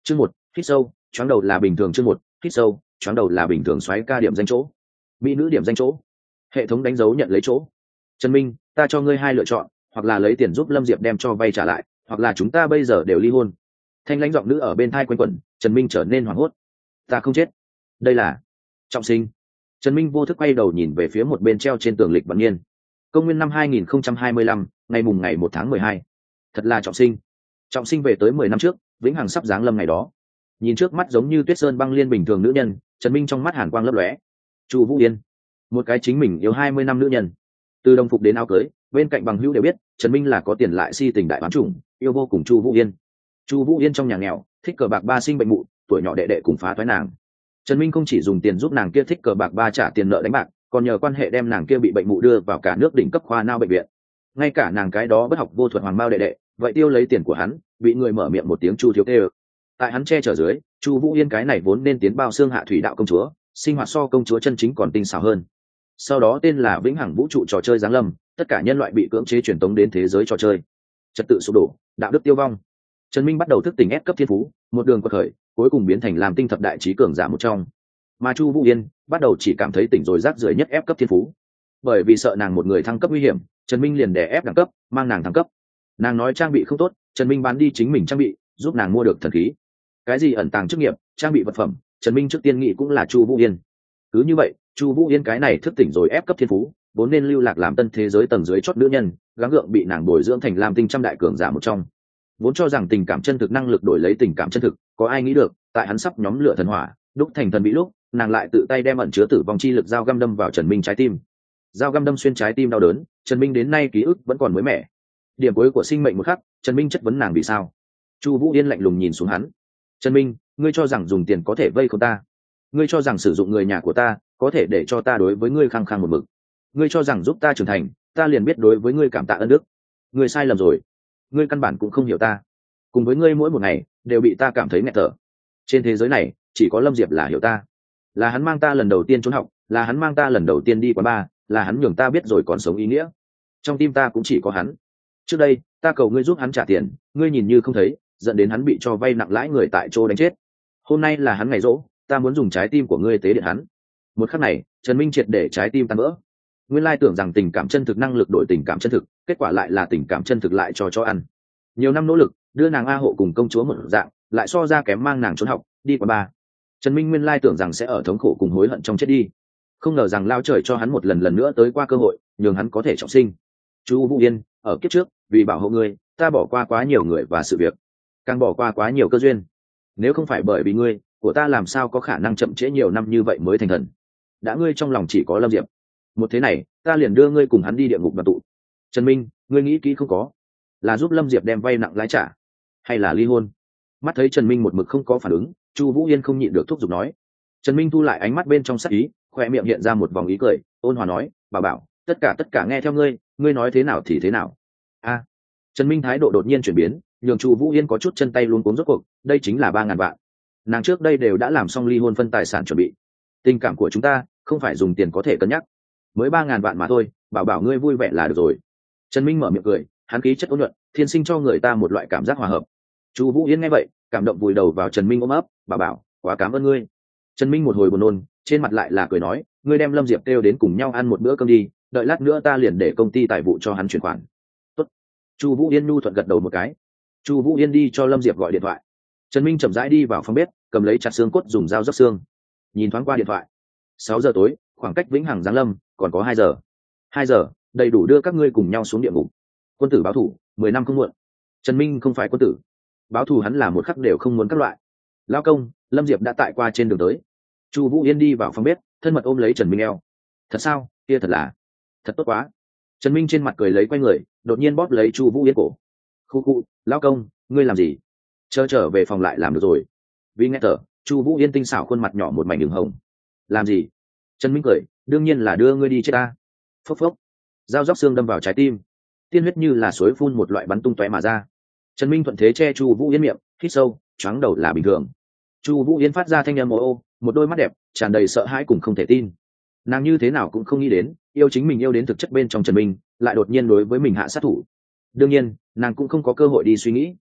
Chương một, hít sâu, choáng đầu là bình thường. Chương một, hít sâu, choáng đầu là bình thường. Soái ca điểm danh chỗ, mỹ nữ điểm danh chỗ, hệ thống đánh dấu nhận lấy chỗ. Trần Minh, ta cho ngươi hai lựa chọn, hoặc là lấy tiền giúp Lâm Diệp đem cho vay trả lại, hoặc là chúng ta bây giờ đều ly hôn. Thanh lãnh giọng nữ ở bên tai quanh quẩn, Trần Minh trở nên hoảng hốt. Ta không chết. Đây là trọng sinh. Trần Minh vô thức quay đầu nhìn về phía một bên treo trên tường lịch văn nghiên. Công nguyên năm 2025, ngày mùng ngày 1 tháng 12. Thật là trọng sinh. Trọng sinh về tới 10 năm trước, vĩnh hằng sắp giáng lâm ngày đó. Nhìn trước mắt giống như tuyết sơn băng liên bình thường nữ nhân, Trần Minh trong mắt hàn quang lấp lóe. Chu Vũ Yên, một cái chính mình yêu 20 năm nữ nhân. Từ đồng phục đến áo cưới, bên cạnh bằng hữu đều biết, Trần Minh là có tiền lại si tình đại bán chủng, yêu vô cùng Chu Vũ Yên. Chu Vũ Yên trong nhà nghèo, thích cờ bạc ba sinh bệnh mụ, tuổi nhỏ đệ đệ cùng phá thoái nàng. Trần Minh không chỉ dùng tiền giúp nàng kia thích cờ bạc ba trả tiền nợ đánh bạc, còn nhờ quan hệ đem nàng kia bị bệnh mụ đưa vào cả nước đỉnh cấp khoa nao bệnh viện. Ngay cả nàng cái đó bất học vô thuật hoàng bao đệ đệ, vậy tiêu lấy tiền của hắn, bị người mở miệng một tiếng Chu thiếu tê. Tại hắn che chở dưới, Chu Vũ Yên cái này vốn nên tiến bao xương hạ thủy đạo công chúa, sinh hoạt so công chúa chân chính còn tinh xảo hơn. Sau đó tên là vĩnh hằng vũ trụ trò chơi giáng lâm, tất cả nhân loại bị cưỡng chế truyền tống đến thế giới trò chơi. Trật tự sụp đổ, đạo đức tiêu vong. Trần Minh bắt đầu thức tỉnh ép cấp thiên phú, một đường quật khởi, cuối cùng biến thành làm tinh thập đại trí cường giả một trong. Mà Chu Vũ Yên bắt đầu chỉ cảm thấy tỉnh rồi rác rưởi nhất ép cấp thiên phú. Bởi vì sợ nàng một người thăng cấp nguy hiểm, Trần Minh liền đè ép đẳng cấp, mang nàng thăng cấp. Nàng nói trang bị không tốt, Trần Minh bán đi chính mình trang bị, giúp nàng mua được thần khí. Cái gì ẩn tàng chức nghiệp, trang bị vật phẩm, Trần Minh trước tiên nghĩ cũng là Chu Vũ Yên. Cứ như vậy, Chu Vũ Yên cái này thức tỉnh rồi ép cấp thiên phú, vốn nên lưu lạc làm tân thế giới tầng dưới chót nữ nhân, gắng gượng bị nàng bồi dưỡng thành làm tinh trăm đại cường giả một trong. Vốn cho rằng tình cảm chân thực năng lực đổi lấy tình cảm chân thực, có ai nghĩ được, tại hắn sắp nhóm lửa thần hỏa, đúc thành thần bị lúc, nàng lại tự tay đem ẩn chứa tử vong chi lực dao găm đâm vào Trần Minh trái tim. Dao găm đâm xuyên trái tim đau đớn, Trần Minh đến nay ký ức vẫn còn mới mẻ. Điểm cuối của sinh mệnh một khắc, Trần Minh chất vấn nàng vì sao. Chu Vũ Yên lạnh lùng nhìn xuống hắn. Trần Minh, ngươi cho rằng dùng tiền có thể vây khốn ta? Ngươi cho rằng sử dụng người nhà của ta có thể để cho ta đối với ngươi khăng khăng một mực? Ngươi cho rằng giúp ta trưởng thành, ta liền biết đối với ngươi cảm tạ ơn đức? Ngươi sai lầm rồi. Ngươi căn bản cũng không hiểu ta. Cùng với ngươi mỗi một ngày đều bị ta cảm thấy nghẹt thở. Trên thế giới này chỉ có Lâm Diệp là hiểu ta. Là hắn mang ta lần đầu tiên trốn học, là hắn mang ta lần đầu tiên đi quán bar, là hắn nhường ta biết rồi còn sống ý nghĩa. Trong tim ta cũng chỉ có hắn. Trước đây ta cầu ngươi giúp hắn trả tiền, ngươi nhìn như không thấy, dẫn đến hắn bị cho vay nặng lãi người tại chỗ đánh chết. Hôm nay là hắn ngày rỗ, ta muốn dùng trái tim của ngươi tế điện hắn. Một khắc này, Trần Minh triệt để trái tim tan vỡ. Nguyên lai tưởng rằng tình cảm chân thực năng lực đổi tình cảm chân thực, kết quả lại là tình cảm chân thực lại cho ăn. Nhiều năm nỗ lực, đưa nàng A hộ cùng công chúa một dạng, lại so ra kém mang nàng trốn học, đi qua ba. Trần Minh nguyên lai tưởng rằng sẽ ở thống khổ cùng hối hận trong chết đi, không ngờ rằng lao trời cho hắn một lần nữa tới qua cơ hội, nhường hắn có thể trọng sinh. Chu Vũ Yên, ở kiếp trước, vì bảo hộ ngươi, ta bỏ qua quá nhiều người và sự việc, càng bỏ qua quá nhiều cơ duyên. Nếu không phải bởi vì ngươi, của ta làm sao có khả năng chậm trễ nhiều năm như vậy mới thành thần. Đã ngươi trong lòng chỉ có Lâm Diệp, một thế này, ta liền đưa ngươi cùng hắn đi địa ngục đoàn tụ. Trần Minh, ngươi nghĩ kỹ không có, là giúp Lâm Diệp đem vay nặng lãi trả, hay là ly hôn? Mắt thấy Trần Minh một mực không có phản ứng, Chu Vũ Yên không nhịn được thúc giục nói. Trần Minh thu lại ánh mắt bên trong sắc ý, khoe miệng hiện ra một vòng ý cười, ôn hòa nói, bảo bảo, tất cả nghe theo ngươi, ngươi nói thế nào thì thế nào. A. Trần Minh thái độ đột nhiên chuyển biến, nhường Chu Vũ Yên có chút chân tay luống cuống rốt cuộc, đây chính là 3.000 vạn. Nàng trước đây đều đã làm xong ly hôn phân tài sản chuẩn bị. Tình cảm của chúng ta không phải dùng tiền có thể cân nhắc. Mới 3.000 vạn mà thôi, bảo bảo ngươi vui vẻ là được rồi. Trần Minh mở miệng cười, hắn khí chất ôn nhuận, thiên sinh cho người ta một loại cảm giác hòa hợp. Chu Vũ Yên nghe vậy, cảm động vùi đầu vào Trần Minh ôm ấp, bảo bảo, quá cảm ơn ngươi. Trần Minh một hồi buồn nôn, trên mặt lại là cười nói, ngươi đem Lâm Diệp kêu đến cùng nhau ăn một bữa cơm đi, đợi lát nữa ta liền để công ty tài vụ cho hắn chuyển khoản. Tốt. Chu Vũ Yên nhu thuận gật đầu một cái. Chu Vũ Yên đi cho Lâm Diệp gọi điện thoại. Trần Minh chậm rãi đi vào phòng bếp, cầm lấy chặt xương cốt dùng dao róc xương. Nhìn thoáng qua điện thoại. 6 giờ tối, khoảng cách vĩnh hằng giáng lâm còn có 2 giờ. 2 giờ, đầy đủ đưa các ngươi cùng nhau xuống địa ngục. Quân tử báo thủ, 10 năm không muộn. Trần Minh không phải quân tử. Báo thù hắn là một khắc đều không muốn các loại. Lão công, Lâm Diệp đã tại qua trên đường tới. Chu Vũ Yên đi vào phòng bếp, thân mật ôm lấy Trần Minh eo. Thật sao? Kia thật là thật tốt quá. Trần Minh trên mặt cười lấy quay người, đột nhiên bóp lấy Chu Vũ Yên cổ. Khu khu, lão công, ngươi làm gì? Trở về phòng lại làm được rồi. Vì nghe thở, Chu Vũ Yên tinh xảo khuôn mặt nhỏ một mảnh đường hồng. Làm gì? Trần Minh cười, đương nhiên là đưa ngươi đi chết ta. Phốc phốc. Dao róc xương đâm vào trái tim, tiên huyết như là suối phun một loại bắn tung tóe mà ra. Trần Minh thuận thế che Chu Vũ Yên miệng, hít sâu, choáng đầu là bình thường. Chu Vũ Yên phát ra thanh âm ô, một đôi mắt đẹp tràn đầy sợ hãi cùng không thể tin. Nàng như thế nào cũng không nghĩ đến, yêu chính mình yêu đến thực chất bên trong Trần Minh, lại đột nhiên đối với mình hạ sát thủ. Đương nhiên, nàng cũng không có cơ hội đi suy nghĩ.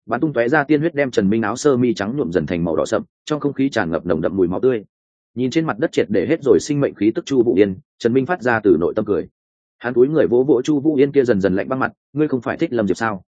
bắn tung tóe ra tiên huyết đem Trần Minh áo sơ mi trắng nhuộm dần thành màu đỏ sậm, trong không khí tràn ngập nồng đậm mùi máu tươi. Nhìn trên mặt đất triệt để hết rồi sinh mệnh khí tức Chu Vũ Yên, Trần Minh phát ra từ nội tâm cười. Hắn cúi người vỗ vỗ Chu Vũ Yên kia dần dần lạnh băng mặt, ngươi không phải thích Lâm Diệp sao?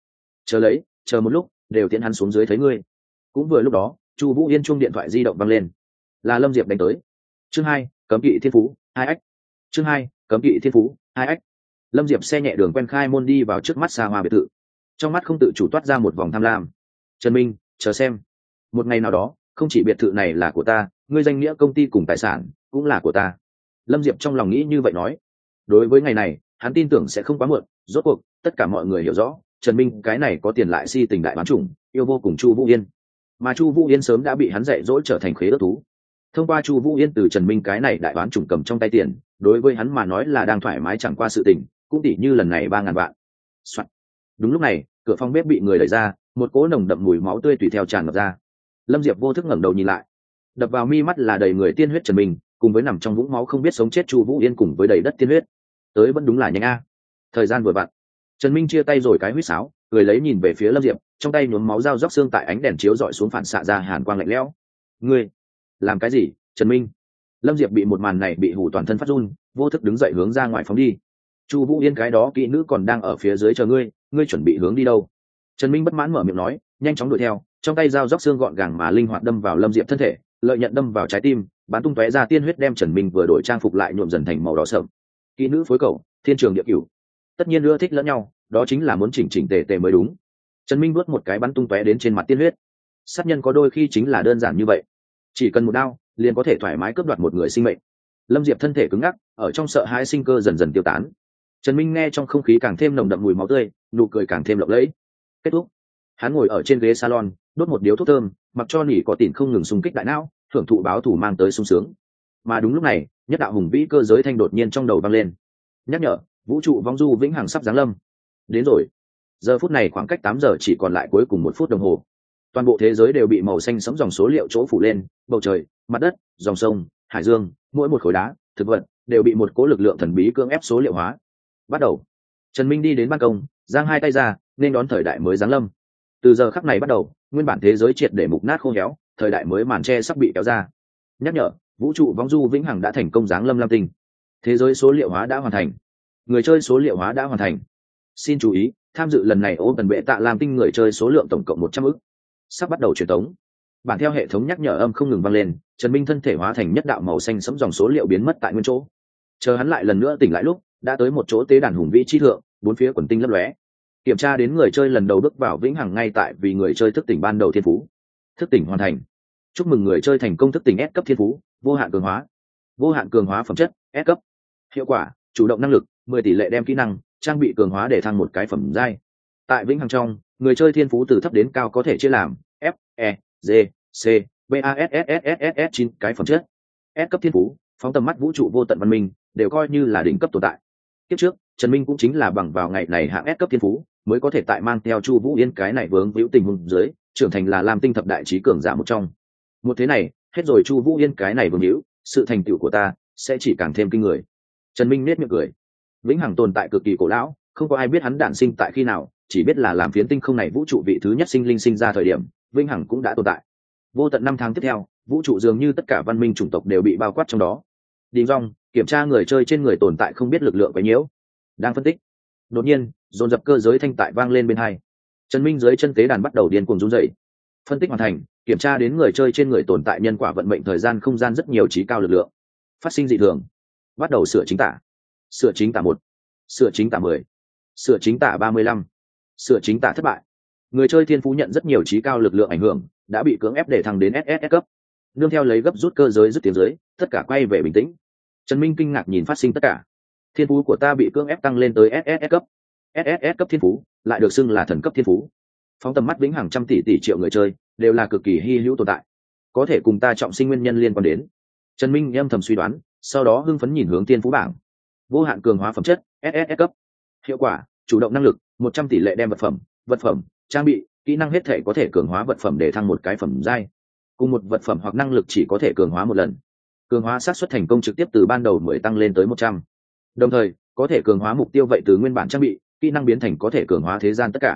Chờ một lúc, đều tiễn hắn xuống dưới thấy ngươi. Cũng vừa lúc đó, Chu Vũ Yên chuông điện thoại di động vang lên. Là Lâm Diệp đánh tới. Chương 2, cấm kỵ thiên phú, 2x. Chương 2, cấm kỵ thiên phú, 2x. Lâm Diệp xe nhẹ đường quen khai môn đi vào trước mắt xa hoa biệt thự. Trong mắt không tự chủ toát ra một vòng tham lam. Trần Minh, chờ xem. Một ngày nào đó, không chỉ biệt thự này là của ta, ngươi danh nghĩa công ty cùng tài sản cũng là của ta. Lâm Diệp trong lòng nghĩ như vậy nói. Đối với ngày này, hắn tin tưởng sẽ không quá muộn. Rốt cuộc, tất cả mọi người hiểu rõ, Trần Minh cái này có tiền lại si tình đại bán chủng, yêu vô cùng Chu Vũ Yên. Mà Chu Vũ Yên sớm đã bị hắn dạy dỗ trở thành khế ước thú. Thông qua Chu Vũ Yên từ Trần Minh cái này đại bán chủng cầm trong tay tiền, đối với hắn mà nói là đang thoải mái chẳng qua sự tình, cũng tỉ như lần này 3.000 vạn. Soạn. Đúng lúc này, cửa phòng bếp bị người đẩy ra, một cỗ nồng đậm mùi máu tươi tùy theo tràn ngập ra. Lâm Diệp vô thức ngẩng đầu nhìn lại, đập vào mi mắt là đầy người tiên huyết Trần Minh, cùng với nằm trong vũng máu không biết sống chết Chu Vũ Yên cùng với đầy đất tiên huyết. Tới vẫn đúng là nhanh a. Thời gian vừa vặn. Trần Minh chia tay rồi cái huýt sáo, cười lấy nhìn về phía Lâm Diệp, trong tay nhuốm máu dao róc xương tại ánh đèn chiếu rọi xuống phản xạ ra hàn quang lạnh lẽo. Ngươi làm cái gì, Trần Minh? Lâm Diệp bị một màn này bị hù toàn thân phát run, vô thức đứng dậy hướng ra ngoài phóng đi. Chu Vũ Yên cái đó kỹ nữ còn đang ở phía dưới chờ ngươi, ngươi chuẩn bị hướng đi đâu? Trần Minh bất mãn mở miệng nói, nhanh chóng đuổi theo, trong tay dao róc xương gọn gàng mà linh hoạt đâm vào Lâm Diệp thân thể, lợi nhận đâm vào trái tim, bắn tung tóe ra tiên huyết đem Trần Minh vừa đổi trang phục lại nhuộm dần thành màu đỏ sậm. Kỹ nữ phối cầu, thiên trường địa cửu, tất nhiên ưa thích lẫn nhau, đó chính là muốn chỉnh chỉnh tề tề mới đúng. Trần Minh vuốt một cái bắn tung tóe đến trên mặt tiên huyết. Sát nhân có đôi khi chính là đơn giản như vậy, chỉ cần một đao liền có thể thoải mái cướp đoạt một người sinh mệnh. Lâm Diệp thân thể cứng ngắc, ở trong sợ hãi sinh cơ dần dần tiêu tán. Trần Minh nghe trong không khí càng thêm nồng đậm mùi máu tươi, nụ cười càng thêm lộng lẫy. Kết thúc. Hắn ngồi ở trên ghế salon, đốt một điếu thuốc thơm, mặc cho nỉ có tỉn không ngừng xung kích đại não, thưởng thụ báo thù mang tới sung sướng. Mà đúng lúc này, nhất đạo hùng vĩ cơ giới thanh đột nhiên trong đầu vang lên. Nhắc nhở, vũ trụ vong du vĩnh hằng sắp giáng lâm. Đến rồi. Giờ phút này khoảng cách 8 giờ chỉ còn lại cuối cùng 1 phút đồng hồ. Toàn bộ thế giới đều bị màu xanh sẫm dòng số liệu chỗ phủ lên, bầu trời, mặt đất, dòng sông, hải dương, mỗi một khối đá, thực vật đều bị một cỗ lực lượng thần bí cưỡng ép số liệu hóa. Bắt đầu. Trần Minh đi đến ban công, giang hai tay ra, nên đón thời đại mới giáng lâm. Từ giờ khắc này bắt đầu, nguyên bản thế giới triệt để mục nát khô héo, thời đại mới màn che sắp bị kéo ra. Nhắc nhở, vũ trụ vong du vĩnh hằng đã thành công giáng lâm lam tinh. Thế giới số liệu hóa đã hoàn thành. Người chơi số liệu hóa đã hoàn thành. Xin chú ý, tham dự lần này Open bệ tạ lam tinh người chơi số lượng tổng cộng 100 ức. Sắp bắt đầu truyền tống. Bản theo hệ thống nhắc nhở âm không ngừng vang lên, Trần Minh thân thể hóa thành nhất đạo màu xanh sẫm dòng số liệu biến mất tại nguyên chỗ. Chờ hắn lại lần nữa tỉnh lại lúc, đã tới một chỗ tế đàn hùng vĩ chi thượng, bốn phía quần tinh lấp lóe. Kiểm tra đến người chơi lần đầu bước vào vĩnh hằng ngay tại vì người chơi thức tỉnh ban đầu thiên phú. Thức tỉnh hoàn thành. Chúc mừng người chơi thành công thức tỉnh S cấp thiên phú, vô hạn cường hóa. Vô hạn cường hóa phẩm chất, S cấp. Hiệu quả, chủ động năng lực, 10 tỷ lệ đem kỹ năng, trang bị cường hóa để thăng một cái phẩm giai. Tại vĩnh hằng trong, người chơi thiên phú từ thấp đến cao có thể chia làm F, E, G, C, B, A, S, S, S, S, S, 9 cái phẩm chất. S cấp thiên phú, phóng tầm mắt vũ trụ vô tận văn minh, đều coi như là đỉnh cấp tồn tại. Tiếp trước, Trần Minh cũng chính là bằng vào ngày này hạng S cấp thiên phú, mới có thể tại mang theo Chu Vũ Yên cái này vướng víu tình huống dưới, trưởng thành là Lam Tinh thập đại trí cường giả một trong. Một thế này, hết rồi Chu Vũ Yên cái này vướng víu, sự thành tựu của ta sẽ chỉ càng thêm kinh người. Trần Minh nhếch miệng cười. Vĩnh hằng tồn tại cực kỳ cổ lão, không có ai biết hắn đản sinh tại khi nào, chỉ biết là làm phiến tinh không này vũ trụ vị thứ nhất sinh linh sinh ra thời điểm, vĩnh hằng cũng đã tồn tại. Vô tận năm tháng tiếp theo, vũ trụ dường như tất cả văn minh chủng tộc đều bị bao quát trong đó. Đình Dung kiểm tra người chơi trên người tồn tại không biết lực lượng quấy nhiễu. Đang phân tích. Đột nhiên, dồn dập cơ giới thanh tại vang lên bên hai. Trần Minh dưới chân tế đàn bắt đầu điên cuồng run rẩy. Phân tích hoàn thành, kiểm tra đến người chơi trên người tồn tại nhân quả vận mệnh thời gian không gian rất nhiều trí cao lực lượng. Phát sinh dị thường. Bắt đầu sửa chính tả. Sửa chính tả 1, sửa chính tả 10, sửa chính tả 35, sửa chính tả thất bại. Người chơi thiên phú nhận rất nhiều trí cao lực lượng ảnh hưởng, đã bị cưỡng ép để thăng đến SS cấp. Nương theo lấy gấp rút cơ giới rút tiếng dưới, tất cả quay về bình tĩnh. Trần Minh kinh ngạc nhìn phát sinh tất cả. Thiên phú của ta bị cưỡng ép tăng lên tới SS cấp. SS cấp thiên phú, lại được xưng là thần cấp thiên phú. Phóng tầm mắt vĩnh hằng trăm tỷ tỷ triệu người chơi, đều là cực kỳ hy hữu tồn tại. Có thể cùng ta trọng sinh nguyên nhân liên quan đến. Trần Minh âm thầm suy đoán, sau đó hưng phấn nhìn hướng thiên phú bảng. Vô hạn cường hóa phẩm chất, SS cấp. Hiệu quả, chủ động năng lực, 100 tỷ lệ đem vật phẩm, trang bị, kỹ năng hết thể có thể cường hóa vật phẩm để thăng một cái phẩm giai. Cùng một vật phẩm hoặc năng lực chỉ có thể cường hóa một lần. Cường hóa xác suất thành công trực tiếp từ ban đầu 10 tăng lên tới 100. Đồng thời, có thể cường hóa mục tiêu vậy từ nguyên bản trang bị, kỹ năng biến thành có thể cường hóa thế gian tất cả.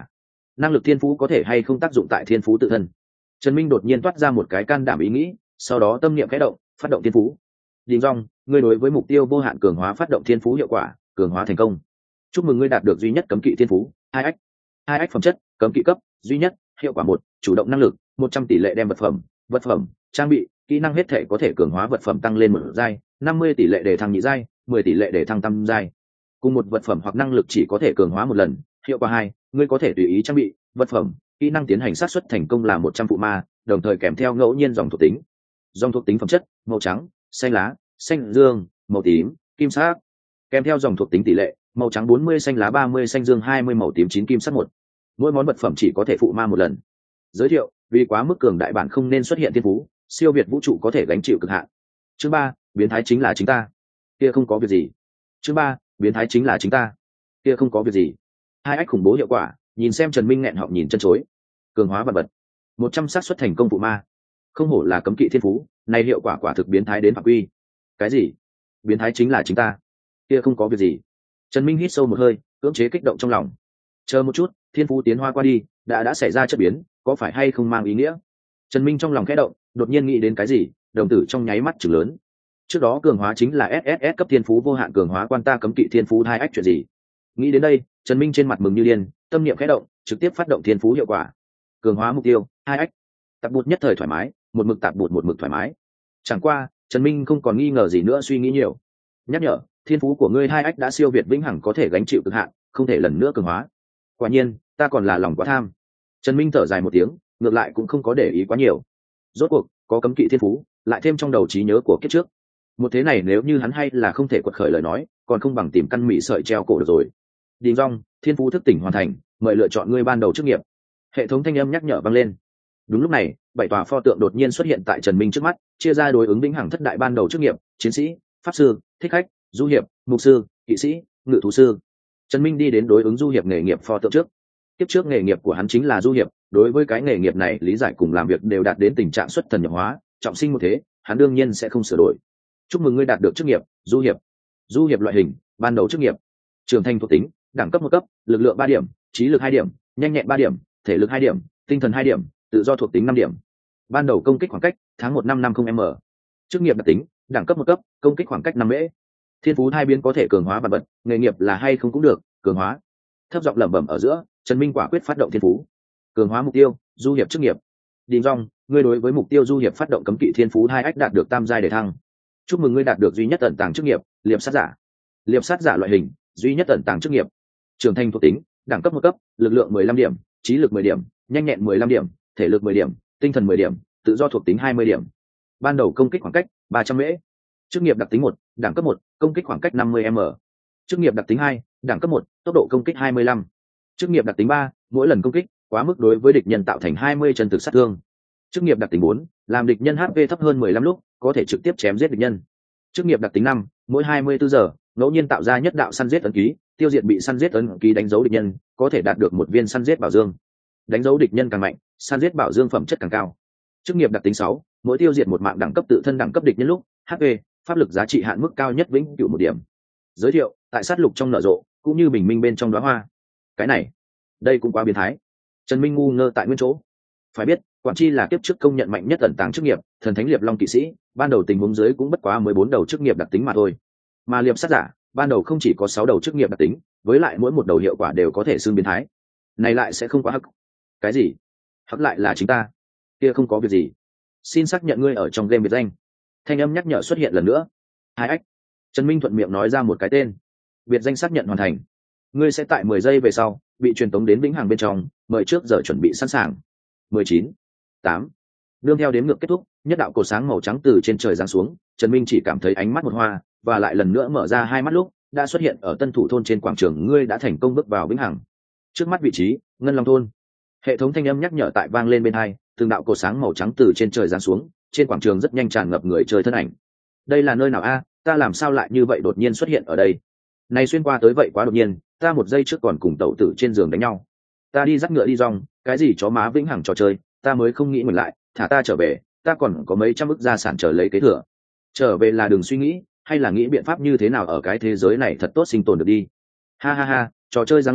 năng lực thiên phú có thể hay không tác dụng tại thiên phú tự thân. Trần Minh đột nhiên toát ra một cái can đảm ý nghĩ, sau đó tâm niệm khẽ động, phát động thiên phú. Đình Dung, ngươi đối với mục tiêu vô hạn cường hóa phát động thiên phú hiệu quả, cường hóa thành công. Chúc mừng ngươi đạt được duy nhất cấm kỵ thiên phú, 2x. 2x phẩm chất, cấm kỵ cấp, duy nhất, hiệu quả 1, chủ động năng lực, 100 tỷ lệ đem vật phẩm, trang bị, kỹ năng hết thể có thể cường hóa vật phẩm tăng lên một giai, 50 tỷ lệ để thăng nhị giai, 10 tỷ lệ để thăng tam giai. Cùng một vật phẩm hoặc năng lực chỉ có thể cường hóa một lần, hiệu quả 2, ngươi có thể tùy ý trang bị vật phẩm, kỹ năng tiến hành xác suất thành công là 100 phụ ma, đồng thời kèm theo ngẫu nhiên dòng thuộc tính. Dòng thuộc tính phẩm chất, màu trắng, xanh lá, xanh dương, màu tím, kim sắc. Kèm theo dòng thuộc tính tỷ lệ, màu trắng 40, xanh lá 30, xanh dương 20, màu tím 9, kim sắc 1. Mỗi món vật phẩm chỉ có thể phụ ma một lần. Giới thiệu, vì quá mức cường đại bản không nên xuất hiện thiên phú, siêu việt vũ trụ có thể gánh chịu cực hạn. Chương 3, biến thái chính là chính ta. Kia không có việc gì. Chương 3, biến thái chính là chính ta. Kia không có việc gì. 2x khủng bố hiệu quả, nhìn xem Trần Minh nghẹn họng nhìn chân chối. Cường hóa vật vật. 100 xác suất thành công phụ ma. Không hổ là cấm kỵ thiên phú, này hiệu quả quả thực biến thái đến phạm quy. Cái gì? Biến thái chính là chính ta. Kia không có việc gì. Trần Minh hít sâu một hơi, cưỡng chế kích động trong lòng. Chờ một chút, thiên phú tiến hóa qua đi, đã xảy ra chất biến, có phải hay không mang ý nghĩa? Trần Minh trong lòng khẽ động, đột nhiên nghĩ đến cái gì, đồng tử trong nháy mắt trừng lớn. Trước đó cường hóa chính là SSS cấp thiên phú vô hạn cường hóa quan ta cấm kỵ thiên phú 2x chuyện gì? Nghĩ đến đây, Trần Minh trên mặt mừng như điên, tâm niệm khẽ động, trực tiếp phát động thiên phú hiệu quả. Cường hóa mục tiêu 2x. Tạp bụt nhất thời thoải mái, một mực tạp bụt một mực thoải mái. Chẳng qua, Trần Minh không còn nghi ngờ gì nữa, suy nghĩ nhiều. Nhắc nhở, thiên phú của ngươi 2x đã siêu việt vĩnh hằng có thể gánh chịu cực hạn, không thể lần nữa cường hóa. Quả nhiên, ta còn là lòng quá tham. Trần Minh thở dài một tiếng, ngược lại cũng không có để ý quá nhiều. Rốt cuộc, có cấm kỵ thiên phú, lại thêm trong đầu trí nhớ của kiếp trước. Một thế này nếu như hắn hay là không thể quật khởi lời nói, còn không bằng tìm căn mị sợi treo cổ được rồi. Đình Dung, thiên phú thức tỉnh hoàn thành, mời lựa chọn ngươi ban đầu chức nghiệp. Hệ thống thanh âm nhắc nhở vang lên. Đúng lúc này, 7 tòa pho tượng đột nhiên xuất hiện tại Trần Minh trước mắt, chia ra đối ứng vĩnh hằng thất đại ban đầu chức nghiệp: chiến sĩ, pháp sư, thích khách, du hiệp, mục sư, kỵ sĩ, ngự thú sư. Trần Minh đi đến đối ứng du hiệp nghề nghiệp pho tượng trước. Kiếp trước nghề nghiệp của hắn chính là du hiệp, đối với cái nghề nghiệp này lý giải cùng làm việc đều đạt đến tình trạng xuất thần nhập hóa, trọng sinh một thế, hắn đương nhiên sẽ không sửa đổi. Chúc mừng ngươi đạt được chức nghiệp du hiệp. Du hiệp loại hình, ban đầu chức nghiệp: trưởng thành thuộc tính, đẳng cấp 1 cấp, lực lượng 3 điểm, trí lực 2 điểm, nhanh nhẹn 3 điểm, thể lực 2 điểm, tinh thần 2 điểm, tự do thuộc tính 5 điểm. Ban đầu công kích khoảng cách, tháng 1 năm 50m. Chức nghiệp đặc tính, đẳng cấp 1 cấp, công kích khoảng cách 5 mễ. Thiên phú hai biến có thể cường hóa vật vật, nghề nghiệp là hay không cũng được, cường hóa. Thấp giọng lẩm bẩm ở giữa, Trần Minh quả quyết phát động thiên phú. Cường hóa mục tiêu, du hiệp chức nghiệp. Đình Dung, ngươi đối với mục tiêu du hiệp phát động cấm kỵ thiên phú 2x đạt được tam giai để thăng. Chúc mừng ngươi đạt được duy nhất ẩn tàng chức nghiệp, liệp sát giả. Liệp sát giả loại hình, duy nhất ẩn tàng chức nghiệp. Trưởng thành thuộc tính, đẳng cấp 1 cấp, lực lượng 15 điểm, trí lực 10 điểm, nhanh nhẹn 15 điểm, thể lực 10 điểm, tinh thần 10 điểm, tự do thuộc tính 20 điểm. Ban đầu công kích khoảng cách 300 mễ. Chức nghiệp đặc tính 1, đẳng cấp 1, công kích khoảng cách 50m. Chức nghiệp đặc tính 2, đẳng cấp 1, tốc độ công kích 25. Chức nghiệp đặc tính 3, mỗi lần công kích quá mức đối với địch nhân tạo thành 20 chân thực sát thương. Chức nghiệp đặc tính 4, làm địch nhân HP thấp hơn 15 lúc, có thể trực tiếp chém giết địch nhân. Chức nghiệp đặc tính 5, mỗi 24 giờ, ngẫu nhiên tạo ra nhất đạo săn giết ấn ký, tiêu diệt bị săn giết ấn ký đánh dấu địch nhân, có thể đạt được một viên săn giết bảo dương. Đánh dấu địch nhân càng mạnh, săn giết bảo dương phẩm chất càng cao. Chức nghiệp đặc tính 6, mỗi tiêu diệt một mạng đẳng cấp tự thân đẳng cấp địch nhân lúc, HP, pháp lực giá trị hạn mức cao nhất vĩnh cửu 1 điểm. Giới thiệu, tại sát lục trong nở rộ, cũng như bình minh bên trong đóa hoa. Cái này, đây cũng quá biến thái. Trần Minh ngu ngơ tại nguyên chỗ. Phải biết, quản chi là kiếp trước công nhận mạnh nhất ẩn tàng chức nghiệp, thần thánh liệp long kỵ sĩ, ban đầu tình huống dưới cũng bất quá 14 đầu chức nghiệp đặc tính mà thôi. Mà liệp sát giả, ban đầu không chỉ có 6 đầu chức nghiệp đặc tính, với lại mỗi một đầu hiệu quả đều có thể xưng biến thái. Này lại sẽ không quá hắc. Cái gì? Hắc lại là chính ta? Kia không có việc gì. Xin xác nhận ngươi ở trong game biệt danh. Thanh âm nhắc nhở xuất hiện lần nữa. 2x. Trần Minh thuận miệng nói ra một cái tên. Biệt danh xác nhận hoàn thành. Ngươi sẽ tại 10 giây về sau bị truyền tống đến vĩnh hằng bên trong, mời trước giờ chuẩn bị sẵn sàng. 19, 8. Nương theo đếm ngược kết thúc, nhất đạo cột sáng màu trắng từ trên trời giáng xuống, Trần Minh chỉ cảm thấy ánh mắt một hoa, và lại lần nữa mở ra hai mắt lúc, đã xuất hiện ở Tân Thủ thôn trên quảng trường, ngươi đã thành công bước vào vĩnh hằng. Trước mắt vị trí, Ngân Long thôn. Hệ thống thanh âm nhắc nhở tại vang lên bên tai, từng đạo cột sáng màu trắng từ trên trời giáng xuống, trên quảng trường rất nhanh tràn ngập người chơi thân ảnh. Đây là nơi nào a? Ta làm sao lại như vậy đột nhiên xuất hiện ở đây? Này xuyên qua tới vậy quá đột nhiên, ta một giây trước còn cùng tẩu tử trên giường đánh nhau. Ta đi dắt ngựa đi rong, cái gì chó má vĩnh hằng trò chơi, ta mới không nghĩ mình lại, thả ta trở về, ta còn có mấy trăm ức gia sản chờ lấy kế thừa. Trở về là đừng suy nghĩ, hay là nghĩ biện pháp như thế nào ở cái thế giới này thật tốt sinh tồn được đi. Ha ha ha, trò chơi giáng lâm,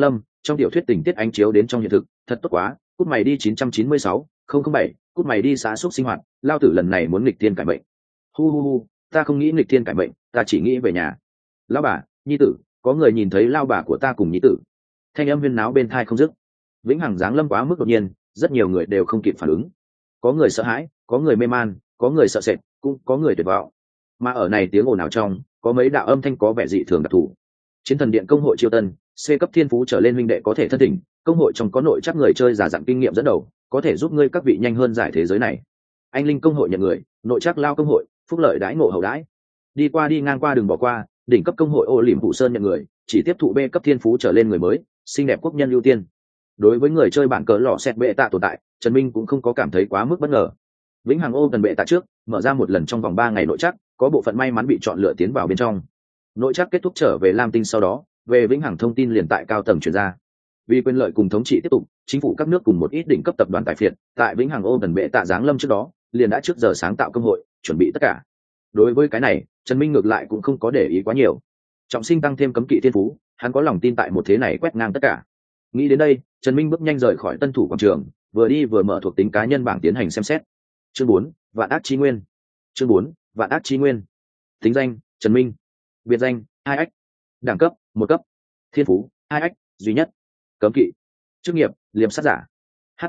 trong tiểu thuyết tình tiết ánh chiếu đến trong hiện thực, thật tốt quá. Cút mày đi 996-007, cút mày đi xã xúc sinh hoạt, lao tử lần này muốn nghịch thiên cải mệnh. Hu hu hu, ta không nghĩ nghịch thiên cải mệnh, ta chỉ nghĩ về nhà. Lão bà, nhi tử, có người nhìn thấy lao bà của ta cùng nhi tử. Thanh âm huyên náo bên thai không dứt. Vĩnh Hằng giáng lâm quá mức đột nhiên, rất nhiều người đều không kịp phản ứng. Có người sợ hãi, có người mê man, có người sợ sệt, cũng có người tuyệt vọng. Mà ở này tiếng ồn ào trong, có mấy đạo âm thanh có vẻ dị thường đặc thù. Chiến thần điện công hội chiêu tân, C cấp thiên phú trở lên huynh đệ có thể thân thỉnh, công hội trong có nội chắc người chơi giả dặn kinh nghiệm dẫn đầu, có thể giúp ngươi các vị nhanh hơn giải thế giới này. Anh linh công hội nhận người, nội chắc lao công hội, phúc lợi đãi ngộ hậu đãi. Đi qua đi ngang qua đừng bỏ qua, đỉnh cấp công hội Ô Liễm Phủ Sơn nhận người, chỉ tiếp thụ B cấp thiên phú trở lên người mới, xinh đẹp quốc nhân ưu tiên. Đối với người chơi bản cờ lọ xét bệ tạ tồn tại, Trần Minh cũng không có cảm thấy quá mức bất ngờ. Vĩnh Hằng ô cần bệ tạ trước, mở ra một lần trong vòng 3 ngày nội chắc, có bộ phận may mắn bị chọn lựa tiến vào bên trong. Nội chắc kết thúc trở về Lam Tinh sau đó, về Vĩnh Hằng thông tin liền tại cao tầng truyền ra. Vì quyền lợi cùng thống trị tiếp tục, chính phủ các nước cùng một ít đỉnh cấp tập đoàn tài phiệt, tại Vĩnh Hằng ô cần bệ tạ giáng lâm trước đó, liền đã trước giờ sáng tạo công hội, chuẩn bị tất cả. Đối với cái này, Trần Minh ngược lại cũng không có để ý quá nhiều. Trọng sinh tăng thêm cấm kỵ thiên phú, hắn có lòng tin tại một thế này quét ngang tất cả. Nghĩ đến đây, Trần Minh bước nhanh rời khỏi Tân Thủ quảng trường, vừa đi vừa mở thuộc tính cá nhân bảng tiến hành xem xét. Chương 4, Vạn Ác Chi Nguyên. Chương 4, Vạn Ác Chi Nguyên. Tính danh: Trần Minh. Biệt danh: 2X. Đẳng cấp: 1 cấp. Thiên phú: 2X duy nhất. Cấm kỵ. Chức nghiệp: liềm sát giả. HP: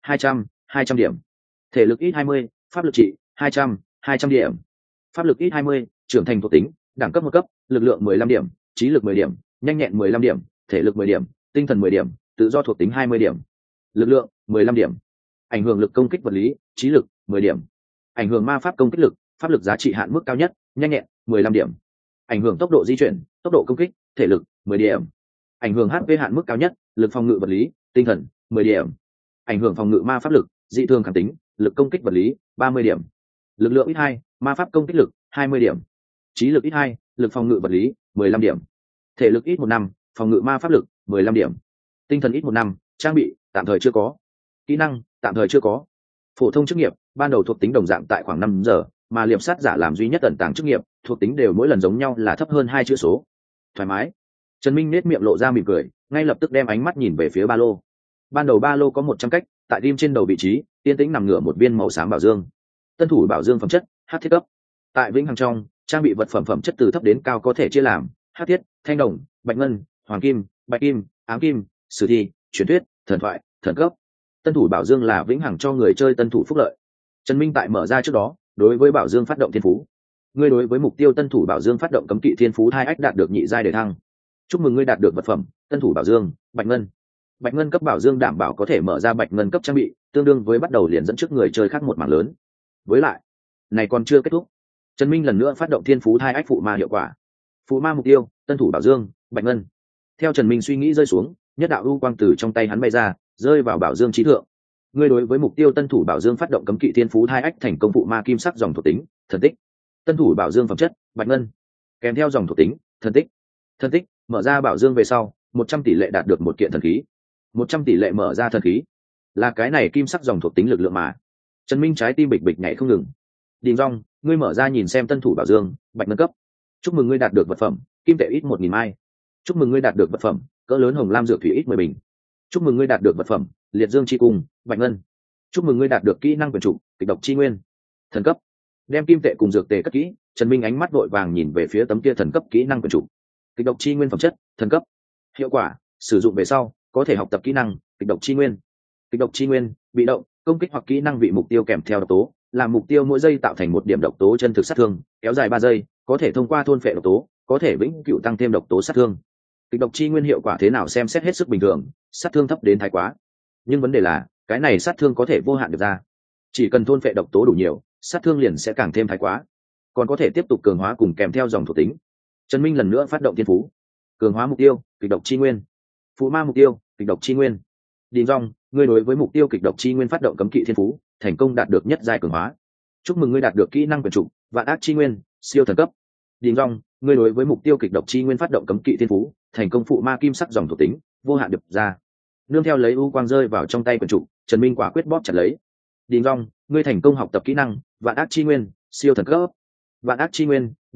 200 điểm. Thể lực ít 20, pháp lực trị 200 điểm. Pháp lực ít 20, trưởng thành thuộc tính, đẳng cấp 1 cấp, lực lượng 15 điểm, trí lực 10 điểm, nhanh nhẹn 15 điểm, thể lực 10 điểm, tinh thần 10 điểm, tự do thuộc tính 20 điểm. Lực lượng 15 điểm. Ảnh hưởng lực công kích vật lý, trí lực 10 điểm. Ảnh hưởng ma pháp công kích lực, pháp lực giá trị hạn mức cao nhất, nhanh nhẹn 15 điểm. Ảnh hưởng tốc độ di chuyển, tốc độ công kích, thể lực 10 điểm. Ảnh hưởng HP hạn mức cao nhất, lực phòng ngự vật lý, tinh thần 10 điểm. Ảnh hưởng phòng ngự ma pháp lực, dị thường kháng tính, lực công kích vật lý 30 điểm. Lực lượng ít 2, ma pháp công kích lực 20 điểm. Trí lực ít 2, lực phòng ngự vật lý 15 điểm. Thể lực ít 1 năm, phòng ngự ma pháp lực 15 điểm. Tinh thần ít 1 năm, trang bị tạm thời chưa có. Kỹ năng tạm thời chưa có. Phổ thông chức nghiệp ban đầu thuộc tính đồng dạng tại khoảng 5 giờ, mà liệp sát giả làm duy nhất ẩn tàng chức nghiệp, thuộc tính đều mỗi lần giống nhau là thấp hơn 2 chữ số. Thoải mái. Trần Minh nét miệng lộ ra mỉm cười, ngay lập tức đem ánh mắt nhìn về phía ba lô. Ban đầu ba lô có 100 cách, tại rim trên đầu vị trí, yên tĩnh nằm ngửa một viên màu xám bảo dương. Tân thủ bảo dương phẩm chất, hắc thiết cấp. Tại Vĩnh Hằng trong, trang bị vật phẩm phẩm chất từ thấp đến cao có thể chia làm hắc thiết, thanh đồng, bạch ngân, hoàng kim, bạch kim, ám kim, sử thi, truyền thuyết, thần thoại, thần cấp. Tân thủ bảo dương là Vĩnh Hằng cho người chơi tân thủ phúc lợi. Trần Minh tại mở ra trước đó, đối với bảo dương phát động thiên phú. Ngươi đối với mục tiêu tân thủ bảo dương phát động cấm kỵ thiên phú 2X đạt được nhị giai để thăng. Chúc mừng ngươi đạt được vật phẩm tân thủ bảo dương bạch ngân. Bạch ngân cấp bảo dương đảm bảo có thể mở ra bạch ngân cấp trang bị, tương đương với bắt đầu liền dẫn trước người chơi khác một mảng lớn. Với lại, này còn chưa kết thúc. Trần Minh lần nữa phát động thiên phú 2X phụ ma hiệu quả. Phụ ma mục tiêu tân thủ bảo dương bạch ngân. Theo Trần Minh suy nghĩ rơi xuống, nhất đạo u quang từ trong tay hắn bay ra, rơi vào bảo dương trí thượng. Ngươi đối với mục tiêu tân thủ bảo dương phát động cấm kỵ thiên phú 2X thành công phụ ma kim sắc dòng thuộc tính thần tích. Tân thủ bảo dương phẩm chất bạch ngân, kèm theo dòng thuộc tính thần tích. Thần tích mở ra bảo dương về sau, 100 tỷ lệ đạt được một kiện thần khí. 100 tỷ lệ mở ra thần khí, là cái này kim sắc dòng thuộc tính lực lượng mà. Trần Minh trái tim bịch bịch nhảy không ngừng. Đình Dung, ngươi mở ra nhìn xem tân thủ bảo dương bạch ngân cấp. Chúc mừng ngươi đạt được vật phẩm kim tệ ít 1000 mai. Chúc mừng ngươi đạt được vật phẩm cỡ lớn hồng lam dược thủy ít 10 bình. Chúc mừng ngươi đạt được vật phẩm liệt dương chi cung bạch ngân. Chúc mừng ngươi đạt được kỹ năng quyền trụ kịch độc chi nguyên thần cấp. Đem kim tệ cùng dược tệ cất kỹ, Trần Minh ánh mắt vội vàng nhìn về phía tấm kia thần cấp kỹ năng quyền trụ kịch độc chi nguyên phẩm chất thần cấp. Hiệu quả sử dụng về sau có thể học tập kỹ năng kịch độc chi nguyên. Kịch độc chi nguyên bị động công kích hoặc kỹ năng vị mục tiêu kèm theo độc tố, làm mục tiêu mỗi giây tạo thành 1 điểm độc tố chân thực sát thương, kéo dài 3 giây, có thể thông qua thôn phệ độc tố, có thể vĩnh cửu tăng thêm độc tố sát thương. Kịch độc chi nguyên hiệu quả thế nào xem xét hết sức bình thường, sát thương thấp đến thái quá. Nhưng vấn đề là, cái này sát thương có thể vô hạn được ra. Chỉ cần thôn phệ độc tố đủ nhiều, sát thương liền sẽ càng thêm thái quá. Còn có thể tiếp tục cường hóa cùng kèm theo dòng thuộc tính. Trần Minh lần nữa phát động thiên phú. Cường hóa mục tiêu, kịch độc chi nguyên. Phụ ma mục tiêu, kịch độc chi nguyên. Đình Dung, ngươi đối với mục tiêu kịch độc chi nguyên phát động cấm kỵ thiên phú, thành công đạt được nhất giai cường hóa. Chúc mừng ngươi đạt được kỹ năng quyền trụ vạn ác chi nguyên siêu thần cấp. Đình Dung, ngươi đối với mục tiêu kịch độc chi nguyên phát động cấm kỵ thiên phú, thành công phụ ma kim sắc dòng thuộc tính vô hạn được ra. Nương theo lấy u quang rơi vào trong tay quyền trụ, Trần Minh quả quyết bóp chặt lấy. Đình Dung, ngươi thành công học tập kỹ năng vạn ác chi nguyên siêu thần cấp. Vạn ác chi nguyên bị động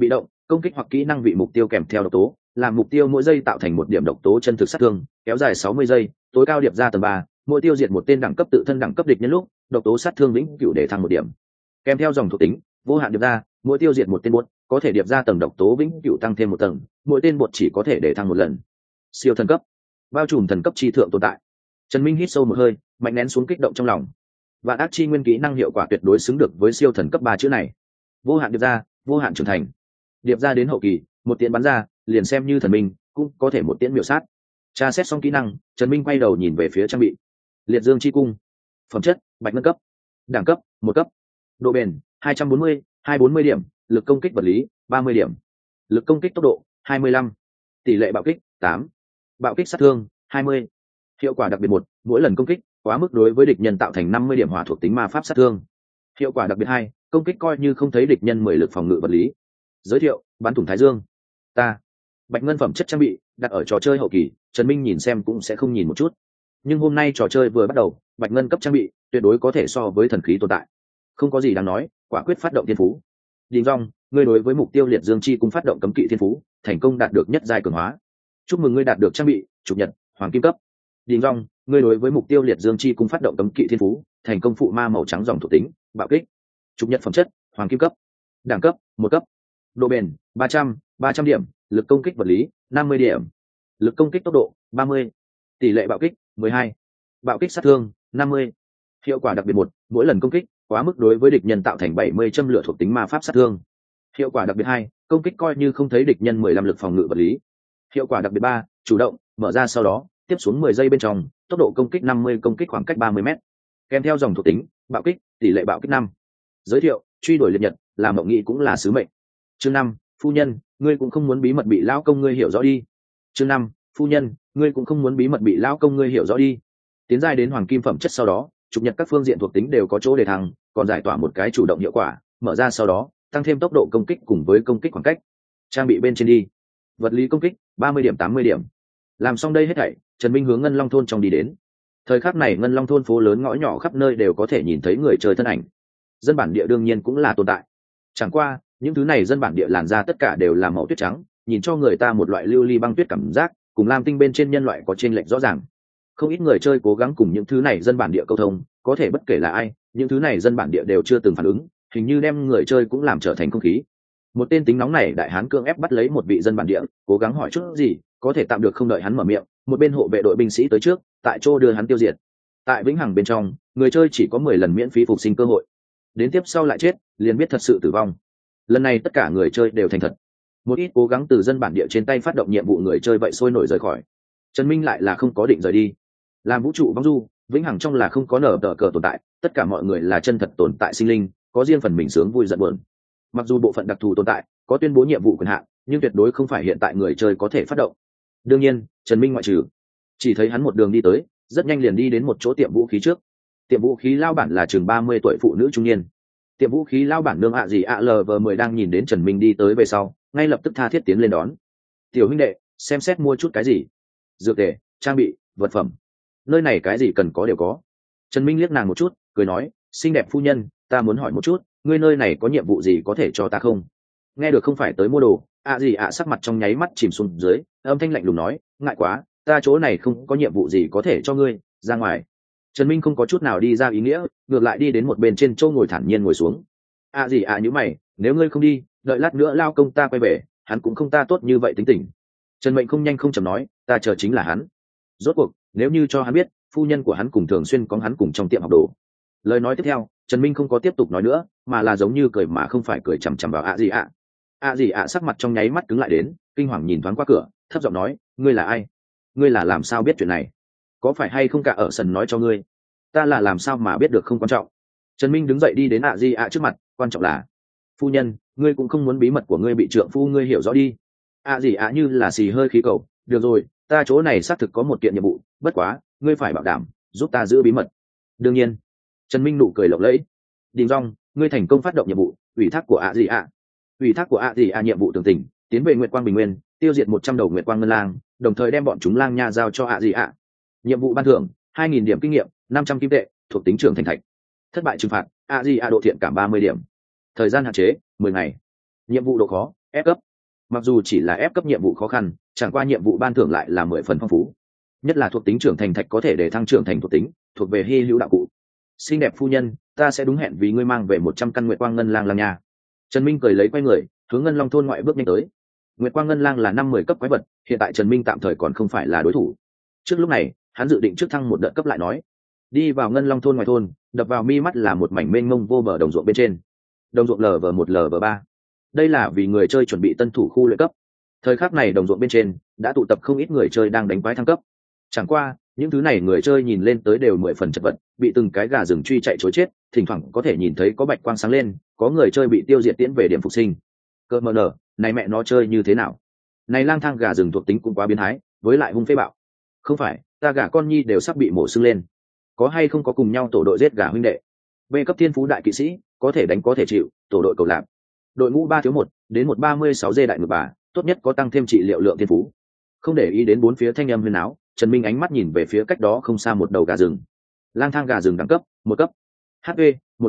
công kích hoặc kỹ năng vị mục tiêu kèm theo độc tố, làm mục tiêu mỗi giây tạo thành một điểm độc tố chân thực sát thương, kéo dài 60 giây, tối cao điệp ra tầng 3, mỗi tiêu diệt một tên đẳng cấp tự thân đẳng cấp địch nhân lúc, độc tố sát thương vĩnh cửu để thăng 1 điểm. Kèm theo dòng thuộc tính, vô hạn điệp ra, mỗi tiêu diệt một tên bột, có thể điệp ra tầng độc tố vĩnh cửu tăng thêm 1 tầng, mỗi tên bột chỉ có thể để thăng 1 lần. Siêu thần cấp, bao trùm thần cấp chi thượng tồn tại. Trần Minh hít sâu một hơi, mạnh nén xuống kích động trong lòng. Vạn ác chi nguyên kỹ năng hiệu quả tuyệt đối xứng được với siêu thần cấp 3 chữ này. Vô hạn điệp ra, vô hạn trưởng thành. Điệp ra đến hậu kỳ, một tiễn bắn ra, liền xem như thần minh, cũng có thể một tiễn miểu sát. Tra xét xong kỹ năng, Trần Minh quay đầu nhìn về phía trang bị. Liệt Dương chi cung. Phẩm chất: bạch ngân cấp. Đẳng cấp: 1 cấp. Độ bền: 240, 240 điểm, lực công kích vật lý: 30 điểm. Lực công kích tốc độ: 25. Tỷ lệ bạo kích: 8. Bạo kích sát thương: 20. Hiệu quả đặc biệt 1, mỗi lần công kích, quá mức đối với địch nhân tạo thành 50 điểm hỏa thuộc tính ma pháp sát thương. Hiệu quả đặc biệt 2, công kích coi như không thấy địch nhân 10 lực phòng ngự vật lý. Giới thiệu: bắn thủng thái dương. Bạch ngân phẩm chất trang bị, đặt ở trò chơi hậu kỳ, Trần Minh nhìn xem cũng sẽ không nhìn một chút. Nhưng hôm nay trò chơi vừa bắt đầu, bạch ngân cấp trang bị tuyệt đối có thể so với thần khí tồn tại. Không có gì đáng nói, quả quyết phát động thiên phú. Đình Dung, ngươi đối với mục tiêu liệt dương chi cung phát động cấm kỵ thiên phú, thành công đạt được nhất giai cường hóa. Chúc mừng ngươi đạt được trang bị chủ nhật hoàng kim cấp. Đình Dung, ngươi đối với mục tiêu liệt dương chi cung phát động cấm kỵ thiên phú, thành công phụ ma màu trắng dòng thuộc tính, bạo kích. Chủ nhật phẩm chất hoàng kim cấp. Đẳng cấp 1 cấp. Độ bền 300 điểm, lực công kích vật lý 50 điểm, lực công kích tốc độ 30, tỷ lệ bạo kích 12, bạo kích sát thương 50. Hiệu quả đặc biệt 1, mỗi lần công kích, quá mức đối với địch nhân tạo thành 70 châm lửa thuộc tính ma pháp sát thương. Hiệu quả đặc biệt 2, công kích coi như không thấy địch nhân 15 lực phòng ngự vật lý. Hiệu quả đặc biệt 3, chủ động, mở ra sau đó, tiếp xuống 10 giây bên trong, tốc độ công kích 50, công kích khoảng cách 30m. Kèm theo dòng thuộc tính, bạo kích, tỷ lệ bạo kích 5. Giới thiệu: truy đuổi liệt nhật, làm mộng nghị cũng là sứ mệnh. Chương 5, phu nhân, ngươi cũng không muốn bí mật bị lão công ngươi hiểu rõ đi. Chương 5, phu nhân, ngươi cũng không muốn bí mật bị lão công ngươi hiểu rõ đi. Tiến giai đến hoàng kim phẩm chất sau đó, chụp nhật các phương diện thuộc tính đều có chỗ để thăng, còn giải tỏa một cái chủ động hiệu quả, mở ra sau đó, tăng thêm tốc độ công kích cùng với công kích khoảng cách. Trang bị bên trên đi. Vật lý công kích 30 điểm 80 điểm. Làm xong đây hết thảy, Trần Minh hướng Ngân Long thôn trong đi đến. Thời khắc này Ngân Long thôn phố lớn ngõ nhỏ khắp nơi đều có thể nhìn thấy người chơi thân ảnh. Dân bản địa đương nhiên cũng là tồn tại. Chẳng qua, những thứ này dân bản địa làn da tất cả đều là màu tuyết trắng, nhìn cho người ta một loại lưu ly băng tuyết cảm giác, cùng lam tinh bên trên nhân loại có chênh lệch rõ ràng. Không ít người chơi cố gắng cùng những thứ này dân bản địa câu thông, có thể bất kể là ai, những thứ này dân bản địa đều chưa từng phản ứng, hình như đem người chơi cũng làm trở thành không khí. Một tên tính nóng này đại hán cưỡng ép bắt lấy một vị dân bản địa, cố gắng hỏi chút gì, có thể tạm được không đợi hắn mở miệng, một bên hộ vệ đội binh sĩ tới trước, tại chỗ đưa hắn tiêu diệt. Tại vĩnh hằng bên trong, người chơi chỉ có 10 lần miễn phí phục sinh cơ hội. Đến tiếp sau lại chết, liền biết thật sự tử vong. Lần này tất cả người chơi đều thành thật. Một ít cố gắng từ dân bản địa trên tay phát động nhiệm vụ người chơi vậy sôi nổi rời khỏi. Trần Minh lại là không có định rời đi. Làm vũ trụ vong du, vĩnh hằng trong là không có nở tờ cờ tồn tại, tất cả mọi người là chân thật tồn tại sinh linh, có riêng phần mình sướng vui giận buồn. Mặc dù bộ phận đặc thù tồn tại có tuyên bố nhiệm vụ quyền hạn, nhưng tuyệt đối không phải hiện tại người chơi có thể phát động. Đương nhiên, Trần Minh ngoại trừ. Chỉ thấy hắn một đường đi tới, rất nhanh liền đi đến một chỗ tiệm vũ khí trước. Tiệm vũ khí lao bản là chừng 30 tuổi phụ nữ trung niên. Tiệm vũ khí lao bản nương LV10 đang nhìn đến Trần Minh đi tới về sau, ngay lập tức tha thiết tiến lên đón. Tiểu huynh đệ, xem xét mua chút cái gì? Dược tề, trang bị, vật phẩm. Nơi này cái gì cần có đều có. Trần Minh liếc nàng một chút, cười nói, xinh đẹp phu nhân, ta muốn hỏi một chút, ngươi nơi này có nhiệm vụ gì có thể cho ta không? Nghe được không phải tới mua đồ, sắc mặt trong nháy mắt chìm xuống dưới, âm thanh lạnh lùng nói, ngại quá, ta chỗ này không có nhiệm vụ gì có thể cho ngươi, ra ngoài. Trần Minh không có chút nào đi ra ý nghĩa, ngược lại đi đến một bên trên châu ngồi thản nhiên ngồi xuống. Nhíu mày, nếu ngươi không đi, đợi lát nữa lao công ta quay về, hắn cũng không ta tốt như vậy tính tình. Trần Mệnh không nhanh không chậm nói, ta chờ chính là hắn. Rốt cuộc, nếu như cho hắn biết, phu nhân của hắn cùng thường xuyên có hắn cùng trong tiệm học đồ. Lời nói tiếp theo, Trần Minh không có tiếp tục nói nữa, mà là giống như cười mà không phải cười, chằm chằm vào sắc mặt trong nháy mắt cứng lại đến, kinh hoàng nhìn thoáng qua cửa, thấp giọng nói, ngươi là ai? Ngươi là làm sao biết chuyện này? Có phải hay không cả ở sân nói cho ngươi? Ta là làm sao mà biết được không quan trọng. Trần Minh đứng dậy đi đến trước mặt, quan trọng là, phu nhân, ngươi cũng không muốn bí mật của ngươi bị trượng phu ngươi hiểu rõ đi. Như là xì hơi khí cầu, được rồi, ta chỗ này xác thực có một kiện nhiệm vụ, bất quá, ngươi phải bảo đảm giúp ta giữ bí mật. Đương nhiên. Trần Minh nụ cười lộng lẫy. Đình Dung, ngươi thành công phát động nhiệm vụ, ủy thác của ủy thác của nhiệm vụ tường tình, tiến về Nguyệt Quang Bình Nguyên, tiêu diệt 100 đầu Nguyệt Quang ngân lang, đồng thời đem bọn chúng lang nha giao cho nhiệm vụ ban thưởng 2.000 điểm kinh nghiệm, 500 kim tệ, thuộc tính trưởng thành thạch. Thất bại trừng phạt, độ thiện cảm 30 điểm. Thời gian hạn chế 10 ngày. Nhiệm vụ độ khó F cấp. mặc dù chỉ là ép cấp nhiệm vụ khó khăn, chẳng qua nhiệm vụ ban thưởng lại là 10 phần phong phú, nhất là thuộc tính trưởng thành thạch có thể để thăng trưởng thành thuộc tính, thuộc về hy hữu đạo cụ. Xinh đẹp phu nhân, ta sẽ đúng hẹn vì ngươi mang về 100 căn nguyệt quang ngân lang lang nha. Trần Minh cười lấy quay người hướng ngân long thôn ngoại bước nhanh tới. Nguyệt quang ngân lang là 50 cấp quái vật, hiện tại Trần Minh tạm thời còn không phải là đối thủ. Trước lúc này hắn dự định trước thăng một đợt cấp lại nói. Đi vào ngân long thôn ngoài thôn, đập vào mi mắt là một mảnh mênh mông vô bờ đồng ruộng bên trên. Đồng ruộng LV1 LV3. Đây là vì người chơi chuẩn bị tân thủ khu luyện cấp. Thời khắc này đồng ruộng bên trên đã tụ tập không ít người chơi đang đánh quái thăng cấp. Chẳng qua những thứ này người chơi nhìn lên tới đều 10 phần chật vật, bị từng cái gà rừng truy chạy trối chết, thỉnh thoảng có thể nhìn thấy có bạch quang sáng lên, có người chơi bị tiêu diệt tiễn về điểm phục sinh. Cơ mờ nở, này mẹ nó chơi như thế nào? Này lang thang gà rừng thuộc tính cũng quá biến thái, với lại hung phế bạo. Không phải, ta gà con nhi đều sắp bị mổ xương lên. Có hay không có cùng nhau tổ đội giết gà huynh đệ? B cấp thiên phú đại kỵ sĩ, có thể đánh có thể chịu, tổ đội cầu lạc. Đội ngũ 3-1 đến 136 dê đại ngược bà, tốt nhất có tăng thêm trị liệu lượng thiên phú. Không để ý đến bốn phía thanh âm huyên áo, Trần Minh ánh mắt nhìn về phía cách đó không xa một đầu gà rừng. Lang thang gà rừng đẳng cấp, 1 cấp. HP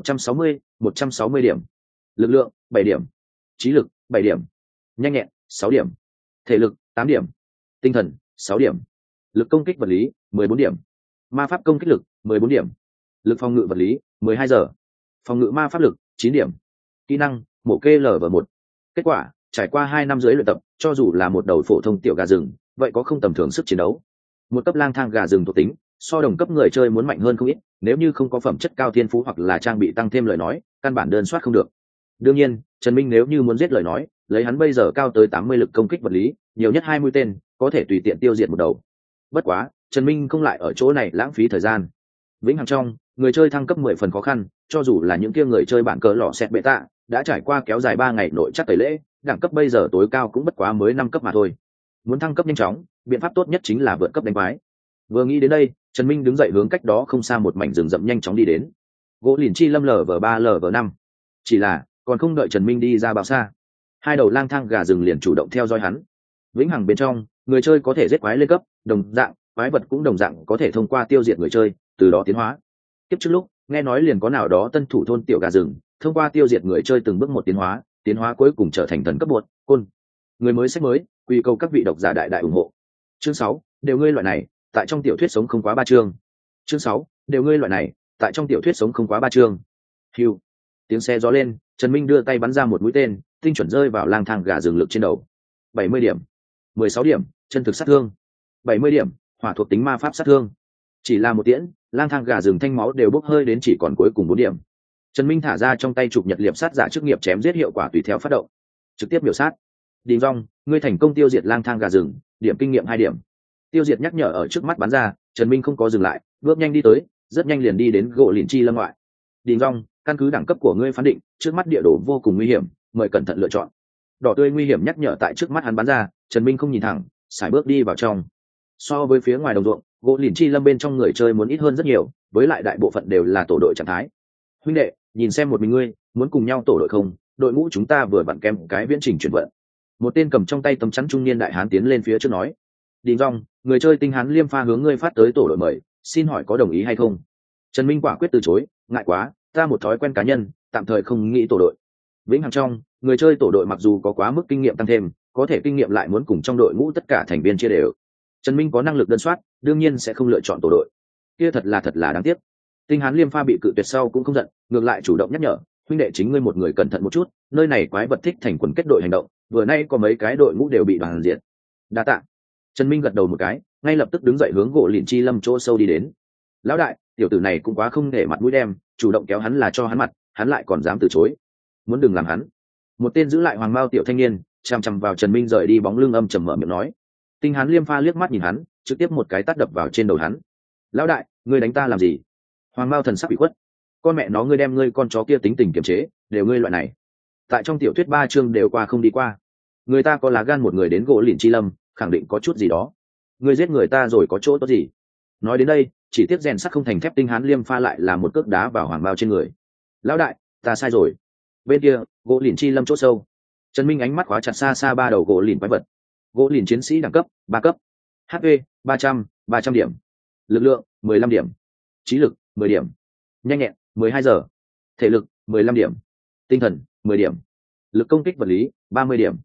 160 điểm. Lực lượng 7 điểm. Trí lực 7 điểm. Nhanh nhẹn 6 điểm. Thể lực 8 điểm. Tinh thần 6 điểm. Lực công kích vật lý 14 điểm. Ma pháp công kích lực 14 điểm. Lực phòng ngự vật lý 12 giờ. Phòng ngự ma pháp lực 9 điểm. Kỹ năng mổ kê LV1. Kết quả trải qua 2 năm dưới luyện tập, cho dù là một đầu phổ thông tiểu gà rừng, vậy có không tầm thường sức chiến đấu. Một cấp lang thang gà rừng thuộc tính so đồng cấp người chơi muốn mạnh hơn không ít, nếu như không có phẩm chất cao thiên phú hoặc là trang bị tăng thêm lời nói, căn bản đơn soát không được. Đương nhiên Trần Minh nếu như muốn giết lời nói, lấy hắn bây giờ cao tới 80 lực công kích vật lý, nhiều nhất 20 tên có thể tùy tiện tiêu diệt một đầu. Bất quá Trần Minh không lại ở chỗ này lãng phí thời gian. Vĩnh hằng trong người chơi thăng cấp 10 phần khó khăn, cho dù là những kia người chơi bản cờ lọ xẹt bệ tạ đã trải qua kéo dài 3 ngày nội chắc tẩy lễ, đẳng cấp bây giờ tối cao cũng bất quá mới 5 cấp mà thôi. Muốn thăng cấp nhanh chóng, biện pháp tốt nhất chính là vượt cấp đánh quái. Vừa nghĩ đến đây, Trần Minh đứng dậy hướng cách đó không xa một mảnh rừng rậm nhanh chóng đi đến. Gỗ lìn chi lâm LV3 LV5. Chỉ là còn không đợi Trần Minh đi ra bao xa, hai đầu lang thang gà rừng liền chủ động theo dõi hắn. Vĩnh hằng bên trong người chơi có thể giết quái lên cấp, đồng dạng quái vật cũng đồng dạng có thể thông qua tiêu diệt người chơi từ đó tiến hóa. Tiếp trước lúc nghe nói liền có nào đó tân thủ thôn tiểu gà rừng thông qua tiêu diệt người chơi từng bước một tiến hóa cuối cùng trở thành thần cấp bột côn. Người mới sách mới, quy cầu các vị độc giả đại đại ủng hộ. Chương 6, đều ngươi loại này tại trong tiểu thuyết sống không quá 3 chương. Chương 6, đều ngươi loại này tại trong tiểu thuyết sống không quá 3 chương. Hưu. Tiếng xe gió lên, Trần Minh đưa tay bắn ra một mũi tên, tinh chuẩn rơi vào lang thang gà rừng lực trên đầu. 70 điểm. 16 điểm, chân thực sát thương. 70 điểm, hỏa thuộc tính ma pháp sát thương. Chỉ là một tiễn, lang thang gà rừng thanh máu đều bốc hơi đến chỉ còn cuối cùng 4 điểm. Trần Minh thả ra trong tay chụp nhật liệp sát giả chức nghiệp chém giết hiệu quả tùy theo phát động. Trực tiếp biểu sát. Đình Dung, ngươi thành công tiêu diệt lang thang gà rừng, điểm kinh nghiệm 2 điểm. Tiêu diệt nhắc nhở ở trước mắt bắn ra, Trần Minh không có dừng lại, bước nhanh đi tới, rất nhanh liền đi đến gỗ lìn chi lâm ngoại. Đình Dung, căn cứ đẳng cấp của ngươi phán định, trước mắt địa đồ vô cùng nguy hiểm, mời cẩn thận lựa chọn. Đỏ tươi nguy hiểm nhắc nhở tại trước mắt hắn bắn ra, Trần Minh không nhìn thẳng, sải bước đi vào trong. So với phía ngoài đồng ruộng, gỗ lìn chi lâm bên trong người chơi muốn ít hơn rất nhiều, với lại đại bộ phận đều là tổ đội trạng thái. Huynh đệ, nhìn xem một mình ngươi, muốn cùng nhau tổ đội không? Đội ngũ chúng ta vừa vặn kèm cái viễn trình chuyển vận. Một tên cầm trong tay tấm chắn trung niên đại hán tiến lên phía trước nói. Đình Dung, người chơi tinh hán liêm pha hướng ngươi phát tới tổ đội mời, xin hỏi có đồng ý hay không? Trần Minh quả quyết từ chối, ngại quá, ta một thói quen cá nhân, tạm thời không nghĩ tổ đội. Vĩnh hằng trong người chơi tổ đội mặc dù có quá mức kinh nghiệm tăng thêm, có thể kinh nghiệm lại muốn cùng trong đội ngũ tất cả thành viên chia đều. Trần Minh có năng lực đơn soát, đương nhiên sẽ không lựa chọn tổ đội. Kia thật là đáng tiếc. Tinh hán liêm pha bị cự tuyệt sau cũng không giận, ngược lại chủ động nhắc nhở, huynh đệ chính ngươi một người cẩn thận một chút, nơi này quái vật thích thành quần kết đội hành động, vừa nay có mấy cái đội ngũ đều bị đoàn diệt. Đa tạ. Trần Minh gật đầu một cái, ngay lập tức đứng dậy hướng gỗ lìn chi lâm chỗ sâu đi đến. Lão đại, tiểu tử này cũng quá không để mặt mũi đem, chủ động kéo hắn là cho hắn mặt, hắn lại còn dám từ chối. Muốn đừng làm hắn. Một tên giữ lại hoàng mao tiểu thanh niên chằm chằm vào Trần Minh rời đi bóng lưng âm trầm mở miệng nói. Tinh hán liêm pha liếc mắt nhìn hắn, trực tiếp một cái tát đập vào trên đầu hắn. Lão đại, ngươi đánh ta làm gì? Hoàng mao thần sắc bị khuất. Con mẹ nó, ngươi đem ngươi con chó kia tính tình kiềm chế, đều ngươi loại này. Tại trong tiểu thuyết 3 chương đều qua không đi qua. Người ta có lá gan một người đến gỗ lìn chi lâm, khẳng định có chút gì đó. Ngươi giết người ta rồi có chỗ tốt gì? Nói đến đây, chỉ tiếc rèn sắt không thành thép, tinh hán liêm pha lại là một cước đá vào hoàng mao trên người. Lão đại, ta sai rồi. Bên kia gỗ lìn chi lâm chỗ sâu, Trần Minh ánh mắt khóa chặt xa xa 3 đầu gỗ lìn quái vật. Gỗ lìn chiến sĩ đẳng cấp 3 cấp. HP 300 điểm. Lực lượng 15 điểm. Trí lực 10 điểm. Nhanh nhẹn 12 giờ. Thể lực 15 điểm. Tinh thần 10 điểm. Lực công kích vật lý 30 điểm.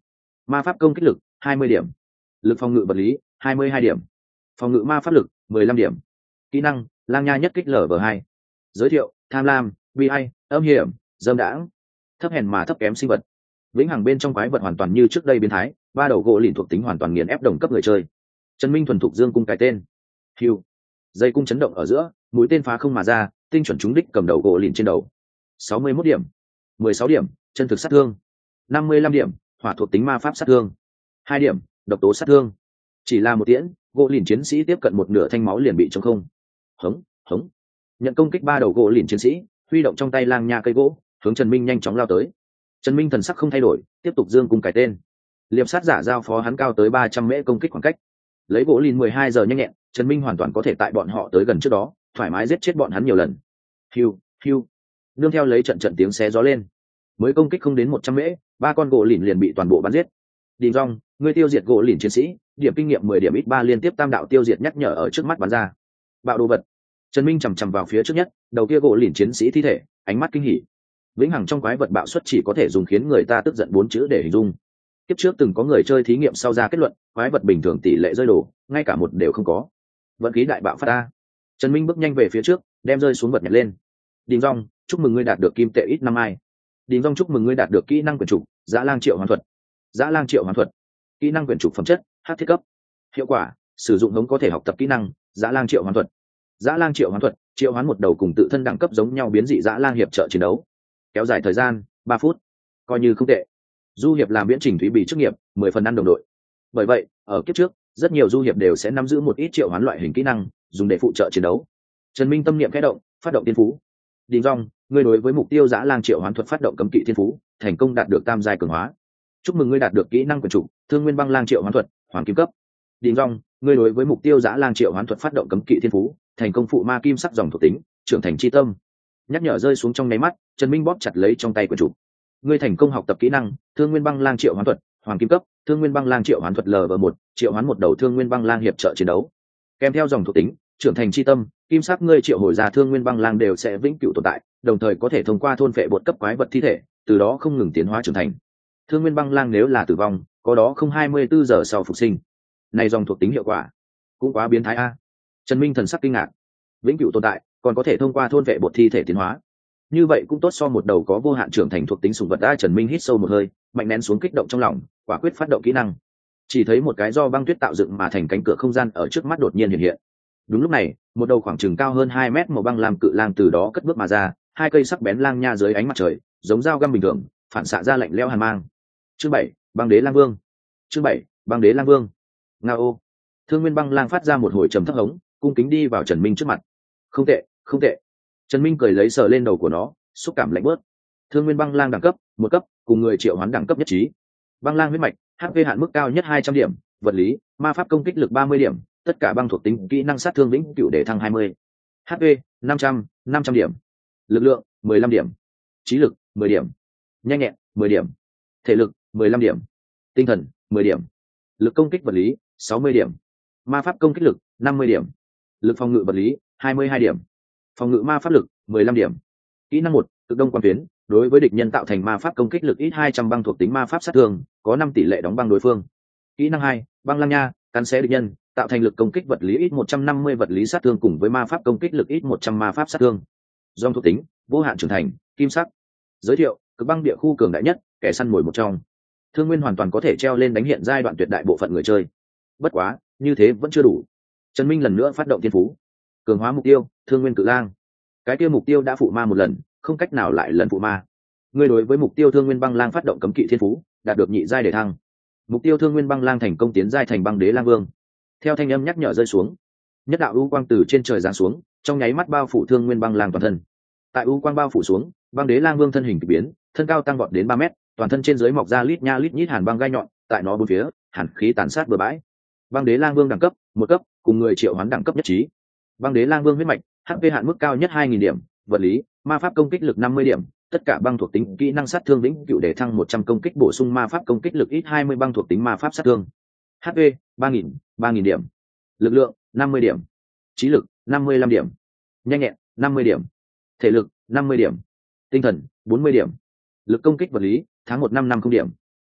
ma pháp công kích lực 20 điểm, lực phòng ngự vật lý 22 điểm, phòng ngự ma pháp lực 15 điểm. Kỹ năng lang nha nhất kích Lv2. Giới thiệu: tham lam, bi hay, âm hiểm, dâm đãng. Thấp hèn mà thấp kém sinh vật. Vĩnh hằng bên trong quái vật hoàn toàn như trước đây biến thái, ba đầu gỗ lìn thuộc tính hoàn toàn nghiền ép đồng cấp người chơi. Trần Minh thuần thục dương cung cái tên. Hưu. Dây cung chấn động ở giữa, mũi tên phá không mà ra, tinh chuẩn trúng đích cầm đầu gỗ lìn trên đầu. 61 điểm, 16 điểm, chân thực sát thương. 55 điểm, hỏa thuộc tính ma pháp sát thương. 2 điểm, độc tố sát thương. Chỉ là một tiễn, gỗ lìn chiến sĩ tiếp cận một nửa thanh máu liền bị trống không. Hống, hống. Nhận công kích ba đầu gỗ lìn chiến sĩ, huy động trong tay lang nha cây gỗ, hướng Trần Minh nhanh chóng lao tới. Trần Minh thần sắc không thay đổi, tiếp tục dương cung cái tên. Liệp sát giả giao phó hắn cao tới 300 mễ công kích khoảng cách. Lấy gỗ lìn 12 giờ nhanh nhẹn, Trần Minh hoàn toàn có thể tại bọn họ tới gần trước đó, thoải mái giết chết bọn hắn nhiều lần. Hiu, hiu. Nương theo lấy trận trận tiếng xé gió lên. Mới công kích không đến 100 mễ, ba con gỗ lìn liền bị toàn bộ bắn giết. Đình Dung, ngươi tiêu diệt gỗ lìn chiến sĩ, điểm kinh nghiệm 10 điểm ít 3 liên tiếp tam đạo tiêu diệt nhắc nhở ở trước mắt bắn ra. Bạo đồ vật. Trần Minh chằm chằm vào phía trước nhất, đầu kia gỗ lìn chiến sĩ thi thể, ánh mắt kinh hỉ. Vĩnh hằng trong quái vật bạo suất chỉ có thể dùng khiến người ta tức giận 4 chữ để hình dung. Kiếp trước từng có người chơi thí nghiệm sau ra kết luận, quái vật bình thường tỷ lệ rơi đổ, ngay cả một đều không có. Vận khí đại bạo phát ta. Trần Minh bước nhanh về phía trước, đem rơi xuống vật nhặt lên. Đình Dung, chúc mừng ngươi đạt được kim tệ ít 5 ai. Đình Dung, chúc mừng ngươi đạt được kỹ năng quyển trục, Dã Lang Triệu Hoán Thuật. Dã Lang Triệu Hoán Thuật. Kỹ năng quyển trục phẩm chất, Hắc thiết cấp. Hiệu quả, sử dụng hống có thể học tập kỹ năng, Dã Lang Triệu Hoán Thuật. Dã Lang Triệu Hoán Thuật, triệu hoán một đầu cùng tự thân đẳng cấp giống nhau biến dị dã lang hiệp trợ chiến đấu. Kéo dài thời gian 3 phút, coi như không tệ. Du hiệp làm viễn trình thúy bì chức nghiệp, 10 phần ăn đồng đội. Bởi vậy, ở kiếp trước, rất nhiều du hiệp đều sẽ nắm giữ một ít triệu hoán loại hình kỹ năng, dùng để phụ trợ chiến đấu. Trần Minh tâm niệm khẽ động, phát động tiên phú. Đình Dung, ngươi đối với mục tiêu dã lang triệu hoán thuật phát động cấm kỵ thiên phú, thành công đạt được tam giai cường hóa. Chúc mừng ngươi đạt được kỹ năng quyền chủ, Thương Nguyên Băng Lang triệu hoán thuật, hoàng kim cấp. Đình Dung, ngươi đối với mục tiêu dã lang triệu hoán thuật phát động cấm kỵ thiên phú, thành công phụ ma kim sắc dòng thuộc tính, trưởng thành chi tâm. Nhắc nhở rơi xuống trong nháy mắt, Trần Minh bóp chặt lấy trong tay quyền chủ. Ngươi thành công học tập kỹ năng Thương Nguyên Băng Lang triệu hoán thuật, hoàng kim cấp. Thương Nguyên Băng Lang triệu hoán thuật Lv1, triệu hoán một đầu Thương Nguyên Băng Lang hiệp trợ chiến đấu. Kèm theo dòng thuộc tính, trưởng thành chi tâm, kim sắc ngươi triệu hồi ra Thương Nguyên Băng Lang đều sẽ vĩnh cửu tồn tại, đồng thời có thể thông qua thôn phệ bột cấp quái vật thi thể, từ đó không ngừng tiến hóa trưởng thành. Thương Nguyên Băng Lang nếu là tử vong, có đó không 24 giờ sau phục sinh. Này dòng thuộc tính hiệu quả cũng quá biến thái a. Trần Minh thần sắc kinh ngạc. Vĩnh cửu tồn tại, còn có thể thông qua thôn vệ bột thi thể tiến hóa. Như vậy cũng tốt so một đầu có vô hạn trưởng thành thuộc tính sủng vật a. Trần Minh hít sâu một hơi, mạnh nén xuống kích động trong lòng, quả quyết phát động kỹ năng. Chỉ thấy một cái do băng tuyết tạo dựng mà thành cánh cửa không gian ở trước mắt đột nhiên hiện hiện. Đúng lúc này, một đầu khoảng chừng cao hơn 2 mét màu băng làm cự lang từ đó cất bước mà ra, hai cây sắc bén lang nha dưới ánh mặt trời, giống dao găm bình thường, phản xạ ra lạnh lẽo hàn mang. Chương 7, băng đế lang vương. Chương 7, băng đế lang vương. Ngao. Thương Nguyên Băng Lang phát ra một hồi trầm thấp hống, cung kính đi vào Trần Minh trước mặt. Không tệ, không tệ. Trần Minh cười lấy sờ lên đầu của nó, xúc cảm lạnh bớt. Thương Nguyên Băng Lang đẳng cấp 1 cấp, cùng người triệu hoán đẳng cấp nhất trí. Băng Lang huyết mạch, HP hạn mức cao nhất 200 điểm, vật lý, ma pháp công kích lực 30 điểm, tất cả băng thuộc tính kỹ năng sát thương vĩnh cửu để thăng 20. HP 500 điểm. Lực lượng 15 điểm. Trí lực 10 điểm. Nhanh nhẹn 10 điểm. Thể lực 15 điểm. Tinh thần 10 điểm. Lực công kích vật lý 60 điểm. Ma pháp công kích lực 50 điểm. Lực phòng ngự vật lý 22 điểm. Phòng ngự ma pháp lực 15 điểm. Kỹ năng 1, cực đông quang tuyến, đối với địch nhân tạo thành ma pháp công kích lực ít 200 băng thuộc tính ma pháp sát thương, có 5 tỷ lệ đóng băng đối phương. Kỹ năng 2, băng lang nha, cắn xé địch nhân, tạo thành lực công kích vật lý ít 150 vật lý sát thương cùng với ma pháp công kích lực ít 100 ma pháp sát thương. Dòng thuộc tính, vô hạn trưởng thành, kim sắc. Giới thiệu, cực băng địa khu cường đại nhất, kẻ săn mồi một trong. Thương Nguyên hoàn toàn có thể treo lên đánh hiện giai đoạn tuyệt đại bộ phận người chơi. Bất quá, như thế vẫn chưa đủ. Trần Minh lần nữa phát động thiên phú, cường hóa mục tiêu Thương Nguyên cự lang. Cái kia mục tiêu đã phụ ma một lần, không cách nào lại lần phụ ma. Ngươi đối với mục tiêu Thương Nguyên Băng Lang phát động cấm kỵ thiên phú, đạt được nhị giai để thăng. Mục tiêu Thương Nguyên Băng Lang thành công tiến giai thành băng đế lang vương. Theo thanh âm nhắc nhở rơi xuống, nhất đạo u quang từ trên trời giáng xuống, trong nháy mắt bao phủ Thương Nguyên Băng Lang toàn thân. Tại u quang bao phủ xuống, băng đế lang vương thân hình kỳ biến, thân cao tăng vọt đến 3 mét, toàn thân trên dưới mọc ra lít nha lít nhít hàn băng gai nhọn, tại nó bốn phía, hàn khí tàn sát bừa bãi. Băng đế lang vương đẳng cấp 1 cấp, cùng người triệu hoán đẳng cấp nhất trí. Băng đế lang vương huyết mạch, HP hạn mức cao nhất 2000 điểm, vật lý, ma pháp công kích lực 50 điểm, tất cả băng thuộc tính kỹ năng sát thương vĩnh cửu để thăng 100 công kích bổ sung ma pháp công kích lực ít 20 băng thuộc tính ma pháp sát thương. HP 3000 điểm. Lực lượng 50 điểm. Trí lực 55 điểm. Nhanh nhẹn 50 điểm. Thể lực 50 điểm. Tinh thần 40 điểm. Lực công kích vật lý, tháng 1 năm 50 điểm.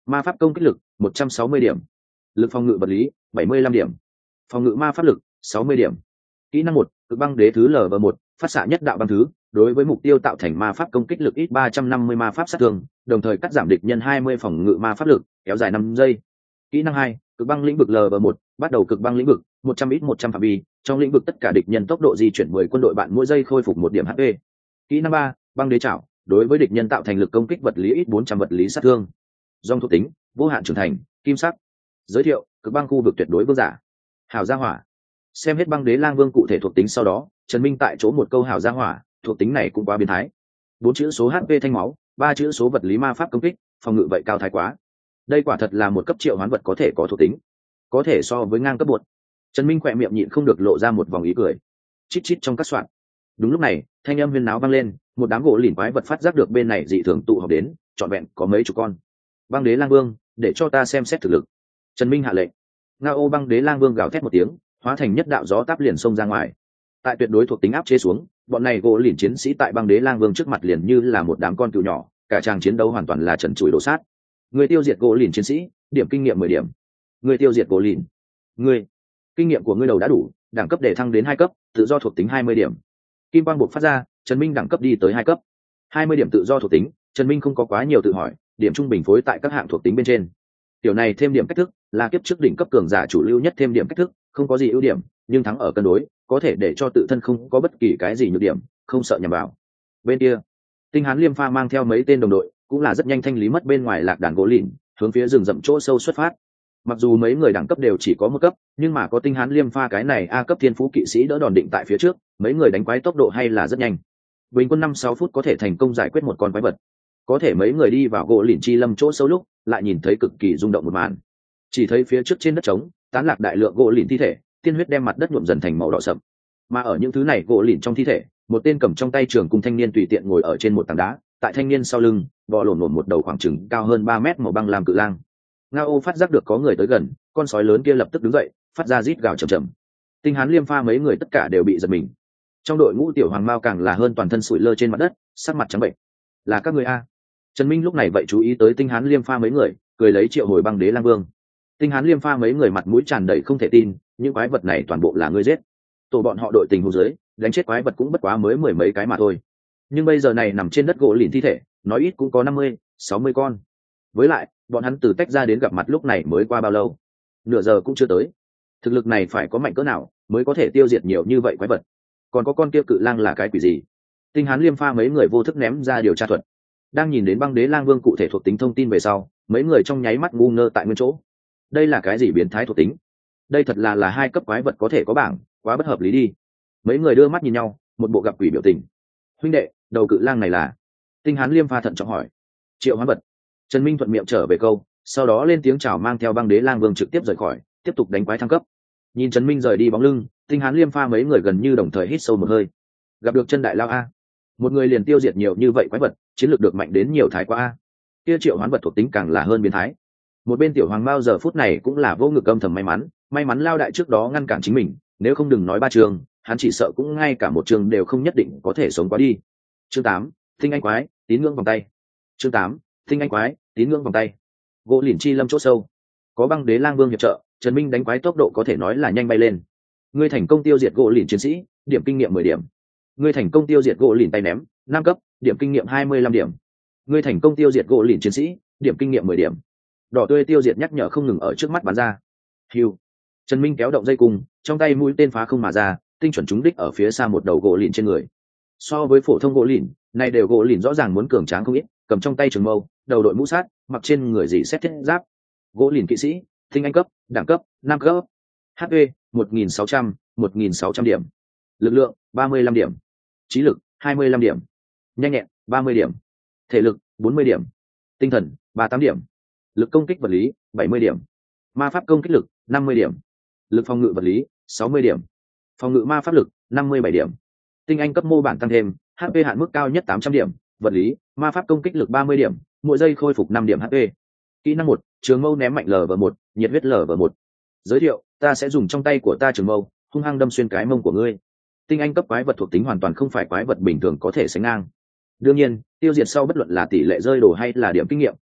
Ma pháp công kích lực 160 điểm, lực phòng ngự vật lý 75 điểm, phòng ngự ma pháp lực 60 điểm. Kỹ năng 1, cực băng đế thứ LV1, phát xạ nhất đạo băng thứ, đối với mục tiêu tạo thành ma pháp công kích lực ít 350 ma pháp sát thương, đồng thời cắt giảm địch nhân 20 phòng ngự ma pháp lực, kéo dài 5 giây. Kỹ năng 2, cực băng lĩnh vực LV1, bắt đầu cực băng lĩnh vực 100 ít 100 phạm vi, trong lĩnh vực tất cả địch nhân tốc độ di chuyển 10 quân đội bạn mỗi giây khôi phục 1 điểm HP. Kỹ năng 3, băng đế trảo, đối với địch nhân tạo thành lực công kích vật lý ít 400 vật lý sát thương. Dòng thuộc tính, vô hạn trưởng thành, kim sắc. Giới thiệu, cực băng khu vực tuyệt đối vương giả. Hào gia hỏa. Xem hết băng đế lang vương cụ thể thuộc tính sau đó, Trần Minh tại chỗ một câu hào gia hỏa, thuộc tính này cũng quá biến thái. 4 chữ số HP thanh máu, 3 chữ số vật lý ma pháp công kích, phòng ngự vậy cao thái quá. Đây quả thật là một cấp triệu hoán vật có thể có thuộc tính, có thể so với ngang cấp bột. Trần Minh khỏe miệng nhịn không được lộ ra một vòng ý cười. Chít chít trong các soạn. Đúng lúc này, thanh âm huyên náo vang lên, một đám gỗ lìn quái vật phát giác được bên này dị thường tụ họp đến, trọn vẹn có mấy chục con. Băng đế lang vương, để cho ta xem xét thực lực. Trần Minh hạ lệnh. Ngao băng đế lang vương gào thét một tiếng, hóa thành nhất đạo gió táp liền xông ra ngoài. Tại tuyệt đối thuộc tính áp chế xuống, bọn này gỗ lìn chiến sĩ tại băng đế lang vương trước mặt liền như là một đám con cừu nhỏ, cả tràng chiến đấu hoàn toàn là trần trụi đổ sát. Người tiêu diệt gỗ lìn chiến sĩ, điểm kinh nghiệm 10 điểm. Người tiêu diệt gỗ lìn, người kinh nghiệm của ngươi đầu đã đủ, đẳng cấp để thăng đến 2 cấp, tự do thuộc tính 20 điểm. Kim quang buộc phát ra, Trần Minh đẳng cấp đi tới 2 cấp. 20 điểm tự do thuộc tính, Trần Minh không có quá nhiều tự hỏi, điểm trung bình phối tại các hạng thuộc tính bên trên. Tiểu này thêm điểm cách thức, là kiếp trước đỉnh cấp cường giả chủ lưu nhất thêm điểm cách thức, không có gì ưu điểm, nhưng thắng ở cân đối, có thể để cho tự thân không có bất kỳ cái gì nhược điểm, không sợ nhầm vào. Bên kia, Tinh Hán Liêm Pha mang theo mấy tên đồng đội, cũng là rất nhanh thanh lý mất bên ngoài lạc đàn gỗ lìn, hướng phía rừng rậm chỗ sâu xuất phát. Mặc dù mấy người đẳng cấp đều chỉ có 1 cấp, nhưng mà có Tinh Hán Liêm Pha cái này A cấp thiên phú kỵ sĩ đỡ đòn định tại phía trước, mấy người đánh quái tốc độ hay là rất nhanh. Bình quân 5-6 phút có thể thành công giải quyết một con quái vật. Có thể mấy người đi vào gỗ lìn chi lâm chỗ sâu lúc, lại nhìn thấy cực kỳ rung động một màn. Chỉ thấy phía trước trên đất trống, tán lạc đại lượng gỗ lìn thi thể, tiên huyết đem mặt đất nhuộm dần thành màu đỏ sậm. Mà ở những thứ này gỗ lìn trong thi thể, một tên cầm trong tay trường cung thanh niên tùy tiện ngồi ở trên một tảng đá, tại thanh niên sau lưng, bò lổn lổn một đầu khoảng chừng cao hơn 3 mét màu băng làm cự lang. Ngao phát giác được có người tới gần, con sói lớn kia lập tức đứng dậy, phát ra rít gào trầm trầm. Tinh Hán Liêm Pha mấy người tất cả đều bị giật mình. Trong đội ngũ tiểu hoàng mao càng là hơn toàn thân sủi lơ trên mặt đất, sắc mặt trắng bệnh. Là các người a? Trần Minh lúc này vậy chú ý tới Tinh Hán Liêm Pha mấy người, cười lấy triệu hồi băng đế lang vương. Tinh Hán Liêm Pha mấy người mặt mũi tràn đầy không thể tin, những quái vật này toàn bộ là ngươi giết. Tổ bọn họ đội tình huống dưới, đánh chết quái vật cũng bất quá mới 10 mấy cái mà thôi. Nhưng bây giờ này nằm trên đất gỗ lìn thi thể, nói ít cũng có 50-60 con. Với lại, bọn hắn từ tách ra đến gặp mặt lúc này mới qua bao lâu? Nửa giờ cũng chưa tới. Thực lực này phải có mạnh cỡ nào mới có thể tiêu diệt nhiều như vậy quái vật? Còn có con kia cự lang là cái quỷ gì? Tinh Hán Liêm Pha mấy người vô thức ném ra điều tra thuật. Đang nhìn đến băng đế lang vương cụ thể thuộc tính thông tin về sau, mấy người trong nháy mắt ngu ngơ tại nguyên chỗ. Đây là cái gì biến thái thuộc tính? Đây thật là 2 cấp quái vật có thể có bảng, quá bất hợp lý đi. Mấy người đưa mắt nhìn nhau, một bộ gặp quỷ biểu tình. Huynh đệ, đầu cự lang này là? Tinh Hán Liêm Pha thận trọng hỏi. Triệu hoán vật. Trần Minh thuận miệng trở về câu, sau đó lên tiếng chào mang theo băng đế lang vương trực tiếp rời khỏi, tiếp tục đánh quái thăng cấp. Nhìn Trần Minh rời đi bóng lưng, Tinh Hán Liêm Pha mấy người gần như đồng thời hít sâu một hơi. Gặp được chân đại lao a, một người liền tiêu diệt nhiều như vậy quái vật, chiến lược được mạnh đến nhiều thái quá a. Kia triệu hoán vật thuộc tính càng là hơn biến thái. Một bên tiểu hoàng mao giờ phút này cũng là vô ngực âm thầm may mắn lao đại trước đó ngăn cản chính mình, nếu không đừng nói 3 trường, hắn chỉ sợ cũng ngay cả 1 trường đều không nhất định có thể sống qua đi. Chương 8, Tinh Anh quái, tín ngưỡng vòng tay. Chương 8, Tinh Anh quái, tín ngưỡng vòng tay. Gỗ lìn chi lâm chỗ sâu, có băng đế lang vương hiệp trợ, Trần Minh đánh quái tốc độ có thể nói là nhanh bay lên. Ngươi thành công tiêu diệt gỗ lìn chiến sĩ, điểm kinh nghiệm 10 điểm. Ngươi thành công tiêu diệt gỗ lìn tay ném, 5 cấp, điểm kinh nghiệm 25 điểm. Ngươi thành công tiêu diệt gỗ lìn chiến sĩ, điểm kinh nghiệm 10 điểm. Đỏ tươi tiêu diệt nhắc nhở không ngừng ở trước mắt bắn ra. Hưu. Trần Minh kéo động dây cung, trong tay mũi tên phá không mà ra, tinh chuẩn trúng đích ở phía xa một đầu gỗ lìn trên người. So với phổ thông gỗ lìn, này đều gỗ lìn rõ ràng muốn cường tráng không ít, cầm trong tay trường mâu, đầu đội mũ sát, mặc trên người gì xét thiết giáp. Gỗ lìn kỵ sĩ, tinh anh cấp, đẳng cấp 5 cấp. HP 1600 điểm. Lực lượng 35 điểm. Trí lực 25 điểm. Nhanh nhẹn 30 điểm. Thể lực 40 điểm. Tinh thần 38 điểm. Lực công kích vật lý 70 điểm. Ma pháp công kích lực 50 điểm. Lực phòng ngự vật lý 60 điểm. Phòng ngự ma pháp lực 57 điểm. Tinh anh cấp mô bản tăng thêm, HP hạn mức cao nhất 800 điểm, vật lý, ma pháp công kích lực 30 điểm, mỗi giây khôi phục 5 điểm HP. Kỹ năng 1, trường mâu ném mạnh LV1, nhiệt huyết LV1. Giới thiệu, ta sẽ dùng trong tay của ta trường mâu, hung hăng đâm xuyên cái mông của ngươi. Tinh anh cấp quái vật thuộc tính hoàn toàn không phải quái vật bình thường có thể sánh ngang. Đương nhiên, tiêu diệt sau bất luận là tỷ lệ rơi đồ hay là điểm kinh nghiệm,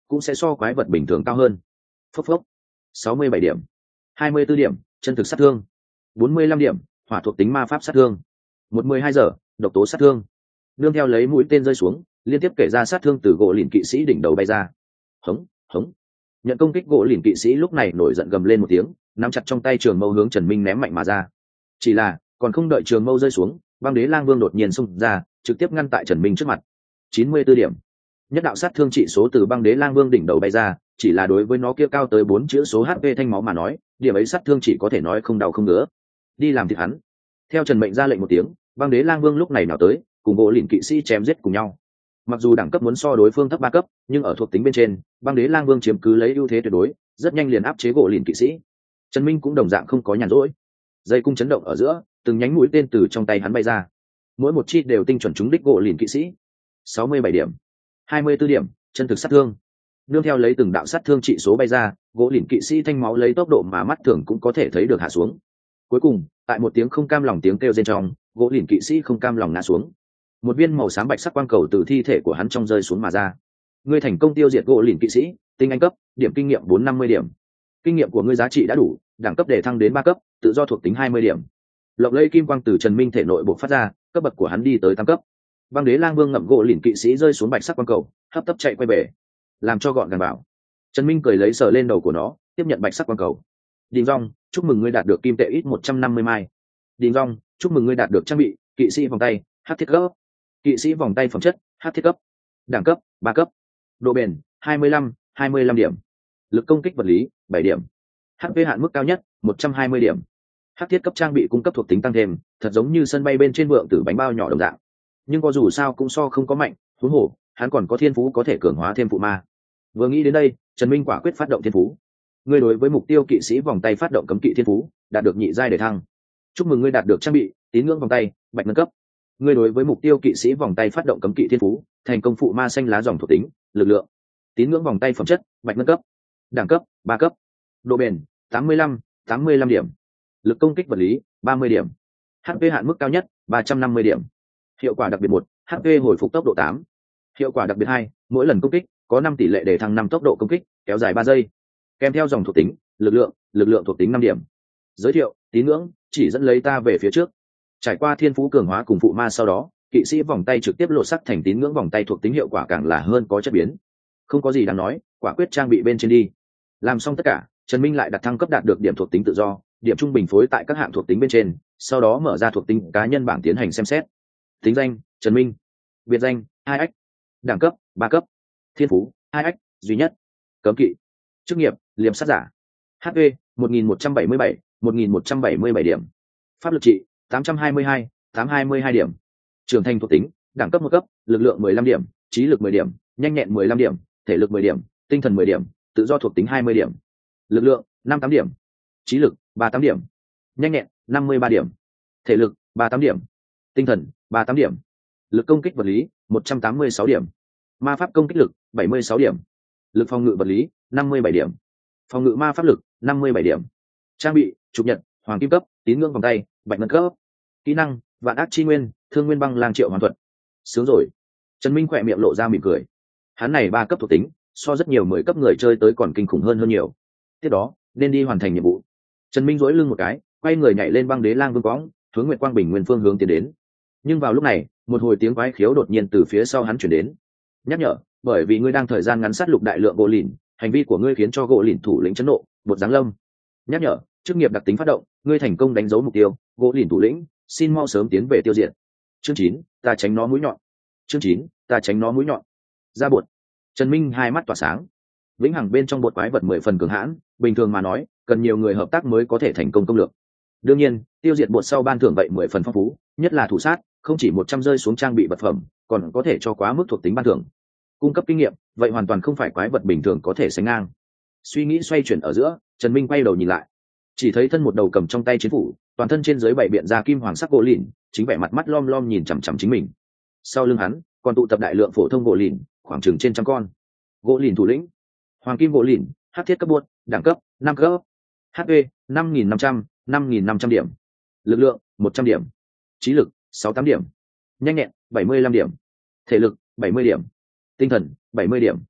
cũng sẽ so quái vật bình thường cao hơn. Phốc phốc. 67 điểm. 24 điểm chân thực sát thương. 45 điểm hỏa thuộc tính ma pháp sát thương. 12 giờ độc tố sát thương. Nương theo lấy mũi tên rơi xuống, liên tiếp kể ra sát thương từ gỗ lìn kỵ sĩ đỉnh đầu bay ra. Hống hống. Nhận công kích gỗ lìn kỵ sĩ lúc này nổi giận gầm lên một tiếng, nắm chặt trong tay trường mâu hướng Trần Minh ném mạnh mà ra. Chỉ là còn không đợi trường mâu rơi xuống, băng đế lang vương đột nhiên xông ra, trực tiếp ngăn tại Trần Minh trước mặt. 94 điểm. Nhất đạo sát thương trị số từ băng đế lang vương đỉnh đầu bay ra, chỉ là đối với nó kia cao tới 4 chữ số HP thanh máu mà nói, điểm ấy sát thương chỉ có thể nói không đau không ngứa. Đi làm thịt hắn. Theo Trần Mệnh ra lệnh một tiếng, băng đế lang vương lúc này nào tới, cùng gỗ lìn kỵ sĩ chém giết cùng nhau. Mặc dù đẳng cấp muốn so đối phương thấp 3 cấp, nhưng ở thuộc tính bên trên, băng đế lang vương chiếm cứ lấy ưu thế tuyệt đối, rất nhanh liền áp chế gỗ lìn kỵ sĩ. Trần Minh cũng đồng dạng không có nhàn rỗi, dây cung chấn động ở giữa, từng nhánh mũi tên từ trong tay hắn bay ra, mỗi một chi đều tinh chuẩn trúng đích gỗ lìn kỵ sĩ. 67 điểm. 24 điểm chân thực sát thương. Nương theo lấy từng đạo sát thương trị số bay ra, gỗ lìn kỵ sĩ thanh máu lấy tốc độ mà mắt thường cũng có thể thấy được hạ xuống. Cuối cùng, tại một tiếng không cam lòng tiếng kêu rên trong, gỗ lìn kỵ sĩ không cam lòng ngã xuống. Một viên màu xám bạch sắc quang cầu từ thi thể của hắn trong rơi xuống mà ra. Ngươi thành công tiêu diệt gỗ lìn kỵ sĩ, tinh anh cấp, điểm kinh nghiệm 450 điểm. Kinh nghiệm của ngươi giá trị đã đủ, đẳng cấp để thăng đến 3 cấp, tự do thuộc tính 20 điểm. Lộng lẫy kim quang từ Trần Minh thể nội bộc phát ra, cấp bậc của hắn đi tới 8 cấp. Băng đế lang vương ngậm gỗ lìn kỵ sĩ rơi xuống bạch sắc quang cầu, hấp tấp chạy quay về, làm cho gọn gàng bảo. Trần Minh cười lấy sờ lên đầu của nó, tiếp nhận bạch sắc quang cầu. Đình Dung, chúc mừng ngươi đạt được kim tệ ít 150 mai. Đình Dung, chúc mừng ngươi đạt được trang bị kỵ sĩ vòng tay hắc thiết cấp. Kỵ sĩ vòng tay phẩm chất hắc thiết cấp. Đẳng cấp 3 cấp. Độ bền 25 điểm. Lực công kích vật lý 7 điểm. HP hạn mức cao nhất 120 điểm. Hắc thiết cấp trang bị cung cấp thuộc tính tăng thêm, thật giống như sân bay bên trên vượng tử bánh bao nhỏ đồng dạng. Nhưng có dù sao cũng so không có mạnh, huống hồ hắn còn có thiên phú có thể cường hóa thêm phụ ma. Vừa nghĩ đến đây, Trần Minh quả quyết phát động thiên phú. Ngươi đối với mục tiêu kỵ sĩ vòng tay phát động cấm kỵ thiên phú, đạt được nhị giai để thăng. Chúc mừng ngươi đạt được trang bị tín ngưỡng vòng tay bạch nâng cấp. Ngươi đối với mục tiêu kỵ sĩ vòng tay phát động cấm kỵ thiên phú, thành công phụ ma xanh lá dòng thuộc tính lực lượng. Tín ngưỡng vòng tay phẩm chất bạch nâng cấp. Đẳng cấp 3 cấp. Độ bền 85 điểm. Lực công kích vật lý 30 điểm. HP hạn mức cao nhất 350 điểm. Hiệu quả đặc biệt 1, HP hồi phục tốc độ 8. Hiệu quả đặc biệt 2, mỗi lần công kích có 5 tỷ lệ để thăng 5 tốc độ công kích, kéo dài 3 giây. Kèm theo dòng thuộc tính lực lượng thuộc tính 5 điểm. Giới thiệu tín ngưỡng chỉ dẫn lấy ta về phía trước. Trải qua thiên phú cường hóa cùng phụ ma sau đó, kỵ sĩ vòng tay trực tiếp lộ sắc thành tín ngưỡng vòng tay thuộc tính hiệu quả càng là hơn có chất biến. Không có gì đáng nói, quả quyết trang bị bên trên đi. Làm xong tất cả, Trần Minh lại đặt thăng cấp đạt được điểm thuộc tính tự do, điểm trung bình phối tại các hạng thuộc tính bên trên, sau đó mở ra thuộc tính cá nhân bảng tiến hành xem xét. Tính danh Trần Minh. Biệt danh 2X. Đẳng cấp 3 cấp. Thiên phú 2X duy nhất. Cấm kỵ. Chức nghiệp liềm sát giả. HP 1177 điểm. Pháp lực trị 822 điểm. Trưởng thành thuộc tính đẳng cấp 1 cấp, lực lượng 15 điểm, trí lực 10 điểm, nhanh nhẹn 15 điểm, thể lực 10 điểm, tinh thần 10 điểm, tự do thuộc tính 20 điểm. Lực lượng 58 điểm, trí lực 38 điểm, nhanh nhẹn 53 điểm, thể lực 38 điểm, tinh thần 38 điểm, lực công kích vật lý 186 điểm, ma pháp công kích lực 76 điểm, lực phòng ngự vật lý 57 điểm, phòng ngự ma pháp lực 57 điểm. Trang bị trục nhật hoàng kim cấp tín ngưỡng vòng tay bạch ngân cấp. Kỹ năng vạn ác chi nguyên thương nguyên băng lang triệu hoàn thuật. Sướng rồi. Trần Minh khỏe miệng lộ ra mỉm cười. Hắn này 3 cấp thuộc tính so rất nhiều 10 cấp người chơi tới còn kinh khủng hơn nhiều. Tiếp đó nên đi hoàn thành nhiệm vụ. Trần Minh duỗi lưng một cái, quay người nhảy lên băng đế lang vương cõng, hướng Nguyệt Quang Bình Nguyên phương hướng tiến đến. Nhưng vào lúc này, một hồi tiếng quái khiếu đột nhiên từ phía sau hắn truyền đến. Nhắc nhở, bởi vì ngươi đang thời gian ngắn sát lục đại lượng gỗ lìn, hành vi của ngươi khiến cho gỗ lìn thủ lĩnh chấn nộ, bột giáng lâm. Nhắc nhở, chức nghiệp đặc tính phát động, ngươi thành công đánh dấu mục tiêu, gỗ lìn thủ lĩnh, xin mau sớm tiến về tiêu diệt. Chương 9, ta tránh nó mũi nhọn. Chương 9, ta tránh nó mũi nhọn. Ra bột. Trần Minh hai mắt tỏa sáng. Vĩnh hằng bên trong bột quái vật 10 phần cường hãn, bình thường mà nói, cần nhiều người hợp tác mới có thể thành công công lược. Đương nhiên, tiêu diệt bột sau ban thưởng vậy 10 phần phong phú, nhất là thủ sát, không chỉ 100 rơi xuống trang bị vật phẩm, còn có thể cho quá mức thuộc tính ban thưởng. Cung cấp kinh nghiệm, vậy hoàn toàn không phải quái vật bình thường có thể sánh ngang. Suy nghĩ xoay chuyển ở giữa, Trần Minh quay đầu nhìn lại, chỉ thấy thân một đầu cầm trong tay chiến phủ, toàn thân trên dưới bảy biện ra kim hoàng sắc gỗ lìn, chính vẻ mặt mắt lom lom nhìn chằm chằm chính mình. Sau lưng hắn còn tụ tập đại lượng phổ thông gỗ lìn, khoảng chừng trên trăm con. Gỗ lìn thủ lĩnh, hoàng kim gỗ lìn, hắc thiết cấp buốt, đẳng cấp 5 cấp. HP 5500 điểm. Lực lượng 100 điểm. Trí lực 68 điểm. Nhanh nhẹn 75 điểm. Thể lực 70 điểm. Tinh thần 70 điểm.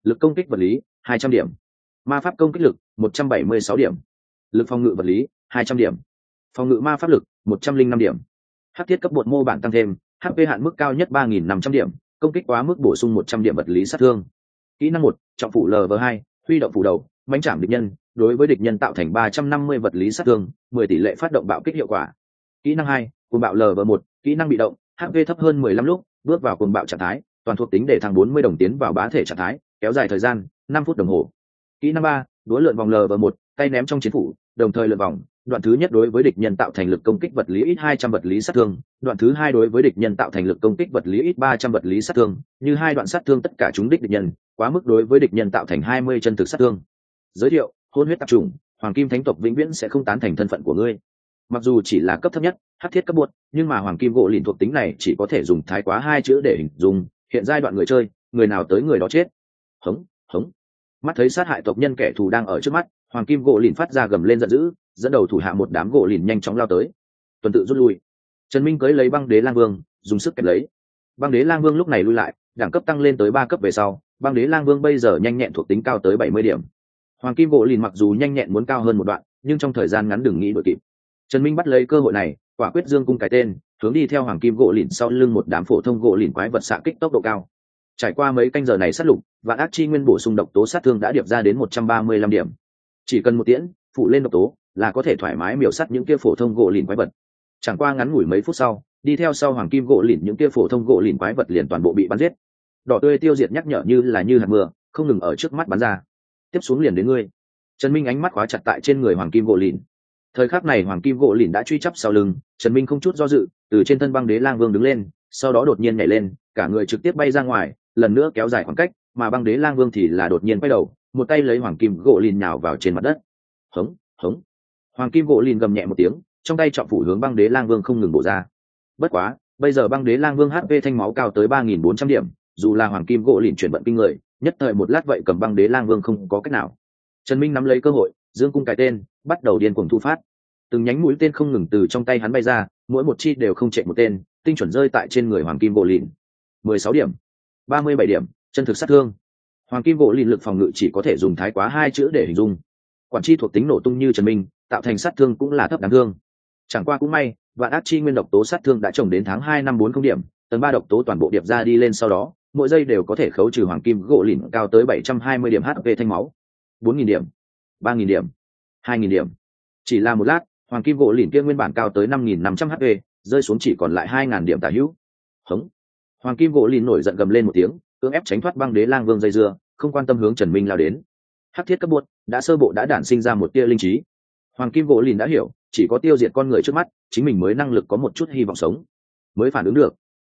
lực công kích vật lý 200 điểm, ma pháp công kích lực 176 điểm, lực phòng ngự vật lý 200 điểm, phòng ngự ma pháp lực 105 điểm. Hắc thiết cấp bột mô bản tăng thêm, HP hạn mức cao nhất 3.500 điểm, công kích quá mức bổ sung 100 điểm vật lý sát thương. Kỹ năng 1, trọng phủ LV2, huy động phủ đầu, mãnh chạm địch nhân, đối với địch nhân tạo thành 350 vật lý sát thương, 10 tỷ lệ phát động bạo kích hiệu quả. Kỹ năng 2, cuồng bạo LV1, kỹ năng bị động, HP thấp hơn 15 lúc, bước vào cuồng bạo trạng thái, toàn thuộc tính để thăng 40 đồng tiến vào bá thể trạng thái, kéo dài thời gian 5 phút đồng hồ. Kỹ năng 3, đũa lượn vòng LV1, tay ném trong chiến phủ, đồng thời lượn vòng, đoạn thứ nhất đối với địch nhân tạo thành lực công kích vật lý ít 200 vật lý sát thương, đoạn thứ hai đối với địch nhân tạo thành lực công kích vật lý ít 300 vật lý sát thương, như hai đoạn sát thương tất cả chúng đích địch nhân, quá mức đối với địch nhân tạo thành 20 chân thực sát thương. Giới thiệu: hôn huyết tạp chủng, hoàng kim thánh tộc vĩnh viễn sẽ không tán thành thân phận của ngươi. Mặc dù chỉ là cấp thấp nhất, hắc thiết cấp buột, nhưng mà hoàng kim gỗ lìn thuộc tính này chỉ có thể dùng thái quá 2 chữ để hình dung, hiện giai đoạn người chơi, người nào tới người đó chết. Hống, hống. Mắt thấy sát hại tộc nhân kẻ thù đang ở trước mắt, hoàng kim gỗ lìn phát ra gầm lên giận dữ, dẫn đầu thủ hạ một đám gỗ lìn nhanh chóng lao tới. Tuần tự rút lui. Trần Minh cưỡi lấy băng đế lang vương, dùng sức kẹp lấy. Băng đế lang vương lúc này lui lại, đẳng cấp tăng lên tới 3 cấp về sau, băng đế lang vương bây giờ nhanh nhẹn thuộc tính cao tới 70 điểm. Hoàng kim gỗ lìn mặc dù nhanh nhẹn muốn cao hơn một đoạn, nhưng trong thời gian ngắn đừng nghĩ đuổi kịp. Trần Minh bắt lấy cơ hội này, quả quyết dương cung cái tên, hướng đi theo hoàng kim gỗ lìn sau lưng một đám phổ thông gỗ lìn quái vật xạ kích tốc độ cao. Trải qua mấy canh giờ này sát lục, vạn ác chi nguyên bổ sung độc tố sát thương đã điệp ra đến 135 điểm. Chỉ cần một tiễn phụ lên độc tố là có thể thoải mái miểu sát những kia phổ thông gỗ lìn quái vật. Chẳng qua ngắn ngủi mấy phút sau, đi theo sau hoàng kim gỗ lìn những kia phổ thông gỗ lìn quái vật liền toàn bộ bị bắn giết. Đỏ tươi tiêu diệt nhắc nhở như hạt mưa, không ngừng ở trước mắt bắn ra. Tiếp xuống liền đến ngươi. Trần Minh ánh mắt khóa chặt tại trên người hoàng kim gỗ lìn. Thời khắc này hoàng kim gỗ lìn đã truy chắp sau lưng, Trần Minh không chút do dự, từ trên thân băng đế lang vương đứng lên, sau đó đột nhiên nhảy lên, cả người trực tiếp bay ra ngoài, lần nữa kéo dài khoảng cách, mà băng đế lang vương thì là đột nhiên quay đầu, một tay lấy hoàng kim gỗ lìn nhào vào trên mặt đất. Hống, hống. Hoàng kim gỗ lìn gầm nhẹ một tiếng, trong tay trọng phủ hướng băng đế lang vương không ngừng bổ ra. Bất quá, bây giờ băng đế lang vương HP thanh máu cao tới 3.400 điểm, dù là hoàng kim gỗ lìn chuyển vận kinh người, nhất thời một lát vậy cầm băng đế lang vương không có cách nào. Trần Minh nắm lấy cơ hội, dương cung cái tên, bắt đầu điên cuồng thu phát. Từng nhánh mũi tên không ngừng từ trong tay hắn bay ra, mỗi một chi đều không chạy một tên, tinh chuẩn rơi tại trên người hoàng kim gỗ lìn. 16 điểm, 37 điểm, chân thực sát thương. Hoàng kim gỗ lìn lực phòng ngự chỉ có thể dùng thái quá 2 chữ để hình dung. Quản chi thuộc tính nổ tung như Trần Minh, tạo thành sát thương cũng là thấp đáng thương. Chẳng qua cũng may, vạn ác chi nguyên độc tố sát thương đã trồng đến tháng 2 năm 40 điểm, tầng 3 độc tố toàn bộ điệp ra đi lên sau đó, mỗi giây đều có thể khấu trừ hoàng kim gỗ lìn cao tới 720 điểm HP thanh máu. 4.000 điểm, 3.000 điểm, 2.000 điểm. Chỉ là một lát, hoàng kim gỗ lìn kia nguyên bản cao tới 5.500 HP, rơi xuống chỉ còn lại 2.000 điểm tả hữu. Hống. Hoàng kim gỗ lìn nổi giận gầm lên một tiếng, cưỡng ép tránh thoát băng đế lang vương dây dưa, không quan tâm hướng Trần Minh lao đến. Hắc thiết cấp buột đã sơ bộ đã đản sinh ra một tia linh trí. Hoàng kim gỗ lìn đã hiểu, chỉ có tiêu diệt con người trước mắt, chính mình mới năng lực có một chút hy vọng sống, mới phản ứng được.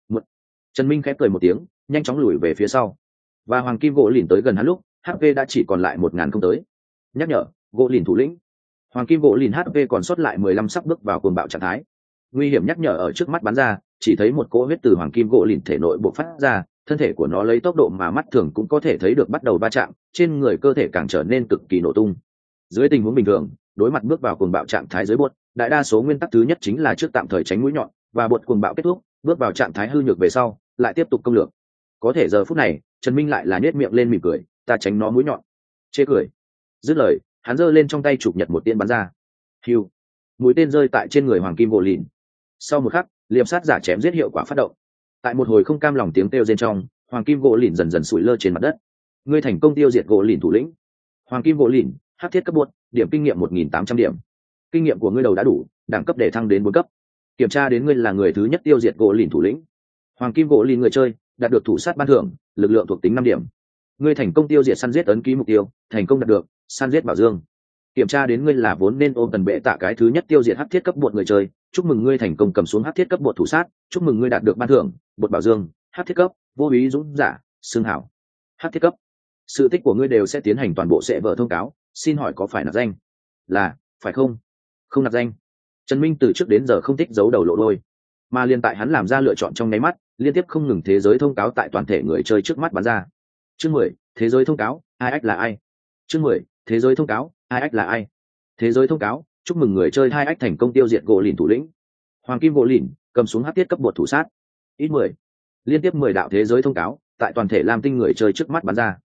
Trần Minh khép cười một tiếng, nhanh chóng lùi về phía sau. Và hoàng kim gỗ lìn tới gần hắn lúc, HP đã chỉ còn lại 1.000 không tới. Nhắc nhở, gỗ lìn thủ lĩnh. Hoàng kim gỗ lìn HP còn sót lại 15 sắp bước vào cuồng bạo trạng thái. Nguy hiểm nhắc nhở ở trước mắt bắn ra, chỉ thấy một cỗ huyết từ hoàng kim gỗ lìn thể nội bộc phát ra, thân thể của nó lấy tốc độ mà mắt thường cũng có thể thấy được bắt đầu va chạm, trên người cơ thể càng trở nên cực kỳ nổ tung. Dưới tình huống bình thường, đối mặt bước vào cuồng bạo trạng thái dưới bột, đại đa số nguyên tắc thứ nhất chính là trước tạm thời tránh mũi nhọn, và bột cuồng bạo kết thúc, bước vào trạng thái hư nhược về sau, lại tiếp tục công lược. Có thể giờ phút này, Trần Minh lại là nhếch miệng lên mỉm cười, ta tránh nó mũi nhọn. Chê cười. Dứt lời, hắn giơ lên trong tay chụp nhật một tiên bắn ra. Hưu. Mũi tên rơi tại trên người hoàng kim gỗ lìn. Sau một khắc, liệp sát giả chém giết hiệu quả phát động. Tại một hồi không cam lòng tiếng kêu rên trong, hoàng kim gỗ lìn dần dần sủi lơ trên mặt đất. Ngươi thành công tiêu diệt gỗ lìn thủ lĩnh. Hoàng kim gỗ lìn, hắc thiết cấp buột, điểm kinh nghiệm 1.800 điểm. Kinh nghiệm của ngươi đầu đã đủ, đẳng cấp để thăng đến 4 cấp. Kiểm tra đến ngươi là người thứ nhất tiêu diệt gỗ lìn thủ lĩnh. Hoàng kim gỗ lìn người chơi, đạt được thủ sát ban thưởng, lực lượng thuộc tính 5 điểm. Ngươi thành công tiêu diệt săn giết ấn ký mục tiêu, thành công đạt được săn giết bảo dương. Kiểm tra đến ngươi là vốn nên ôm tần bệ tạ cái thứ nhất tiêu diệt hắc thiết cấp bột người chơi, chúc mừng ngươi thành công cầm xuống hắc thiết cấp bột thủ sát, chúc mừng ngươi đạt được ban thưởng bột bảo dương, hắc thiết cấp, vô úy dũng giả, xương hảo. Hắc thiết cấp. Sự tích của ngươi đều sẽ tiến hành toàn bộ sẽ vở thông cáo, xin hỏi có phải nạp danh? Là, phải không? Không nạp danh. Trần Minh từ trước đến giờ không thích giấu đầu lộ đôi, mà liên tại hắn làm ra lựa chọn trong nháy mắt, liên tiếp không ngừng thế giới thông cáo tại toàn thể người chơi trước mắt bắn ra. Chương 10, thế giới thông cáo, ai ách là ai? Chương 10, thế giới thông cáo, ai ách là ai? Thế giới thông cáo, chúc mừng người chơi hai ách thành công tiêu diệt gỗ lìn thủ lĩnh. Hoàng kim gỗ lìn, cầm xuống hắc thiết cấp bột thủ sát. Ít 10. Liên tiếp 10 đạo thế giới thông cáo, tại toàn thể Lam Tinh người chơi trước mắt bắn ra.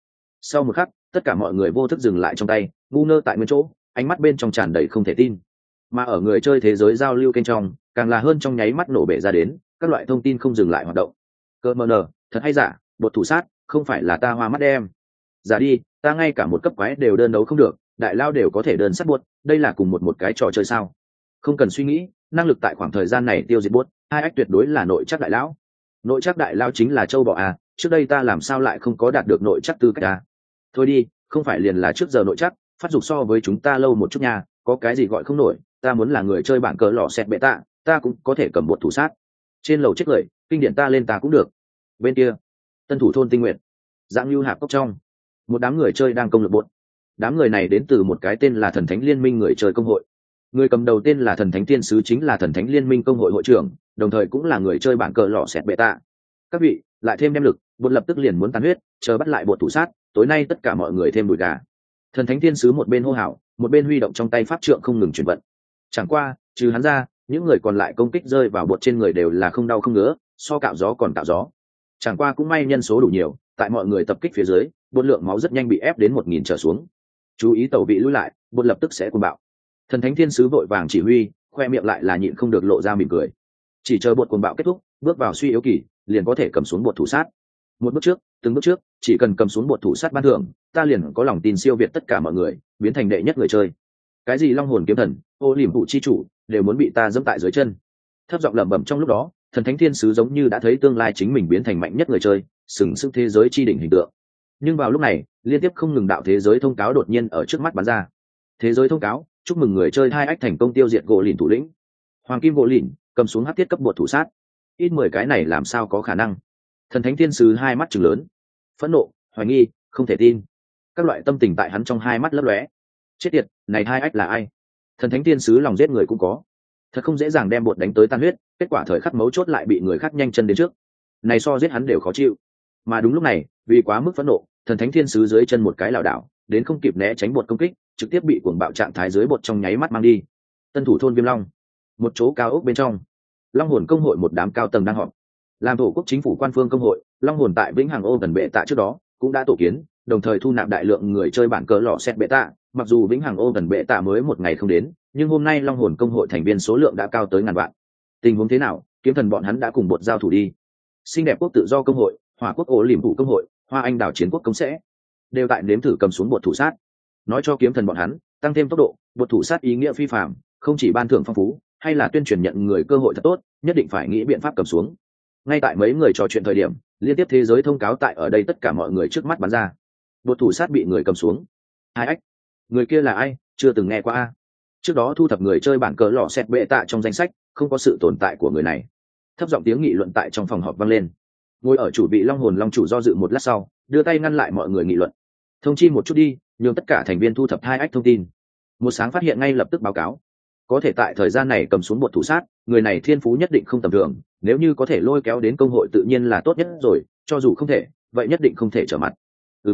Sau một khắc, tất cả mọi người vô thức dừng lại trong tay, ngu ngơ tại nguyên chỗ, ánh mắt bên trong tràn đầy không thể tin. Mà ở người chơi thế giới giao lưu kênh trong, càng là hơn trong nháy mắt nổ bể ra đến, các loại thông tin không dừng lại hoạt động. Cơ mờ nờ, thật hay giả, bột thủ sát, không phải là ta hoa mắt em. Giả đi, ta ngay cả một cấp quái đều đơn đấu không được, đại lao đều có thể đơn sát buốt, đây là cùng một cái trò chơi sao? Không cần suy nghĩ, năng lực tại khoảng thời gian này tiêu diệt buốt, hai ách tuyệt đối là nội chắc đại lão. Nội chắc đại lao chính là châu bò à, trước đây ta làm sao lại không có đạt được nội chắc tư cách à? Thôi đi, không phải liền là trước giờ nội chắc, phát dục so với chúng ta lâu một chút nha, có cái gì gọi không nổi, ta muốn là người chơi bảng cờ lò xẹt bệ tạ, ta cũng có thể cầm bột thủ sát. Trên lầu chết lời, kinh điển ta lên ta cũng được. Bên kia, tân thủ thôn tinh nguyện, dạng lưu hạp cốc trong, một đám người chơi đang công lực bột. Đám người này đến từ một cái tên là Thần Thánh Liên Minh người chơi công hội. Người cầm đầu tên là Thần Thánh Tiên Sứ, chính là Thần Thánh Liên Minh công hội hội trưởng, đồng thời cũng là người chơi bảng cờ lò xẹt bệ tạ. Các vị, lại thêm đem lực, bột lập tức liền muốn tàn huyết, chờ bắt lại bột thủ sát, tối nay tất cả mọi người thêm đùi gà. Thần Thánh Tiên Sứ một bên hô hào, một bên huy động trong tay pháp trượng không ngừng chuyển vận. Chẳng qua, trừ hắn ra, những người còn lại công kích rơi vào bột trên người đều là không đau không ngứa, so cạo gió còn cạo gió. Chẳng qua cũng may nhân số đủ nhiều, tại mọi người tập kích phía dưới, bột lượng máu rất nhanh bị ép đến 1000 trở xuống. Chú ý tẩu vị lùi lại, bột lập tức sẽ cuồng bạo. Thần Thánh Thiên Sứ vội vàng chỉ huy, khoe miệng lại là nhịn không được lộ ra mỉm cười. Chỉ chờ bột cuồng bạo kết thúc, bước vào suy yếu kỳ, liền có thể cầm xuống bột thủ sát. Một bước trước, từng bước trước, chỉ cần cầm xuống bột thủ sát ban thưởng, ta liền có lòng tin siêu việt tất cả mọi người, biến thành đệ nhất người chơi. Cái gì long hồn kiếm thần, ô liềm vụ chi chủ, đều muốn bị ta dẫm tại dưới chân. Thấp giọng lẩm bẩm trong lúc đó, Thần Thánh Thiên Sứ giống như đã thấy tương lai chính mình biến thành mạnh nhất người chơi, sừng sững thế giới chi đỉnh hình tượng. Nhưng vào lúc này, liên tiếp không ngừng đạo thế giới thông cáo đột nhiên ở trước mắt bắn ra. Thế giới thông cáo, chúc mừng người chơi hai ách thành công tiêu diệt gỗ lìn thủ lĩnh. Hoàng kim gỗ lìn, cầm xuống hắc thiết cấp bột thủ sát. Ít 10 cái này làm sao có khả năng? Thần Thánh Thiên Sứ hai mắt trừng lớn, phẫn nộ, hoài nghi, không thể tin. Các loại tâm tình tại hắn trong hai mắt lấp lóe. Chết tiệt, này hai ách là ai? Thần Thánh Thiên Sứ lòng giết người cũng có. Thật không dễ dàng đem bột đánh tới tan huyết, kết quả thời khắc mấu chốt lại bị người khác nhanh chân đến trước. Này so giết hắn đều khó chịu. Mà đúng lúc này, vì quá mức phẫn nộ, Thần Thánh Thiên Sứ dưới chân một cái lảo đảo, đến không kịp né tránh bột công kích, trực tiếp bị cuồng bạo trạng thái dưới bột trong nháy mắt mang đi. Tân thủ thôn Viêm Long, một chỗ cao ốc bên trong, Long hồn công hội một đám cao tầng đang họp. Làm thổ quốc chính phủ quan phương công hội, Long hồn tại Vĩnh Hằng Ô gần bệ tạ trước đó cũng đã tổ kiến, đồng thời thu nạp đại lượng người chơi bản cờ lò xét bệ tạ. Mặc dù Vĩnh Hằng Ô gần bệ tạ mới một ngày không đến, nhưng hôm nay Long hồn công hội thành viên số lượng đã cao tới ngàn vạn. Tình huống thế nào, kiếm thần bọn hắn đã cùng bột giao thủ đi. Xinh đẹp quốc tự do công hội, Hỏa quốc ổ liềm thủ công hội, Hoa Anh đảo chiến quốc công sẽ đều tại nếm thử cầm xuống bột thủ sát. Nói cho kiếm thần bọn hắn tăng thêm tốc độ, bột thủ sát ý nghĩa phi phàm, không chỉ ban thưởng phong phú, hay là tuyên truyền nhận người cơ hội thật tốt, nhất định phải nghĩ biện pháp cầm xuống. Ngay tại mấy người trò chuyện thời điểm, liên tiếp thế giới thông cáo tại ở đây tất cả mọi người trước mắt bắn ra. Bột thủ sát bị người cầm xuống. Hai ách, người kia là ai, chưa từng nghe qua a. Trước đó thu thập người chơi bản cờ lò xét bệ tạ trong danh sách, không có sự tồn tại của người này. Thấp giọng tiếng nghị luận tại trong phòng họp vang lên. Ngồi ở chủ vị Long hồn long chủ do dự một lát sau, đưa tay ngăn lại mọi người nghị luận. Thông chi một chút đi, nhường tất cả thành viên thu thập hai ách thông tin. Một sáng phát hiện ngay lập tức báo cáo. Có thể tại thời gian này cầm xuống bột thủ sát, người này thiên phú nhất định không tầm thường, nếu như có thể lôi kéo đến công hội tự nhiên là tốt nhất rồi, cho dù không thể, vậy nhất định không thể trở mặt.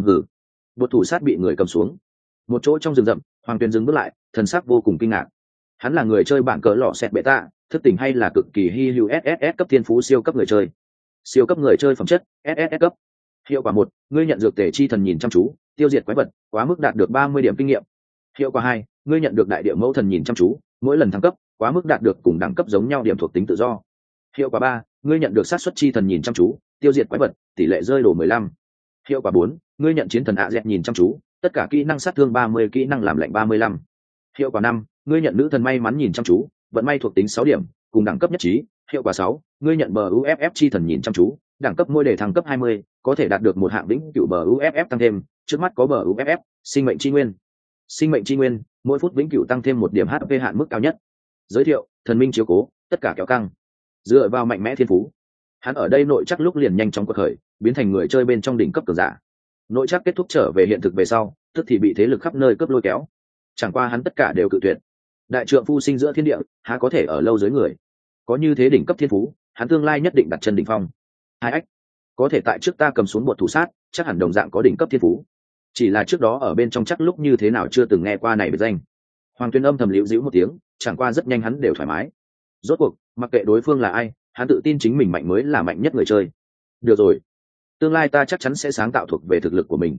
Bột thủ sát bị người cầm xuống. Một chỗ trong rừng rậm, Hoàng Tuyền dừng bước lại, thần sắc vô cùng kinh ngạc. Hắn là người chơi bản cờ lọ xẹt bệ tạ, thức tỉnh hay là cực kỳ hy hữu SSS cấp thiên phú siêu cấp người chơi. Siêu cấp người chơi phẩm chất SSS cấp. Hiệu quả 1, ngươi nhận dược tể chi thần nhìn chăm chú, tiêu diệt quái vật, quá mức đạt được 30 điểm kinh nghiệm. Hiệu quả 2, ngươi nhận được đại địa mẫu thần nhìn chăm chú, mỗi lần thăng cấp, quá mức đạt được cùng đẳng cấp giống nhau điểm thuộc tính tự do. Hiệu quả 3, ngươi nhận được sát xuất chi thần nhìn chăm chú, tiêu diệt quái vật, tỷ lệ rơi đổ 15. Hiệu quả 4, ngươi nhận chiến thần ạ dẹt nhìn chăm chú, tất cả kỹ năng sát thương 30, kỹ năng làm lạnh 35. Hiệu quả 5, ngươi nhận nữ thần may mắn nhìn chăm chú, vận may thuộc tính 6 điểm, cùng đẳng cấp nhất trí. Hiệu quả 6, ngươi nhận bờ UFF chi thần nhìn chăm chú, đẳng cấp mỗi đề thăng cấp 20, có thể đạt được một hạng vĩnh cửu bờ UFF tăng thêm, trước mắt có bờ UFF, sinh mệnh chi nguyên. Sinh mệnh chi nguyên, mỗi phút vĩnh cửu tăng thêm 1 điểm HP hạn mức cao nhất. Giới thiệu, thần minh chiếu cố, tất cả kéo căng. Dựa vào mạnh mẽ thiên phú, hắn ở đây nội chắc lúc liền nhanh chóng quật khởi, biến thành người chơi bên trong đỉnh cấp cường giả. Nội chắc kết thúc trở về hiện thực về sau, tức thì bị thế lực khắp nơi cướp lôi kéo. Chẳng qua hắn tất cả đều cự tuyệt. Đại trượng phu sinh giữa thiên địa, há có thể ở lâu dưới người. Có như thế đỉnh cấp thiên phú, hắn tương lai nhất định đặt chân đỉnh phong. Hai ách, có thể tại trước ta cầm xuống bột thủ sát, chắc hẳn đồng dạng có đỉnh cấp thiên phú. Chỉ là trước đó ở bên trong chắc lúc như thế nào chưa từng nghe qua này biệt danh. Hoàng Tuyên âm thầm liễu dĩu một tiếng, chẳng qua rất nhanh hắn đều thoải mái. Rốt cuộc, mặc kệ đối phương là ai, hắn tự tin chính mình mạnh mới là mạnh nhất người chơi. Được rồi, tương lai ta chắc chắn sẽ sáng tạo thuộc về thực lực của mình.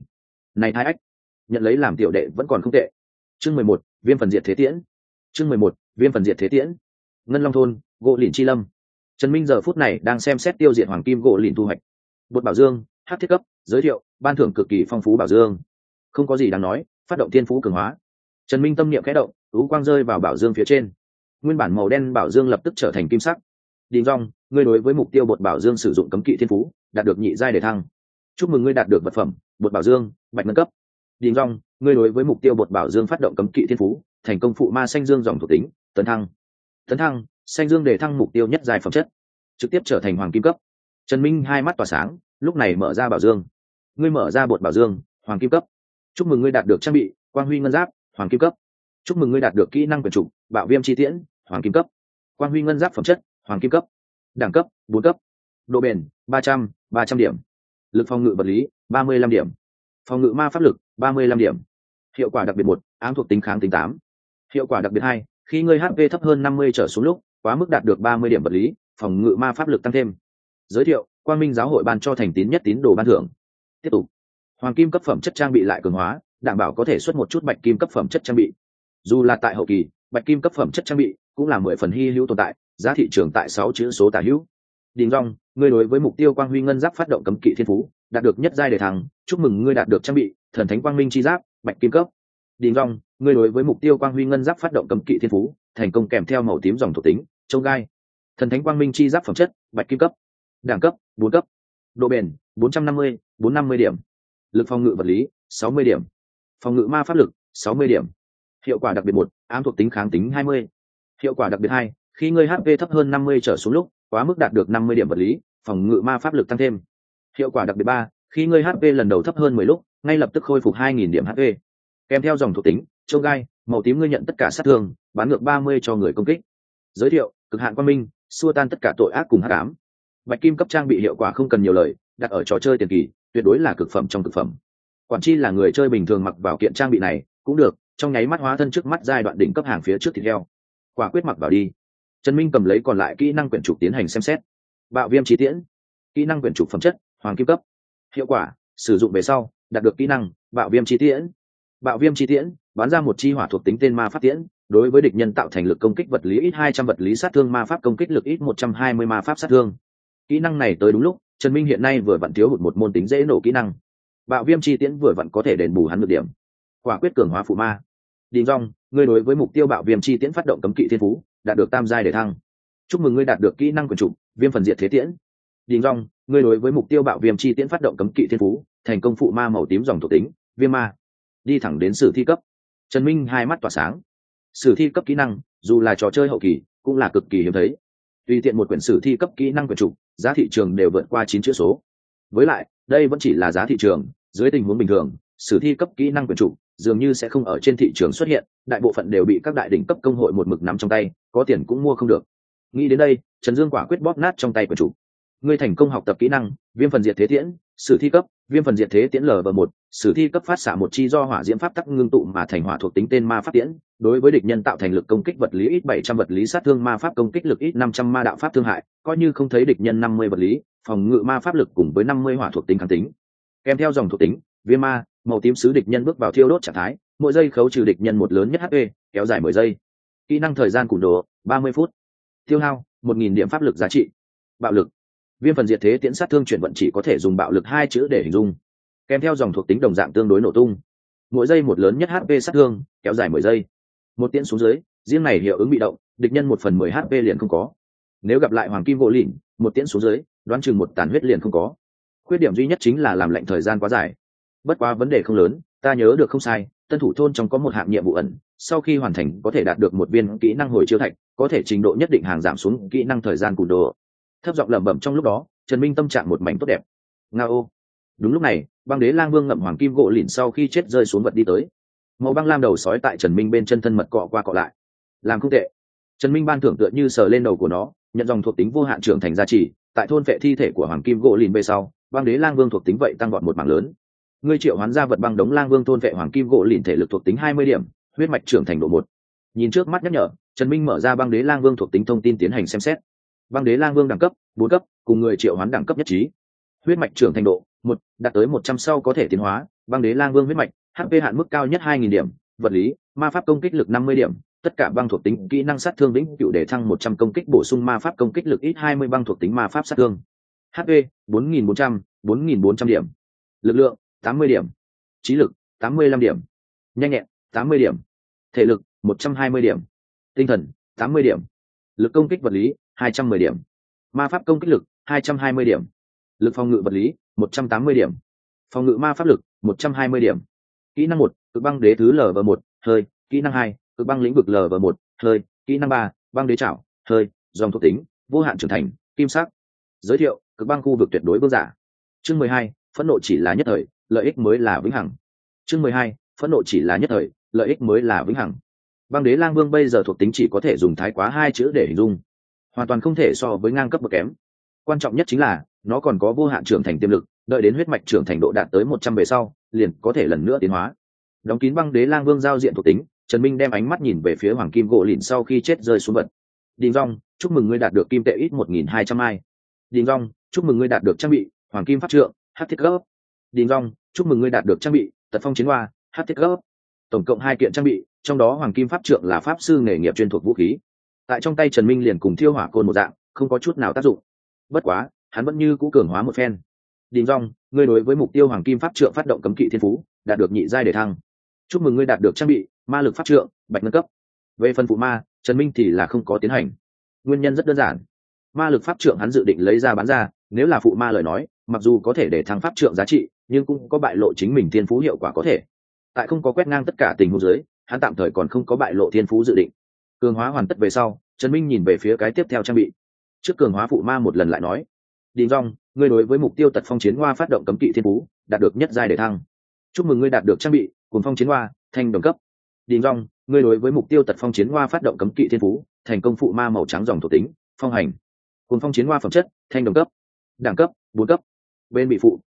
này thái ách, nhận lấy làm tiểu đệ vẫn còn không tệ. Chương 11, viêm phần diệt thế tiễn. Chương 11, viêm phần diệt thế tiễn. Ngân Long thôn, gỗ lìn chi lâm. Trần Minh giờ phút này đang xem xét tiêu diệt hoàng kim gỗ lìn thu hoạch. Bột bảo dương, hắc thiết cấp, giới thiệu, ban thưởng cực kỳ phong phú bảo dương. Không có gì đáng nói, phát động thiên phú cường hóa. Trần Minh tâm niệm khẽ động, ú quang rơi vào bảo dương phía trên. Nguyên bản màu đen bảo dương lập tức trở thành kim sắc. Đình Dung, ngươi đối với mục tiêu bột bảo dương sử dụng cấm kỵ thiên phú, đạt được nhị giai để thăng. Chúc mừng ngươi đạt được vật phẩm, bột bảo dương, bạch ngân cấp. Đình Dung, ngươi đối với mục tiêu bột bảo dương phát động cấm kỵ thiên phú, thành công phụ ma xanh dương dòng thuộc tính, tấn thăng. Tấn thăng, xanh dương để thăng mục tiêu nhất giai phẩm chất, trực tiếp trở thành hoàng kim cấp. Trần Minh hai mắt tỏa sáng, lúc này mở ra bảo dương. Ngươi mở ra bột bảo dương, hoàng kim cấp. Chúc mừng ngươi đạt được trang bị, quang huy ngân giáp, hoàng kim cấp. Chúc mừng ngươi đạt được kỹ năng quyền trục, bạo viêm chi tiễn, hoàng kim cấp. Quang huy ngân giáp phẩm chất, hoàng kim cấp. Đẳng cấp, 4 cấp. Độ bền, 300 điểm. Lực phòng ngự vật lý, 35 điểm. Phòng ngự ma pháp lực, 35 điểm. Hiệu quả đặc biệt 1, ám thuộc tính kháng tính 8. Hiệu quả đặc biệt 2, khi ngươi HP thấp hơn 50 trở xuống lúc, quá mức đạt được 30 điểm vật lý, phòng ngự ma pháp lực tăng thêm. Giới thiệu, Quang Minh giáo hội ban cho thành tín nhất tín đồ ban thưởng. Tiếp tục. Hoàng kim cấp phẩm chất trang bị lại cường hóa, đảm bảo có thể xuất một chút bạch kim cấp phẩm chất trang bị. Dù là tại hậu kỳ, bạch kim cấp phẩm chất trang bị cũng là 10 phần hy hữu tồn tại, giá thị trường tại 6 chữ số tả hữu. Đình Dung, ngươi đối với mục tiêu quang huy ngân giáp phát động cấm kỵ thiên phú, đạt được nhất giai đề thăng, chúc mừng ngươi đạt được trang bị thần thánh quang minh chi giáp, bạch kim cấp. Đình Dung, ngươi đối với mục tiêu quang huy ngân giáp phát động cấm kỵ thiên phú, thành công kèm theo màu tím dòng thuộc tính, châu gai. Thần thánh quang minh chi giáp phẩm chất, bạch kim cấp. Đẳng cấp, 4 cấp. Độ bền, 450 điểm. Lực phòng ngự vật lý, 60 điểm. Phòng ngự ma pháp lực, 60 điểm. Hiệu quả đặc biệt 1, ám thuộc tính kháng tính 20. Hiệu quả đặc biệt 2, khi ngươi HP thấp hơn 50 trở xuống lúc, quá mức đạt được 50 điểm vật lý, phòng ngự ma pháp lực tăng thêm. Hiệu quả đặc biệt 3, khi ngươi HP lần đầu thấp hơn 10 lúc, ngay lập tức khôi phục 2000 điểm HP. Kèm theo dòng thuộc tính, châu gai, màu tím ngươi nhận tất cả sát thương, bán ngược 30 cho người công kích. Giới thiệu, cực hạn quang minh, xua tan tất cả tội ác cùng hắc ám. Bạch kim cấp trang bị hiệu quả không cần nhiều lời, đặt ở trò chơi tiền kỳ, tuyệt đối là cực phẩm trong cực phẩm. Quản chi là người chơi bình thường mặc vào kiện trang bị này, cũng được, trong nháy mắt hóa thân trước mắt giai đoạn đỉnh cấp hàng phía trước thịt heo. Quả quyết mặc vào đi. Trần Minh cầm lấy còn lại kỹ năng quyển trục tiến hành xem xét. Bạo viêm chi tiễn, kỹ năng quyển trục phẩm chất, hoàng kim cấp. Hiệu quả, sử dụng về sau, đạt được kỹ năng bạo viêm chi tiễn. Bạo viêm chi tiễn, bắn ra một chi hỏa thuộc tính tên ma pháp tiễn, đối với địch nhân tạo thành lực công kích vật lý ít 200 vật lý sát thương, ma pháp công kích lực ít 120 ma pháp sát thương. Kỹ năng này tới đúng lúc, Trần Minh hiện nay vừa vặn thiếu hụt một môn tính dễ nổ kỹ năng. Bạo viêm chi tiễn vừa vặn có thể đền bù hắn được điểm. Quả quyết cường hóa phụ ma. Đình Dung, ngươi đối với mục tiêu bạo viêm chi tiễn phát động cấm kỵ thiên phú, đạt được tam giai để thăng. Chúc mừng ngươi đạt được kỹ năng quyền trục, viêm phần diệt thế tiễn. Đình Dung, ngươi đối với mục tiêu bạo viêm chi tiễn phát động cấm kỵ thiên phú, thành công phụ ma màu tím dòng thuộc tính, viêm ma. Đi thẳng đến sử thi cấp. Trần Minh hai mắt tỏa sáng. Sử thi cấp kỹ năng, dù là trò chơi hậu kỳ, cũng là cực kỳ hiếm thấy. Tùy tiện một quyển sử thi cấp kỹ năng quyền trục, giá thị trường đều vượt qua 9 chữ số. Với lại, đây vẫn chỉ là giá thị trường, dưới tình huống bình thường, sử thi cấp kỹ năng quyền trục dường như sẽ không ở trên thị trường xuất hiện, đại bộ phận đều bị các đại đỉnh cấp công hội một mực nắm trong tay, có tiền cũng mua không được. Nghĩ đến đây, Trần Dương quả quyết bóp nát trong tay quyền trục. Ngươi thành công học tập kỹ năng viêm phần diệt thế tiễn, sử thi cấp, viêm phần diệt thế tiễn LV1, sử thi cấp phát xạ một chi do hỏa diễm pháp tắc ngưng tụ mà thành hỏa thuộc tính tên ma pháp tiễn, đối với địch nhân tạo thành lực công kích vật lý ít 700 vật lý sát thương, ma pháp công kích lực ít 500 ma đạo pháp thương hại, coi như không thấy địch nhân 50 vật lý, phòng ngự ma pháp lực cùng với 50 hỏa thuộc tính kháng tính. Kèm theo dòng thuộc tính, viêm ma, màu tím sứ địch nhân bước vào thiêu đốt trạng thái, mỗi giây khấu trừ địch nhân một lớn nhất HP, kéo dài 10 giây. Kỹ năng thời gian cùn đồ 30 phút. Tiêu hao 1000 điểm pháp lực giá trị. Bạo lực. Viêm phần diệt thế tiễn sát thương chuyển vận chỉ có thể dùng bạo lực 2 chữ để hình dung. Kèm theo dòng thuộc tính đồng dạng tương đối nổ tung. Mỗi giây một lớn nhất HP sát thương, kéo dài 10 giây. Một tiễn xuống dưới, riêng này hiệu ứng bị động, địch nhân 1/10 HP liền không có. Nếu gặp lại hoàng kim gỗ lìn, một tiễn xuống dưới, đoán chừng một tàn huyết liền không có. Khuyết điểm duy nhất chính là làm lệnh thời gian quá dài. Bất quá vấn đề không lớn, ta nhớ được không sai, tân thủ thôn trong có một hạng nhiệm vụ ẩn, sau khi hoàn thành có thể đạt được một viên kỹ năng hồi chiếu thạch, có thể trình độ nhất định hàng giảm xuống kỹ năng thời gian cùn đồ. Thấp giọng lẩm bẩm trong lúc đó, Trần Minh tâm trạng một mảnh tốt đẹp. Ngao. Đúng lúc này, băng đế lang vương ngậm hoàng kim gỗ lìn sau khi chết rơi xuống vật đi tới. Màu băng lam đầu sói tại Trần Minh bên chân thân mật cọ qua cọ lại. Làm không tệ. Trần Minh ban thưởng tựa như sờ lên đầu của nó, nhận dòng thuộc tính vô hạn trưởng thành gia trì, tại thôn vệ thi thể của hoàng kim gỗ lìn về sau, băng đế lang vương thuộc tính vậy tăng vọt một mảng lớn. Ngươi triệu hoán ra vật băng đống lang vương thôn vệ hoàng kim gỗ lìn thể lực thuộc tính 20 điểm, huyết mạch trưởng thành độ 1. Nhìn trước mắt nhắc nhở, Trần Minh mở ra băng đế lang vương thuộc tính thông tin tiến hành xem xét. Băng đế lang vương đẳng cấp 4 cấp, cùng người triệu hoán đẳng cấp nhất trí. Huyết mạch trưởng thành độ 1, đạt tới 100 sau có thể tiến hóa, Băng đế lang vương huyết mạch, HP hạn mức cao nhất 2000 điểm, vật lý, ma pháp công kích lực 50 điểm, tất cả băng thuộc tính kỹ năng sát thương vĩnh cửu để thăng 100 công kích bổ sung ma pháp công kích lực ít 20 băng thuộc tính ma pháp sát thương. HP 4400 điểm. Lực lượng 80 điểm. Trí lực 85 điểm. Nhanh nhẹn 80 điểm. Thể lực 120 điểm. Tinh thần 80 điểm. Lực công kích vật lý 210 điểm. Ma pháp công kích lực 220 điểm. Lực phòng ngự vật lý 180 điểm. Phòng ngự ma pháp lực 120 điểm. Kỹ năng 1, cực băng đế thứ LV1, hơi. Kỹ năng 2, cực băng lĩnh vực LV1, hơi. Kỹ năng 3, băng đế trảo, hơi. Dòng thuộc tính vô hạn trưởng thành, kim sắc. Giới thiệu, cực băng khu vực tuyệt đối vương giả. Chương 12, phẫn nộ chỉ là nhất thời, lợi ích mới là vĩnh hằng. Chương 12, phẫn nộ chỉ là nhất thời, lợi ích mới là vĩnh hằng. Băng đế lang vương bây giờ thuộc tính chỉ có thể dùng thái quá 2 chữ để hình dung, hoàn toàn không thể so với ngang cấp bậc kém. Quan trọng nhất chính là nó còn có vô hạn trưởng thành tiềm lực, đợi đến huyết mạch trưởng thành độ đạt tới 100 về sau, liền có thể lần nữa tiến hóa. Đóng kín băng đế lang vương giao diện thuộc tính, Trần Minh đem ánh mắt nhìn về phía hoàng kim gỗ lìn sau khi chết rơi xuống vật. Đình Dung, chúc mừng ngươi đạt được kim tệ ít 1200 ai. Đình Dung, chúc mừng ngươi đạt được trang bị hoàng kim pháp trượng, hắc thiết gấp. Đình Dung, chúc mừng ngươi đạt được trang bị tật phong chiến hoa, hắc thiết gấp. Tổng cộng 2 kiện trang bị, trong đó hoàng kim pháp trượng là pháp sư nghề nghiệp chuyên thuộc vũ khí. Tại trong tay Trần Minh liền cùng thiêu hỏa côn một dạng, không có chút nào tác dụng. Bất quá, hắn vẫn như cũ cường hóa một phen. Đình Dung, ngươi đối với mục tiêu hoàng kim pháp trượng phát động cấm kỵ thiên phú, đạt được nhị giai để thăng. Chúc mừng ngươi đạt được trang bị ma lực pháp trượng, bạch ngân cấp. Về phần phụ ma, Trần Minh thì là không có tiến hành. Nguyên nhân rất đơn giản, ma lực pháp trượng hắn dự định lấy ra bán ra, nếu là phụ ma lời nói, mặc dù có thể để thăng pháp trượng giá trị, nhưng cũng có bại lộ chính mình thiên phú hiệu quả có thể. Tại không có quét ngang tất cả tình huống dưới, hắn tạm thời còn không có bại lộ thiên phú dự định. Cường hóa hoàn tất về sau, Trần Minh nhìn về phía cái tiếp theo trang bị. Trước cường hóa phụ ma một lần lại nói, Đình Dung, ngươi đối với mục tiêu tật phong chiến hoa phát động cấm kỵ thiên phú, đạt được nhất giai để thăng. Chúc mừng ngươi đạt được trang bị cuồng phong chiến hoa, thanh đồng cấp. Đình Dung, ngươi đối với mục tiêu tật phong chiến hoa phát động cấm kỵ thiên phú, thành công phụ ma màu trắng dòng thuộc tính, phong hành. Cuồng phong chiến hoa phẩm chất, thanh đồng cấp. Đẳng cấp 4 cấp. Bên bị phụ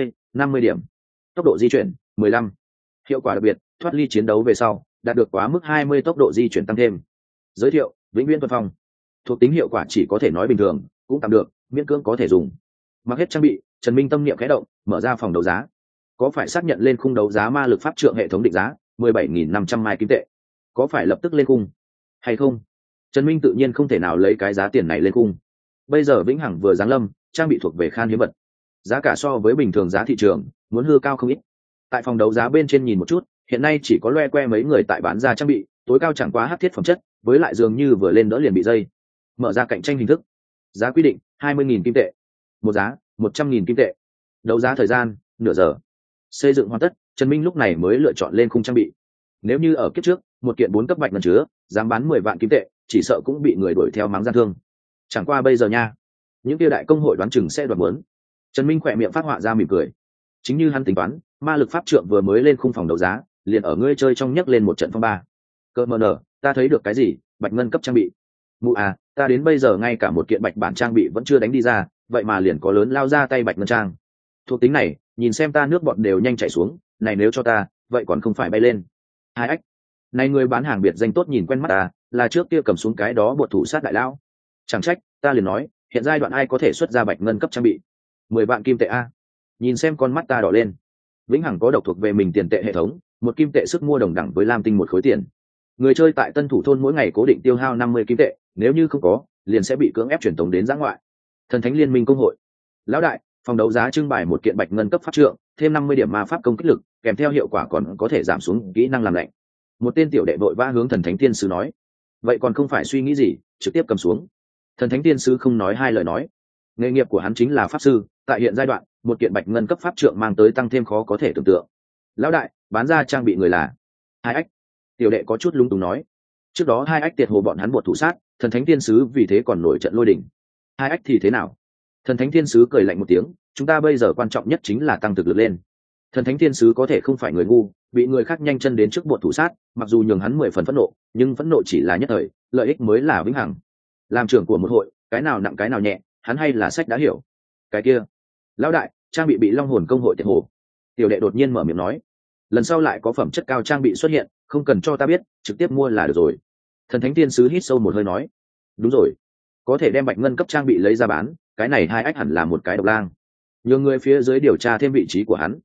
50 điểm. Tốc độ di chuyển 15. Hiệu quả đặc biệt, thoát ly chiến đấu về sau, đạt được quá mức 20 tốc độ di chuyển tăng thêm. Giới thiệu, vĩnh viễn tuần phong. Thuộc tính hiệu quả chỉ có thể nói bình thường, cũng tạm được, miễn cưỡng có thể dùng. Mặc hết trang bị, Trần Minh tâm niệm khẽ động, mở ra phòng đấu giá. Có phải xác nhận lên khung đấu giá ma lực pháp trượng hệ thống định giá 17.500 mai kim tệ? Có phải lập tức lên khung hay không? Trần Minh tự nhiên không thể nào lấy cái giá tiền này lên khung. Bây giờ vĩnh hằng vừa giáng lâm, trang bị thuộc về khan hiếm vật, giá cả so với bình thường giá thị trường muốn hư cao không ít. Tại phòng đấu giá bên trên nhìn một chút, hiện nay chỉ có loe que mấy người tại bán ra trang bị, tối cao chẳng quá hắc thiết phẩm chất, với lại dường như vừa lên đỡ liền bị dây. Mở ra cạnh tranh hình thức, giá quy định 20.000 kim tệ, một giá 100.000 kim tệ. Đấu giá thời gian nửa giờ. Xây dựng hoàn tất, Trần Minh lúc này mới lựa chọn lên khung trang bị. Nếu như ở kiếp trước, một kiện 4 cấp bạch ngân chứa dám bán 10 vạn kim tệ, chỉ sợ cũng bị người đuổi theo mắng gian thương. Chẳng qua bây giờ nha, những kia đại công hội đoán chừng sẽ đoạt muốn. Trần Minh khỏe miệng phát họa ra mỉm cười. Chính như hắn tính toán, ma lực pháp trượng vừa mới lên khung phòng đấu giá, liền ở ngươi chơi trong nhấc lên một trận phong ba. Cơ mờ nở, ta thấy được cái gì? Bạch ngân cấp trang bị. Mụ à, ta đến bây giờ ngay cả một kiện bạch bản trang bị vẫn chưa đánh đi ra, vậy mà liền có lớn lao ra tay bạch ngân trang. Thuộc tính này, nhìn xem ta nước bọt đều nhanh chảy xuống, này nếu cho ta, vậy còn không phải bay lên. Hai ách. Này người bán hàng biệt danh tốt nhìn quen mắt ta, là trước kia cầm xuống cái đó bột thủ sát đại lão. Chẳng trách, ta liền nói, hiện giai đoạn ai có thể xuất ra bạch ngân cấp trang bị? 10 vạn kim tệ a. Nhìn xem con mắt ta đỏ lên. Vĩnh hằng có độc thuộc về mình tiền tệ hệ thống, một kim tệ sức mua đồng đẳng với lam tinh một khối tiền. Người chơi tại Tân Thủ thôn mỗi ngày cố định tiêu hao 50 kim tệ, nếu như không có, liền sẽ bị cưỡng ép truyền tống đến giã ngoại. Thần Thánh Liên Minh công hội. Lão đại, phòng đấu giá trưng bày một kiện bạch ngân cấp pháp trượng, thêm 50 điểm ma pháp công kích lực, kèm theo hiệu quả còn có thể giảm xuống kỹ năng làm lạnh. Một tên tiểu đệ vội vã hướng Thần Thánh Tiên sứ nói. Vậy còn không phải suy nghĩ gì, trực tiếp cầm xuống. Thần Thánh Tiên sứ không nói hai lời nói. Nghề nghiệp của hắn chính là pháp sư, tại hiện giai đoạn, một kiện bạch ngân cấp pháp trượng mang tới tăng thêm khó có thể tưởng tượng. Lão đại, bán ra trang bị người là hai ách. Tiểu đệ có chút lung túng nói. Trước đó hai ách tiệt hồ bọn hắn buộc thủ sát, Thần Thánh Tiên sứ vì thế còn nổi trận lôi đình. Hai ách thì thế nào? Thần Thánh Tiên sứ cười lạnh một tiếng, chúng ta bây giờ quan trọng nhất chính là tăng thực lực lên. Thần Thánh Tiên sứ có thể không phải người ngu, bị người khác nhanh chân đến trước buộc thủ sát, mặc dù nhường hắn 10 phần phẫn nộ, nhưng phẫn nộ chỉ là nhất thời, lợi ích mới là vĩnh hằng. Làm trưởng của một hội, cái nào nặng cái nào nhẹ, hắn hay là sách đã hiểu. Cái kia, lão đại, trang bị Long hồn công hội tiệt hồ. Tiểu đệ đột nhiên mở miệng nói, lần sau lại có phẩm chất cao trang bị xuất hiện, không cần cho ta biết, trực tiếp mua là được rồi. Thần Thánh Tiên sứ hít sâu một hơi nói, đúng rồi, có thể đem bạch ngân cấp trang bị lấy ra bán, cái này hai ách hẳn là một cái độc lang. Nhiều người phía dưới điều tra thêm vị trí của hắn.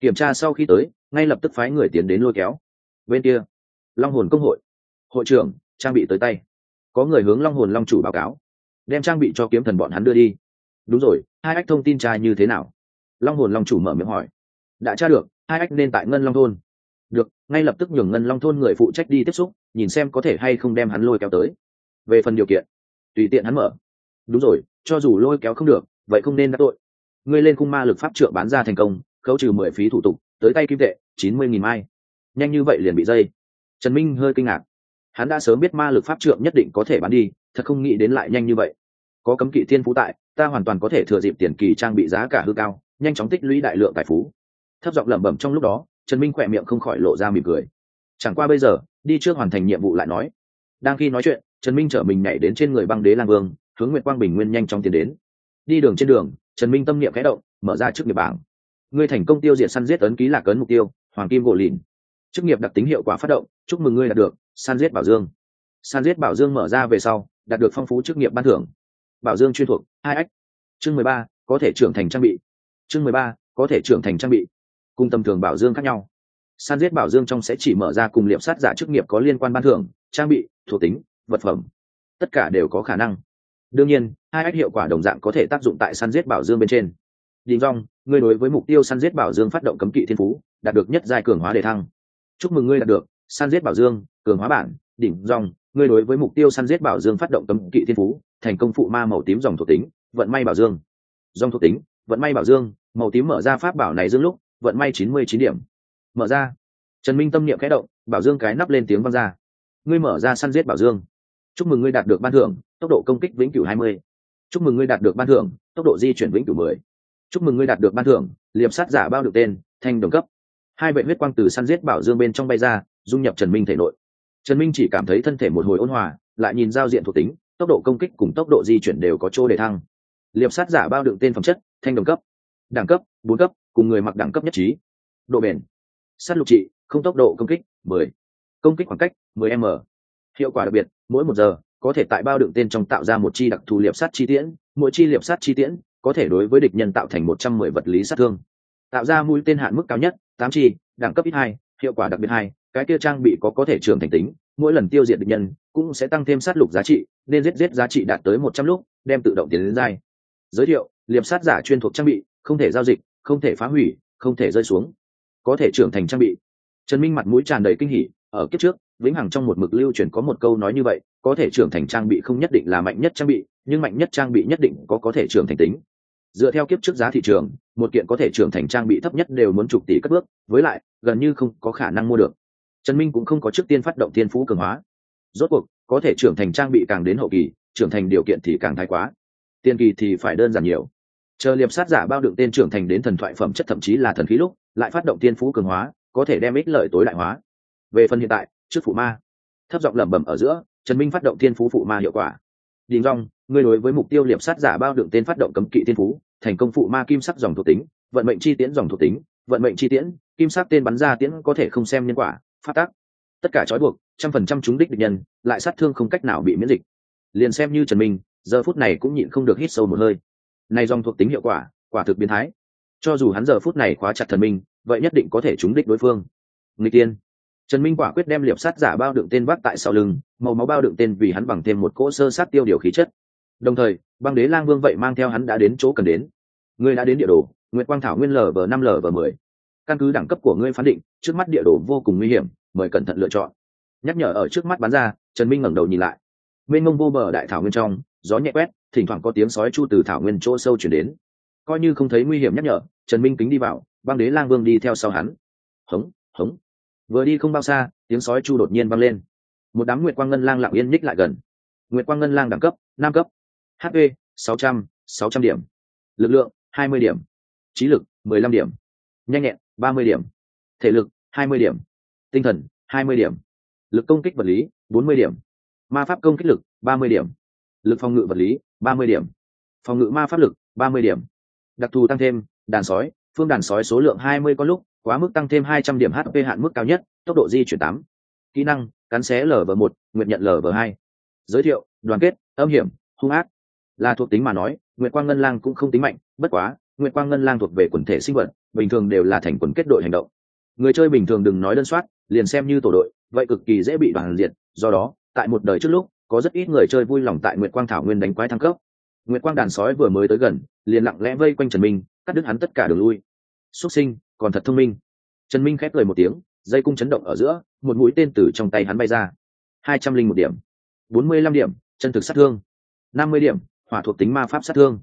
Kiểm tra sau khi tới, ngay lập tức phái người tiến đến lôi kéo. Bên kia, Long hồn công hội, hội trưởng, trang bị tới tay. Có người hướng Long hồn long chủ báo cáo, đem trang bị cho kiếm thần bọn hắn đưa đi. Đúng rồi, hai ách thông tin tra như thế nào? Long hồn long chủ mở miệng hỏi. Đã tra được, hai ách nên tại Ngân Long thôn. Được, ngay lập tức nhường Ngân Long thôn người phụ trách đi tiếp xúc, nhìn xem có thể hay không đem hắn lôi kéo tới. Về phần điều kiện, tùy tiện hắn mở. Đúng rồi, cho dù lôi kéo không được, vậy không nên đắc tội. Ngươi lên khung ma lực pháp trượng bán ra thành công, khấu trừ 10 phí thủ tục, tới tay kim tệ 90.000 mai. Nhanh như vậy liền bị dây. Trần Minh hơi kinh ngạc. Hắn đã sớm biết ma lực pháp trượng nhất định có thể bán đi, thật không nghĩ đến lại nhanh như vậy. Có cấm kỵ thiên phú tại, ta hoàn toàn có thể thừa dịp tiền kỳ trang bị giá cả hư cao, nhanh chóng tích lũy đại lượng tài phú. Thấp giọng lẩm bẩm trong lúc đó, Trần Minh khỏe miệng không khỏi lộ ra mỉm cười. Chẳng qua bây giờ, đi trước hoàn thành nhiệm vụ lại nói. Đang khi nói chuyện, Trần Minh trở mình nhảy đến trên người băng đế lang vương, hướng Nguyệt Quang Bình Nguyên nhanh chóng tiến đến. Đi đường trên đường, Trần Minh tâm niệm khẽ động, mở ra chức nghiệp bảng. Ngươi thành công tiêu diệt săn giết ấn ký lạc ấn mục tiêu, hoàng kim gỗ lìn. Chức nghiệp đặc tính hiệu quả phát động, chúc mừng ngươi đạt được săn giết bảo dương. Săn giết bảo dương mở ra về sau, đạt được phong phú chức nghiệp ban thưởng. Bảo dương chuyên thuộc, 2 ách. Chương 13, có thể trưởng thành trang bị. Chương 13, có thể trưởng thành trang bị. Cùng tầm thường bảo dương khác nhau. Săn giết bảo dương trong sẽ chỉ mở ra cùng liệp sát giả chức nghiệp có liên quan ban thưởng, trang bị, thuộc tính, vật phẩm. Tất cả đều có khả năng. Đương nhiên, 2 ách hiệu quả đồng dạng có thể tác dụng tại săn giết bảo dương bên trên. Đình Dung, ngươi đối với mục tiêu săn giết bảo dương phát động cấm kỵ thiên phú, đạt được nhất giai cường hóa đề thăng. Chúc mừng ngươi đạt được săn giết bảo dương, cường hóa bản. Đỉnh Dung, ngươi đối với mục tiêu săn giết bảo dương phát động cấm kỵ thiên phú, thành công phụ ma màu tím dòng thuộc tính, vận may bảo dương. Dòng thuộc tính, vận may bảo dương, màu tím mở ra pháp bảo này dương lúc, vận may 99 điểm. Mở ra. Trần Minh tâm niệm khẽ động, bảo dương cái nắp lên tiếng vang ra. Ngươi mở ra săn giết bảo dương. Chúc mừng ngươi đạt được ban thưởng, tốc độ công kích vĩnh cửu 20. Chúc mừng ngươi đạt được ban thưởng, tốc độ di chuyển vĩnh cửu 10. Chúc mừng ngươi đạt được ban thưởng, liệp sát giả bao được tên, thanh đồng cấp. Hai vệ huyết quang từ săn giết bảo dương bên trong bay ra, dung nhập Trần Minh thể nội. Trần Minh chỉ cảm thấy thân thể một hồi ôn hòa, lại nhìn giao diện thuộc tính, tốc độ công kích cùng tốc độ di chuyển đều có chỗ để thăng. Liệp sát giả bao đựng tên phẩm chất, thanh đồng cấp. Đẳng cấp, 4 cấp, cùng người mặc đẳng cấp nhất trí. Độ bền. Sát lục trị, không tốc độ công kích, 10. Công kích khoảng cách, 10m. Hiệu quả đặc biệt, mỗi 1 giờ, có thể tại bao đựng tên trong tạo ra một chi đặc thù liệp sát chi tiễn, mỗi chi liệp sát chi tiễn có thể đối với địch nhân tạo thành 110 vật lý sát thương. Tạo ra mũi tên hạn mức cao nhất, 8 chi, đẳng cấp ít 2, hiệu quả đặc biệt 2, cái kia trang bị có thể trưởng thành tính, mỗi lần tiêu diệt địch nhân cũng sẽ tăng thêm sát lục giá trị, nên giết giá trị đạt tới 100 lúc, đem tự động tiến đến giai. Giới thiệu, liệp sát giả chuyên thuộc trang bị, không thể giao dịch, không thể phá hủy, không thể rơi xuống, có thể trưởng thành trang bị. Trần Minh mặt mũi tràn đầy kinh hỉ, ở kiếp trước, vĩnh hằng trong một mực lưu truyền có một câu nói như vậy, có thể trưởng thành trang bị không nhất định là mạnh nhất trang bị, nhưng mạnh nhất trang bị nhất định có thể trưởng thành tính. Dựa theo kiếp trước giá thị trường, một kiện có thể trưởng thành trang bị thấp nhất đều muốn chục tỷ cất bước, với lại gần như không có khả năng mua được. Trần Minh cũng không có trước tiên phát động thiên phú cường hóa. Rốt cuộc, có thể trưởng thành trang bị càng đến hậu kỳ, trưởng thành điều kiện thì càng thái quá. Tiên kỳ thì phải đơn giản nhiều. Chờ liệp sát giả bao đựng tên trưởng thành đến thần thoại phẩm chất thậm chí là thần khí lúc, lại phát động thiên phú cường hóa, có thể đem ích lợi tối đại hóa. Về phần hiện tại, trước phụ ma, thấp giọng lẩm bẩm ở giữa, Trần Minh phát động thiên phú phụ ma hiệu quả. Đình Dung, ngươi đối với mục tiêu liệp sát giả bao đựng tên phát động cấm kỵ thiên phú, thành công phụ ma kim sắc dòng thuộc tính, vận mệnh chi tiễn dòng thuộc tính, vận mệnh chi tiễn, kim sắc tên bắn ra tiễn có thể không xem nhân quả, phát tác. Tất cả trói buộc, 100% trúng đích địch nhân, lại sát thương không cách nào bị miễn dịch. Liền xem như Trần Minh, giờ phút này cũng nhịn không được hít sâu một hơi. Này dòng thuộc tính hiệu quả, quả thực biến thái. Cho dù hắn giờ phút này khóa chặt thần minh, vậy nhất định có thể trúng đích đối phương. Nghịch tiên. Trần Minh quả quyết đem liệp sát giả bao đựng tên vác tại sau lưng, màu máu bao đựng tên vì hắn bằng thêm một cỗ sơ sát tiêu điều khí chất. Đồng thời, băng đế lang vương vậy mang theo hắn đã đến chỗ cần đến. Ngươi đã đến địa đồ, Nguyệt Quang Thảo Nguyên LV5 LV10. Căn cứ đẳng cấp của ngươi phán định, trước mắt địa đồ vô cùng nguy hiểm, mời cẩn thận lựa chọn. Nhắc nhở ở trước mắt bắn ra, Trần Minh ngẩng đầu nhìn lại. Mênh mông vô bờ đại thảo nguyên trong, gió nhẹ quét, thỉnh thoảng có tiếng sói chu từ thảo nguyên chỗ sâu truyền đến. Coi như không thấy nguy hiểm nhắc nhở, Trần Minh kính đi vào, băng đế lang vương đi theo sau hắn. Hống, hống. Vừa đi không bao xa, tiếng sói chu đột nhiên vang lên. Một đám nguyệt quang ngân lang lặng yên nhích lại gần. Nguyệt quang ngân lang đẳng cấp 5 cấp, HP 600 điểm, lực lượng 20 điểm, trí lực 15 điểm, nhanh nhẹn 30 điểm, thể lực 20 điểm, tinh thần 20 điểm, lực công kích vật lý 40 điểm, ma pháp công kích lực 30 điểm, lực phòng ngự vật lý 30 điểm, phòng ngự ma pháp lực 30 điểm. Đặc thù tăng thêm, đàn sói, phương đàn sói số lượng 20 con lúc, quá mức tăng thêm 200 điểm HP hạn mức cao nhất, tốc độ di chuyển 8. Kỹ năng, cắn xé LV1, nguyệt nhận LV2. Giới thiệu, đoàn kết, âm hiểm, hung ác. Là thuộc tính mà nói, Nguyệt Quang Ngân Lang cũng không tính mạnh, bất quá, Nguyệt Quang Ngân Lang thuộc về quần thể sinh vật, bình thường đều là thành quần kết đội hành động. Người chơi bình thường đừng nói đơn soát, liền xem như tổ đội, vậy cực kỳ dễ bị đoàn diệt. Do đó, tại một đời trước lúc, có rất ít người chơi vui lòng tại Nguyệt Quang Thảo Nguyên đánh quái thăng cấp. Nguyệt Quang đàn sói vừa mới tới gần, liền lặng lẽ vây quanh Trần Minh, cắt đứt hắn tất cả đường lui. Xuất sinh, còn thật thông minh. Trần Minh khép cười một tiếng, dây cung chấn động ở giữa, một mũi tên từ trong tay hắn bay ra. 201 điểm, 45 điểm, chân thực sát thương, 50 điểm, hỏa thuộc tính ma pháp sát thương,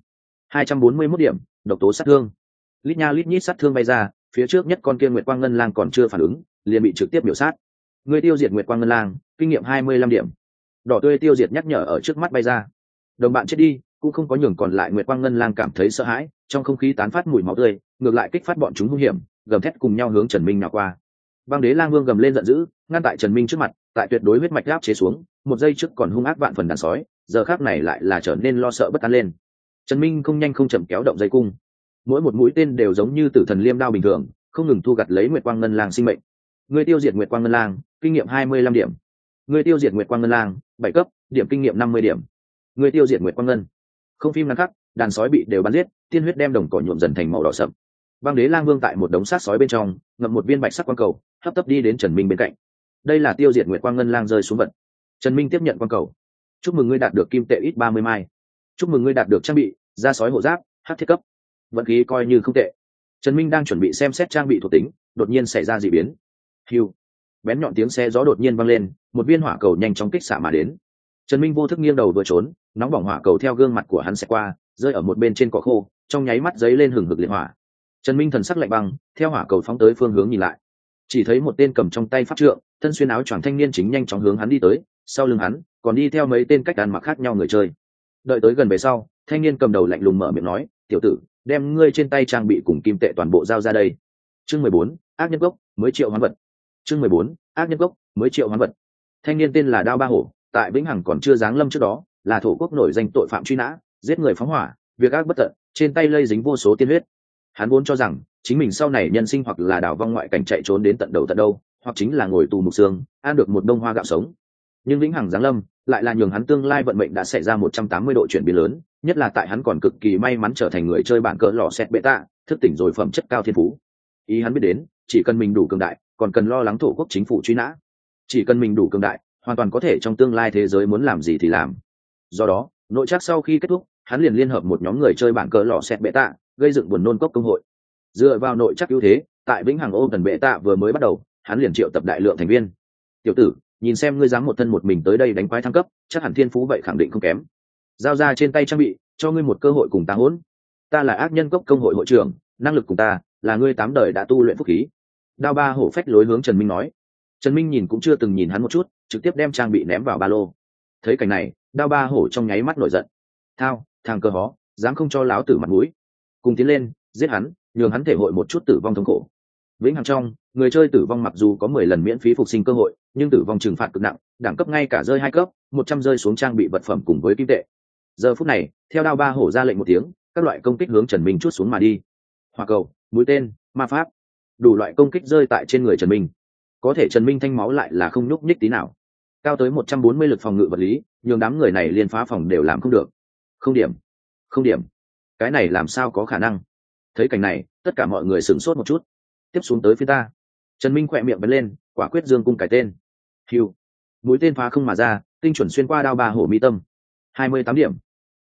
241 điểm, độc tố sát thương. Lít nha lít nhít sát thương bay ra, phía trước nhất con kia Nguyệt Quang Ngân Lang còn chưa phản ứng, liền bị trực tiếp miểu sát. Người tiêu diệt Nguyệt Quang Ngân Lang, kinh nghiệm 25 điểm. Đỏ tươi tiêu diệt nhắc nhở ở trước mắt bay ra. Đồng bạn chết đi, cũng không có nhường còn lại Nguyệt Quang Ngân Lang cảm thấy sợ hãi, trong không khí tán phát mùi máu tươi, ngược lại kích phát bọn chúng hung hiểm, gầm thét cùng nhau hướng Trần Minh nào qua. Băng Đế Lang Vương gầm lên giận dữ, ngăn tại Trần Minh trước mặt, tại tuyệt đối huyết mạch áp chế xuống, một giây trước còn hung ác vạn phần đàn sói, giờ khắc này lại là trở nên lo sợ bất an lên. Trần Minh không nhanh không chậm kéo động dây cung, mỗi một mũi tên đều giống như tử thần liêm đao bình thường, không ngừng thu gặt lấy Nguyệt Quang Ngân Lang sinh mệnh. Người tiêu diệt Nguyệt Quang Ngân Lang, kinh nghiệm 25 điểm. Người tiêu diệt Nguyệt Quang Ngân Lang, 7 cấp, điểm kinh nghiệm 50 điểm. Người tiêu diệt Nguyệt Quang Ngân. Không phim ngắn khắc, đàn sói bị đều bắn giết, tiên huyết đem đồng cỏ nhuộm dần thành màu đỏ sậm. Băng Đế Lang Vương tại một đống sát sói bên trong, ngậm một viên bạch sắc quang cầu, hấp tấp đi đến Trần Minh bên cạnh. Đây là tiêu diệt Nguyệt Quang Ngân Lang rơi xuống vật. Trần Minh tiếp nhận quang cầu. Chúc mừng ngươi đạt được kim tệ ít 30 mai. Chúc mừng ngươi đạt được trang bị da sói hộ giáp, hắc thiết cấp. Vận khí coi như không tệ. Trần Minh đang chuẩn bị xem xét trang bị thuộc tính, đột nhiên xảy ra dị biến. Hưu. Bén nhọn tiếng xe gió đột nhiên vang lên, một viên hỏa cầu nhanh chóng kích xạ mà đến. Trần Minh vô thức nghiêng đầu vừa trốn, nóng bỏng hỏa cầu theo gương mặt của hắn sẽ qua, rơi ở một bên trên cỏ khô, trong nháy mắt giấy lên hừng hực liệt hỏa. Trần Minh thần sắc lạnh băng, theo hỏa cầu phóng tới phương hướng nhìn lại, chỉ thấy một tên cầm trong tay pháp trượng, thân xuyên áo choàng thanh niên chính nhanh chóng hướng hắn đi tới, sau lưng hắn còn đi theo mấy tên cách ăn mặc khác nhau người chơi. Đợi tới gần về sau, thanh niên cầm đầu lạnh lùng mở miệng nói, tiểu tử, đem ngươi trên tay trang bị cùng kim tệ toàn bộ giao ra đây. Chương 14, ác nhân gốc mới triệu hoán vật. Chương 14, ác nhân gốc mới triệu hoán vật. Thanh niên tên là Đao Ba Hổ, tại Vĩnh Hằng còn chưa giáng lâm trước đó, là thổ quốc nổi danh tội phạm truy nã, giết người phóng hỏa, việc ác bất tận, trên tay lây dính vô số tiên huyết. Hắn vốn cho rằng chính mình sau này nhân sinh hoặc là đảo vong ngoại cảnh chạy trốn đến tận đầu tận đâu, hoặc chính là ngồi tù mục xương, ăn được một đông hoa gạo sống. Nhưng Vĩnh Hằng giáng lâm lại là nhường hắn tương lai vận mệnh đã xảy ra 180 độ chuyển biến lớn, nhất là tại hắn còn cực kỳ may mắn trở thành người chơi bản cỡ lò xét bệ tạ, thức tỉnh rồi phẩm chất cao thiên phú. Ý hắn biết đến, chỉ cần mình đủ cường đại, còn cần lo lắng thổ quốc chính phủ truy nã. Chỉ cần mình đủ cường đại, hoàn toàn có thể trong tương lai thế giới muốn làm gì thì làm. Do đó, nội trắc sau khi kết thúc, hắn liền liên hợp một nhóm người chơi bản cỡ lò xét bệ tạ, gây dựng buồn nôn cốc công hội. Dựa vào nội trắc ưu thế, tại Vĩnh Hằng Open bệ tạ vừa mới bắt đầu, hắn liền triệu tập đại lượng thành viên. Tiểu tử, nhìn xem ngươi dám một thân một mình tới đây đánh quái thăng cấp, chắc hẳn thiên phú vậy khẳng định không kém. Giao ra trên tay trang bị, cho ngươi một cơ hội cùng ta hỗn. Ta là ác nhân cốc công hội hội trưởng, năng lực cùng ta là ngươi 8 đời đã tu luyện phúc khí. Đao Ba Hổ phách lối hướng Trần Minh nói. Trần Minh nhìn cũng chưa từng nhìn hắn một chút, trực tiếp đem trang bị ném vào ba lô. Thấy cảnh này, Đao Ba Hổ trong nháy mắt nổi giận. Thao, thằng cơ hó, dám không cho láo tử mặt mũi. Cùng tiến lên, giết hắn, nhường hắn thể hội một chút tử vong thống khổ. Vĩnh Hằng trong, người chơi tử vong mặc dù có 10 lần miễn phí phục sinh cơ hội, nhưng tử vong trừng phạt cực nặng, đẳng cấp ngay cả rơi 2 cấp, 100 rơi xuống trang bị vật phẩm cùng với kim tệ. Giờ phút này, theo Đao Ba Hổ ra lệnh một tiếng, các loại công kích hướng Trần Minh chuốt xuống mà đi. Hỏa cầu, mũi tên, ma pháp, đủ loại công kích rơi tại trên người Trần Minh. Có thể Trần Minh thanh máu lại là không nhúc nhích tí nào. Cao tới 140 lực phòng ngự vật lý, nhường đám người này liên phá phòng đều làm không được. Không điểm, không điểm. Cái này làm sao có khả năng? Thấy cảnh này, tất cả mọi người sửng sốt một chút. Tiếp xuống tới phía ta. Trần Minh khỏe miệng bật lên, quả quyết dương cung cái tên. Hưu. Mũi tên phá không mà ra, tinh chuẩn xuyên qua Đao Ba Hổ mi tâm. 28 điểm,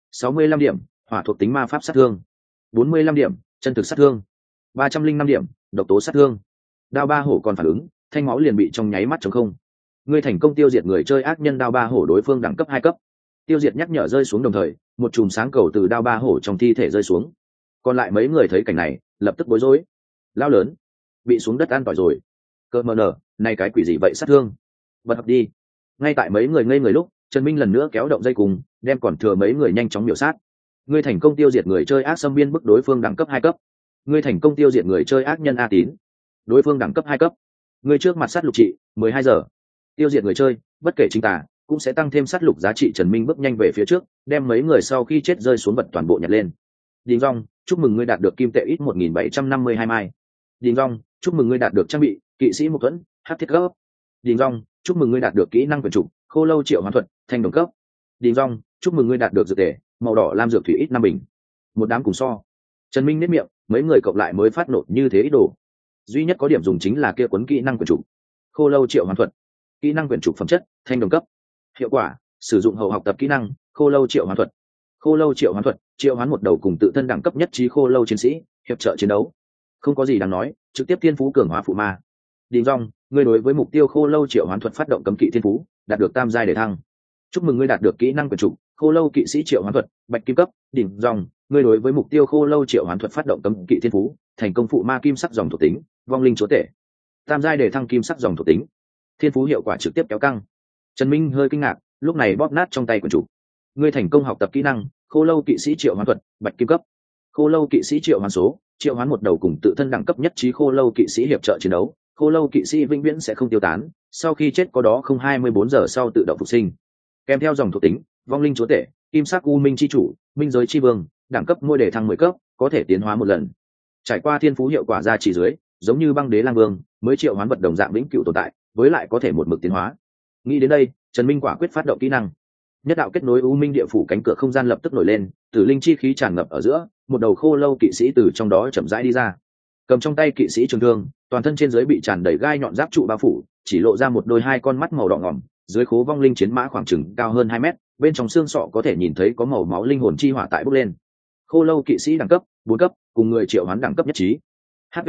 65 điểm, hỏa thuộc tính ma pháp sát thương. 45 điểm, chân thực sát thương. 305 điểm, độc tố sát thương. Đao Ba Hổ còn phản ứng, thanh máu liền bị trong nháy mắt trống không. Ngươi thành công tiêu diệt người chơi ác nhân Đao Ba Hổ đối phương đẳng cấp 2 cấp. Tiêu diệt nhắc nhở rơi xuống đồng thời, một chùm sáng cầu từ Đao Ba Hổ trong thi thể rơi xuống. Còn lại mấy người thấy cảnh này, lập tức bối rối. Lao lớn, bị xuống đất an tỏi rồi. Cơ mờ nở, này cái quỷ gì vậy sát thương? Bật học đi. Ngay tại mấy người ngây người lúc, Trần Minh lần nữa kéo động dây cùng, đem còn thừa mấy người nhanh chóng miểu sát. Ngươi thành công tiêu diệt người chơi ác xâm biên bức đối phương đẳng cấp 2 cấp. Ngươi thành công tiêu diệt người chơi ác nhân A Tín. Đối phương đẳng cấp 2 cấp. Ngươi trước mặt sát lục trị 12 giờ. Tiêu diệt người chơi, bất kể chính tà, cũng sẽ tăng thêm sát lục giá trị. Trần Minh bước nhanh về phía trước, đem mấy người sau khi chết rơi xuống vật toàn bộ nhặt lên. Đình Dung, chúc mừng ngươi đạt được kim tệ ít 1752 mai. Đình Dung, chúc mừng ngươi đạt được trang bị kỵ sĩ mục thuẫn, hắc thiết cấp. Đình Dung, chúc mừng ngươi đạt được kỹ năng quyền trục, khô lâu triệu hoán thuật, thanh đồng cấp. Đình Dung, chúc mừng ngươi đạt được dược tề, màu đỏ lam dược thủy ít 5 bình. Một đám cùng so. Trần Minh nếp miệng, mấy người cộng lại mới phát nổ như thế ít đồ. Duy nhất có điểm dùng chính là kia cuốn kỹ năng quyển trục. Khô lâu triệu hoán thuật. Kỹ năng quyển trục phẩm chất, thanh đồng cấp. Hiệu quả, sử dụng hậu học tập kỹ năng, khô lâu triệu hoán thuật. Khô lâu triệu hoán thuật, triệu hoán một đầu cùng tự thân đẳng cấp nhất trí khô lâu chiến sĩ, hiệp trợ chiến đấu. Không có gì đáng nói, trực tiếp thiên phú cường hóa phụ ma. Đình Dung, ngươi đối với mục tiêu khô lâu triệu hoán thuật phát động cấm kỵ thiên phú, đạt được tam giai để thăng. Chúc mừng ngươi đạt được kỹ năng quyển trục, khô lâu kỵ sĩ triệu hoán thuật, bạch kim cấp. Đình Dung, ngươi đối với mục tiêu khô lâu triệu hoán thuật phát động cấm kỵ thiên phú, thành công phụ ma kim sắc dòng thuộc tính, vong linh chúa tể. Tam giai để thăng kim sắc dòng thuộc tính. Thiên phú hiệu quả trực tiếp kéo căng. Trần Minh hơi kinh ngạc, lúc này bóp nát trong tay quyển trục. Ngươi thành công học tập kỹ năng khô lâu kỵ sĩ triệu hoán thuật, bạch kim cấp. Khô lâu kỵ sĩ triệu hoán số, triệu hoán một đầu cùng tự thân đẳng cấp nhất trí khô lâu kỵ sĩ hiệp trợ chiến đấu. Khô lâu kỵ sĩ vĩnh viễn sẽ không tiêu tán, sau khi chết có đó không 24 giờ sau tự động phục sinh. Kèm theo dòng thuộc tính, vong linh chúa tể, kim sắc u minh chi chủ, minh giới chi vương, đẳng cấp mỗi đề thăng 10 cấp, có thể tiến hóa một lần. Trải qua thiên phú hiệu quả ra chỉ dưới, giống như băng đế lang vương, mới triệu hoán vật đồng dạng vĩnh cửu tồn tại, với lại có thể một mực tiến hóa. Nghĩ đến đây, Trần Minh quả quyết phát động kỹ năng. Nhất đạo kết nối u minh địa phủ cánh cửa không gian lập tức nổi lên, tử linh chi khí tràn ngập ở giữa, một đầu khô lâu kỵ sĩ từ trong đó chậm rãi đi ra. Cầm trong tay kỵ sĩ trường thương, toàn thân trên dưới bị tràn đầy gai nhọn giáp trụ bao phủ, chỉ lộ ra một đôi hai con mắt màu đỏ ngòm, dưới khố vong linh chiến mã khoảng chừng cao hơn 2 mét, bên trong xương sọ có thể nhìn thấy có màu máu linh hồn chi hỏa tại bốc lên. Khô lâu kỵ sĩ đẳng cấp 4 cấp, cùng người triệu hoán đẳng cấp nhất trí. HP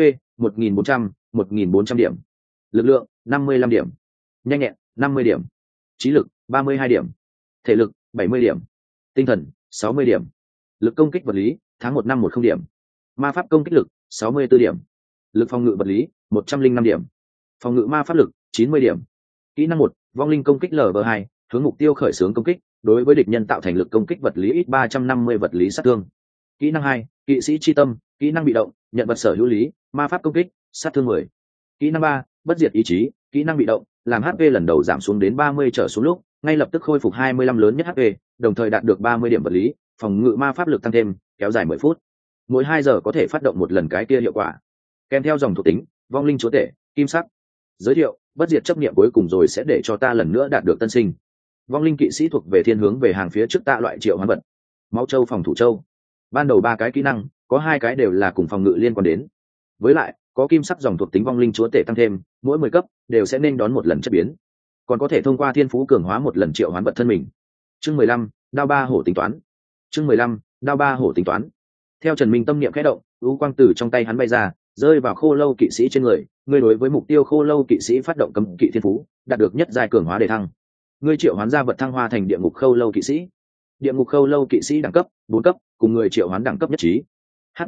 1400 điểm. Lực lượng 55 điểm. Nhanh nhẹn 50 điểm. Trí lực 32 điểm. Thể lực 70 điểm. Tinh thần 60 điểm. Lực công kích vật lý tháng 1 năm 10 điểm. Ma pháp công kích lực 64 điểm. Lực phòng ngự vật lý 105 điểm. Phòng ngự ma pháp lực 90 điểm. Kỹ năng 1, vong linh công kích LV2, hướng mục tiêu khởi xướng công kích, đối với địch nhân tạo thành lực công kích vật lý ít 350 vật lý sát thương. Kỹ năng 2, kỵ sĩ chi tâm, kỹ năng bị động, nhận vật sở hữu lý, ma pháp công kích, sát thương 10. Kỹ năng 3, bất diệt ý chí, kỹ năng bị động, làm HP lần đầu giảm xuống đến 30 trở xuống lúc, ngay lập tức khôi phục 25 lớn nhất HP, đồng thời đạt được 30 điểm vật lý, phòng ngự ma pháp lực tăng thêm, kéo dài 10 phút. Mỗi 2 giờ có thể phát động một lần cái kia hiệu quả. Kèm theo dòng thuộc tính, vong linh chúa tể, kim sắc. Giới thiệu, bất diệt chấp niệm cuối cùng rồi sẽ để cho ta lần nữa đạt được tân sinh. Vong linh kỵ sĩ thuộc về thiên hướng về hàng phía trước ta loại triệu hoán vật. Máu châu phòng thủ châu. Ban đầu 3 cái kỹ năng, có 2 cái đều là cùng phòng ngự liên quan đến. Với lại, có kim sắc dòng thuộc tính vong linh chúa tể tăng thêm, mỗi 10 cấp đều sẽ nên đón một lần chất biến. Còn có thể thông qua thiên phú cường hóa một lần triệu hoán vật thân mình. Chương 15, đao ba hổ tính toán. Chương 15, đao ba hổ tính toán. Theo Trần Minh tâm niệm khẽ động, u quang tử trong tay hắn bay ra, rơi vào khô lâu kỵ sĩ trên người. Ngươi đối với mục tiêu khô lâu kỵ sĩ phát động cấm kỵ thiên phú, đạt được nhất giai cường hóa đề thăng. Ngươi triệu hoán ra vật thăng hoa thành địa ngục khâu lâu kỵ sĩ. Địa ngục khâu lâu kỵ sĩ đẳng cấp 4 cấp, cùng người triệu hoán đẳng cấp nhất trí. HP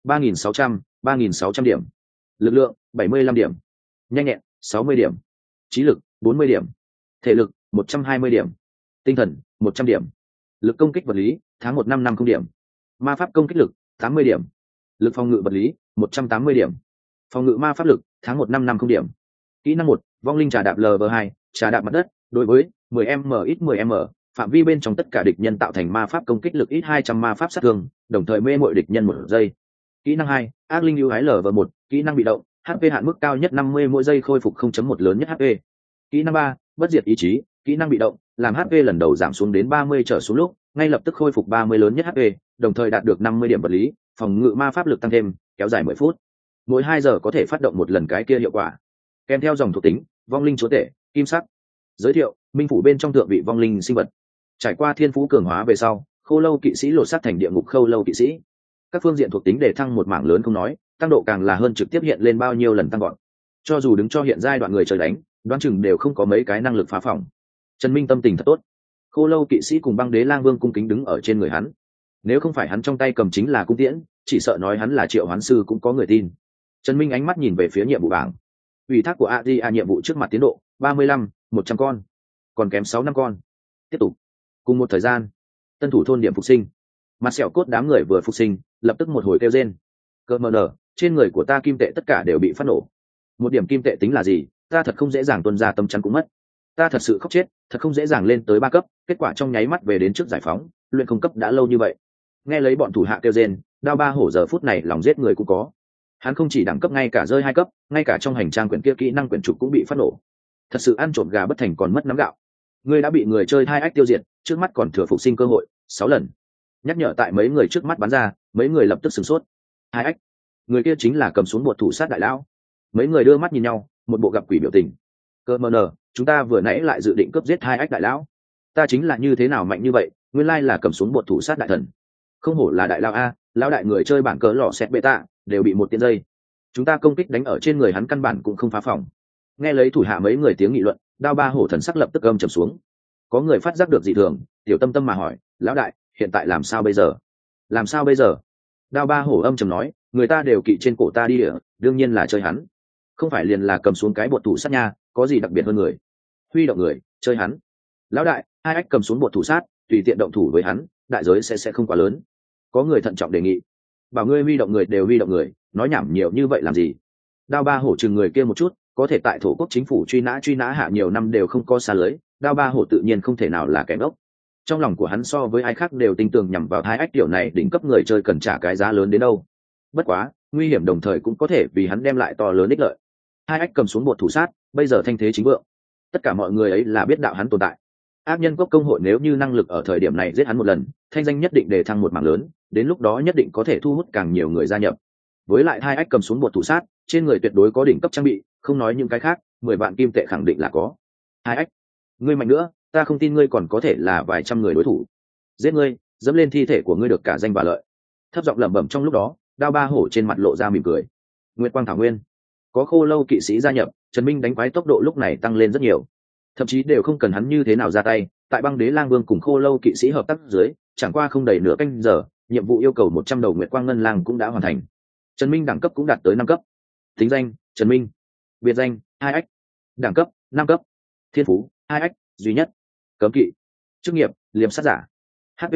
3600 điểm. Lực lượng 75 điểm. Nhanh nhẹn 60 điểm. Trí lực 40 điểm. Thể lực 120 điểm. Tinh thần 100 điểm. Lực công kích vật lý tháng 1 năm 50 điểm. Ma pháp công kích lực 80 điểm. Lực phòng ngự vật lý 180 điểm. Phòng ngự ma pháp lực tháng 1 năm 50 điểm. Kỹ năng 1, vong linh trà đạp LV2, trà đạp mặt đất, đối với 10m ít 10m, phạm vi bên trong tất cả địch nhân tạo thành ma pháp công kích lực ít 200 ma pháp sát thương, đồng thời mê mội địch nhân 1 giây. Kỹ năng 2, ác linh ưu ái LV1, kỹ năng bị động, HP hạn mức cao nhất 50 mỗi giây khôi phục 0.1 lớn nhất HP. Kỹ năng 3, bất diệt ý chí, kỹ năng bị động, làm HP lần đầu giảm xuống đến 30 trở xuống lúc, ngay lập tức khôi phục 30 lớn nhất HP, đồng thời đạt được 50 điểm vật lý, phòng ngự ma pháp lực tăng thêm, kéo dài 10 phút. Mỗi 2 giờ có thể phát động một lần cái kia hiệu quả. Kèm theo dòng thuộc tính, vong linh chúa tể, kim sắc. Giới thiệu, minh phủ bên trong thượng vị vong linh sinh vật. Trải qua thiên phú cường hóa về sau, khô lâu kỵ sĩ lột xác thành địa ngục khâu lâu kỵ sĩ. Các phương diện thuộc tính để thăng một mảng lớn không nói, tăng độ càng là hơn trực tiếp hiện lên bao nhiêu lần tăng gọn. Cho dù đứng cho hiện giai đoạn người trời đánh, đoán chừng đều không có mấy cái năng lực phá phòng. Trần Minh tâm tình thật tốt. Khô lâu kỵ sĩ cùng băng đế lang vương cung kính đứng ở trên người hắn. Nếu không phải hắn trong tay cầm chính là cung tiễn, chỉ sợ nói hắn là triệu hoán sư cũng có người tin. Trần Minh ánh mắt nhìn về phía nhiệm vụ bảng. Ủy thác của ADA nhiệm vụ trước mặt tiến độ 35, 100 con, còn kém 6 năm con. Tiếp tục. Cùng một thời gian, tân thủ thôn điểm phục sinh. Mặt sẹo cốt đám người vừa phục sinh, lập tức một hồi kêu rên. Cơ mờ nở, trên người của ta kim tệ tất cả đều bị phát nổ. Một điểm kim tệ tính là gì, ta thật không dễ dàng tuân ra tâm chắn cũng mất. Ta thật sự khóc chết, thật không dễ dàng lên tới 3 cấp, kết quả trong nháy mắt về đến trước giải phóng, luyện không cấp đã lâu như vậy. Nghe lấy bọn thủ hạ kêu rên, đao ba hổ giờ phút này lòng giết người cũng có. Hắn không chỉ đẳng cấp ngay cả rơi 2 cấp, ngay cả trong hành trang quyển kia kỹ năng quyển trục cũng bị phát nổ. Thật sự ăn trộm gà bất thành còn mất nắm gạo. Ngươi đã bị người chơi 2 ách tiêu diệt, trước mắt còn thừa phục sinh cơ hội 6 lần. Nhắc nhở tại mấy người trước mắt bắn ra, mấy người lập tức sửng sốt. Hai ách, người kia chính là cầm xuống bột thủ sát đại lão. Mấy người đưa mắt nhìn nhau, một bộ gặp quỷ biểu tình. Cơ mờ nờ, chúng ta vừa nãy lại dự định cướp giết hai ách đại lão. Ta chính là như thế nào mạnh như vậy, nguyên lai là cầm xuống bột thủ sát đại thần. Không hổ là đại lão a, lão đại người chơi bản cờ lọ xẹt bệ tạ đều bị một tiện dây. Chúng ta công kích đánh ở trên người hắn căn bản cũng không phá phòng. Nghe lấy thủ hạ mấy người tiếng nghị luận, Đao Ba Hổ thần sắc lập tức âm trầm xuống. Có người phát giác được dị thường, tiểu tâm tâm mà hỏi, lão đại, hiện tại làm sao bây giờ? Làm sao bây giờ? Đao Ba Hổ âm trầm nói, người ta đều kỵ trên cổ ta đi địa, đương nhiên là chơi hắn. Không phải liền là cầm xuống cái bột thủ sát nha, có gì đặc biệt hơn người? Huy động người, chơi hắn. Lão đại, hai ách cầm xuống bột thủ sát, tùy tiện động thủ với hắn, đại giới sẽ không quá lớn. Có người thận trọng đề nghị. Bảo ngươi huy động người đều huy động người, nói nhảm nhiều như vậy làm gì? Đao Ba Hổ chừng người kia một chút, có thể tại thổ quốc chính phủ truy nã hạ nhiều năm đều không có xa lưới, Đao Ba Hổ tự nhiên không thể nào là kẻ ngốc. Trong lòng của hắn so với ai khác đều tin tưởng nhằm vào hai ách tiểu này đỉnh cấp người chơi cần trả cái giá lớn đến đâu. Bất quá, nguy hiểm đồng thời cũng có thể vì hắn đem lại to lớn ích lợi. Hai ách cầm xuống bột thủ sát, bây giờ thanh thế chính vượng. Tất cả mọi người ấy là biết đạo hắn tồn tại. Ác nhân quốc công hội nếu như năng lực ở thời điểm này giết hắn một lần, thanh danh nhất định đề thăng một mảng lớn, đến lúc đó nhất định có thể thu hút càng nhiều người gia nhập. Với lại hai ách cầm xuống bột thủ sát, trên người tuyệt đối có đỉnh cấp trang bị, không nói những cái khác, 10 vạn kim tệ khẳng định là có. Hai ách, ngươi mạnh nữa, ta không tin ngươi còn có thể là vài trăm người đối thủ. Giết ngươi, dẫm lên thi thể của ngươi được cả danh và lợi. Thấp giọng lẩm bẩm trong lúc đó, Đao Ba Hổ trên mặt lộ ra mỉm cười. Nguyệt Quang Thảo Nguyên, có Khô Lâu kỵ sĩ gia nhập, Trần Minh đánh quái tốc độ lúc này tăng lên rất nhiều. Thậm chí đều không cần hắn như thế nào ra tay, tại Băng Đế Lang Vương cùng Khô Lâu kỵ sĩ hợp tác dưới, chẳng qua không đầy nửa canh giờ, nhiệm vụ yêu cầu 100 đầu Nguyệt Quang Ngân Lang cũng đã hoàn thành. Trần Minh đẳng cấp cũng đạt tới 5 cấp. Tính danh: Trần Minh. Biệt danh: Hai ách. Đẳng cấp: 5 cấp. Thiên phú: Hai ách duy nhất. Cấm kỵ. Chức nghiệp: Liềm sát giả. HP: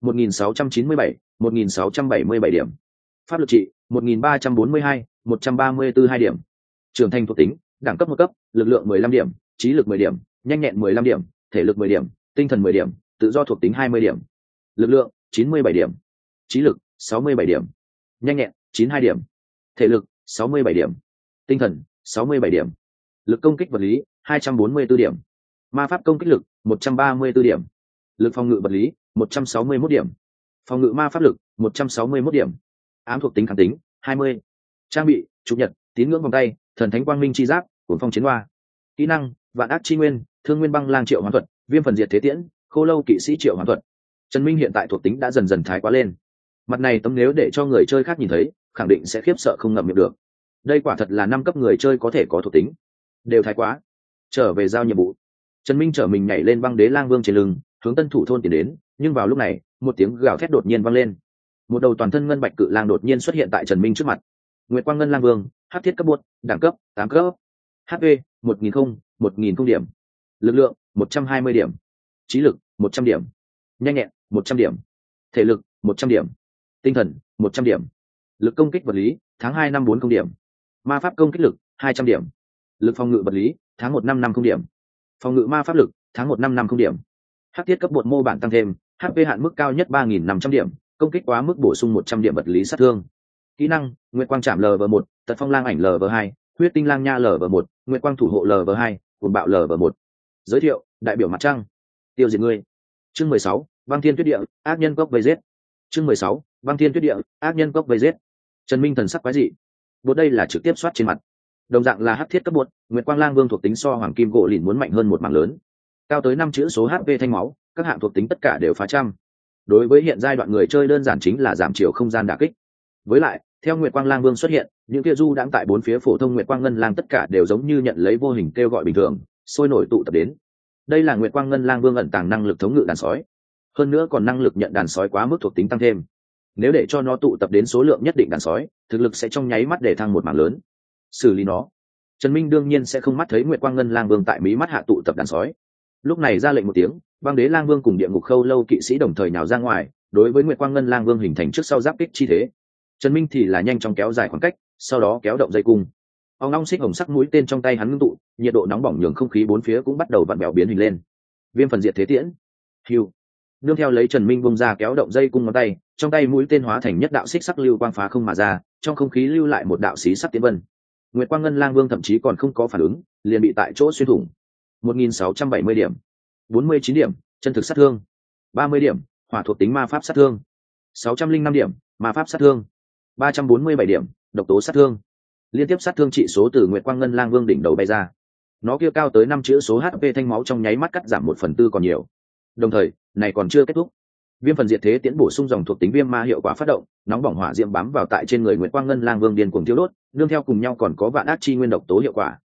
1697, 1677 điểm. Pháp lực trị: 1342, 134 2 điểm. Trưởng thành thuộc tính: đẳng cấp 1 cấp, lực lượng 15 điểm, trí lực 10 điểm, nhanh nhẹn 15 điểm, thể lực 10 điểm, tinh thần 10 điểm, tự do thuộc tính 20 điểm. Lực lượng: 97 điểm, trí lực: 67 điểm, nhanh nhẹn: 92 điểm, thể lực: 67 điểm, tinh thần: 67 điểm. Lực công kích vật lý: 244 điểm, ma pháp công kích lực: 134 điểm, lực phòng ngự vật lý: 161 điểm, phòng ngự ma pháp lực: 161 điểm, ám thuộc tính kháng tính: 20. Trang bị: chủ nhật, tín ngưỡng vòng tay, thần thánh quang minh chi giáp, cuồng phong chiến hoa. Kỹ năng: vạn ác chi nguyên, thương nguyên băng lang triệu hoán thuật, viêm phần diệt thế tiễn, khô lâu kỵ sĩ triệu hoán thuật. Trần Minh hiện tại thuộc tính đã dần dần thái quá lên, mặt này tấm nếu để cho người chơi khác nhìn thấy, khẳng định sẽ khiếp sợ không ngậm miệng được. Đây quả thật là 5 cấp người chơi có thể có thuộc tính, đều thái quá. Trở về giao nhiệm vụ, Trần Minh trở mình nhảy lên Băng Đế Lang Vương trên lưng, hướng Tân Thủ thôn tiến đến, nhưng vào lúc này, một tiếng gào thét đột nhiên vang lên. Một đầu toàn thân ngân bạch cự lang đột nhiên xuất hiện tại Trần Minh trước mặt. Nguyệt Quang Ngân Lang Vương, hắc thiết cấp bột, đẳng cấp 8 cấp. HP 1000 điểm. Lực lượng 120 điểm. Trí lực 100 điểm. Nhanh nhẹn 100 điểm. Thể lực 100 điểm. Tinh thần 100 điểm. Lực công kích vật lý tháng 2 năm 40 điểm. Ma pháp công kích lực 200 điểm. Lực phòng ngự vật lý tháng 1 năm 50 điểm. Phòng ngự ma pháp lực tháng 1 năm 50 điểm. Hắc thiết cấp bột mô bản tăng thêm, HP hạn mức cao nhất 3500 điểm, công kích quá mức bổ sung 100 điểm vật lý sát thương. Kỹ năng: Nguyệt Quang Trảm LV1, Tật Phong Lang Ảnh LV2, Huyết Tinh Lang Nha LV1, Nguyệt Quang Thủ Hộ LV2, Cuồng Bạo LV1. Giới thiệu: đại biểu mặt trăng. Tiêu diệt ngươi. Chương 16, Băng Thiên Tuyết Địa, ác nhân cốc vây giết. Chương 16, Băng Thiên Tuyết Địa, ác nhân cốc vây giết. Trần Minh thần sắc quái dị. Bột đây là trực tiếp soát trên mặt. Đồng dạng là hắc thiết cấp bột, Nguyệt Quang Lang Vương thuộc tính so Hoàng Kim Gỗ Lìn muốn mạnh hơn một mảng lớn. Cao tới 5 chữ số HP thanh máu, các hạng thuộc tính tất cả đều phá trăm. Đối với hiện giai đoạn người chơi đơn giản chính là giảm chiều không gian đả kích. Với lại, theo Nguyệt Quang Lang Vương xuất hiện, những kia du đang tại bốn phía phổ thông Nguyệt Quang Ngân Lang tất cả đều giống như nhận lấy vô hình kêu gọi bình thường, sôi nổi tụ tập đến. Đây là Nguyệt Quang Ngân Lang Vương ẩn tàng năng lực thống ngự đàn sói, hơn nữa còn năng lực nhận đàn sói quá mức thuộc tính tăng thêm. Nếu để cho nó tụ tập đến số lượng nhất định đàn sói, thực lực sẽ trong nháy mắt để thăng một mảng lớn. Xử lý nó. Trần Minh đương nhiên sẽ không mắt thấy Nguyệt Quang Ngân Lang Vương tại mí mắt hạ tụ tập đàn sói. Lúc này ra lệnh một tiếng, Băng Đế Lang Vương cùng Địa Ngục Khâu Lâu kỵ sĩ đồng thời nhào ra ngoài, đối với Nguyệt Quang Ngân Lang Vương hình thành trước sau giáp kích chi thế. Trần Minh thì là nhanh chóng kéo dài khoảng cách, sau đó kéo động dây cung. Ông long xích hồng sắc mũi tên trong tay hắn ngưng tụ, nhiệt độ nóng bỏng nhường không khí bốn phía cũng bắt đầu vặn vẹo biến hình lên. Viêm phần diệt thế tiễn. Hưu. Nương theo lấy Trần Minh bung ra kéo động dây cung ngón tay, trong tay mũi tên hóa thành nhất đạo xích sắc lưu quang phá không mà ra, trong không khí lưu lại một đạo xí sắc tiến vân. Nguyệt Quang Ngân Lang Vương thậm chí còn không có phản ứng, liền bị tại chỗ xuyên thủng. 1670 điểm, 49 điểm, chân thực sát thương, 30 điểm, hỏa thuộc tính ma pháp sát thương, 605 điểm, ma pháp sát thương, 347 điểm, độc tố sát thương. Liên tiếp sát thương trị số từ Nguyệt Quang Ngân Lang Vương đỉnh đầu bay ra. Nó kia cao tới 5 chữ số HP thanh máu trong nháy mắt cắt giảm 1/4 còn nhiều. Đồng thời, này còn chưa kết thúc. Viêm phần diệt thế tiễn bổ sung dòng thuộc tính viêm ma hiệu quả phát động, nóng bỏng hỏa diễm bám vào tại trên người Nguyệt Quang Ngân Lang Vương điên cuồng thiêu đốt, nương theo cùng nhau còn có vạn ác chi nguyên độc tố hiệu quả.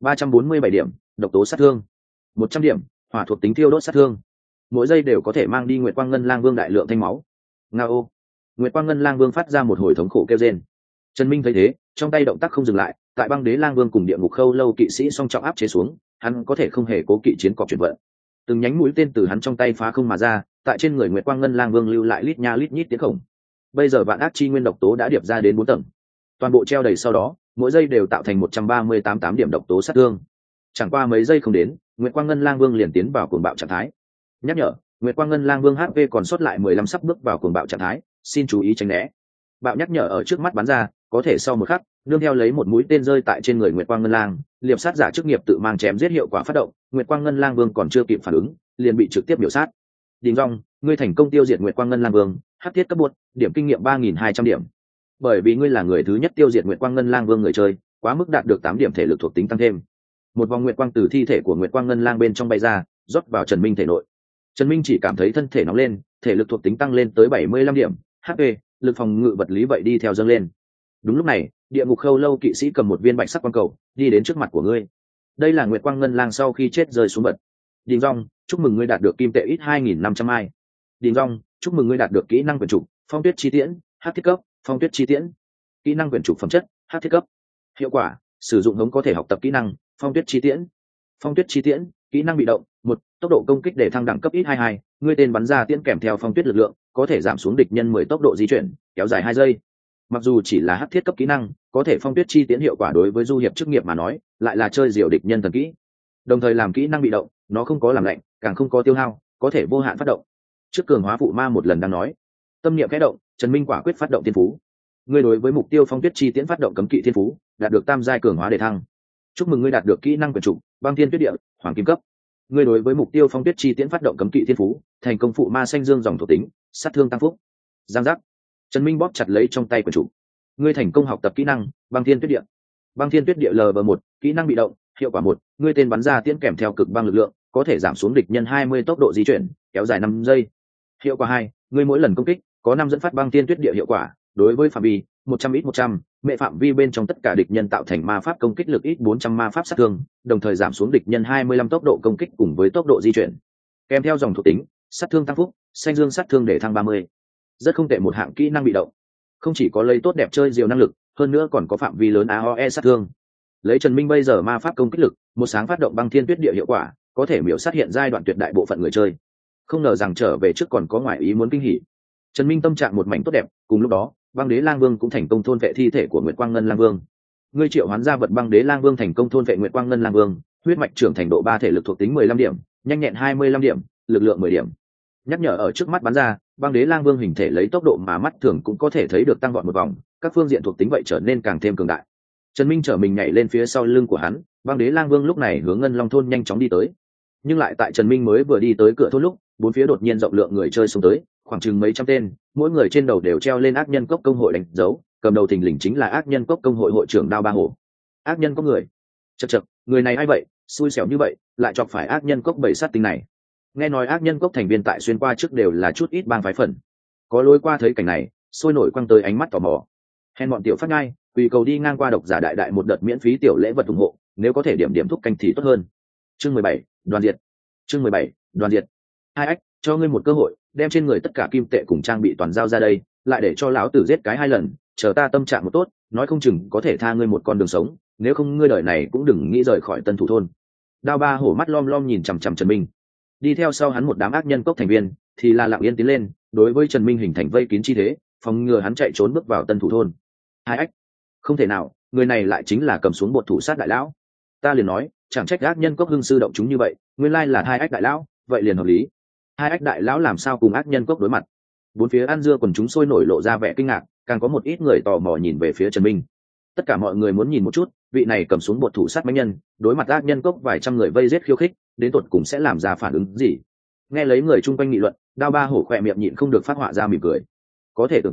347 điểm, độc tố sát thương. 100 điểm, hỏa thuộc tính thiêu đốt sát thương. Mỗi giây đều có thể mang đi Nguyệt Quang Ngân Lang Vương đại lượng thanh máu. Ngao. Nguyệt Quang Ngân Lang Vương phát ra một hồi thống khổ kêu rên. Trần Minh thấy thế, trong tay động tác không dừng lại, tại băng đế lang vương cùng địa ngục khâu lâu kỵ sĩ song trọng áp chế xuống, hắn có thể không hề cố kỵ chiến cọc chuyển vận. Từng nhánh mũi tên từ hắn trong tay phá không mà ra, tại trên người Nguyệt Quang Ngân Lang Vương lưu lại lít nha lít nhít tiếng khổng. Bây giờ vạn ác chi nguyên độc tố đã điệp ra đến 4 tầng. Toàn bộ treo đầy sau đó, mỗi giây đều tạo thành 138 điểm độc tố sát thương. Chẳng qua mấy giây không đến, Nguyệt Quang Ngân Lang Vương liền tiến vào cuồng bạo trạng thái. Nhắc nhở, Nguyệt Quang Ngân Lang Vương HP còn sót lại 15 sắp bước vào cuồng bạo trạng thái, xin chú ý tránh né. Bạo nhắc nhở ở trước mắt bắn ra, có thể sau một khắc, nương theo lấy một mũi tên rơi tại trên người Nguyệt Quang Ngân Lang, liệp sát giả chức nghiệp tự mang chém giết hiệu quả phát động, Nguyệt Quang Ngân Lang Vương còn chưa kịp phản ứng, liền bị trực tiếp miểu sát. Đình Dung, ngươi thành công tiêu diệt Nguyệt Quang Ngân Lang Vương, hắc thiết cấp 1, điểm kinh nghiệm 3200 điểm. Bởi vì ngươi là người thứ nhất tiêu diệt Nguyệt Quang Ngân Lang Vương người chơi, quá mức đạt được 8 điểm thể lực thuộc tính tăng thêm. Một vòng nguyệt quang từ thi thể của Nguyệt Quang Ngân Lang bên trong bay ra, rót vào Trần Minh thể nội. Trần Minh chỉ cảm thấy thân thể nóng lên, thể lực thuộc tính tăng lên tới 75 điểm, HP, lực phòng ngự vật lý vậy đi theo dâng lên. Đúng lúc này, địa ngục khâu lâu kỵ sĩ cầm một viên bạch sắc quang cầu, đi đến trước mặt của ngươi. Đây là Nguyệt Quang Ngân Lang sau khi chết rơi xuống bật. Đình Dung, chúc mừng ngươi đạt được kim tệ ít 2500 ai. Đình Dung, chúc mừng ngươi đạt được kỹ năng quyển trục, phong tuyết chi tiễn, hắc thiết cấp, phong tuyết chi tiễn. Kỹ năng quyển trục phẩm chất, hắc thiết cấp. Hiệu quả, sử dụng hống có thể học tập kỹ năng, phong tuyết chi tiễn. Phong tuyết chi tiễn, kỹ năng bị động, 1, tốc độ công kích để thăng đẳng cấp ít 22, ngươi tên bắn ra tiễn kèm theo phong tuyết lực lượng, có thể giảm xuống địch nhân 10 tốc độ di chuyển, kéo dài 2 giây. Mặc dù chỉ là hắc thiết cấp kỹ năng, có thể phong tuyết chi tiễn hiệu quả đối với du hiệp chức nghiệp mà nói, lại là chơi diều địch nhân thần kỹ. Đồng thời làm kỹ năng bị động, nó không có làm lạnh, càng không có tiêu hao, có thể vô hạn phát động. Trước cường hóa phụ ma một lần đang nói, tâm niệm khẽ động, Trần Minh quả quyết phát động thiên phú. Ngươi đối với mục tiêu phong tuyết chi tiễn phát động cấm kỵ thiên phú, đạt được tam giai cường hóa đề thăng. Chúc mừng ngươi đạt được kỹ năng quyền trục, băng thiên tuyết địa, hoàng kim cấp. Ngươi đối với mục tiêu phong tuyết chi tiễn phát động cấm kỵ thiên phú, thành công phụ ma xanh dương dòng thuộc tính, sát thương tăng phúc. Giang giác. Trần Minh bóp chặt lấy trong tay quyền trục. Ngươi thành công học tập kỹ năng băng thiên tuyết địa. Băng thiên tuyết địa LV1, kỹ năng bị động, hiệu quả 1, ngươi tên bắn ra tiễn kèm theo cực băng lực lượng, có thể giảm xuống địch nhân 20 tốc độ di chuyển, kéo dài 5 giây. Hiệu quả 2, ngươi mỗi lần công kích có 5 dẫn phát băng thiên tuyết địa hiệu quả, đối với phạm vi 100 ít 100, mệ phạm vi bên trong tất cả địch nhân tạo thành ma pháp công kích lực ít 400 ma pháp sát thương, đồng thời giảm xuống địch nhân 25 tốc độ công kích cùng với tốc độ di chuyển. Kèm theo dòng thuộc tính, sát thương tăng phúc, xanh dương sát thương để thăng 30. Rất không tệ một hạng kỹ năng bị động. Không chỉ có lấy tốt đẹp chơi diều năng lực, hơn nữa còn có phạm vi lớn AOE sát thương. Lấy Trần Minh bây giờ ma pháp công kích lực, một sáng phát động băng thiên tuyết địa hiệu quả, có thể miểu sát hiện giai đoạn tuyệt đại bộ phận người chơi. Không ngờ rằng trở về trước còn có ngoại ý muốn kinh hỉ. Trần Minh tâm trạng một mảnh tốt đẹp, cùng lúc đó, băng đế lang vương cũng thành công thôn vệ thi thể của Nguyệt Quang Ngân Lang Vương. Ngươi triệu hoán ra vật băng đế lang vương thành công thôn vệ Nguyệt Quang Ngân Lang Vương, huyết mạch trưởng thành độ 3 thể lực thuộc tính 15 điểm, nhanh nhẹn 25 điểm, lực lượng 10 điểm. Nhắc nhở ở trước mắt bắn ra, băng đế lang vương hình thể lấy tốc độ mà mắt thường cũng có thể thấy được tăng vọt một vòng, các phương diện thuộc tính vậy trở nên càng thêm cường đại. Trần Minh trở mình nhảy lên phía sau lưng của hắn, băng đế lang vương lúc này hướng Ngân Long thôn nhanh chóng đi tới. Nhưng lại tại Trần Minh mới vừa đi tới cửa thôn lúc, bốn phía đột nhiên rộng lượng người chơi xông tới, khoảng chừng mấy trăm tên, mỗi người trên đầu đều treo lên ác nhân cốc công hội đánh dấu, cầm đầu thình lình chính là ác nhân cốc công hội hội trưởng Đao Ba Hổ. Ác nhân có người, chậc chậc, người này ai vậy, xui xẻo như vậy, lại chọc phải ác nhân cốc bảy sát tinh này. Nghe nói ác nhân cốc thành viên tại xuyên qua trước đều là chút ít bang phái phần, có lối qua thấy cảnh này, sôi nổi quăng tới ánh mắt tò mò. Hèn bọn tiểu phát ngay, quỳ cầu đi ngang qua độc giả đại đại một đợt miễn phí tiểu lễ vật ủng hộ, nếu có thể điểm thúc canh thì tốt hơn. Chương 17, đoàn diệt. Chương 17, đoàn diệt. Hai ách, cho ngươi một cơ hội, đem trên người tất cả kim tệ cùng trang bị toàn giao ra đây, lại để cho lão tử giết cái 2 lần, chờ ta tâm trạng một tốt, nói không chừng có thể tha ngươi một con đường sống, nếu không ngươi đời này cũng đừng nghĩ rời khỏi Tân Thủ thôn. Đao Ba Hổ mắt lom lom nhìn chằm chằm Trần Minh. Đi theo sau hắn một đám ác nhân cốc thành viên, thì là lặng yên tiến lên, đối với Trần Minh hình thành vây kín chi thế, phòng ngừa hắn chạy trốn bước vào Tân Thủ thôn. Hai ách, không thể nào, người này lại chính là cầm xuống bột thủ sát đại lão. Ta liền nói, chẳng trách ác nhân cốc hưng sư động chúng như vậy, nguyên lai là hai ách đại lão, vậy liền hợp lý. Hai ách đại lão làm sao cùng ác nhân cốc đối mặt? Bốn phía ăn dưa quần chúng sôi nổi lộ ra vẻ kinh ngạc, càng có một ít người tò mò nhìn về phía Trần Minh. Tất cả mọi người muốn nhìn một chút, vị này cầm xuống bột thủ sát mãnh nhân, đối mặt ác nhân cốc vài trăm người vây giết khiêu khích, đến tột cùng sẽ làm ra phản ứng gì? Nghe lấy người chung quanh nghị luận, Đao Ba Hổ khỏe miệng nhịn không được phát họa ra mỉm cười. Có thể tưởng tượng,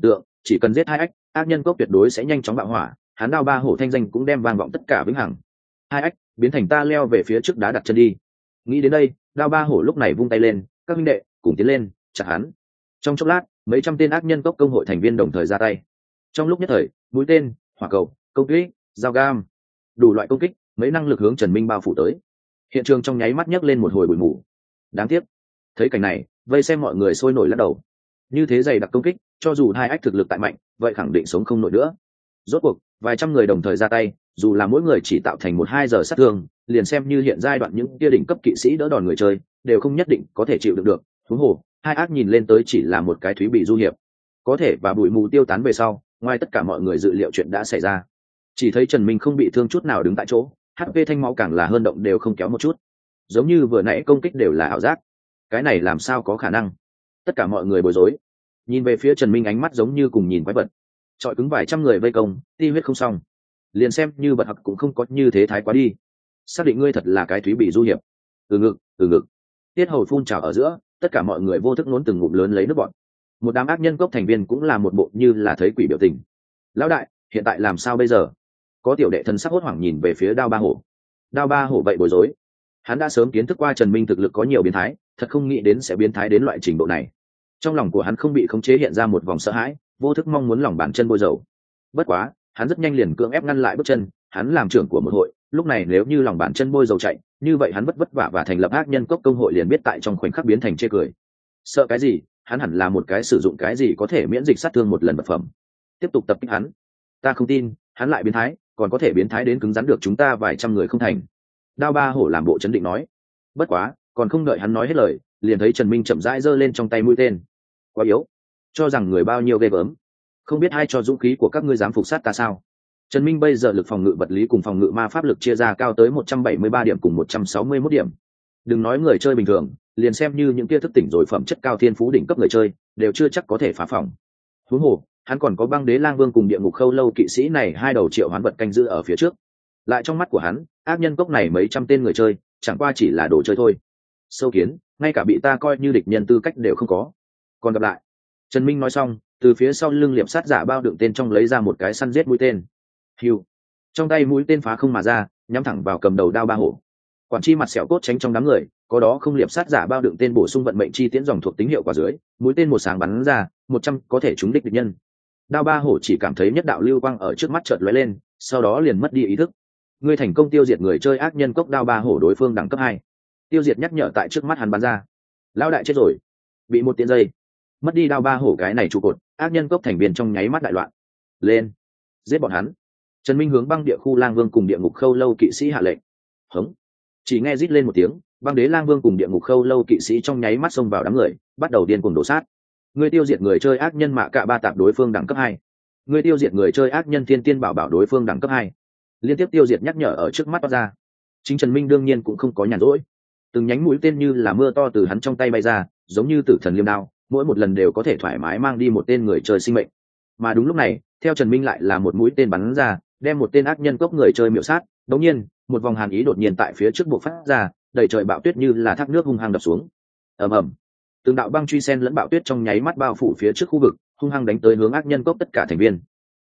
chỉ cần giết hai ách, ác nhân cốc tuyệt đối sẽ nhanh chóng bạo hỏa, hắn đao ba hổ thanh danh cũng đem vang vọng tất cả vĩnh hằng. Hai ách biến thành ta leo về phía trước đá đặt chân đi. Nghĩ đến đây, đao ba hổ lúc này vung tay lên, các huynh đệ cùng tiến lên chặt hắn. Trong chốc lát, mấy trăm tên ác nhân cốc công hội thành viên đồng thời ra tay. Trong lúc nhất thời, mũi tên, hỏa cầu, công kích, dao gam, đủ loại công kích, mấy năng lực hướng Trần Minh bao phủ tới. Hiện trường trong nháy mắt nhấc lên một hồi bụi mù. Đáng tiếc, thấy cảnh này, vây xem mọi người sôi nổi lắc đầu. Như thế dày đặc công kích, cho dù hai ách thực lực tại mạnh, vậy khẳng định sống không nổi nữa. Rốt cuộc, vài trăm người đồng thời ra tay, dù là mỗi người chỉ tạo thành 1-2 giờ sát thương, liền xem như hiện giai đoạn những kia đỉnh cấp kỵ sĩ đỡ đòn người chơi, đều không nhất định có thể chịu đựng được. Huống hồ, hai ác nhìn lên tới chỉ là một cái thúy bị du hiệp. Có thể và bụi mù tiêu tán về sau, ngoài tất cả mọi người dự liệu chuyện đã xảy ra. Chỉ thấy Trần Minh không bị thương chút nào đứng tại chỗ, HP thanh máu càng là hơn động đều không kéo một chút. Giống như vừa nãy công kích đều là ảo giác. Cái này làm sao có khả năng? Tất cả mọi người bối rối. Nhìn về phía Trần Minh ánh mắt giống như cùng nhìn quái vật. Trọi cứng vài trăm người vây công, ti huyết không xong. Liền xem như bật học cũng không có như thế thái quá đi. Xác định ngươi thật là cái thúy bị du hiệp. Từ ngực. Tiết hầu phun trào ở giữa, tất cả mọi người vô thức nốn từng ngụm lớn lấy nước bọt. Một đám ác nhân cốc thành viên cũng là một bộ như là thấy quỷ biểu tình. Lão đại, hiện tại làm sao bây giờ? Có tiểu đệ thân sắc hốt hoảng nhìn về phía đao ba hổ. Đao ba hổ vậy bối rối. Hắn đã sớm kiến thức qua Trần Minh thực lực có nhiều biến thái, thật không nghĩ đến sẽ biến thái đến loại trình độ này. Trong lòng của hắn không bị khống chế hiện ra một vòng sợ hãi, vô thức mong muốn lòng bàn chân bôi dầu. Bất quá, hắn rất nhanh liền cưỡng ép ngăn lại bước chân. Hắn làm trưởng của một hội, lúc này nếu như lòng bàn chân bôi dầu chạy, như vậy hắn vất vả và thành lập ác nhân cốc công hội liền biết tại trong khoảnh khắc biến thành chê cười. Sợ cái gì? Hắn hẳn là một cái sử dụng cái gì có thể miễn dịch sát thương một lần vật phẩm. Tiếp tục tập kích hắn. Ta không tin, hắn lại biến thái, còn có thể biến thái đến cứng rắn được chúng ta vài trăm người không thành. Đao ba hổ làm bộ chấn định nói. Bất quá, còn không đợi hắn nói hết lời, liền thấy Trần Minh chậm rãi giơ lên trong tay mũi tên. Quá yếu, cho rằng người bao nhiêu ghê gớm. Không biết ai cho dũng khí của các ngươi dám phục sát ta sao? Trần Minh bây giờ lực phòng ngự vật lý cùng phòng ngự ma pháp lực chia ra cao tới 173 điểm cùng 161 điểm. Đừng nói người chơi bình thường, liền xem như những kia thức tỉnh rồi phẩm chất cao thiên phú đỉnh cấp người chơi, đều chưa chắc có thể phá phòng. Huống hồ, hắn còn có băng đế lang vương cùng địa ngục khâu lâu kỵ sĩ này hai đầu triệu hoán vật canh giữ ở phía trước. Lại trong mắt của hắn, ác nhân cốc này mấy trăm tên người chơi, chẳng qua chỉ là đồ chơi thôi. Sâu kiến, ngay cả bị ta coi như địch nhân tư cách đều không có. Còn gặp lại. Trần Minh nói xong, từ phía sau lưng liệp sát giả bao đựng tên trong lấy ra một cái săn giết mũi tên. Hiu. Trong tay mũi tên phá không mà ra, nhắm thẳng vào cầm đầu đao ba hổ. Quản chi mặt sẹo cốt tránh trong đám người, có đó không liệp sát giả bao đựng tên bổ sung vận mệnh chi tiễn dòng thuộc tính hiệu quả dưới, mũi tên một sáng bắn ra, 100 có thể trúng đích địch nhân. Đao ba hổ chỉ cảm thấy nhất đạo lưu quang ở trước mắt chợt lóe lên, sau đó liền mất đi ý thức. Ngươi thành công tiêu diệt người chơi ác nhân cốc đao ba hổ đối phương đẳng cấp 2. Tiêu diệt nhắc nhở tại trước mắt hắn bắn ra. Lão đại chết rồi. Bị một tiễn dây. Mất đi đao ba hổ cái này trụ cột, ác nhân cốc thành viên trong nháy mắt đại loạn. Lên, giết bọn hắn. Trần Minh hướng băng địa khu lang vương cùng địa ngục khâu lâu kỵ sĩ hạ lệnh. Hống. Chỉ nghe rít lên một tiếng, băng đế lang vương cùng địa ngục khâu lâu kỵ sĩ trong nháy mắt xông vào đám người, bắt đầu điên cuồng đổ sát. Ngươi tiêu diệt người chơi ác nhân mạ cạ ba tạp đối phương đẳng cấp 2. Ngươi tiêu diệt người chơi ác nhân thiên tiên bảo bảo đối phương đẳng cấp 2. Liên tiếp tiêu diệt nhắc nhở ở trước mắt toát ra. Chính Trần Minh đương nhiên cũng không có nhàn rỗi. Từng nhánh mũi tên như là mưa to từ hắn trong tay bay ra, giống như tử thần liêm đao, mỗi một lần đều có thể thoải mái mang đi một tên người chơi sinh mệnh. Mà đúng lúc này, theo Trần Minh lại là một mũi tên bắn ra, đem một tên ác nhân cốc người chơi miểu sát. Đống nhiên, một vòng hàn ý đột nhiên tại phía trước bộ phát ra, đầy trời bão tuyết như là thác nước hung hăng đập xuống. Ầm ầm. Từng đạo băng truy sen lẫn bão tuyết trong nháy mắt bao phủ phía trước khu vực, hung hăng đánh tới hướng ác nhân cốc tất cả thành viên.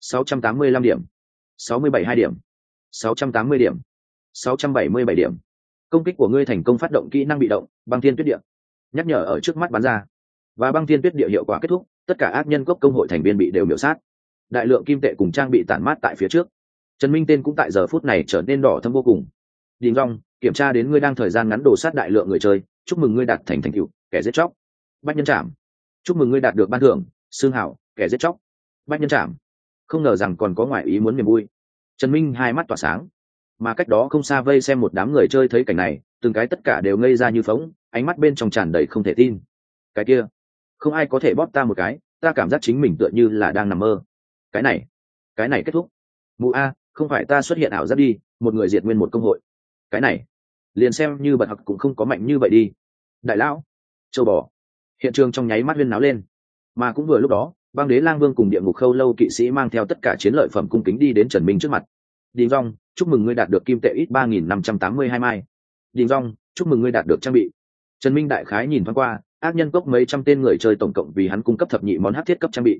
685 điểm, 672 điểm, 680 điểm, 677 điểm. Công kích của ngươi thành công phát động kỹ năng bị động, băng thiên tuyết địa. Nhắc nhở ở trước mắt bắn ra. Và băng thiên tuyết địa hiệu quả kết thúc, tất cả ác nhân cốc công hội thành viên bị đều miểu sát. Đại lượng kim tệ cùng trang bị tản mát tại phía trước. Trần Minh tên cũng tại giờ phút này trở nên đỏ thâm vô cùng. Đình Dung, kiểm tra đến ngươi đang thời gian ngắn đổ sát đại lượng người chơi, chúc mừng ngươi đạt thành tựu, kẻ giết chóc. Bách nhân trảm. Chúc mừng ngươi đạt được ban thưởng, xương hảo, kẻ giết chóc. Bách nhân trảm. Không ngờ rằng còn có ngoại ý muốn niềm vui. Trần Minh hai mắt tỏa sáng. Mà cách đó không xa vây xem một đám người chơi thấy cảnh này, từng cái tất cả đều ngây ra như phỗng, ánh mắt bên trong tràn đầy không thể tin. Cái kia, không ai có thể bóp ta một cái, ta cảm giác chính mình tựa như là đang nằm mơ. Cái này kết thúc. Mụ a, không phải ta xuất hiện ảo giác đi, một người diệt nguyên một công hội. Cái này, liền xem như bật học cũng không có mạnh như vậy đi. Đại lão, châu bò. Hiện trường trong nháy mắt huyên náo lên. Mà cũng vừa lúc đó, băng đế lang vương cùng địa ngục khâu lâu kỵ sĩ mang theo tất cả chiến lợi phẩm cung kính đi đến Trần Minh trước mặt. Đình Dung, chúc mừng ngươi đạt được kim tệ ít 3582 mai. Đình Dung, chúc mừng ngươi đạt được trang bị. Trần Minh đại khái nhìn thoáng qua, ác nhân cốc mấy trăm tên người chơi tổng cộng vì hắn cung cấp thập nhị món hắc thiết cấp trang bị.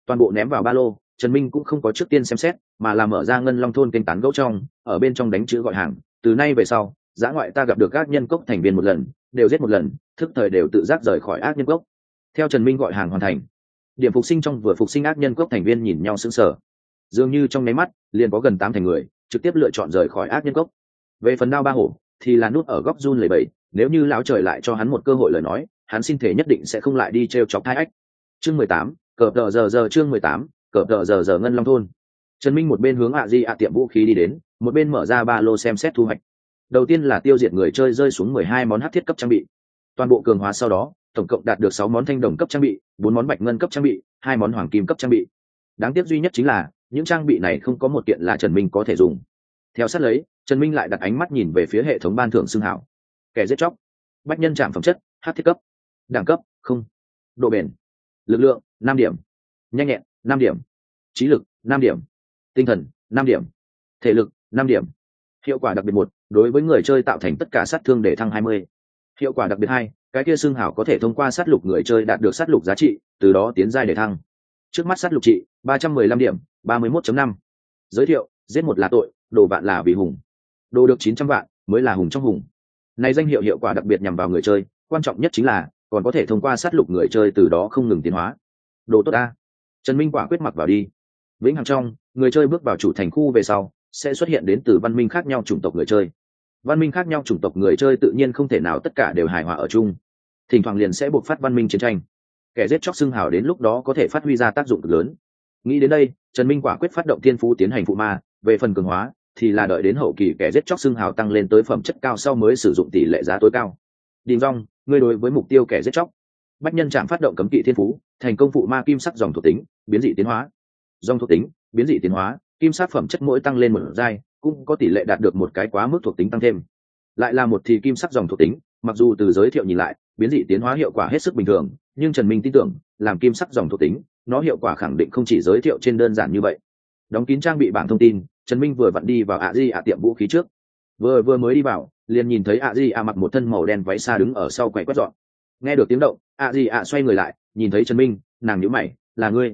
toàn bộ ném vào ba lô. Trần Minh cũng không có trước tiên xem xét, mà là mở ra Ngân Long thôn kênh tán gẫu trong, ở bên trong đánh chữ gọi hàng. Từ nay về sau, dã ngoại ta gặp được ác nhân cốc thành viên một lần, đều giết một lần, thức thời đều tự giác rời khỏi ác nhân cốc. Theo Trần Minh gọi hàng hoàn thành, điểm phục sinh trong vừa phục sinh ác nhân cốc thành viên nhìn nhau sững sờ. Dường như trong nháy mắt, liền có gần 8 thành người trực tiếp lựa chọn rời khỏi ác nhân cốc. Về phần Đao Ba Hổ, thì là nút ở góc run lẩy bẩy, nếu như lão trời lại cho hắn một cơ hội lời nói, hắn xin thể nhất định sẽ không lại đi trêu chọc Thái Ách. Chương 18, cờ tờ giờ chương 18, cờ tờ giờ Ngân Long thôn. Trần Minh một bên hướng tiệm vũ khí đi đến, một bên mở ra ba lô xem xét thu hoạch. Đầu tiên là tiêu diệt người chơi rơi xuống 12 món hắc thiết cấp trang bị. Toàn bộ cường hóa sau đó, tổng cộng đạt được 6 món thanh đồng cấp trang bị, 4 món bạch ngân cấp trang bị, 2 món hoàng kim cấp trang bị. Đáng tiếc duy nhất chính là, những trang bị này không có một kiện là Trần Minh có thể dùng. Theo sát lấy, Trần Minh lại đặt ánh mắt nhìn về phía hệ thống ban thưởng xưng hảo. Kẻ giết chóc, bách nhân trạm phẩm chất, hắc thiết cấp. Đẳng cấp, không. Độ bền, lực lượng, 5 điểm. Nhanh nhẹn, 5 điểm. Trí lực, 5 điểm. Tinh thần, 5 điểm. Thể lực, 5 điểm. Hiệu quả đặc biệt 1, đối với người chơi tạo thành tất cả sát thương để thăng 20. Hiệu quả đặc biệt 2, cái kia xương hảo có thể thông qua sát lục người chơi đạt được sát lục giá trị, từ đó tiến giai để thăng. Trước mắt sát lục trị 315 điểm, 31.5. Giới thiệu, giết một là tội, đồ vạn là vì hùng. Đồ được 900 vạn mới là hùng trong hùng. Này danh hiệu hiệu quả đặc biệt nhằm vào người chơi, quan trọng nhất chính là còn có thể thông qua sát lục người chơi từ đó không ngừng tiến hóa. Đồ tốt a. Trần Minh quả quyết mặc vào đi. Vĩnh hằng trong, người chơi bước vào chủ thành khu về sau, sẽ xuất hiện đến từ văn minh khác nhau chủng tộc người chơi. Văn minh khác nhau chủng tộc người chơi tự nhiên không thể nào tất cả đều hài hòa ở chung, thỉnh thoảng liền sẽ buộc phát văn minh chiến tranh. Kẻ giết chóc xưng hào đến lúc đó có thể phát huy ra tác dụng cực lớn. Nghĩ đến đây, Trần Minh quả quyết phát động thiên phú tiến hành phụ ma. Về phần cường hóa thì là đợi đến hậu kỳ kẻ giết chóc xưng hào tăng lên tới phẩm chất cao sau mới sử dụng tỷ lệ giá tối cao. Đình Dung, ngươi đối với mục tiêu kẻ giết chóc, bách nhân trạm phát động cấm kỵ thiên phú, thành công phụ ma kim sắc dòng thuộc tính, biến dị tiến hóa. Dòng thuộc tính, biến dị tiến hóa, kim sắc phẩm chất mỗi tăng lên một giai, cũng có tỷ lệ đạt được một cái quá mức thuộc tính tăng thêm. Lại là một thì kim sắc dòng thuộc tính, mặc dù từ giới thiệu nhìn lại, biến dị tiến hóa hiệu quả hết sức bình thường, nhưng Trần Minh tin tưởng, làm kim sắc dòng thuộc tính, nó hiệu quả khẳng định không chỉ giới thiệu trên đơn giản như vậy. Đóng kín trang bị bảng thông tin, Trần Minh vừa vặn đi vào tiệm vũ khí trước. Vừa mới đi vào, liền nhìn thấy mặc một thân màu đen váy xa đứng ở sau quầy quét dọn. Nghe được tiếng động, xoay người lại, nhìn thấy Trần Minh, nàng nhíu mày, là ngươi?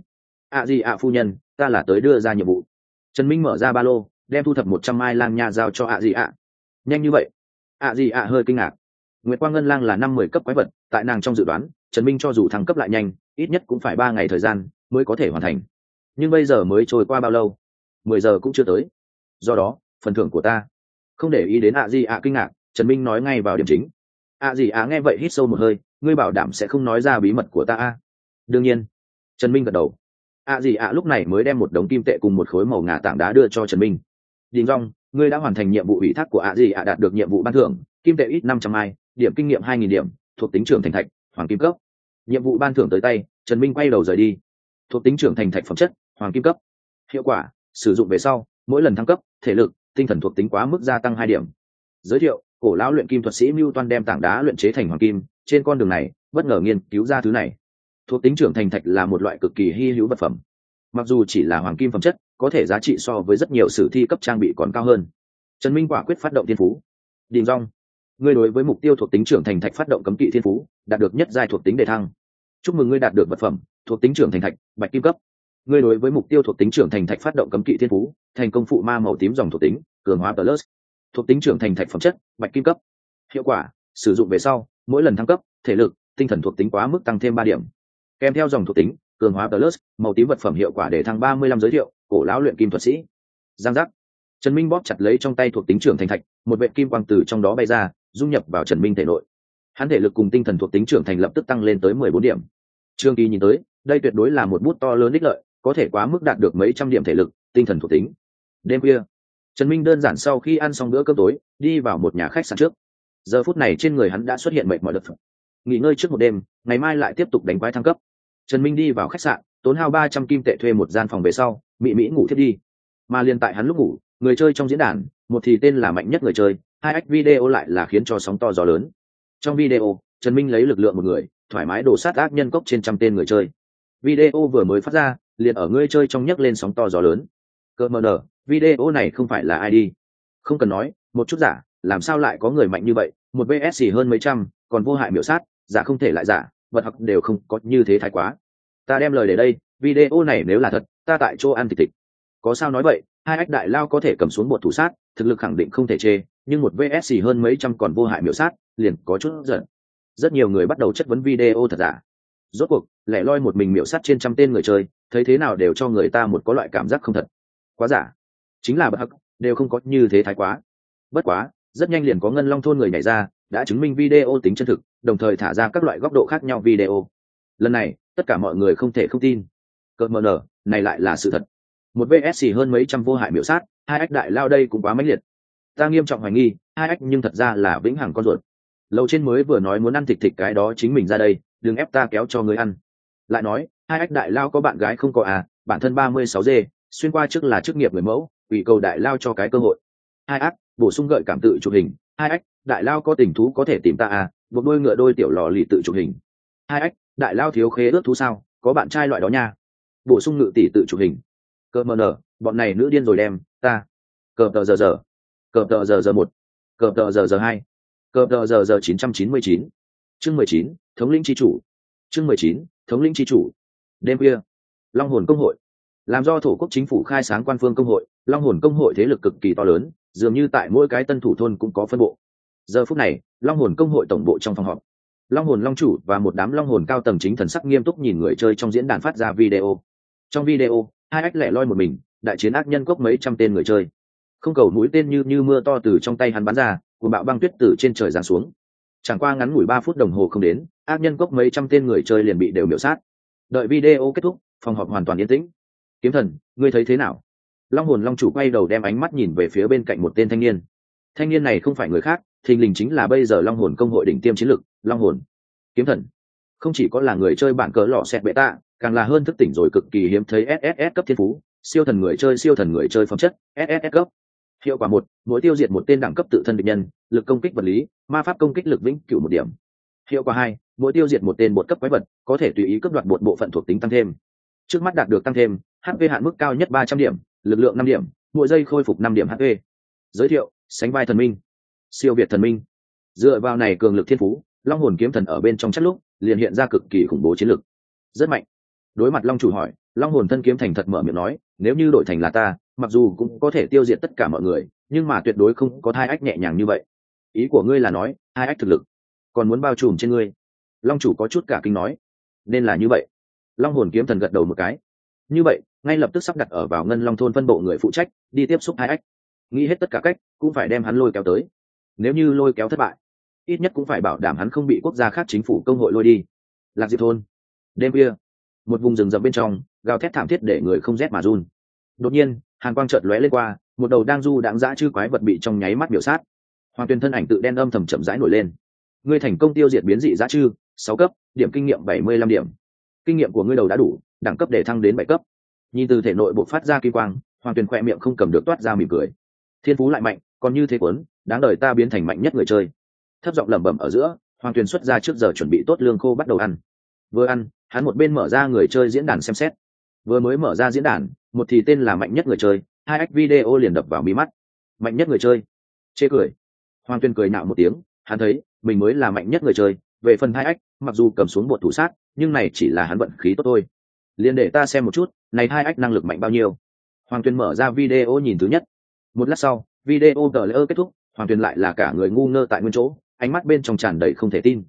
Phu nhân, ta là tới đưa ra nhiệm vụ. Trần Minh mở ra ba lô, đem thu thập 100 mai lang nha giao cho Nhanh như vậy? Hơi kinh ngạc. Nguyệt Quang Ngân Lang là 5-10 cấp quái vật, tại nàng trong dự đoán, Trần Minh cho dù thăng cấp lại nhanh, ít nhất cũng phải 3 ngày thời gian mới có thể hoàn thành. Nhưng bây giờ mới trôi qua bao lâu? 10 giờ cũng chưa tới. Do đó, phần thưởng của ta. Không để ý đến kinh ngạc, Trần Minh nói ngay vào điểm chính. Nghe vậy hít sâu một hơi, ngươi bảo đảm sẽ không nói ra bí mật của ta Đương nhiên. Trần Minh gật đầu. Lúc này mới đem một đống kim tệ cùng một khối màu ngà tảng đá đưa cho Trần Minh. Đình Dung, ngươi đã hoàn thành nhiệm vụ ủy thác của đạt được nhiệm vụ ban thưởng, kim tệ ít 500 mai, điểm kinh nghiệm 2000 điểm, thuộc tính trưởng thành thạch, hoàng kim cấp. Nhiệm vụ ban thưởng tới tay, Trần Minh quay đầu rời đi. Thuộc tính trưởng thành thạch phẩm chất, hoàng kim cấp. Hiệu quả, sử dụng về sau, mỗi lần thăng cấp, thể lực, tinh thần thuộc tính quá mức gia tăng 2 điểm. Giới thiệu, cổ lão luyện kim thuật sĩ Mưu Toan đem tảng đá luyện chế thành hoàng kim, trên con đường này, bất ngờ nghiên cứu ra thứ này. Thuộc tính trưởng thành thạch là một loại cực kỳ hy hữu vật phẩm. Mặc dù chỉ là hoàng kim phẩm chất, có thể giá trị so với rất nhiều sử thi cấp trang bị còn cao hơn. Trần Minh quả quyết phát động thiên phú. Đình Dung, ngươi đối với mục tiêu thuộc tính trưởng thành thạch phát động cấm kỵ thiên phú, đạt được nhất giai thuộc tính đề thăng. Chúc mừng ngươi đạt được vật phẩm thuộc tính trưởng thành thạch, bạch kim cấp. Ngươi đối với mục tiêu thuộc tính trưởng thành thạch phát động cấm kỵ thiên phú, thành công phụ ma màu tím dòng thuộc tính, cường hóa plus. Thuộc tính trưởng thành thạch phẩm chất, bạch kim cấp. Hiệu quả, sử dụng về sau, mỗi lần thăng cấp, thể lực, tinh thần thuộc tính quá mức tăng thêm 3 điểm. Kèm theo dòng thuộc tính, cường hóa plus, màu tím vật phẩm hiệu quả để thăng 35 giới thiệu, cổ lão luyện kim thuật sĩ. Giang giác. Trần Minh bóp chặt lấy trong tay thuộc tính trưởng thành thạch, một vệt kim quang từ trong đó bay ra, dung nhập vào Trần Minh thể nội. Hắn thể lực cùng tinh thần thuộc tính trưởng thành lập tức tăng lên tới 14 điểm. Trương Kỳ nhìn tới, đây tuyệt đối là một bút to lớn ích lợi, có thể quá mức đạt được mấy trăm điểm thể lực, tinh thần thuộc tính. Đêm khuya, Trần Minh đơn giản sau khi ăn xong bữa cơm tối, đi vào một nhà khách sạn trước. Giờ phút này trên người hắn đã xuất hiện mệt mỏi đợt. Nghỉ ngơi trước một đêm, ngày mai lại tiếp tục đánh quái thăng cấp. Trần Minh đi vào khách sạn, tốn hao 300 kim tệ thuê một gian phòng về sau, mỹ ngủ thiếp đi. Mà liền tại hắn lúc ngủ, người chơi trong diễn đàn, một thì tên là mạnh nhất người chơi, 2x video lại là khiến cho sóng to gió lớn. Trong video, Trần Minh lấy lực lượng một người, thoải mái đổ sát ác nhân cốc trên trăm tên người chơi. Video vừa mới phát ra, liền ở người chơi trong nhấc lên sóng to gió lớn. Cơ mờ nở, video này không phải là ai đi. Không cần nói, một chút giả, làm sao lại có người mạnh như vậy, một VS hơn mấy trăm, còn vô hại miểu sát, giả không thể lại giả, vật học đều không có như thế thái quá. Ta đem lời để đây, Video này nếu là thật, ta tại chỗ ăn thịt thịt. Có sao nói vậy, hai ách đại lao có thể cầm xuống bột thủ sát, thực lực khẳng định không thể chê, nhưng một VS hơn mấy trăm còn vô hại miểu sát, liền có chút giận. Rất nhiều người bắt đầu chất vấn video thật giả. Rốt cuộc, lẻ loi một mình miểu sát trên trăm tên người chơi, thấy thế nào đều cho người ta một có loại cảm giác không thật. Quá giả. Chính là bất hắc, đều không có như thế thái quá. Bất quá, rất nhanh liền có Ngân Long thôn người nhảy ra, đã chứng minh video tính chân thực, đồng thời thả ra các loại góc độ khác nhau video. Lần này, tất cả mọi người không thể không tin. Cợt mờ nở, này lại là sự thật. Một VS hơn mấy trăm vô hại miểu sát, hai ách đại lao đây cũng quá mãnh liệt. Ta nghiêm trọng hoài nghi, hai ách nhưng thật ra là vĩnh hằng con ruột. Lầu trên mới vừa nói muốn ăn thịt thịt cái đó chính mình ra đây, đừng ép ta kéo cho người ăn. Lại nói, hai ách đại lao có bạn gái không có à, bản thân 36G, xuyên qua trước là chức nghiệp người mẫu, ủy cầu đại lao cho cái cơ hội. Hai ách, bổ sung gợi cảm tự chụp hình. Hai ách, đại lao có tình thú có thể tìm ta à, một đôi ngựa đôi tiểu lò lì tự chụp hình. Hai ách, đại lao thiếu khế ước thú sao, có bạn trai loại đó nha. Bổ sung ngự tỷ tự chụp hình. Cơ mờ nở, bọn này nữ điên rồi đem ta. Cờ tờ giờ, cờ tờ giờ 1, cờ tờ giờ 2, cờ tờ giờ 999. Chương 19, thống lĩnh chi chủ. Chương 19, thống lĩnh chi chủ. Đêm khuya, Long Hồn công hội làm do thổ quốc chính phủ khai sáng quan phương công hội. Long Hồn công hội thế lực cực kỳ to lớn, dường như tại mỗi cái tân thủ thôn cũng có phân bộ. Giờ phút này, Long Hồn công hội tổng bộ trong phòng họp, Long Hồn Long chủ và một đám Long Hồn cao tầng chính thần sắc nghiêm túc nhìn người chơi trong diễn đàn phát ra video. Trong video, hai ách lẻ loi một mình, đại chiến ác nhân cốc mấy trăm tên người chơi. Không cầu mũi tên như mưa to từ trong tay hắn bắn ra, cuồng bạo băng tuyết từ trên trời giáng xuống. Chẳng qua ngắn ngủi 3 phút đồng hồ không đến, ác nhân cốc mấy trăm tên người chơi liền bị đều miểu sát. Đợi video kết thúc, phòng họp hoàn toàn yên tĩnh. Kiếm thần, ngươi thấy thế nào? Long Hồn Long chủ quay đầu đem ánh mắt nhìn về phía bên cạnh một tên thanh niên. Thanh niên này không phải người khác, thình lình chính là bây giờ Long Hồn công hội đỉnh tiêm chiến lực, Long Hồn. Kiếm thần không chỉ có là người chơi bản cờ lọ xẹt beta, càng là hơn thức tỉnh rồi cực kỳ hiếm thấy SSS cấp thiên phú, siêu thần người chơi phẩm chất, SSS cấp. Hiệu quả 1, mỗi tiêu diệt một tên đẳng cấp tự thân địch nhân, lực công kích vật lý, ma pháp công kích lực vĩnh cửu 1 điểm. Hiệu quả 2, mỗi tiêu diệt một tên bột cấp quái vật, có thể tùy ý cướp đoạt bộ phận thuộc tính tăng thêm. Trước mắt đạt được tăng thêm, HP hạn mức cao nhất 300 điểm, lực lượng 5 điểm, mỗi giây khôi phục 5 điểm HP. Giới thiệu, sánh vai thần minh, siêu việt thần minh. Dựa vào này cường lực thiên phú, Long Hồn kiếm thần ở bên trong chất lúc liền hiện ra cực kỳ khủng bố chiến lực, rất mạnh. Đối mặt Long chủ hỏi, Long Hồn thân kiếm thành thật mở miệng nói, nếu như đổi thành là ta, mặc dù cũng có thể tiêu diệt tất cả mọi người, nhưng mà tuyệt đối không có hai ách nhẹ nhàng như vậy. Ý của ngươi là nói hai ách thực lực còn muốn bao trùm trên ngươi? Long chủ có chút cả kinh nói. Nên là như vậy. Long Hồn kiếm thần gật đầu một cái. Như vậy, ngay lập tức sắp đặt ở vào Ngân Long thôn phân bộ người phụ trách đi tiếp xúc hai ách, nghĩ hết tất cả cách cũng phải đem hắn lôi kéo tới. Nếu như lôi kéo thất bại, ít nhất cũng phải bảo đảm hắn không bị quốc gia khác chính phủ công hội lôi đi. Lạc Diệp thôn, đêm khuya, một vùng rừng rậm bên trong, gào thét thảm thiết để người không rét mà run. Đột nhiên, hàn quang chợt lóe lên qua, một đầu đang du đãng dã chư quái vật bị trong nháy mắt miểu sát. Hoàng Tuyền thân ảnh tự đen âm thầm chậm rãi nổi lên. Ngươi thành công tiêu diệt biến dị dã chư, 6 cấp, điểm kinh nghiệm 75 điểm. Kinh nghiệm của ngươi đầu đã đủ, đẳng cấp để thăng đến 7 cấp. Nhìn từ thể nội bộc phát ra kim quang, Hoàng Tuyền khỏe miệng không cầm được toát ra mỉm cười. Thiên phú lại mạnh, còn như thế cuốn, đáng đời ta biến thành mạnh nhất người chơi. Thấp giọng lẩm bẩm ở giữa, Hoàng Tuyền xuất ra trước giờ chuẩn bị tốt lương khô bắt đầu ăn. Vừa ăn, hắn một bên mở ra người chơi diễn đàn xem xét. Vừa mới mở ra diễn đàn, một thì tên là mạnh nhất người chơi, hai ách video liền đập vào mí mắt. Mạnh nhất người chơi, chê cười. Hoàng Tuyền cười nạo một tiếng, hắn thấy mình mới là mạnh nhất người chơi. Về phần hai ách, mặc dù cầm xuống bột thủ sát, nhưng này chỉ là hắn vận khí tốt thôi. Liền để ta xem một chút, này hai ách năng lực mạnh bao nhiêu. Hoàng Tuyền mở ra video nhìn thứ nhất. Một lát sau, video tờ lễ kết thúc, Hoàng Tuyền lại là cả người ngu ngơ tại nguyên chỗ, ánh mắt bên trong tràn đầy không thể tin.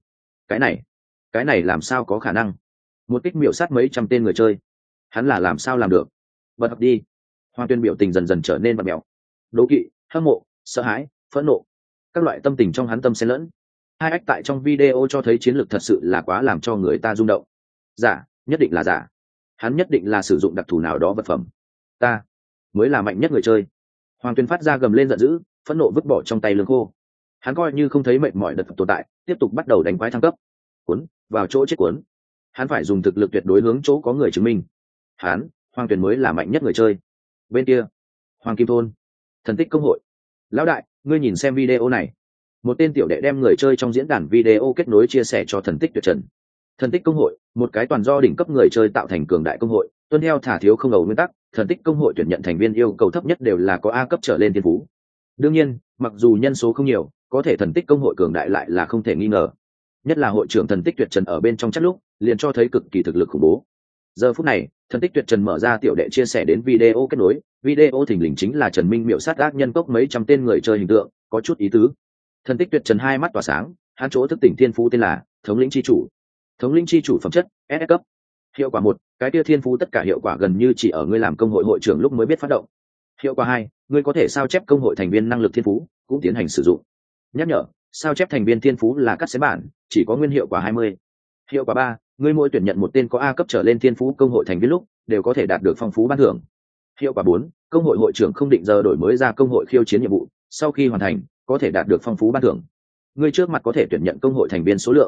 Cái này làm sao có khả năng? Một kích miểu sát mấy trăm tên người chơi, hắn là làm sao làm được? Bật học đi. Hoàng Tuyền biểu tình dần dần trở nên bật mèo, đố kỵ, hâm mộ, sợ hãi, phẫn nộ, các loại tâm tình trong hắn tâm xen lẫn. Hai ách tại trong video cho thấy chiến lược thật sự là quá làm cho người ta rung động. Giả, nhất định là giả. Hắn nhất định là sử dụng đặc thù nào đó vật phẩm. Ta mới là mạnh nhất người chơi. Hoàng Tuyền phát ra gầm lên giận dữ, phẫn nộ vứt bỏ trong tay lương khô. Hắn coi như không thấy mệt mỏi đợt tồn tại, tiếp tục bắt đầu đánh quái thăng cấp. Cuốn vào chỗ chết cuốn. Hắn phải dùng thực lực tuyệt đối hướng chỗ có người chứng minh. Hoàng Tuyền mới là mạnh nhất người chơi. Bên kia, Hoàng Kim thôn, thần tích công hội. Lão đại, ngươi nhìn xem video này. Một tên tiểu đệ đem người chơi trong diễn đàn video kết nối chia sẻ cho thần tích tuyệt trần. Thần tích công hội, một cái toàn do đỉnh cấp người chơi tạo thành cường đại công hội, tuân theo thả thiếu không đầu nguyên tắc. Thần tích công hội tuyển nhận thành viên yêu cầu thấp nhất đều là có A cấp trở lên thiên phú. Đương nhiên, mặc dù nhân số không nhiều, có thể thần tích công hội cường đại lại là không thể nghi ngờ. Nhất là hội trưởng thần tích tuyệt trần ở bên trong chất lúc, liền cho thấy cực kỳ thực lực khủng bố. Giờ phút này thần tích tuyệt trần mở ra tiểu đệ chia sẻ đến video kết nối, video thình lình chính là Trần Minh miểu sát ác nhân cốc mấy trăm tên người chơi hình tượng, có chút ý tứ. Thần tích tuyệt trần hai mắt tỏa sáng, hắn chỗ thức tỉnh thiên phú tên là thống lĩnh chi chủ. Thống lĩnh chi chủ phẩm chất SS cấp. Hiệu quả 1, cái kia thiên phú tất cả hiệu quả gần như chỉ ở ngươi làm công hội hội trưởng lúc mới biết phát động. Hiệu quả 2, ngươi có thể sao chép công hội thành viên năng lực thiên phú, cũng tiến hành sử dụng. Nhắc nhở, sao chép thành viên thiên phú là cắt xé bản, chỉ có nguyên hiệu quả 20. Hiệu quả 3, ngươi mỗi tuyển nhận một tên có A cấp trở lên thiên phú công hội thành viên lúc đều có thể đạt được phong phú ban thưởng. Hiệu quả 4, công hội hội trưởng không định giờ đổi mới ra công hội khiêu chiến nhiệm vụ, sau khi hoàn thành có thể đạt được phong phú ban thưởng. Ngươi trước mặt có thể tuyển nhận công hội thành viên số lượng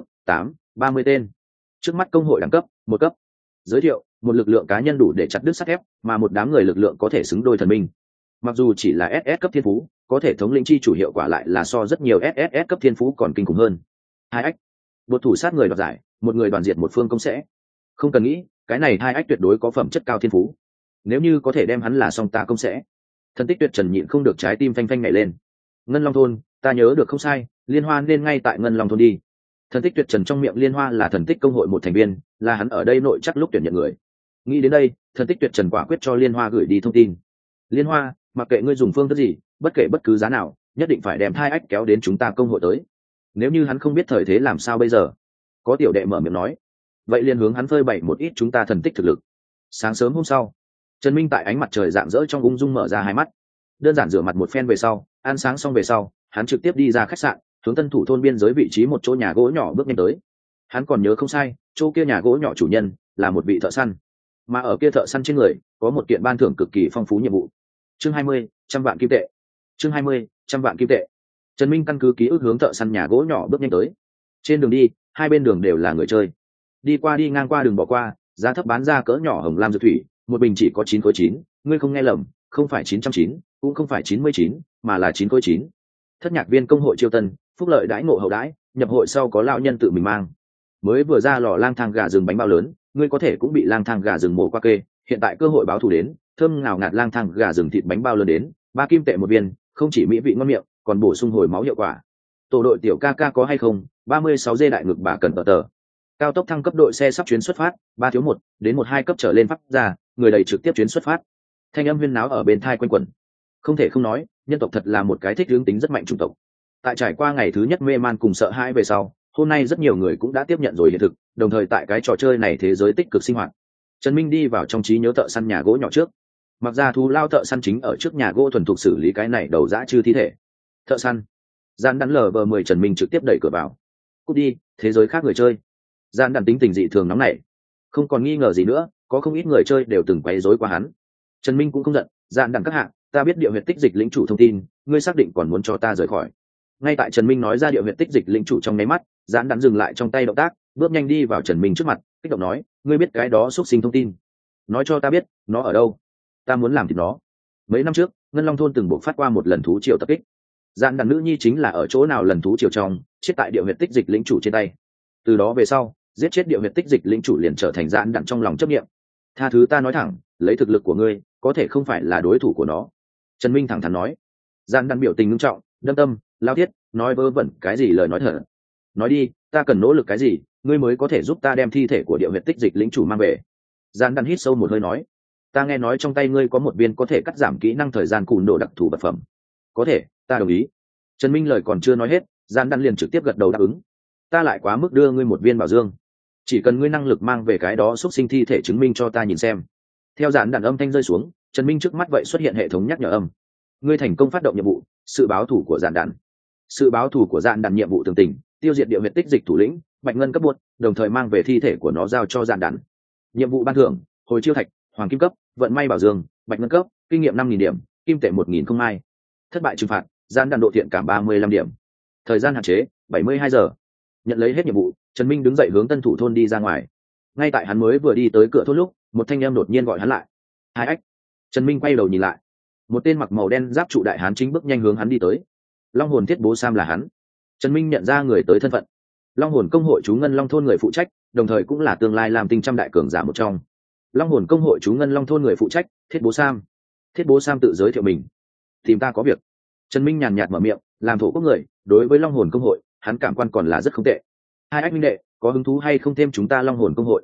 30 tên. Trước mắt công hội đẳng cấp 1 cấp. Giới thiệu, một lực lượng cá nhân đủ để chặt đứt sắt thép, mà một đám người lực lượng có thể xứng đôi thần minh. Mặc dù chỉ là SS cấp thiên phú, có thể thống lĩnh chi chủ hiệu quả lại là so rất nhiều SSS cấp thiên phú còn kinh khủng hơn. 2X. Một thủ sát người đoạt giải, một người đoàn diệt một phương công sẽ. Không cần nghĩ, cái này 2X tuyệt đối có phẩm chất cao thiên phú. Nếu như có thể đem hắn là song ta công sẽ. Thần tích tuyệt trần nhịn không được trái tim phanh phanh nhảy lên. Ngân Long thôn, ta nhớ được không sai, Liên Hoa nên ngay tại Ngân Long thôn đi. Thần tích tuyệt trần trong miệng Liên Hoa là thần tích công hội một thành viên, là hắn ở đây nội chắc lúc tuyển nhận người. Nghĩ đến đây, thần tích tuyệt trần quả quyết cho Liên Hoa gửi đi thông tin. Liên Hoa, mặc kệ ngươi dùng phương thức gì, bất kể bất cứ giá nào, nhất định phải đem 2X kéo đến chúng ta công hội tới. Nếu như hắn không biết thời thế làm sao bây giờ? Có tiểu đệ mở miệng nói, vậy liền hướng hắn phơi bày một ít chúng ta thần tích thực lực. Sáng sớm hôm sau, Trần Minh tại ánh mặt trời rạng rỡ trong ung dung mở ra hai mắt, đơn giản rửa mặt một phen về sau, ăn sáng xong về sau, hắn trực tiếp đi ra khách sạn, hướng Tân Thủ thôn biên giới vị trí một chỗ nhà gỗ nhỏ bước nhanh tới. Hắn còn nhớ không sai, chỗ kia nhà gỗ nhỏ chủ nhân là một vị thợ săn, mà ở kia thợ săn trên người có một kiện ban thưởng cực kỳ phong phú nhiệm vụ. Chương 20, 100 vạn kim tệ. Chương 20, 100 vạn kim tệ. Trần Minh căn cứ ký ức hướng thợ săn nhà gỗ nhỏ bước nhanh tới. Trên đường đi, hai bên đường đều là người chơi. Đi qua đi ngang qua đường bỏ qua, giá thấp bán ra cỡ nhỏ hồng lam dược thủy, một bình chỉ có 9 khối 9, ngươi không nghe lầm, không phải 909, cũng không phải 99, mà là 9 khối 9. Thất nhạc viên công hội chiêu tân, phúc lợi đãi ngộ hậu đãi, nhập hội sau có lão nhân tự mình mang. Mới vừa ra lò lang thang gà rừng bánh bao lớn, ngươi có thể cũng bị lang thang gà rừng mổ qua kê, hiện tại cơ hội báo thù đến, thơm ngào ngạt lang thang gà rừng thịt bánh bao lớn đến, 3 kim tệ một viên, không chỉ mỹ vị ngon miệng, còn bổ sung hồi máu hiệu quả. Tổ đội tiểu ca ca có hay không? 36 dê đại ngực bà cần tờ. Cao tốc thăng cấp đội xe sắp chuyến xuất phát, 3-1 đến 1-2 cấp trở lên phát ra, người đầy trực tiếp chuyến xuất phát. Thanh âm huyên náo ở bên thai quanh quẩn. Không thể không nói, nhân tộc thật là một cái thích hướng tính rất mạnh chủng tộc. Tại trải qua ngày thứ nhất mê man cùng sợ hãi về sau, hôm nay rất nhiều người cũng đã tiếp nhận rồi hiện thực, đồng thời tại cái trò chơi này thế giới tích cực sinh hoạt. Trần Minh đi vào trong trí nhớ thợ săn nhà gỗ nhỏ trước. Mặc ra thú lao thợ săn chính ở trước nhà gỗ thuần thục xử lý cái này đầu dã chư thi thể. Thợ săn gian đắn LV10 Trần Minh trực tiếp đẩy cửa vào. Cút đi, thế giới khác người chơi. Gian đắn tính tình dị thường nóng nảy, không còn nghi ngờ gì nữa, có không ít người chơi đều từng quấy rối qua hắn. Trần Minh cũng không giận, gian đắn các hạng, ta biết địa huyệt tích dịch lĩnh chủ thông tin, ngươi xác định còn muốn cho ta rời khỏi. Ngay tại Trần Minh nói ra địa huyệt tích dịch lĩnh chủ trong nháy mắt, gian đắn dừng lại trong tay động tác, bước nhanh đi vào Trần Minh trước mặt, kích động nói, ngươi biết cái đó xuất sinh thông tin, nói cho ta biết nó ở đâu, ta muốn làm thịt nó. Mấy năm trước Ngân Long thôn từng buộc phát qua một lần thú triều tập kích, dạn đàn nữ nhi chính là ở chỗ nào lần thú triều trong chết tại địa huyệt tích dịch lĩnh chủ trên tay. Từ đó về sau giết chết địa huyệt tích dịch lĩnh chủ liền trở thành dạn đàn trong lòng chấp niệm. Tha thứ ta nói thẳng, lấy thực lực của ngươi có thể không phải là đối thủ của nó. Trần Minh thẳng thắn nói. Dạn đàn biểu tình nghiêm trọng, đâm tâm lao thiết, nói vớ vẩn cái gì lời nói thở. Nói đi, ta cần nỗ lực cái gì ngươi mới có thể giúp ta đem thi thể của địa huyệt tích dịch lĩnh chủ mang về. Dạn đàn hít sâu một hơi nói, ta nghe nói trong tay ngươi có một viên có thể cắt giảm kỹ năng thời gian cùn độ đặc thù vật phẩm. Có thể, ta đồng ý. Trần Minh lời còn chưa nói hết, Gian Đan liền trực tiếp gật đầu đáp ứng. Ta lại quá mức đưa ngươi một viên bảo dương, chỉ cần ngươi năng lực mang về cái đó xúc sinh thi thể chứng minh cho ta nhìn xem. Theo Gian Đan âm thanh rơi xuống, Trần Minh trước mắt vậy xuất hiện hệ thống nhắc nhở âm. Ngươi thành công phát động nhiệm vụ, sự báo thủ của Gian Đan. Sự báo thủ của Gian Đan nhiệm vụ tường tình, tiêu diệt địa huyệt tích dịch thủ lĩnh, Bạch Ngân cấp buộc, đồng thời mang về thi thể của nó giao cho Gian Đan. Nhiệm vụ ban thưởng, hồi chiêu thạch, hoàng kim cấp, vận may bảo dương, Bạch Ngân cấp, kinh nghiệm 5.000 điểm, kim tệ 1.000 không mai. Thất bại trừng phạt, Gian Đan độ thiện cảm 35 điểm. Thời gian hạn chế 72 giờ. Nhận lấy hết nhiệm vụ, Trần Minh đứng dậy hướng Tân Thủ thôn đi ra ngoài. Ngay tại hắn mới vừa đi tới cửa thôn lúc, một thanh em đột nhiên gọi hắn lại. Hai ách. Trần Minh quay đầu nhìn lại, một tên mặc màu đen giáp trụ đại hán chính bước nhanh hướng hắn đi tới. Long hồn thiết bố Sam là hắn. Trần Minh nhận ra người tới thân phận. Long hồn công hội chú Ngân Long thôn người phụ trách, đồng thời cũng là tương lai làm tinh trăm đại cường giả một trong. Long hồn công hội chú Ngân Long thôn người phụ trách, Thiết bố Sam. Thiết bố Sam tự giới thiệu mình. Tìm ta có việc. Trần Minh nhàn nhạt mở miệng, làm thổ quốc người, đối với Long hồn công hội hắn cảm quan còn là rất không tệ. Hai ách minh đệ, có hứng thú hay không thêm chúng ta Long hồn công hội?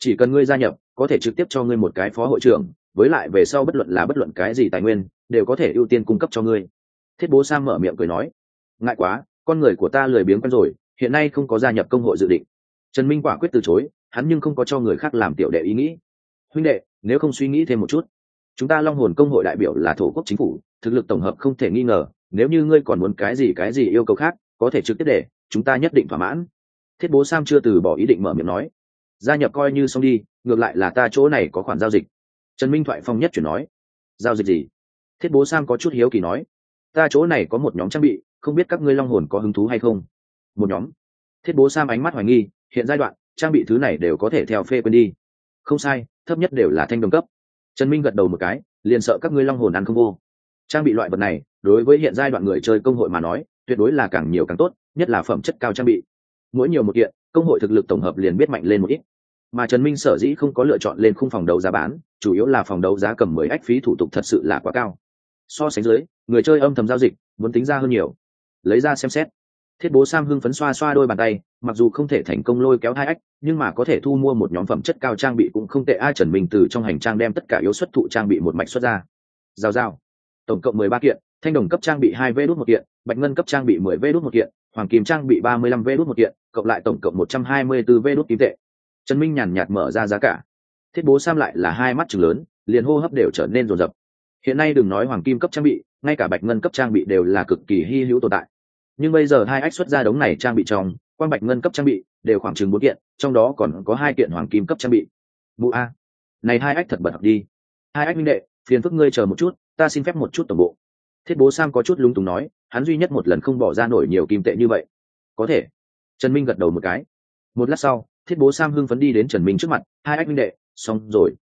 chỉ cần ngươi gia nhập có thể trực tiếp cho ngươi một cái phó hội trưởng, với lại về sau bất luận cái gì tài nguyên đều có thể ưu tiên cung cấp cho ngươi. Thiết Bố Sam mở miệng cười nói. Ngại quá, con người của ta lười biếng quen rồi, hiện nay không có gia nhập công hội dự định. Trần Minh quả quyết từ chối, hắn nhưng không có cho người khác làm tiểu đệ ý nghĩ. Huynh đệ, nếu không suy nghĩ thêm một chút, chúng ta Long Hồn công hội đại biểu là thổ quốc chính phủ, thực lực tổng hợp không thể nghi ngờ, nếu như ngươi còn muốn cái gì yêu cầu khác có thể trực tiếp để chúng ta nhất định thỏa mãn. Thiết Bố Sam chưa từ bỏ ý định mở miệng nói. Gia nhập coi như xong đi, ngược lại là ta chỗ này có khoản giao dịch. Trần Minh thoại phong nhất chuyển nói. Giao dịch gì? Thiết Bố Sam có chút hiếu kỳ nói. Ta chỗ này có một nhóm trang bị, không biết các ngươi Long Hồn có hứng thú hay không? Một nhóm? Thiết Bố Sam ánh mắt hoài nghi, hiện giai đoạn trang bị thứ này đều có thể theo phê quên đi. Không sai, thấp nhất đều là thanh đồng cấp. Trần Minh gật đầu một cái, liền sợ các ngươi Long Hồn ăn không vô. Trang bị loại vật này đối với hiện giai đoạn người chơi công hội mà nói tuyệt đối là càng nhiều càng tốt, nhất là phẩm chất cao trang bị. Mỗi nhiều một kiện, công hội thực lực tổng hợp liền biết mạnh lên một ít. Mà Trần Minh sở dĩ không có lựa chọn lên khung phòng đấu giá bán, chủ yếu là phòng đấu giá cầm 10 ách phí thủ tục thật sự là quá cao. So sánh dưới, người chơi âm thầm giao dịch muốn tính ra hơn nhiều. Lấy ra xem xét. Thiết Bố Sam hưng phấn xoa xoa đôi bàn tay, mặc dù không thể thành công lôi kéo 2 ách, nhưng mà có thể thu mua một nhóm phẩm chất cao trang bị cũng không tệ. Ai Trần Minh từ trong hành trang đem tất cả yếu xuất thụ trang bị một mạch xuất ra. Giao. Tổng cộng 13 kiện, thanh đồng cấp trang bị 2V đút một kiện, bạch ngân cấp trang bị 10V đút một kiện, hoàng kim trang bị 35V đút một kiện, cộng lại tổng cộng 124V đút kim tệ. Trần Minh nhàn nhạt mở ra giá cả. Thiết Bố Sam lại là hai mắt trừng lớn, liền hô hấp đều trở nên rồn rập. Hiện nay đừng nói hoàng kim cấp trang bị, ngay cả bạch ngân cấp trang bị đều là cực kỳ hi hữu tồn tại. Nhưng bây giờ 2 ách xuất ra đống này trang bị trong, quan bạch ngân cấp trang bị đều khoảng chừng 4 kiện, trong đó còn có 2 kiện hoàng kim cấp trang bị. Bụ a, này 2 ách thật bật học đi. 2 ách minh đệ, phiền phức ngươi chờ một chút, ta xin phép một chút tổng bộ. Thiết Bố Sam có chút lúng túng nói, hắn duy nhất một lần không bỏ ra nổi nhiều kim tệ như vậy. Có thể. Trần Minh gật đầu một cái. Một lát sau, Thiết Bố Sam hưng phấn đi đến Trần Minh trước mặt. 2 ách minh đệ, xong rồi.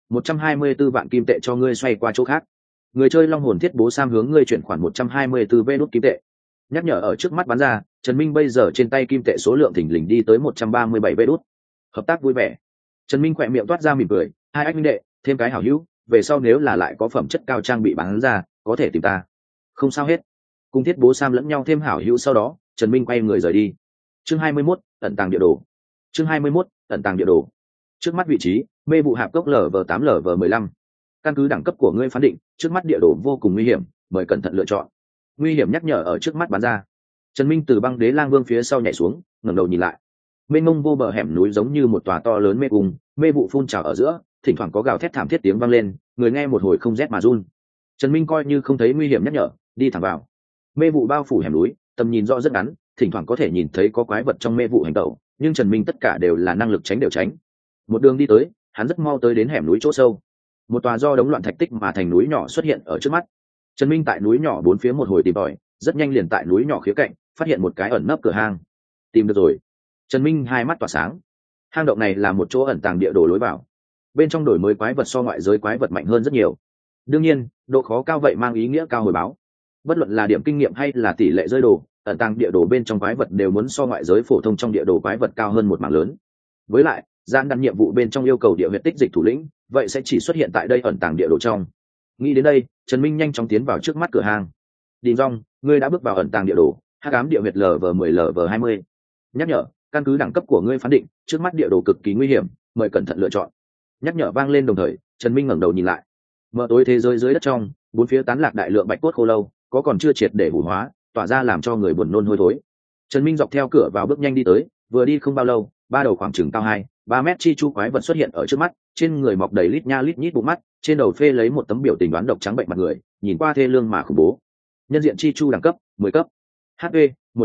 124 vạn kim tệ cho ngươi xoay qua chỗ khác. Người chơi Long Hồn. Thiết Bố Sam hướng ngươi chuyển khoản 124 vé đút kim tệ. Nhắc nhở ở trước mắt bán ra, Trần Minh bây giờ trên tay kim tệ số lượng thình lình đi tới 137 vé đút. Hợp tác vui vẻ. Trần Minh khỏe miệng toát ra mỉm cười, 2 ách minh đệ, thêm cái hảo hữu, về sau nếu là lại có phẩm chất cao trang bị bán ra, có thể tìm ta. Không sao hết. Cùng Thiết Bố Sam lẫn nhau thêm hảo hữu sau đó, Trần Minh quay người rời đi. Chương 21, ẩn tàng địa đồ. Chương 21, ẩn tàng địa đồ. Trước mắt vị trí, mê vụ hạp cốc LV8 LV15. Căn cứ đẳng cấp của ngươi phán định, trước mắt địa đồ vô cùng nguy hiểm, mời cẩn thận lựa chọn. Nguy hiểm nhắc nhở ở trước mắt bán ra. Trần Minh từ băng đế lang vương phía sau nhảy xuống, ngẩng đầu nhìn lại. Mênh mông vô bờ hẻm núi giống như một tòa to lớn mê cung, mê vụ phun trào ở giữa, thỉnh thoảng có gào thét thảm thiết tiếng vang lên, người nghe một hồi không rét mà run. Trần Minh coi như không thấy nguy hiểm nhắc nhở, đi thẳng vào. Mê vụ bao phủ hẻm núi, tầm nhìn rõ rất ngắn, thỉnh thoảng có thể nhìn thấy có quái vật trong mê vụ hành tẩu, nhưng Trần Minh tất cả đều là năng lực tránh đều tránh. Một đường đi tới, hắn rất mau tới đến hẻm núi chỗ sâu. Một tòa do đống loạn thạch tích mà thành núi nhỏ xuất hiện ở trước mắt. Trần Minh tại núi nhỏ bốn phía một hồi tìm tòi, rất nhanh liền tại núi nhỏ khía cạnh phát hiện một cái ẩn nấp cửa hang. Tìm được rồi. Trần Minh hai mắt tỏa sáng. Hang động này là một chỗ ẩn tàng địa đồ lối vào. Bên trong đổi mới quái vật so ngoại giới quái vật mạnh hơn rất nhiều. Đương nhiên, độ khó cao vậy mang ý nghĩa cao hồi báo. Bất luận là điểm kinh nghiệm hay là tỷ lệ rơi đồ, ẩn tàng địa đồ bên trong quái vật đều muốn so ngoại giới phổ thông trong địa đồ quái vật cao hơn một mảng lớn. Với lại, gian đặt nhiệm vụ bên trong yêu cầu địa huyệt tích dịch thủ lĩnh, vậy sẽ chỉ xuất hiện tại đây ẩn tàng địa đồ trong. Nghĩ đến đây, Trần Minh nhanh chóng tiến vào trước mắt cửa hàng. Đình Dung, ngươi đã bước vào ẩn tàng địa đồ, hắc ám địa huyệt LV10 LV20. Nhắc nhở, căn cứ đẳng cấp của ngươi phán định, trước mắt địa đồ cực kỳ nguy hiểm, mời cẩn thận lựa chọn. Nhắc nhở vang lên đồng thời, Trần Minh ngẩng đầu nhìn lại. Mở tối thế giới dưới đất trong, bốn phía tán lạc đại lượng bạch cốt khô lâu, có còn chưa triệt để hủ hóa, tỏa ra làm cho người buồn nôn hôi thối. Trần Minh dọc theo cửa vào bước nhanh đi tới, vừa đi không bao lâu, ba đầu khoảng chừng cao 2-3 mét chi chu quái vật xuất hiện ở trước mắt, trên người mọc đầy lít nha lít nhít bụng mắt, trên đầu phê lấy một tấm biểu tình đoán độc trắng bệnh mặt người, nhìn qua thê lương mà khủng bố. Nhân diện chi chu đẳng cấp 10 cấp, HP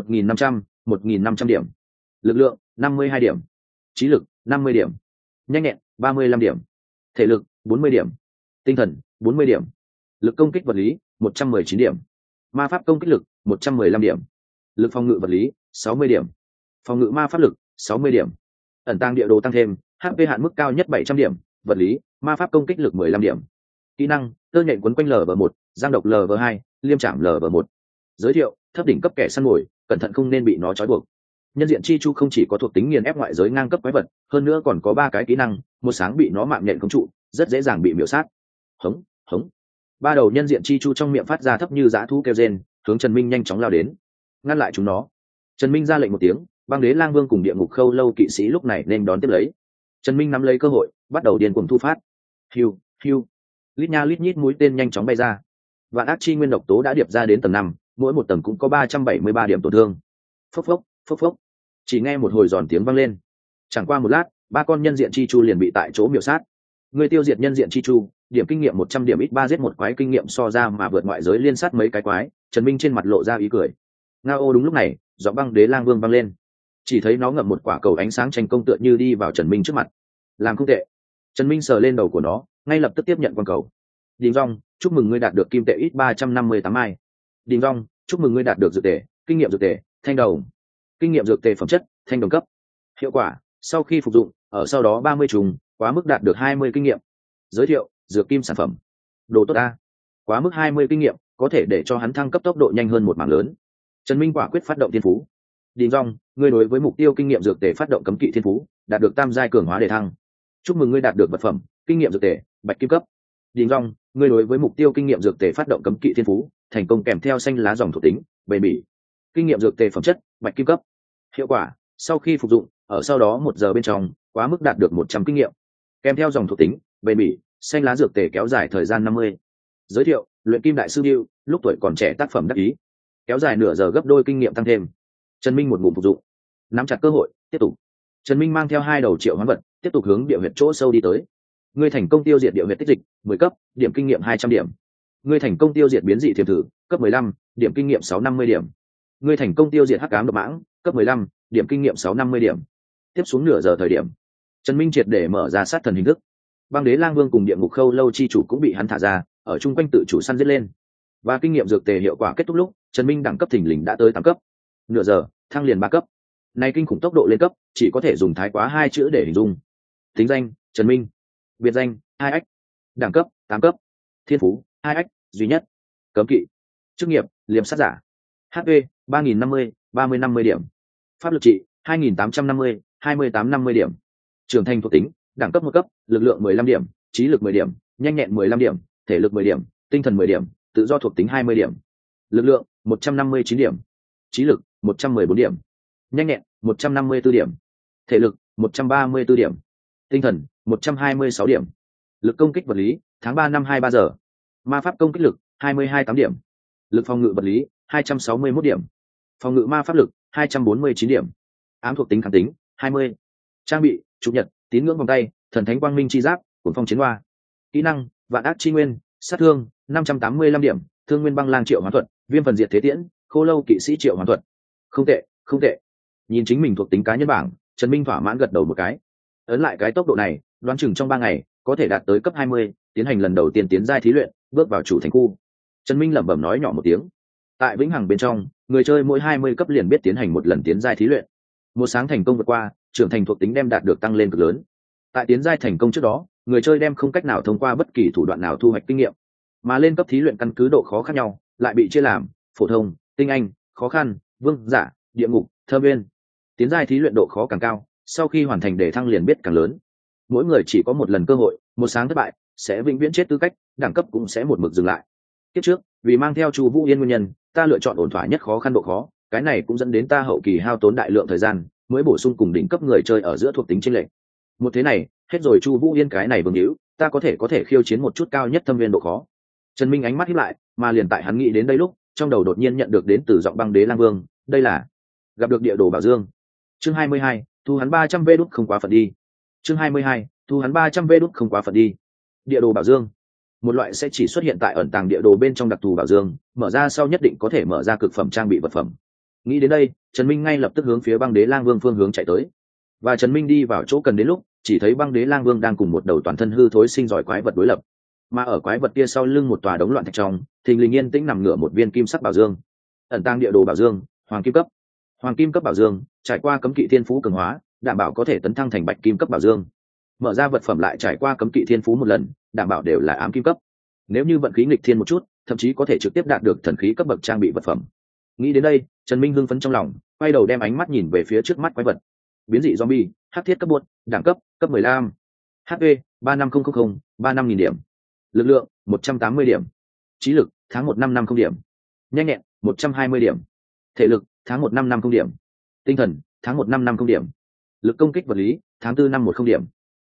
1.500 điểm, lực lượng 52 điểm, trí lực 50 điểm, nhanh nhẹn 35 điểm, thể lực 40 điểm, tinh thần 40 điểm, lực công kích vật lý 119 điểm, ma pháp công kích lực 115 điểm, lực phòng ngự vật lý 60 điểm, phòng ngự ma pháp lực 60 điểm. Ẩn tàng địa đồ tăng thêm, HP hạn mức cao nhất 700 điểm, vật lý, ma pháp công kích lực 15 điểm. Kỹ năng, tơ nhện quấn quanh LV1, giang độc LV2, liêm chạm LV1. Giới thiệu, thấp đỉnh cấp kẻ săn mồi, cẩn thận không nên bị nó trói buộc. Nhân diện chi chu không chỉ có thuộc tính nghiền ép ngoại giới ngang cấp quái vật, hơn nữa còn có 3 cái kỹ năng, một sáng bị nó mạng nhện khống trụ, rất dễ dàng bị miểu sát. Hống, hống. Ba đầu nhân diện chi chu trong miệng phát ra thấp như dã thú kêu rên, hướng Trần Minh nhanh chóng lao đến, ngăn lại chúng nó. Trần Minh ra lệnh một tiếng, băng đế lang vương cùng địa ngục khâu lâu kỵ sĩ lúc này nên đón tiếp lấy. Trần Minh nắm lấy cơ hội bắt đầu điên cuồng thu phát. Hiu hiu, lít nha lít nhít mũi tên nhanh chóng bay ra. Vạn ác chi nguyên độc tố đã điệp ra đến tầng 5, mỗi một tầng cũng có 373 điểm tổn thương. Phốc phốc phốc phốc, chỉ nghe một hồi giòn tiếng vang lên. Chẳng qua một lát, ba con nhân diện chi chu liền bị tại chỗ miểu sát. Người tiêu diệt nhân diện chi chu, điểm kinh nghiệm 100 điểm, ít 3 giết một quái kinh nghiệm so ra mà vượt ngoại giới liên sát mấy cái quái. Trần Minh trên mặt lộ ra ý cười. Ngao đúng lúc này, giọng băng đế lang vương vang lên. Chỉ thấy nó ngậm một quả cầu ánh sáng tranh công tựa như đi vào Trần Minh trước mặt. Làm không tệ. Trần Minh sờ lên đầu của nó, ngay lập tức tiếp nhận quang cầu. Đình Dung, chúc mừng ngươi đạt được kim tệ ít 358 mai. Đình Dung, chúc mừng ngươi đạt được dược tệ, kinh nghiệm dược tệ, thanh đầu. Kinh nghiệm dược tệ phẩm chất, thanh đồng cấp. Hiệu quả, sau khi phục dụng, ở sau đó 30 trùng, quá mức đạt được 20 kinh nghiệm. Giới thiệu, dược kim sản phẩm. Đồ tốt a. Quá mức 20 kinh nghiệm, có thể để cho hắn thăng cấp tốc độ nhanh hơn một mảng lớn. Trần Minh quả quyết phát động thiên phú. Đình Dung, ngươi đối với mục tiêu kinh nghiệm dược tệ phát động cấm kỵ thiên phú, đạt được tam giai cường hóa đề thăng. Chúc mừng ngươi đạt được vật phẩm, kinh nghiệm dược tệ, bạch kim cấp. Đình Dung, ngươi đối với mục tiêu kinh nghiệm dược tệ phát động cấm kỵ thiên phú, thành công kèm theo xanh lá dòng thuộc tính, bền bỉ. Kinh nghiệm dược tệ phẩm chất, bạch kim cấp. Hiệu quả, sau khi phục dụng, ở sau đó 1 giờ bên trong, quá mức đạt được 100 kinh nghiệm. Kèm theo dòng thuộc tính, bền bỉ, xanh lá dược tệ kéo dài thời gian 50. Giới thiệu, luyện kim đại sư Diêu, lúc tuổi còn trẻ tác phẩm đắc ý. Kéo dài nửa giờ gấp đôi kinh nghiệm tăng thêm. Trần Minh một ngụm phục dụng, nắm chặt cơ hội, tiếp tục. Trần Minh mang theo 2 đầu triệu hoán vật, tiếp tục hướng địa huyệt chỗ sâu đi tới. Ngươi thành công tiêu diệt địa huyệt tích dịch, 10 cấp, điểm kinh nghiệm 200 điểm. Ngươi thành công tiêu diệt biến dị thiềm thử, cấp 15, điểm kinh nghiệm 650 điểm. Ngươi thành công tiêu diệt hắc ám độc mãng, cấp 15, điểm kinh nghiệm 650 điểm. Tiếp xuống nửa giờ thời điểm, Trần Minh triệt để mở ra sát thần hình thức. Băng đế lang vương cùng địa ngục khâu lâu chi chủ cũng bị hắn thả ra, ở chung quanh tự chủ săn giết lên. Và kinh nghiệm dược tề hiệu quả kết thúc lúc, Trần Minh đẳng cấp thình lình đã tới 8 cấp. Nửa giờ, thăng liền 3 cấp. Này kinh khủng tốc độ lên cấp, chỉ có thể dùng thái quá 2 chữ để hình dung. Tính danh, Trần Minh. Biệt danh, 2X. Đẳng cấp, 8 cấp. Thiên phú, 2X, duy nhất. Cấm kỵ. Chức nghiệp, liềm sát giả. HP, 3050, 3050 điểm. Pháp lực trị, 2850, 2850 điểm. Trưởng thành thuộc tính, đẳng cấp 1 cấp, lực lượng 15 điểm, trí lực 10 điểm, nhanh nhẹn 15 điểm, thể lực 10 điểm, tinh thần 10 điểm, tự do thuộc tính 20 điểm. Lực lượng, 159 điểm. Trí lực, 114 điểm. Nhanh nhẹn, 154 điểm. Thể lực, 134 điểm. Tinh thần, 126 điểm. Lực công kích vật lý, tháng 3 năm 23 giờ. Ma pháp công kích lực, 22 điểm. Lực phòng ngự vật lý, 261 điểm. Phòng ngự ma pháp lực, 249 điểm. Ám thuộc tính kháng tính, 20. Trang bị, chủ nhật, tín ngưỡng vòng tay, thần thánh quang minh chi giáp, cuồng phong chiến hoa. Kỹ năng, vạn ác chi nguyên, sát thương, 585 điểm, thương nguyên băng lang triệu hoán thuật, viêm phần diệt thế tiễn, khô lâu kỵ sĩ triệu hoán thuật. Không tệ, không tệ. Nhìn chính mình thuộc tính cá nhân bảng, Trần Minh thỏa mãn gật đầu một cái. Ấn lại cái tốc độ này, đoán chừng trong 3 ngày có thể đạt tới cấp 20, tiến hành lần đầu tiên tiến giai thí luyện, bước vào chủ thành khu. Trần Minh lẩm bẩm nói nhỏ một tiếng. Tại vĩnh hằng bên trong, người chơi mỗi 20 cấp liền biết tiến hành một lần tiến giai thí luyện. Một sáng thành công vượt qua, trưởng thành thuộc tính đem đạt được tăng lên cực lớn. Tại tiến giai thành công trước đó, người chơi đem không cách nào thông qua bất kỳ thủ đoạn nào thu hoạch kinh nghiệm, mà lên cấp thí luyện căn cứ độ khó khác nhau, lại bị chia làm phổ thông, tinh anh, khó khăn, vương giả, địa ngục, thâm viên. Tiến giai thí luyện độ khó càng cao, sau khi hoàn thành đề thăng liền biết càng lớn. Mỗi người chỉ có một lần cơ hội, một sáng thất bại sẽ vĩnh viễn chết tư cách, đẳng cấp cũng sẽ một mực dừng lại. Tiếp trước, vì mang theo Chu Vũ Yên nguyên nhân, ta lựa chọn ổn thỏa nhất khó khăn độ khó, cái này cũng dẫn đến ta hậu kỳ hao tốn đại lượng thời gian, mới bổ sung cùng đỉnh cấp người chơi ở giữa thuộc tính chênh lệch. Một thế này, hết rồi Chu Vũ Yên cái này vương hữu, ta có thể khiêu chiến một chút cao nhất thâm viên độ khó. Trần Minh ánh mắt híp lại, mà liền tại hắn nghĩ đến đây lúc, trong đầu đột nhiên nhận được đến từ giọng băng đế lang vương, đây là gặp được địa đồ bảo dương. Chương 22, thu hắn 300 vê đút không quá phận đi. Chương 22, thu hắn 300 vê đút không quá phận đi. Địa đồ bảo dương, một loại sẽ chỉ xuất hiện tại ẩn tàng địa đồ bên trong đặc thù bảo dương, mở ra sau nhất định có thể mở ra cực phẩm trang bị vật phẩm. Nghĩ đến đây, Trần Minh ngay lập tức hướng phía băng đế lang vương phương hướng chạy tới. Và Trần Minh đi vào chỗ cần đến lúc, chỉ thấy băng đế lang vương đang cùng một đầu toàn thân hư thối sinh giỏi quái vật đối lập. Mà ở quái vật kia sau lưng một tòa đống loạn thạch trong, thình lình yên tĩnh nằm ngửa một viên kim sắc bảo dương. Ẩn tàng địa đồ bảo dương, hoàng kim cấp. Hoàng kim cấp bảo dương, trải qua cấm kỵ thiên phú cường hóa, đảm bảo có thể tấn thăng thành bạch kim cấp bảo dương. Mở ra vật phẩm lại trải qua cấm kỵ thiên phú một lần, đảm bảo đều là ám kim cấp. Nếu như vận khí nghịch thiên một chút, thậm chí có thể trực tiếp đạt được thần khí cấp bậc trang bị vật phẩm. Nghĩ đến đây, Trần Minh hưng phấn trong lòng, quay đầu đem ánh mắt nhìn về phía trước mắt quái vật. Biến dị zombie, hắc thiết cấp buốt, đẳng cấp, cấp 15. HP, 35000, 35000 điểm. Lực lượng, 180 điểm. Trí lực, tháng 1 năm 50 điểm. Nhanh nhẹn, 120 điểm. Thể lực, tháng 1 năm 50 điểm. Tinh thần, tháng 1 năm 50 điểm. Lực công kích vật lý, tháng 4 năm 10 điểm.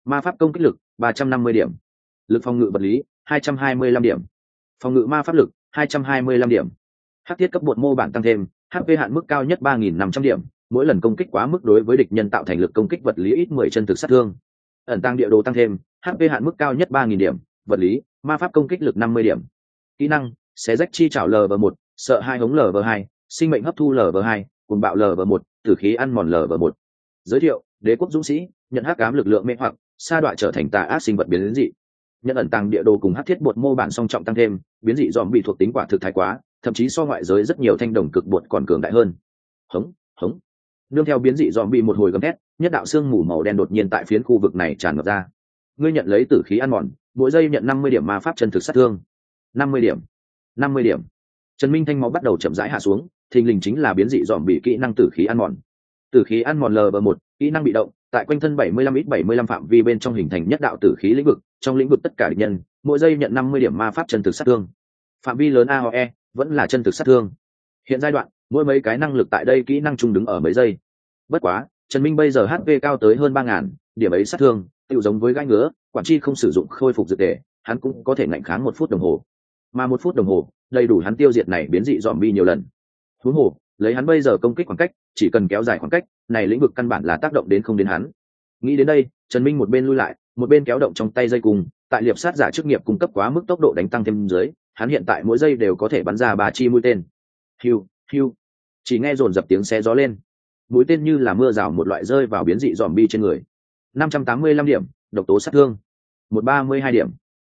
Ma pháp công kích lực 350 điểm, lực phòng ngự vật lý 225 điểm, phòng ngự ma pháp lực 225 điểm. Hắc thiết cấp bột mô bản tăng thêm, HP hạn mức cao nhất 3.500 điểm, mỗi lần công kích quá mức đối với địch nhân tạo thành lực công kích vật lý ít 10 chân thực sát thương. Ẩn tăng địa đồ tăng thêm, HP hạn mức cao nhất 3.000 điểm, vật lý, ma pháp công kích lực 50 điểm. Kỹ năng: xé rách chi chảo LV1, sợ hai hống LV2, sinh mệnh hấp thu LV2, cuồng bạo LV1, tử khí ăn mòn LV1. Giới thiệu: đế quốc dũng sĩ, nhận hắc ám lực lượng mê hoặc, sa đọa trở thành tà ác sinh vật biến dị. Nhận ẩn tàng địa đồ cùng hắc thiết bột mô bản song trọng tăng thêm, biến dị dòm bị thuộc tính quả thực thái quá, thậm chí so ngoại giới rất nhiều thanh đồng cực bột còn cường đại hơn. Hống hống. Nương theo biến dị dòm bị một hồi gầm thét, nhất đạo xương mù màu đen đột nhiên tại phiến khu vực này tràn ngập ra. Ngươi nhận lấy tử khí ăn mòn, mỗi giây nhận 50 điểm ma pháp chân thực sát thương. 50 điểm, 50 điểm. Trần Minh thanh máu bắt đầu chậm rãi hạ xuống, thình lình chính là biến dị dòm bị kỹ năng tử khí ăn mòn. Tử khí ăn mòn LV1, kỹ năng bị động, tại quanh thân 75x75 phạm vi bên trong hình thành nhất đạo tử khí lĩnh vực, trong lĩnh vực tất cả địch nhân, mỗi giây nhận 50 điểm ma pháp chân thực sát thương. Phạm vi lớn AOE, vẫn là chân thực sát thương. Hiện giai đoạn, mỗi mấy cái năng lực tại đây kỹ năng chung đứng ở mấy giây. Bất quá, Trần Minh bây giờ HP cao tới hơn 3000, điểm ấy sát thương, tựu giống với gai ngứa, quản chi không sử dụng khôi phục dược tề, hắn cũng có thể ngạnh kháng 1 phút đồng hồ. Mà 1 phút đồng hồ, đầy đủ hắn tiêu diệt này biến dị zombie nhiều lần. Huống hồ, lấy hắn bây giờ công kích khoảng cách, chỉ cần kéo dài khoảng cách, này lĩnh vực căn bản là tác động đến không đến hắn. Nghĩ đến đây, Trần Minh một bên lui lại, một bên kéo động trong tay dây cùng, tại liệp sát giả chức nghiệp cung cấp quá mức tốc độ đánh tăng thêm dưới, hắn hiện tại mỗi giây đều có thể bắn ra 3 chi mũi tên. Hiu, hiu. Chỉ nghe rồn dập tiếng xé gió lên. Mũi tên như là mưa rào một loại rơi vào biến dị zombie trên người. 585 điểm, độc tố sát thương. 132 điểm.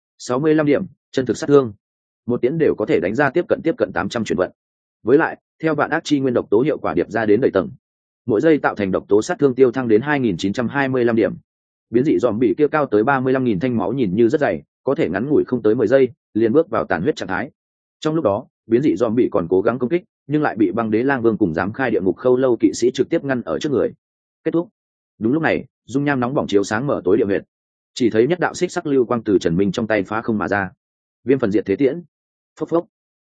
65 điểm, chân thực sát thương. Một tiếng đều có thể đánh ra tiếp cận 800 chuyển vận. Với lại, theo vạn ác chi nguyên độc tố hiệu quả điệp ra đến đầy tầng. Mỗi giây tạo thành độc tố sát thương tiêu thăng đến 2925 điểm. Biến dị zombie kia cao tới 35.000 thanh máu nhìn như rất dày, có thể ngắn ngủi không tới 10 giây, liền bước vào tàn huyết trạng thái. Trong lúc đó, biến dị zombie còn cố gắng công kích, nhưng lại bị băng đế lang vương cùng giám khai địa ngục khâu lâu kỵ sĩ trực tiếp ngăn ở trước người. Kết thúc. Đúng lúc này, dung nham nóng bỏng chiếu sáng mở tối địa huyệt. Chỉ thấy nhất đạo xích sắc lưu quang từ Trần Minh trong tay phá không mà ra. Viêm phần diệt thế tiễn. Phốc phốc.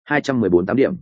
214 điểm.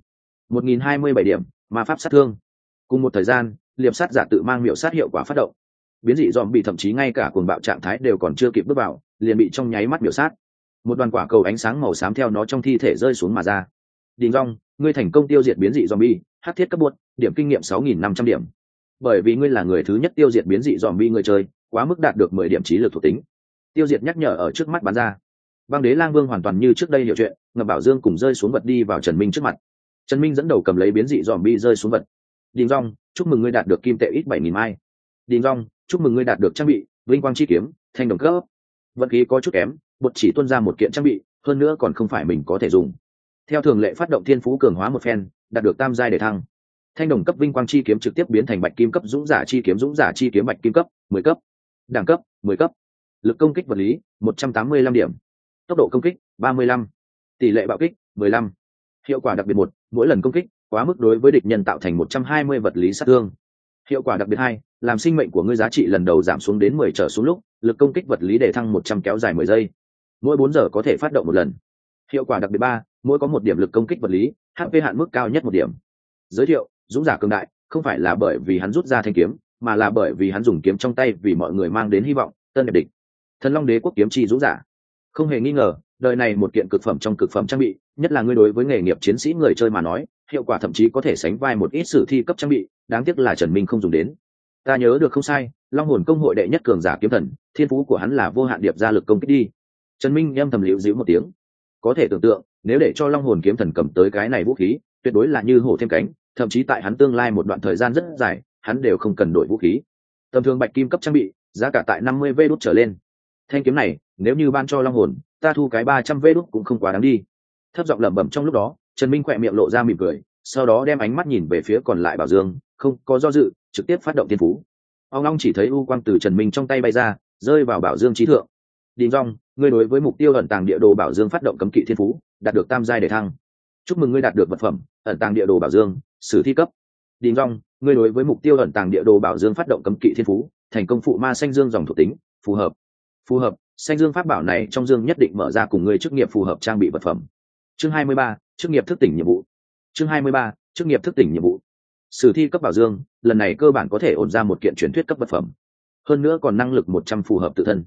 1027 điểm, ma pháp sát thương. Cùng một thời gian, liệp sát giả tự mang miểu sát hiệu quả phát động. Biến dị zombie thậm chí ngay cả cuồng bạo trạng thái đều còn chưa kịp bước vào, liền bị trong nháy mắt miểu sát. Một đoàn quả cầu ánh sáng màu xám theo nó trong thi thể rơi xuống mà ra. Đình Long, ngươi thành công tiêu diệt biến dị zombie, hắc thiết cấp buốt, điểm kinh nghiệm 6500 điểm. Bởi vì ngươi là người thứ nhất tiêu diệt biến dị zombie người chơi, quá mức đạt được 10 điểm trí lực thuộc tính. Tiêu diệt nhắc nhở ở trước mắt bắn ra. Băng đế lang vương hoàn toàn như trước đây hiểu chuyện, ngập bảo dương cùng rơi xuống vật đi vào Trần Minh trước mặt. Trần Minh dẫn đầu cầm lấy biến dị zombie rơi xuống vật. Đình Long, chúc mừng ngươi đạt được kim tệ ít 7000 mai. Đình Long, chúc mừng ngươi đạt được trang bị vinh quang chi kiếm, thanh đồng cấp. Vận khí có chút kém, bột chỉ tuôn ra một kiện trang bị, hơn nữa còn không phải mình có thể dùng. Theo thường lệ phát động thiên phú cường hóa một phen, đạt được tam giai để thăng. Thanh đồng cấp vinh quang chi kiếm trực tiếp biến thành bạch kim cấp dũng giả chi kiếm bạch kim cấp 10 cấp. Đẳng cấp 10 cấp. Lực công kích vật lý 185 điểm. Tốc độ công kích 35. Tỷ lệ bạo kích 15. Hiệu quả đặc biệt 1, mỗi lần công kích quá mức đối với địch nhân tạo thành 120 vật lý sát thương. Hiệu quả đặc biệt 2, làm sinh mệnh của ngươi giá trị lần đầu giảm xuống đến 10 trở xuống lúc, lực công kích vật lý để thăng 100 kéo dài 10 giây. Mỗi 4 giờ có thể phát động một lần. Hiệu quả đặc biệt 3, mỗi có 1 điểm lực công kích vật lý, HP hạn mức cao nhất 1 điểm. Giới thiệu: dũng giả cường đại, không phải là bởi vì hắn rút ra thanh kiếm, mà là bởi vì hắn dùng kiếm trong tay vì mọi người mang đến hy vọng, tân đẹp địch. Thần Long Đế quốc kiếm chi dũng giả. Không hề nghi ngờ, đời này một kiện cực phẩm trong cực phẩm trang bị, nhất là ngươi đối với nghề nghiệp chiến sĩ người chơi mà nói, hiệu quả thậm chí có thể sánh vai một ít sử thi cấp trang bị, đáng tiếc là Trần Minh không dùng đến. Ta nhớ được không sai, Long hồn công hội đệ nhất cường giả kiếm thần, thiên phú của hắn là vô hạn điệp ra lực công kích đi. Trần Minh âm thầm liễu díu một tiếng. Có thể tưởng tượng, nếu để cho Long hồn kiếm thần cầm tới cái này vũ khí, tuyệt đối là như hổ thêm cánh, thậm chí tại hắn tương lai một đoạn thời gian rất dài, hắn đều không cần đổi vũ khí. Tầm thường bạch kim cấp trang bị, giá cả tại 50 vé đút trở lên. Thanh kiếm này, nếu như ban cho Long hồn, ta thu cái 300 vé đút cũng không quá đáng đi. Thấp giọng lẩm bẩm trong lúc đó, Trần Minh khỏe miệng lộ ra mỉm cười, sau đó đem ánh mắt nhìn về phía còn lại Bảo Dương, không có do dự, trực tiếp phát động thiên phú. Ông long chỉ thấy u quang từ Trần Minh trong tay bay ra, rơi vào Bảo Dương chí thượng. Đình Long, ngươi đối với mục tiêu ẩn tàng địa đồ Bảo Dương phát động cấm kỵ thiên phú, đạt được tam giai để thăng. Chúc mừng ngươi đạt được vật phẩm ẩn tàng địa đồ Bảo Dương, sử thi cấp. Đình Long, ngươi đối với mục tiêu ẩn tàng địa đồ Bảo Dương phát động cấm kỵ thiên phú, thành công phụ ma xanh dương dòng thuộc tính, phù hợp. Phù hợp, xanh dương pháp bảo này trong dương nhất định mở ra cùng ngươi chức nghiệp phù hợp trang bị vật phẩm. Chương 23, chức nghiệp thức tỉnh nhiệm vụ. Chương 23, chức nghiệp thức tỉnh nhiệm vụ. Sử thi cấp Bảo Dương, lần này cơ bản có thể ổn ra một kiện truyền thuyết cấp vật phẩm. Hơn nữa còn năng lực 100 phù hợp tự thân.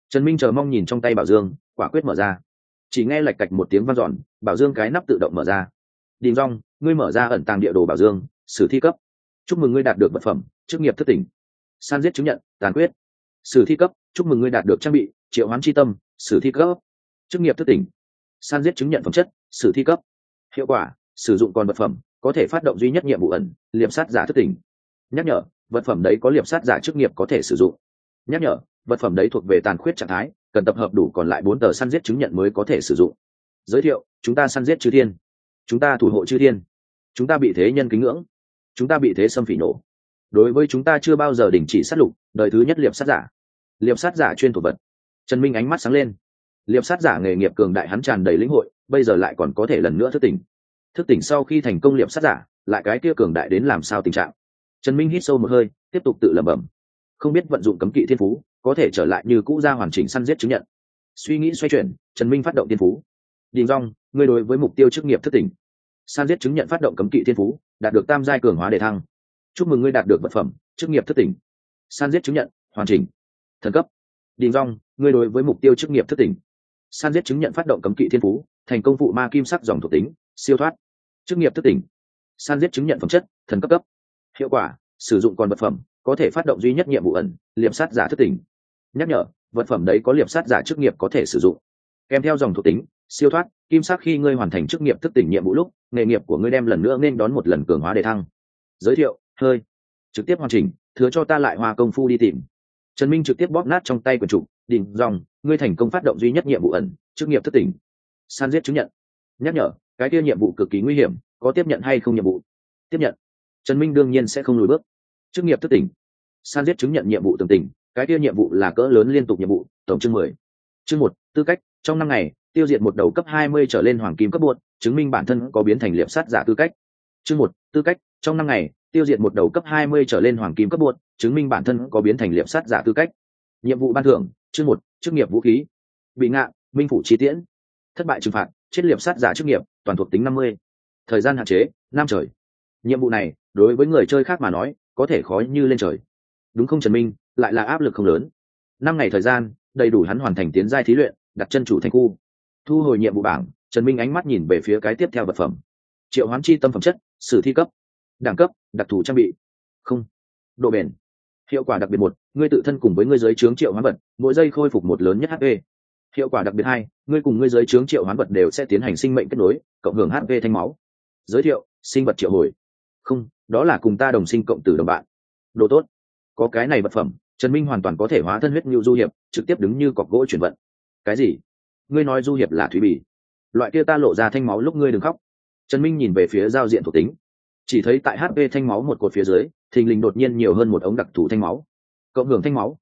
Trần Minh chờ mong nhìn trong tay bảo dương, quả quyết mở ra. Chỉ nghe lạch cạch một tiếng vang dọn, bảo dương cái nắp tự động mở ra. Đình Dung, ngươi mở ra ẩn tàng địa đồ bảo dương, sử thi cấp. Chúc mừng ngươi đạt được vật phẩm, chức nghiệp thức tỉnh. San giết chứng nhận, tàn quyết. Sử thi cấp, chúc mừng ngươi đạt được trang bị, triệu hoán chi tâm, sử thi cấp. Chức nghiệp thức tỉnh. San giết chứng nhận phẩm chất, sử thi cấp. Hiệu quả, sử dụng còn vật phẩm, có thể phát động duy nhất nhiệm vụ ẩn, liệp sát giả thức tỉnh. Nhắc nhở, vật phẩm đấy có liệp sát giả chức nghiệp có thể sử dụng. Nhắc nhở, vật phẩm đấy thuộc về tàn khuyết trạng thái, cần tập hợp đủ còn lại 4 tờ săn giết chứng nhận mới có thể sử dụng. Giới thiệu, chúng ta săn giết chư thiên, chúng ta thủ hộ chư thiên, chúng ta bị thế nhân kính ngưỡng, chúng ta bị thế xâm phỉ nổ. Đối với chúng ta chưa bao giờ đình chỉ sát lục, đời thứ nhất liệp sát giả. Liệp sát giả chuyên thuộc vật. Trần Minh ánh mắt sáng lên. Liệp sát giả nghề nghiệp cường đại hắn tràn đầy lĩnh hội, bây giờ lại còn có thể lần nữa thức tỉnh. Thức tỉnh sau khi thành công liệp sát giả, lại cái kia cường đại đến làm sao tình trạng. Trần Minh hít sâu một hơi, tiếp tục tự lẩm bẩm. Không biết vận dụng cấm kỵ thiên phú, có thể trở lại như cũ ra hoàn chỉnh săn giết chứng nhận. Suy nghĩ xoay chuyển, Trần Minh phát động thiên phú. Đình Dung, ngươi đối với mục tiêu chức nghiệp thức tỉnh. Săn giết chứng nhận phát động cấm kỵ thiên phú, đạt được tam giai cường hóa đề thăng. Chúc mừng ngươi đạt được vật phẩm, chức nghiệp thức tỉnh. Săn giết chứng nhận, hoàn chỉnh. Thần cấp. Đình Dung, ngươi đối với mục tiêu chức nghiệp thức tỉnh. Săn giết chứng nhận phát động cấm kỵ thiên phú, thành công phụ ma kim sắc dòng thuộc tính, siêu thoát. Chức nghiệp thức tỉnh. Săn giết chứng nhận phẩm chất, thần cấp cấp. Hiệu quả, sử dụng còn vật phẩm, có thể phát động duy nhất nhiệm vụ ẩn, liệp sát giả thức tỉnh. Nhắc nhở, vật phẩm đấy có liệp sát giả chức nghiệp có thể sử dụng. Kèm theo dòng thuộc tính, siêu thoát, kim sắc khi ngươi hoàn thành chức nghiệp thức tỉnh nhiệm vụ lúc, nghề nghiệp của ngươi đem lần nữa nên đón một lần cường hóa đề thăng. Giới thiệu, hơi, trực tiếp hoàn chỉnh, thừa cho ta lại hoa công phu đi tìm. Trần Minh trực tiếp bóp nát trong tay quyển trục, Đình Dung, ngươi thành công phát động duy nhất nhiệm vụ ẩn, chức nghiệp thức tỉnh. San giết chứng nhận. Nhắc nhở, cái kia nhiệm vụ cực kỳ nguy hiểm, có tiếp nhận hay không nhiệm vụ? Tiếp nhận. Trần Minh đương nhiên sẽ không lùi bước. Chức nghiệp thức tỉnh. San giết chứng nhận nhiệm vụ tường tình, cái kia nhiệm vụ là cỡ lớn liên tục nhiệm vụ, tổng chương 10. Chương 1, tư cách, trong 5 ngày, tiêu diệt một đầu cấp 20 trở lên hoàng kim cấp buột, chứng minh bản thân có biến thành liệp sát giả tư cách. Chương 1, tư cách, trong 5 ngày, tiêu diệt một đầu cấp 20 trở lên hoàng kim cấp buột, chứng minh bản thân có biến thành liệp sát giả tư cách. Nhiệm vụ ban thưởng, chương 1, chức nghiệp vũ khí. Bị ngạn, minh phủ chi tiễn. Thất bại trừng phạt, chết liệp sát giả chức nghiệp, toàn thuộc tính 50. Thời gian hạn chế, 5 trời. Nhiệm vụ này, đối với người chơi khác mà nói, có thể khó như lên trời. Đúng không Trần Minh, lại là áp lực không lớn. 5 ngày thời gian, đầy đủ hắn hoàn thành tiến giai thí luyện, đặt chân chủ thành khu. Thu hồi nhiệm vụ bảng, Trần Minh ánh mắt nhìn về phía cái tiếp theo vật phẩm. Triệu hoán chi tâm phẩm chất, sử thi cấp. Đẳng cấp, đặc thù trang bị. Không. Độ bền. Hiệu quả đặc biệt 1, ngươi tự thân cùng với ngươi giới trướng triệu hoán vật, mỗi giây khôi phục một lớn nhất HP. Hiệu quả đặc biệt 2, ngươi cùng ngươi giới trướng triệu hoán vật đều sẽ tiến hành sinh mệnh kết nối, cộng hưởng HP thanh máu. Giới thiệu, sinh vật triệu hồi. Không, đó là cùng ta đồng sinh cộng tử đồng bạn. Đồ tốt. Có cái này vật phẩm, Trần Minh hoàn toàn có thể hóa thân huyết nhu du hiệp, trực tiếp đứng như cọc gỗ chuyển vận. Cái gì? Ngươi nói du hiệp là thủy bỉ? Loại kia ta lộ ra thanh máu lúc ngươi đừng khóc. Trần Minh nhìn về phía giao diện thuộc tính, chỉ thấy tại HP thanh máu một cột phía dưới, thình lình đột nhiên nhiều hơn một ống đặc thù thanh máu. Cộng hưởng thanh máu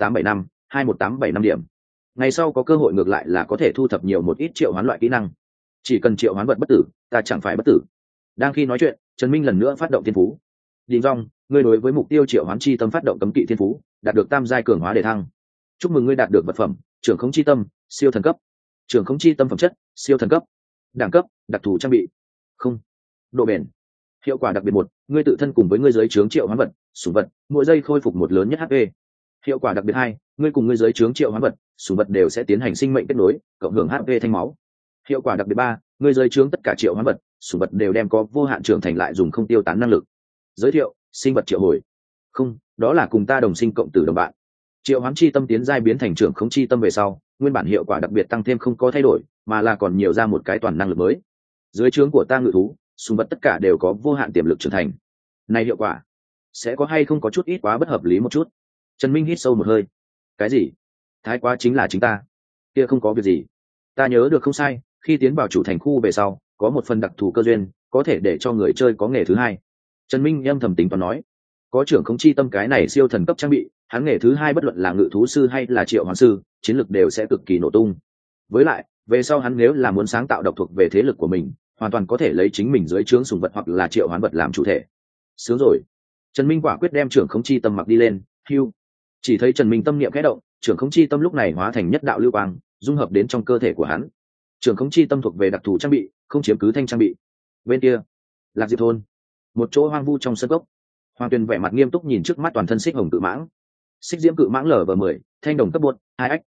21875 điểm. Ngày sau có cơ hội ngược lại là có thể thu thập nhiều một ít triệu hoán loại kỹ năng. Chỉ cần triệu hoán vật bất tử, ta chẳng phải bất tử. Đang khi nói chuyện, Trần Minh lần nữa phát động thiên phú. Đình Dung, ngươi đối với mục tiêu triệu hoán chi tâm phát động cấm kỵ thiên phú, đạt được tam giai cường hóa đề thăng. Chúc mừng ngươi đạt được vật phẩm, trưởng khống chi tâm, siêu thần cấp. Trưởng khống chi tâm phẩm chất, siêu thần cấp. Đẳng cấp, đặc thù trang bị. Không. Độ bền. Hiệu quả đặc biệt 1, ngươi tự thân cùng với ngươi giới trướng triệu hoán vật, sủng vật, mỗi giây khôi phục một lớn nhất HP. Hiệu quả đặc biệt 2, ngươi cùng ngươi giới trướng triệu hoán vật, sủng vật đều sẽ tiến hành sinh mệnh kết nối, cộng hưởng HP thanh máu. Hiệu quả đặc biệt 3, ngươi giới trướng tất cả triệu hoán vật, sủng vật đều đem có vô hạn trưởng thành lại dùng không tiêu tán năng lực. Giới thiệu, sinh vật triệu hồi. Không, đó là cùng ta đồng sinh cộng tử đồng bạn. Triệu hoán chi tâm tiến giai biến thành trưởng khống chi tâm về sau, nguyên bản hiệu quả đặc biệt tăng thêm không có thay đổi, mà là còn nhiều ra một cái toàn năng lực mới. Dưới trướng của ta ngự thú, sùng vật tất cả đều có vô hạn tiềm lực trưởng thành. Này hiệu quả sẽ có hay không có chút ít quá bất hợp lý một chút? Trần Minh hít sâu một hơi. Cái gì? Thái quá chính là chính ta. Kia không có việc gì. Ta nhớ được không sai, khi tiến vào chủ thành khu về sau, có một phần đặc thù cơ duyên, có thể để cho người chơi có nghề thứ hai. Trần Minh âm thầm tính toán nói, có trưởng khống chi tâm cái này siêu thần cấp trang bị, hắn nghề thứ hai bất luận là ngự thú sư hay là triệu hoán sư, chiến lực đều sẽ cực kỳ nổ tung. Với lại, về sau hắn nếu là muốn sáng tạo độc thuộc về thế lực của mình, hoàn toàn có thể lấy chính mình dưới trướng sùng vật hoặc là triệu hoán vật làm chủ thể. Sướng rồi. Trần Minh quả quyết đem trưởng khống chi tâm mặc đi lên, hưu. Chỉ thấy Trần Minh tâm niệm khẽ động, trưởng khống chi tâm lúc này hóa thành nhất đạo lưu quang, dung hợp đến trong cơ thể của hắn. Trưởng khống chi tâm thuộc về đặc thù trang bị, không chiếm cứ thanh trang bị. Bên kia, Lạc Diệp thôn, một chỗ hoang vu trong sân gốc. Hoàng Tuyền vẻ mặt nghiêm túc nhìn trước mắt toàn thân xích hồng cự mãng. Xích diễm cự mãng LV10, thanh đồng cấp buốt, 2 ách.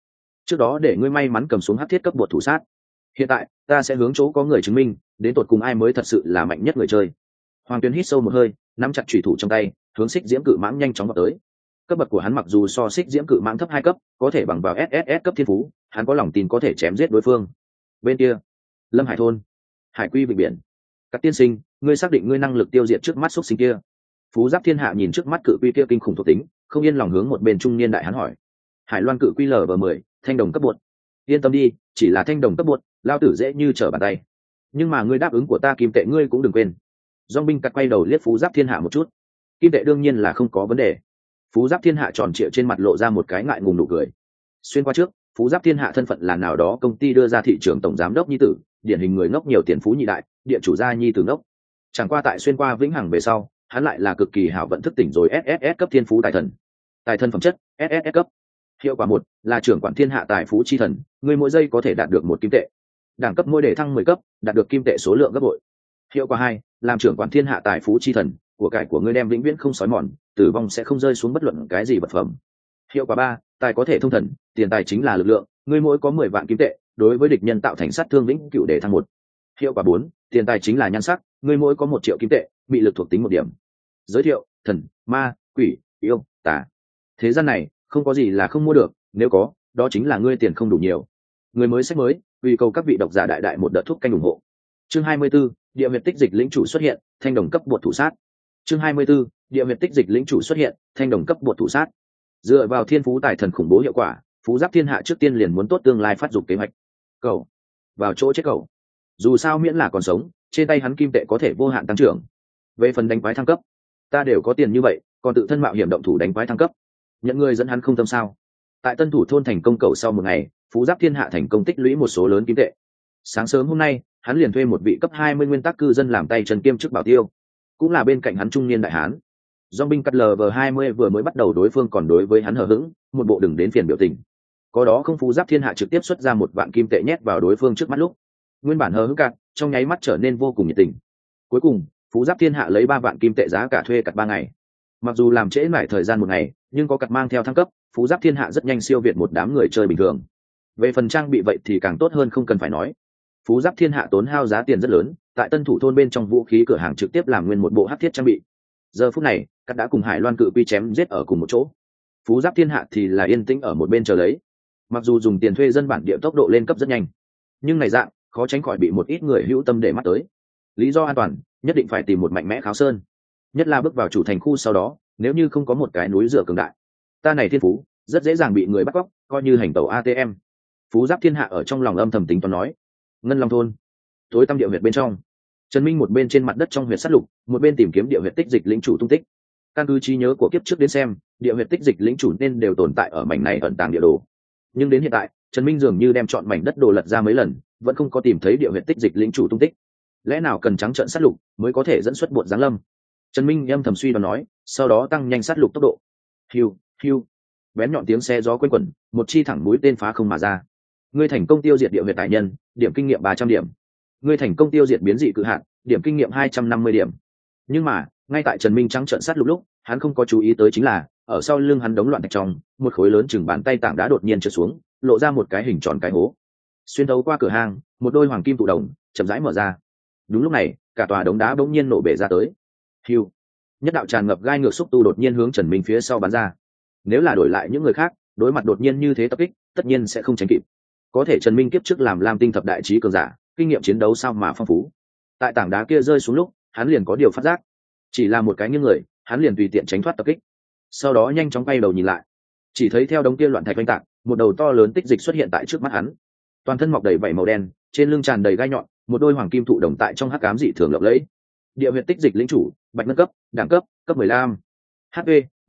trước đó để ngươi may mắn cầm xuống hắc thiết cấp bột thủ sát, hiện tại ta sẽ hướng chỗ có người chứng minh đến tột cùng ai mới thật sự là mạnh nhất người chơi. Hoàng Tuyến hít sâu một hơi, nắm chặt chủy thủ trong tay, hướng xích diễm cự mãng nhanh chóng vào tới. Cấp bậc của hắn mặc dù so xích diễm cự mãng thấp 2 cấp, có thể bằng vào SSS cấp thiên phú, hắn có lòng tin có thể chém giết đối phương. Bên kia, Lâm Hải thôn, Hải Quy vịnh biển. Các tiên sinh, ngươi xác định ngươi năng lực tiêu diệt trước mắt xúc sinh kia? Phú Giáp Thiên Hạ nhìn trước mắt cự quy kia kinh khủng thuộc tính, không yên lòng hướng một bên trung niên đại hắn hỏi. Hải Loan cự quy LV10, thanh đồng cấp bột. Yên tâm đi, chỉ là thanh đồng cấp bột, lao tử dễ như trở bàn tay. Nhưng mà ngươi đáp ứng của ta kim tệ ngươi cũng đừng quên. Dòng binh cắt quay đầu liếc Phú Giáp Thiên Hạ một chút. Kim tệ đương nhiên là không có vấn đề. Phú Giáp Thiên Hạ tròn trịa trên mặt lộ ra một cái ngại ngùng nụ cười. Xuyên qua trước, Phú Giáp Thiên Hạ thân phận là nào đó công ty đưa ra thị trường tổng giám đốc nhi tử, điển hình người ngốc nhiều tiền phú nhị đại, địa chủ gia nhi tử ngốc. Chẳng qua tại xuyên qua vĩnh hằng về sau, hắn lại là cực kỳ hảo vận thức tỉnh rồi SSS cấp thiên phú tài thần. Tài thần phẩm chất SSS cấp. Hiệu quả 1 là trưởng quản thiên hạ tài phú chi thần, người mỗi giây có thể đạt được 1 kim tệ. Đẳng cấp mỗi đề thăng 10 cấp, đạt được kim tệ số lượng gấp bội. Hiệu quả 2, làm trưởng quản thiên hạ tài phú chi thần, của cải của ngươi đem vĩnh viễn không xói mòn, tử vong sẽ không rơi xuống bất luận cái gì vật phẩm. Hiệu quả 3, tài có thể thông thần, tiền tài chính là lực lượng, ngươi mỗi có 10 vạn kim tệ, đối với địch nhân tạo thành sát thương vĩnh cửu đề thăng 1. Hiệu quả 4, tiền tài chính là nhan sắc, ngươi mỗi có 1 triệu kim tệ, bị lực thuộc tính 1 điểm. Giới thiệu: thần, ma, quỷ, yêu, tà. Thế gian này không có gì là không mua được, nếu có, đó chính là ngươi tiền không đủ nhiều. Người mới sách mới, vì cầu các vị độc giả đại đại một đợt thúc canh ủng hộ. Chương 24, địa huyệt tích dịch lĩnh chủ xuất hiện, thanh đồng cấp bột thủ sát. Chương 24, địa huyệt tích dịch lĩnh chủ xuất hiện, thanh đồng cấp bột thủ sát. Dựa vào thiên phú tài thần khủng bố hiệu quả, Phú Giáp Thiên Hạ trước tiên liền muốn tốt tương lai phát dục kế hoạch. Cậu, vào chỗ chết cậu. Dù sao miễn là còn sống, trên tay hắn kim tệ có thể vô hạn tăng trưởng. Về phần đánh quái thăng cấp, ta đều có tiền như vậy, còn tự thân mạo hiểm động thủ đánh quái thăng cấp, nhận người dẫn hắn không tâm sao? Tại Tân Thủ thôn thành công cầu sau một ngày, Phú Giáp Thiên Hạ thành công tích lũy một số lớn kim tệ. Sáng sớm hôm nay, hắn liền thuê một vị cấp 20 nguyên tắc cư dân làm tay chân kiêm chức bảo tiêu, cũng là bên cạnh hắn trung niên đại hán. Dòng binh cắt LV20 vừa mới bắt đầu đối phương còn đối với hắn hờ hững, một bộ đừng đến phiền biểu tình. Có đó không, Phú Giáp Thiên Hạ trực tiếp xuất ra 1 vạn kim tệ nhét vào đối phương trước mắt lúc, nguyên bản hờ hững cạn, trong nháy mắt trở nên vô cùng nhiệt tình. Cuối cùng, Phú Giáp Thiên Hạ lấy 3 vạn kim tệ giá cả thuê cặt 3 ngày. Mặc dù làm trễ mãi thời gian 1 ngày, nhưng có cặt mang theo thăng cấp, Phú Giáp Thiên Hạ rất nhanh siêu việt một đám người chơi bình thường. Về phần trang bị vậy thì càng tốt hơn không cần phải nói. Phú Giáp Thiên Hạ tốn hao giá tiền rất lớn, tại Tân Thủ thôn bên trong vũ khí cửa hàng trực tiếp làm nguyên một bộ hắc thiết trang bị. Giờ phút này, cắt đã cùng Hải Loan cự quy chém giết ở cùng một chỗ. Phú Giáp Thiên Hạ thì là yên tĩnh ở một bên chờ lấy. Mặc dù dùng tiền thuê dân bản địa tốc độ lên cấp rất nhanh, nhưng này dạng khó tránh khỏi bị một ít người hữu tâm để mắt tới. Lý do an toàn, nhất định phải tìm một mạnh mẽ kháo sơn. Nhất là bước vào chủ thành khu sau đó, nếu như không có một cái núi dựa cường đại, ta này thiên phú rất dễ dàng bị người bắt cóc, coi như hành tẩu ATM. Phú Giáp Thiên Hạ ở trong lòng âm thầm tính toán nói. Ngân Long thôn, tối tăm địa huyệt bên trong, Trần Minh một bên trên mặt đất trong huyệt sát lục, một bên tìm kiếm địa huyệt tích dịch lĩnh chủ tung tích. Căn cứ trí nhớ của kiếp trước đến xem, địa huyệt tích dịch lĩnh chủ nên đều tồn tại ở mảnh này ẩn tàng địa đồ. Nhưng đến hiện tại, Trần Minh dường như đem chọn mảnh đất đồ lật ra mấy lần, vẫn không có tìm thấy địa huyệt tích dịch lĩnh chủ tung tích. Lẽ nào cần trắng trợn sát lục mới có thể dẫn xuất bột giáng lâm? Trần Minh âm thầm suy đoán nói, sau đó tăng nhanh sát lục tốc độ. Hiu, hiu. Bén nhọn tiếng xe gió quanh quẩn, một chi thẳng mũi tên phá không mà ra. Ngươi thành công tiêu diệt địa huyệt tài nhân, điểm kinh nghiệm 300 điểm. Ngươi thành công tiêu diệt biến dị cự hạn, điểm kinh nghiệm 250 điểm. Nhưng mà, ngay tại Trần Minh trắng trợn sát lục lúc, hắn không có chú ý tới chính là, ở sau lưng hắn đống loạn thạch trong, một khối lớn chừng bàn tay tảng đá đột nhiên trượt xuống, lộ ra một cái hình tròn cái hố. Xuyên thấu qua cửa hang, một đôi hoàng kim tụ đồng chậm rãi mở ra. Đúng lúc này, cả tòa đống đá bỗng nhiên nổ bể ra tới. Hiu. Nhất đạo tràn ngập gai ngược xúc tu đột nhiên hướng Trần Minh phía sau bắn ra. Nếu là đổi lại những người khác, đối mặt đột nhiên như thế tập kích, tất nhiên sẽ không tránh kịp. Có thể Trần Minh kiếp trước làm Lam Tinh thập đại trí cường giả, kinh nghiệm chiến đấu sao mà phong phú. Tại tảng đá kia rơi xuống lúc, hắn liền có điều phát giác. Chỉ là một cái nghiêng người, hắn liền tùy tiện tránh thoát tập kích. Sau đó nhanh chóng quay đầu nhìn lại, chỉ thấy theo đống kia loạn thạch oanh tạc, một đầu to lớn tích dịch xuất hiện tại trước mắt hắn. Toàn thân mọc đầy vảy màu đen, trên lưng tràn đầy gai nhọn, một đôi hoàng kim thụ đồng tại trong hắc ám dị thường lộng lẫy. Địa huyệt tích dịch lĩnh chủ, bạch ngân cấp, đẳng cấp, cấp 15. HP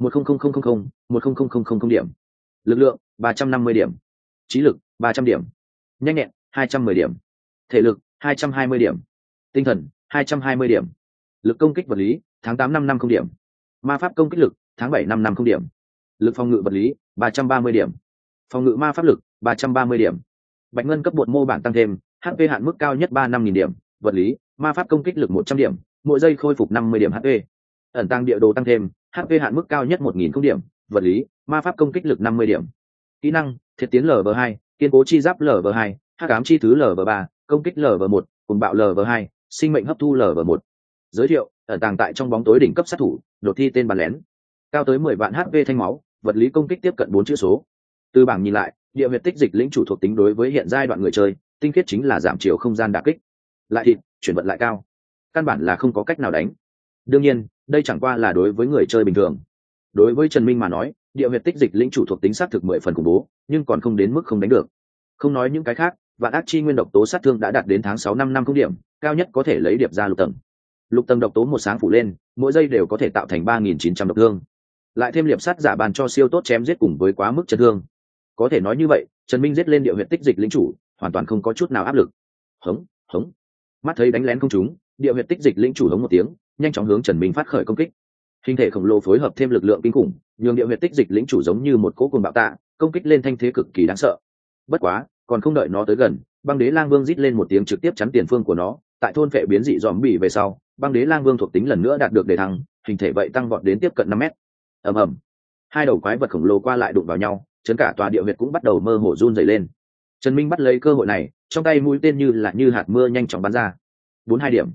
100000 điểm. Lực lượng 350 điểm. Trí lực 300 điểm. Nhanh nhẹn 210 điểm. Thể lực 220 điểm. Tinh thần 220 điểm. Lực công kích vật lý tháng 8 năm 50 điểm. Ma pháp công kích lực tháng 7 năm 50 điểm. Lực phòng ngự vật lý 330 điểm. Phòng ngự ma pháp lực 330 điểm. Bạch ngân cấp bột mô bản tăng thêm, HP hạn mức cao nhất 35000 điểm, vật lý, ma pháp công kích lực 100 điểm, mỗi giây khôi phục 50 điểm HP. Ẩn tăng địa đồ tăng thêm, HP hạn mức cao nhất 1000 điểm, vật lý, ma pháp công kích lực 50 điểm. Kỹ năng, Thiết tiến LV2, kiên cố chi giáp lv 2, hắc ám chi thứ lv 3, công kích lv 1, cùng bạo lv 2, sinh mệnh hấp thu lv 1. Giới thiệu: ẩn tàng tại trong bóng tối đỉnh cấp sát thủ, đột thi tên bắn lén, cao tới 10 vạn hp thanh máu, vật lý công kích tiếp cận 4 chữ số. Từ bảng nhìn lại, địa huyệt tích dịch lĩnh chủ thuộc tính đối với hiện giai đoạn người chơi tinh khiết chính là giảm chiều không gian đả kích, lại thịt chuyển vận lại cao, căn bản là không có cách nào đánh. Đương nhiên đây chẳng qua là đối với người chơi bình thường. Đối với Trần Minh mà nói, địa huyệt tích dịch lĩnh chủ thuộc tính sát thực 10 phần khủng bố, nhưng còn không đến mức không đánh được. Không nói những cái khác, vạn ác chi nguyên độc tố sát thương đã đạt đến tháng 6 năm năm không điểm, cao nhất có thể lấy điệp ra lục tầng. Lục tầng độc tố một sáng phủ lên, mỗi giây đều có thể tạo thành 3.900 độc thương. Lại thêm liệp sát giả bàn cho siêu tốt chém giết cùng với quá mức chấn thương. Có thể nói như vậy, Trần Minh giết lên địa huyệt tích dịch lĩnh chủ, hoàn toàn không có chút nào áp lực. Hống, hống. Mắt thấy đánh lén không trúng, địa huyệt tích dịch lĩnh chủ hống một tiếng, nhanh chóng hướng Trần Minh phát khởi công kích. Hình thể khổng lồ phối hợp thêm lực lượng kinh khủng, nhường địa huyệt tích dịch lĩnh chủ giống như một cỗ cuồng bạo tạ, công kích lên thanh thế cực kỳ đáng sợ. Bất quá, còn không đợi nó tới gần, băng đế lang vương rít lên một tiếng trực tiếp chắn tiền phương của nó. Tại thôn vệ biến dị dòm bỉ về sau, băng đế lang vương thuộc tính lần nữa đạt được đề thăng, hình thể vậy tăng vọt đến tiếp cận 5 mét. ầm ầm, hai đầu quái vật khổng lồ qua lại đụng vào nhau, chấn cả tòa địa huyệt cũng bắt đầu mơ hồ run rẩy lên. Trần Minh bắt lấy cơ hội này, trong tay mũi tên như hạt mưa nhanh chóng bắn ra. 42 điểm,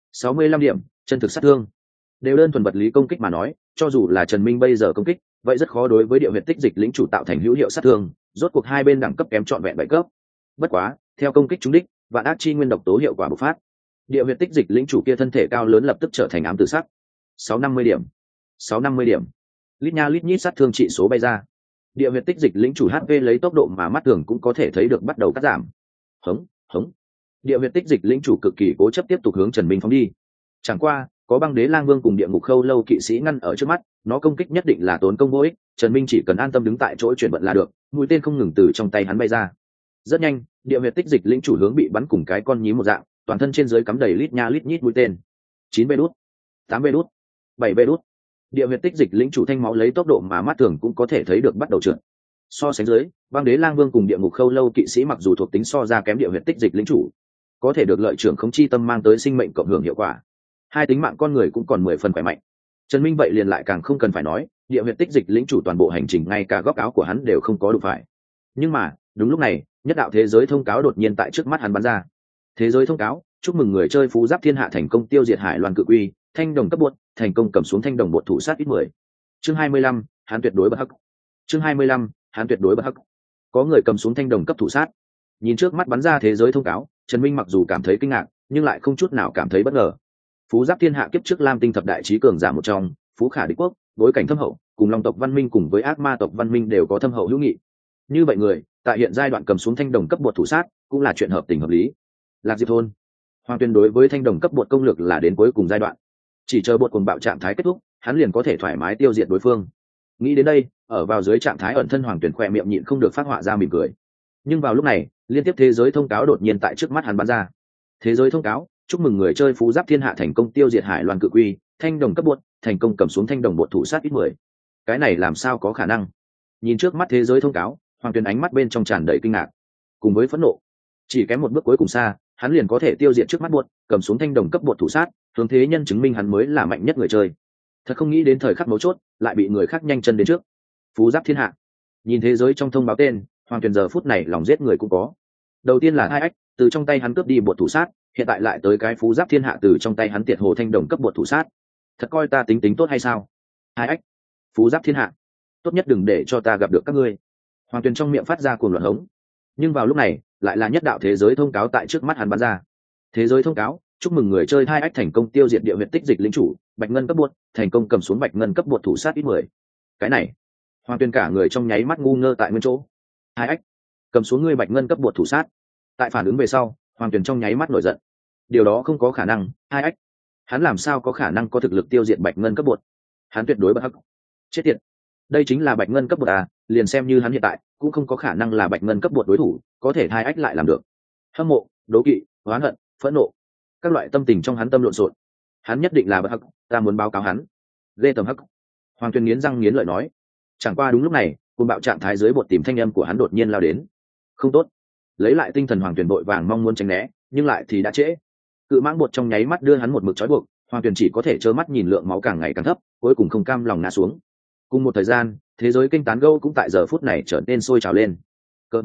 65 điểm, chân thực sát thương. Đều đơn thuần vật lý công kích mà nói, cho dù là Trần Minh bây giờ công kích, vậy rất khó đối với địa huyệt tích dịch lĩnh chủ tạo thành hữu hiệu sát thương, rốt cuộc hai bên đẳng cấp kém trọn vẹn 7 cấp. Bất quá, theo công kích trúng đích, vạn ác chi nguyên độc tố hiệu quả bộc phát. Địa huyệt tích dịch lĩnh chủ kia thân thể cao lớn lập tức trở thành ám tử sắc. 650 điểm, 650 điểm. Lít nha lít nhít sát thương trị số bay ra. Địa huyệt tích dịch lĩnh chủ HP lấy tốc độ mà mắt thường cũng có thể thấy được bắt đầu cắt giảm. Hống, hống. Địa huyệt tích dịch lĩnh chủ cực kỳ cố chấp tiếp tục hướng Trần Minh phóng đi. Chẳng qua, có băng đế lang vương cùng địa ngục khâu lâu kỵ sĩ ngăn ở trước mắt, nó công kích nhất định là tốn công vô ích. Trần Minh chỉ cần an tâm đứng tại chỗ chuyển vận là được, mũi tên không ngừng từ trong tay hắn bay ra. Rất nhanh, địa huyệt tích dịch lĩnh chủ hướng bị bắn cùng cái con nhím một dạng, toàn thân trên dưới cắm đầy lít nha lít nhít mũi tên. 9 bê đút, 8 bê đút, 7 bê đút. Địa huyệt tích dịch lĩnh chủ thanh máu lấy tốc độ mà mắt thường cũng có thể thấy được bắt đầu trượt. So sánh dưới, băng đế lang vương cùng địa ngục khâu lâu kỵ sĩ mặc dù thuộc tính so ra kém địa huyệt tích dịch lĩnh chủ, có thể được lợi trưởng khống chi tâm mang tới sinh mệnh cộng hưởng hiệu quả. Hai tính mạng con người cũng còn 10 phần khỏe mạnh. Trần Minh vậy liền lại càng không cần phải nói, địa huyệt tích dịch lĩnh chủ toàn bộ hành trình ngay cả góc áo của hắn đều không có đụng phải. Nhưng mà, đúng lúc này, nhất đạo thế giới thông cáo đột nhiên tại trước mắt hắn bắn ra. Thế giới thông cáo: chúc mừng người chơi phú giáp thiên hạ thành công tiêu diệt hải loan cự quy, thanh đồng cấp bột, thành công cầm xuống thanh đồng bột thủ sát ít 10. Chương 25, hắn tuyệt đối bất hắc. Chương 25, hắn tuyệt đối bất hắc. Có người cầm xuống thanh đồng cấp thủ sát. Nhìn trước mắt bắn ra thế giới thông cáo, Trần Minh mặc dù cảm thấy kinh ngạc, nhưng lại không chút nào cảm thấy bất ngờ. Phú giáp thiên hạ kiếp trước Lam tinh thập đại trí cường giả một trong, Phú Khả Đế quốc, bối cảnh thâm hậu, cùng Long tộc văn minh cùng với ác ma tộc văn minh đều có thâm hậu hữu nghị. Như vậy người, tại hiện giai đoạn cầm xuống thanh đồng cấp bột thủ sát, cũng là chuyện hợp tình hợp lý. Lạc Diệp thôn, Hoàng Tuyên đối với thanh đồng cấp bột công lược là đến cuối cùng giai đoạn, chỉ chờ bột cuồng bạo trạng thái kết thúc, hắn liền có thể thoải mái tiêu diệt đối phương. Nghĩ đến đây, ở vào dưới trạng thái ẩn thân Hoàng Tuyên khỏe miệng nhịn không được phát họa ra mỉm cười. Nhưng vào lúc này, liên tiếp thế giới thông cáo đột nhiên tại trước mắt hắn bắn ra. Thế giới thông cáo: chúc mừng người chơi phú giáp thiên hạ thành công tiêu diệt hải loan cự quy, thanh đồng cấp bột, thành công cầm xuống thanh đồng bột thủ sát ít 10. Cái này làm sao có khả năng? Nhìn trước mắt thế giới thông cáo, Hoàng Tuyên ánh mắt bên trong tràn đầy kinh ngạc cùng với phẫn nộ. Chỉ kém một bước cuối cùng xa, hắn liền có thể tiêu diệt trước mắt bột, cầm xuống thanh đồng cấp bột thủ sát, hướng thế nhân chứng minh hắn mới là mạnh nhất người chơi. Thật không nghĩ đến thời khắc mấu chốt, lại bị người khác nhanh chân đến trước. Phú giáp thiên hạ. Nhìn thế giới trong thông báo tên, Hoàng Tuyên giờ phút này lòng giết người cũng có. Đầu tiên là hai ách, từ trong tay hắn cướp đi bột thủ sát, hiện tại lại tới cái phú giáp thiên hạ từ trong tay hắn tiệt hồ thanh đồng cấp bột thủ sát. Thật coi ta tính tính tốt hay sao? Hai ách, phú giáp thiên hạ, tốt nhất đừng để cho ta gặp được các ngươi. Hoàng Tuyền trong miệng phát ra cuồng loạn hống. Nhưng vào lúc này, lại là nhất đạo thế giới thông cáo tại trước mắt hắn bắn ra. Thế giới thông cáo: chúc mừng người chơi hai ách thành công tiêu diệt địa huyệt tích dịch lĩnh chủ, bạch ngân cấp bột, thành công cầm xuống bạch ngân cấp bột thủ sát ít 10. Cái này, Hoàng Tuyền cả người trong nháy mắt ngu ngơ tại nguyên chỗ. Hai ách cầm xuống ngươi bạch ngân cấp bột thủ sát. Tại phản ứng về sau, Hoàng Tuyền trong nháy mắt nổi giận. Điều đó không có khả năng. Hai ách, hắn làm sao có khả năng có thực lực tiêu diệt bạch ngân cấp bột? Hắn tuyệt đối bất hắc. Chết tiệt, đây chính là bạch ngân cấp bột à? Liền xem như hắn hiện tại cũng không có khả năng là bạch ngân cấp bột đối thủ, có thể hai ách lại làm được. Hâm mộ, đố kỵ, oán hận, phẫn nộ, các loại tâm tình trong hắn tâm lộn xộn. Hắn nhất định là bất hắc, ta muốn báo cáo hắn. Ghê tầm hắc. Hoàng Tuyền nghiến răng nghiến lợi nói. Chẳng qua đúng lúc này, cùng bạo trạng thái dưới bột tìm thanh âm của hắn đột nhiên lao đến. Không tốt. Lấy lại tinh thần, Hoàng Tuyền vội vàng mong muốn tránh né, nhưng lại thì đã trễ. Cự mãng bột trong nháy mắt đưa hắn một mực trói buộc, Hoàng Tuyền chỉ có thể trơ mắt nhìn lượng máu càng ngày càng thấp, cuối cùng không cam lòng ngã xuống. Cùng một thời gian, thế giới kinh tán gẫu cũng tại giờ phút này trở nên sôi trào lên. Cờ mờ nở,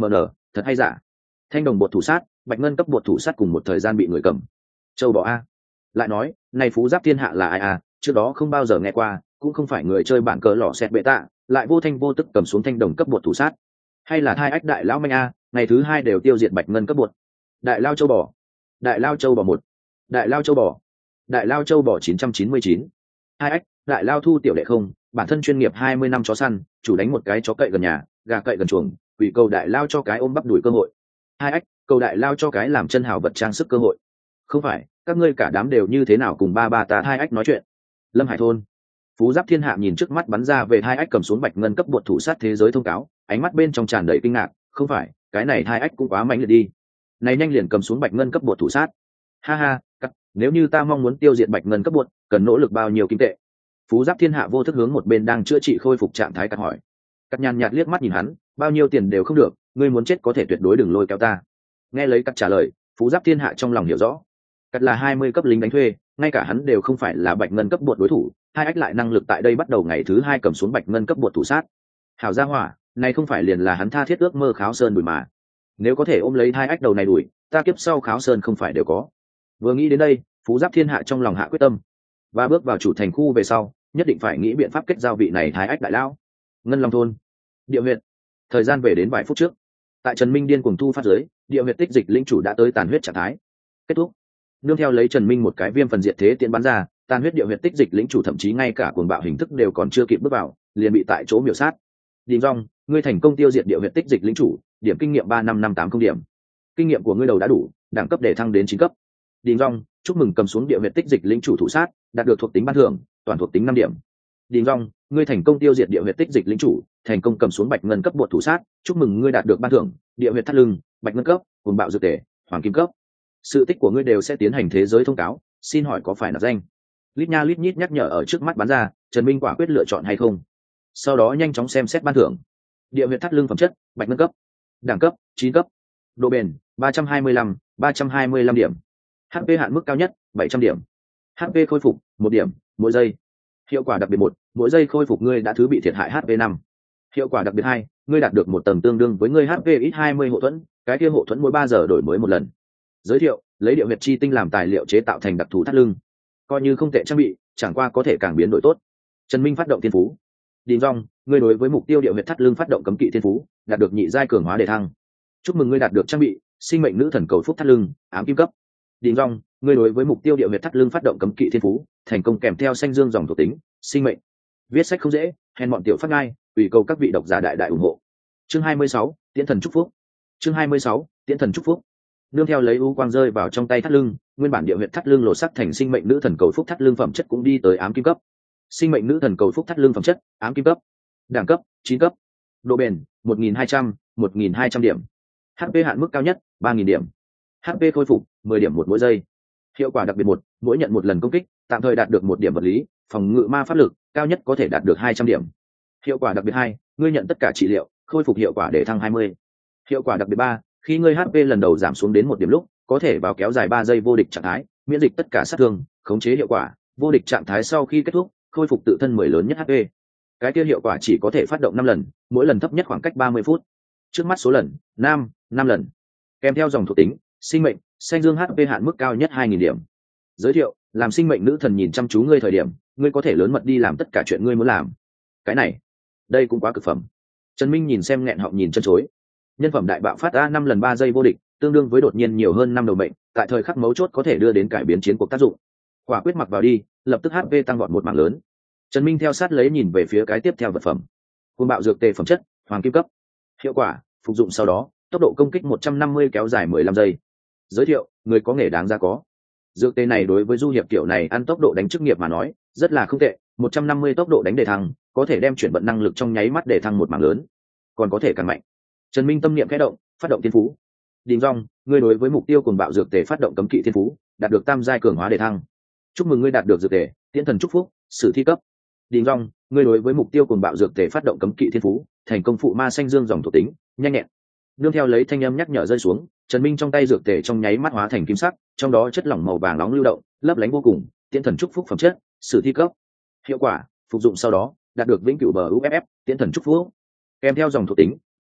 thật hay giả? Thanh đồng bột thủ sát, bạch ngân cấp bột thủ sát cùng một thời gian bị người cầm. Châu bò a. Lại nói, này phú giáp thiên hạ là ai à, trước đó không bao giờ nghe qua, cũng không phải người chơi bản cờ lọ xẹt bệ tạ, lại vô thanh vô tức cầm xuống thanh đồng cấp bột thủ sát. Hay là hai ách đại lão manh a, ngày thứ hai đều tiêu diệt bạch ngân cấp bột. Đại lao châu bò. Đại lao châu bò một. Đại lao châu bò. Đại lao châu bò 999. Hai ách, đại lao thu tiểu đệ không, bản thân chuyên nghiệp 20 năm chó săn, chủ đánh một cái chó cậy gần nhà, gà cậy gần chuồng, quỷ cầu đại lao cho cái ôm bắp đuổi cơ hội. Hai ách, cầu đại lao cho cái làm chân hào vật trang sức cơ hội. Không phải, các ngươi cả đám đều như thế nào cùng ba ba ta hai ách nói chuyện. Lâm Hải thôn. Phú Giáp Thiên Hạ nhìn trước mắt bắn ra về hai ách cầm xuống bạch ngân cấp bột thủ sát thế giới thông cáo, ánh mắt bên trong tràn đầy kinh ngạc. Không phải, cái này hai ách cũng quá mạnh liệt đi. Này nhanh liền cầm xuống bạch ngân cấp bột thủ sát. Ha ha, nếu như ta mong muốn tiêu diệt bạch ngân cấp bột, cần nỗ lực bao nhiêu kinh tệ? Phú Giáp Thiên Hạ vô thức hướng một bên đang chữa trị khôi phục trạng thái cắt hỏi. Cắt nhàn nhạt liếc mắt nhìn hắn, bao nhiêu tiền đều không được, ngươi muốn chết có thể tuyệt đối đừng lôi kéo ta. Nghe lấy cắt trả lời, Phú Giáp Thiên Hạ trong lòng hiểu rõ. Cắt là 20 cấp lính đánh thuê, ngay cả hắn đều không phải là bạch ngân cấp bột đối thủ, hai ách lại năng lực tại đây bắt đầu ngày thứ hai cầm xuống bạch ngân cấp bột thủ sát. Hảo gia hỏa, này không phải liền là hắn tha thiết ước mơ Kháo Sơn đuổi mà. Nếu có thể ôm lấy hai ách đầu này đuổi, ta kiếp sau Kháo Sơn không phải đều có. Vừa nghĩ đến đây, Phú Giáp Thiên Hạ trong lòng hạ quyết tâm, và bước vào chủ thành khu về sau, nhất định phải nghĩ biện pháp kết giao vị này thái ách đại lão. Ngân Long thôn, địa huyện. Thời gian về đến vài phút trước, tại Trần Minh điên cuồng thu phát giới, địa huyện tích dịch lĩnh chủ đã tới tàn huyết trạng thái. Kết thúc. Nương theo lấy Trần Minh một cái viêm phần diệt thế tiện bắn ra, tàn huyết địa huyện tích dịch lĩnh chủ thậm chí ngay cả cuồng bạo hình thức đều còn chưa kịp bước vào, liền bị tại chỗ miểu sát. Đình Dung, ngươi thành công tiêu diệt địa huyện tích dịch lĩnh chủ, điểm kinh nghiệm 35580 điểm. Kinh nghiệm của ngươi đầu đã đủ, đẳng cấp để thăng đến 9 cấp. Đình Dung, chúc mừng cầm xuống địa huyện tích dịch lĩnh chủ thủ sát, đạt được thuộc tính ban thưởng, toàn thuộc tính 5 điểm. Đình Dung, ngươi thành công tiêu diệt địa huyện tích dịch lĩnh chủ, thành công cầm xuống bạch ngân cấp bột thủ sát, chúc mừng ngươi đạt được ban thưởng, địa huyện thắt lưng, bạch ngân cấp, cuồng bạo dược tể, hoàng kim cấp. Sự tích của ngươi đều sẽ tiến hành thế giới thông cáo, xin hỏi có phải là danh? Lít nha lít nhít nhắc nhở ở trước mắt bắn ra, Trần Minh quả quyết lựa chọn hay không. Sau đó nhanh chóng xem xét ban thưởng. Địa huyện thắt lưng phẩm chất, bạch ngân cấp, đẳng cấp 9 cấp, độ bền 325 điểm, HP hạn mức cao nhất 700 điểm, HP khôi phục 1 điểm mỗi giây. Hiệu quả đặc biệt 1, mỗi giây khôi phục ngươi đã thứ bị thiệt hại HP 5. Hiệu quả đặc biệt 2, ngươi đạt được một tầng tương đương với ngươi HP ít 20 hộ thuẫn, cái kia hộ thuẫn mỗi 3 giờ đổi mới một lần. Giới thiệu, lấy địa huyệt chi tinh làm tài liệu chế tạo thành đặc thù thắt lưng, coi như không tệ trang bị, chẳng qua có thể càng biến đổi tốt. Trần Minh phát động thiên phú. Đình Dung, ngươi đối với mục tiêu địa huyệt thắt lưng phát động cấm kỵ thiên phú, đạt được nhị giai cường hóa đề thăng. Chúc mừng ngươi đạt được trang bị sinh mệnh nữ thần cầu phúc thắt lưng, ám kim cấp. Đình Dung, ngươi đối với mục tiêu địa huyệt thắt lưng phát động cấm kỵ thiên phú, thành công kèm theo xanh dương dòng thuộc tính, sinh mệnh. Viết sách không dễ, hèn bọn tiểu phát ngay, ủy cầu các vị độc giả đại đại ủng hộ. Chương 26, Tiễn thần chúc phúc. Chương 26, Tiễn thần chúc phúc. Nương theo lấy u quang rơi vào trong tay thắt lưng, nguyên bản địa huyệt thắt lưng lột sắc thành sinh mệnh nữ thần cầu phúc thắt lưng phẩm chất cũng đi tới ám kim cấp. Sinh mệnh nữ thần cầu phúc thắt lưng phẩm chất, ám kim cấp. Đẳng cấp 9 cấp. Độ bền 1200 điểm. HP hạn mức cao nhất 3000 điểm. HP khôi phục 10 điểm một mỗi giây. Hiệu quả đặc biệt 1, mỗi nhận một lần công kích, tạm thời đạt được 1 điểm vật lý, phòng ngự ma pháp lực, cao nhất có thể đạt được 200 điểm. Hiệu quả đặc biệt 2, ngươi nhận tất cả trị liệu, khôi phục hiệu quả để thăng 20. Hiệu quả đặc biệt 3, khi ngươi HP lần đầu giảm xuống đến 1 điểm lúc, có thể vào kéo dài 3 giây vô địch trạng thái, miễn dịch tất cả sát thương, khống chế hiệu quả, vô địch trạng thái sau khi kết thúc, khôi phục tự thân 10 lớn nhất HP. Cái kia hiệu quả chỉ có thể phát động 5 lần, mỗi lần thấp nhất khoảng cách 30 phút. Trước mắt số lần, 5 lần. Kèm theo dòng thuộc tính, sinh mệnh, xanh dương HP hạn mức cao nhất 2000 điểm. Giới thiệu, làm sinh mệnh nữ thần nhìn chăm chú ngươi thời điểm, ngươi có thể lớn mật đi làm tất cả chuyện ngươi muốn làm. Cái này, đây cũng quá cực phẩm. Trần Minh nhìn xem nghẹn họng nhìn chân chối. Nhân phẩm đại bạo phát ra 5 lần 3 giây vô địch, tương đương với đột nhiên nhiều hơn 5 đầu mệnh, tại thời khắc mấu chốt có thể đưa đến cải biến chiến cuộc tác dụng. Quả quyết mặc vào đi, lập tức HP tăng vọt một mảng lớn. Trần Minh theo sát lấy nhìn về phía cái tiếp theo vật phẩm. Cuồng bạo dược tề phẩm chất, hoàng kim cấp. Hiệu quả, phục dụng sau đó, tốc độ công kích 150 kéo dài 15 giây. Giới thiệu, người có nghề đáng ra có. Dược tề này đối với du hiệp kiểu này ăn tốc độ đánh chức nghiệp mà nói, rất là không tệ, 150 tốc độ đánh đề thăng, có thể đem chuyển vận năng lực trong nháy mắt để thăng một mảng lớn, còn có thể càng mạnh. Trần Minh tâm niệm khẽ động, phát động thiên phú. Đình Dung, ngươi đối với mục tiêu cuồng bạo dược tề phát động cấm kỵ thiên phú, đạt được tam giai cường hóa đề thăng. Chúc mừng ngươi đạt được dược tề, Tiễn thần chúc phúc, sử thi cấp. Đình Dung, ngươi đối với mục tiêu cuồng bạo dược tề phát động cấm kỵ thiên phú, thành công phụ ma xanh dương dòng thuộc tính, nhanh nhẹn. Nương theo lấy thanh âm nhắc nhở rơi xuống, Trần Minh trong tay dược tề trong nháy mắt hóa thành kim sắc, trong đó chất lỏng màu vàng nóng lưu động, lấp lánh vô cùng, Tiễn thần chúc phúc phẩm chất, sử thi cấp. Hiệu quả, phục dụng sau đó, đạt được vĩnh cửu bờ UFF, Tiễn thần chúc phúc. Kèm theo dòng thuộc tính, nhanh nhẹn,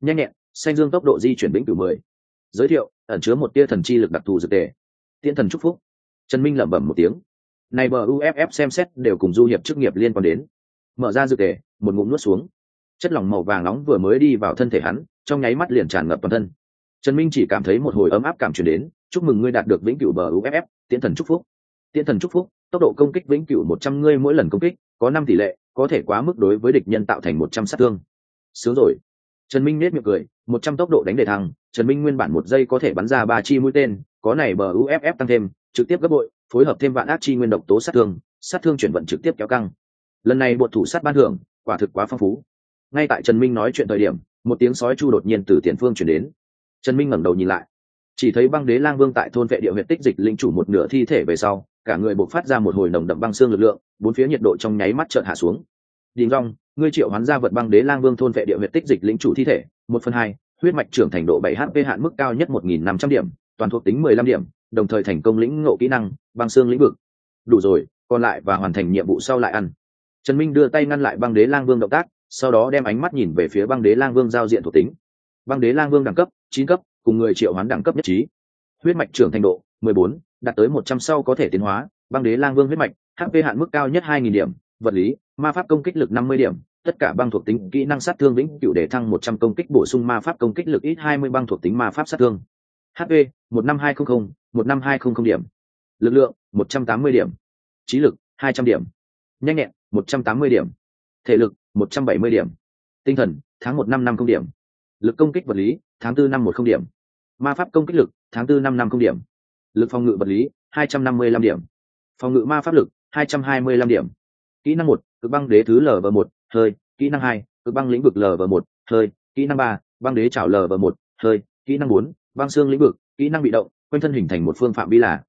xanh dương tốc độ di chuyển vĩnh cửu 10. Giới thiệu, ẩn chứa một tia thần chi lực đặc thù dược tề. Tiễn thần chúc phúc. Trần Minh lẩm bẩm một tiếng. Này bờ UFF xem xét đều cùng du hiệp chức nghiệp liên quan đến. Mở ra dược tề, một ngụm nuốt xuống. Chất lỏng màu vàng nóng vừa mới đi vào thân thể hắn, trong nháy mắt liền tràn ngập toàn thân. Trần Minh chỉ cảm thấy một hồi ấm áp cảm truyền đến, chúc mừng ngươi đạt được vĩnh cửu bờ UFF, tiễn thần chúc phúc. Tiễn thần chúc phúc, tốc độ công kích vĩnh cửu 100 ngươi mỗi lần công kích, có 5 tỷ lệ, có thể quá mức đối với địch nhân tạo thành 100 sát thương. Sướng rồi. Trần Minh nhếch miệng cười, 100 tốc độ đánh đề thăng, Trần Minh nguyên bản 1 giây có thể bắn ra 3 chi mũi tên, có này bờ UFF tăng thêm, trực tiếp gấp bội, phối hợp thêm vạn ác chi nguyên độc tố sát thương chuyển vận trực tiếp kéo căng. Lần này buộc thủ sát ban thưởng, quả thực quá phong phú. Ngay tại Trần Minh nói chuyện thời điểm, một tiếng sói chu đột nhiên từ tiền phương truyền đến. Trần Minh ngẩng đầu nhìn lại, chỉ thấy băng đế lang vương tại thôn vệ địa huyệt tích dịch linh chủ một nửa thi thể về sau, cả người bộc phát ra một hồi nồng đậm băng xương lực lượng, bốn phía nhiệt độ trong nháy mắt chợt hạ xuống. Đình Long, ngươi triệu hoán ra vật băng đế lang vương thôn vệ địa huyệt tích dịch linh chủ thi thể, 1/2, huyết mạch trưởng thành độ 7 HP hạn mức cao nhất 1500 điểm, toàn thuộc tính 15 điểm, đồng thời thành công lĩnh ngộ kỹ năng băng xương lĩnh vực. Đủ rồi, còn lại và hoàn thành nhiệm vụ sau lại ăn. Trần Minh đưa tay ngăn lại băng đế lang vương động tác, sau đó đem ánh mắt nhìn về phía băng đế lang vương giao diện thuộc tính. Băng đế lang vương đẳng cấp 9 cấp, cùng người triệu hoán đẳng cấp nhất trí. Huyết mạch trưởng thành độ 14, đạt tới 100 sau có thể tiến hóa. Băng đế lang vương huyết mạch, HP hạn mức cao nhất 2000 điểm, vật lý, ma pháp công kích lực 50 điểm, tất cả băng thuộc tính kỹ năng sát thương vĩnh cửu để thăng 100 công kích bổ sung ma pháp công kích lực ít 20 băng thuộc tính ma pháp sát thương. HP 15200, 15200 điểm. Lực lượng 180 điểm. Trí lực 200 điểm. Nhanh nhẹn 180 điểm. Thể lực 170 điểm. Tinh thần tháng 1 năm 50 điểm. Lực công kích vật lý tháng 4 năm 10 điểm. Ma pháp công kích lực tháng 4 năm 50 điểm. Lực phòng ngự vật lý 255 điểm. Phòng ngự ma pháp lực 225 điểm. Kỹ năng 1, cực băng đế thứ LV1, hơi. Kỹ năng 2, cực băng lĩnh vực LV1, hơi. Kỹ năng 3, băng đế chảo LV1, hơi. Kỹ năng 4, băng xương lĩnh vực. Kỹ năng bị động, quanh thân hình thành một phương phạm vi là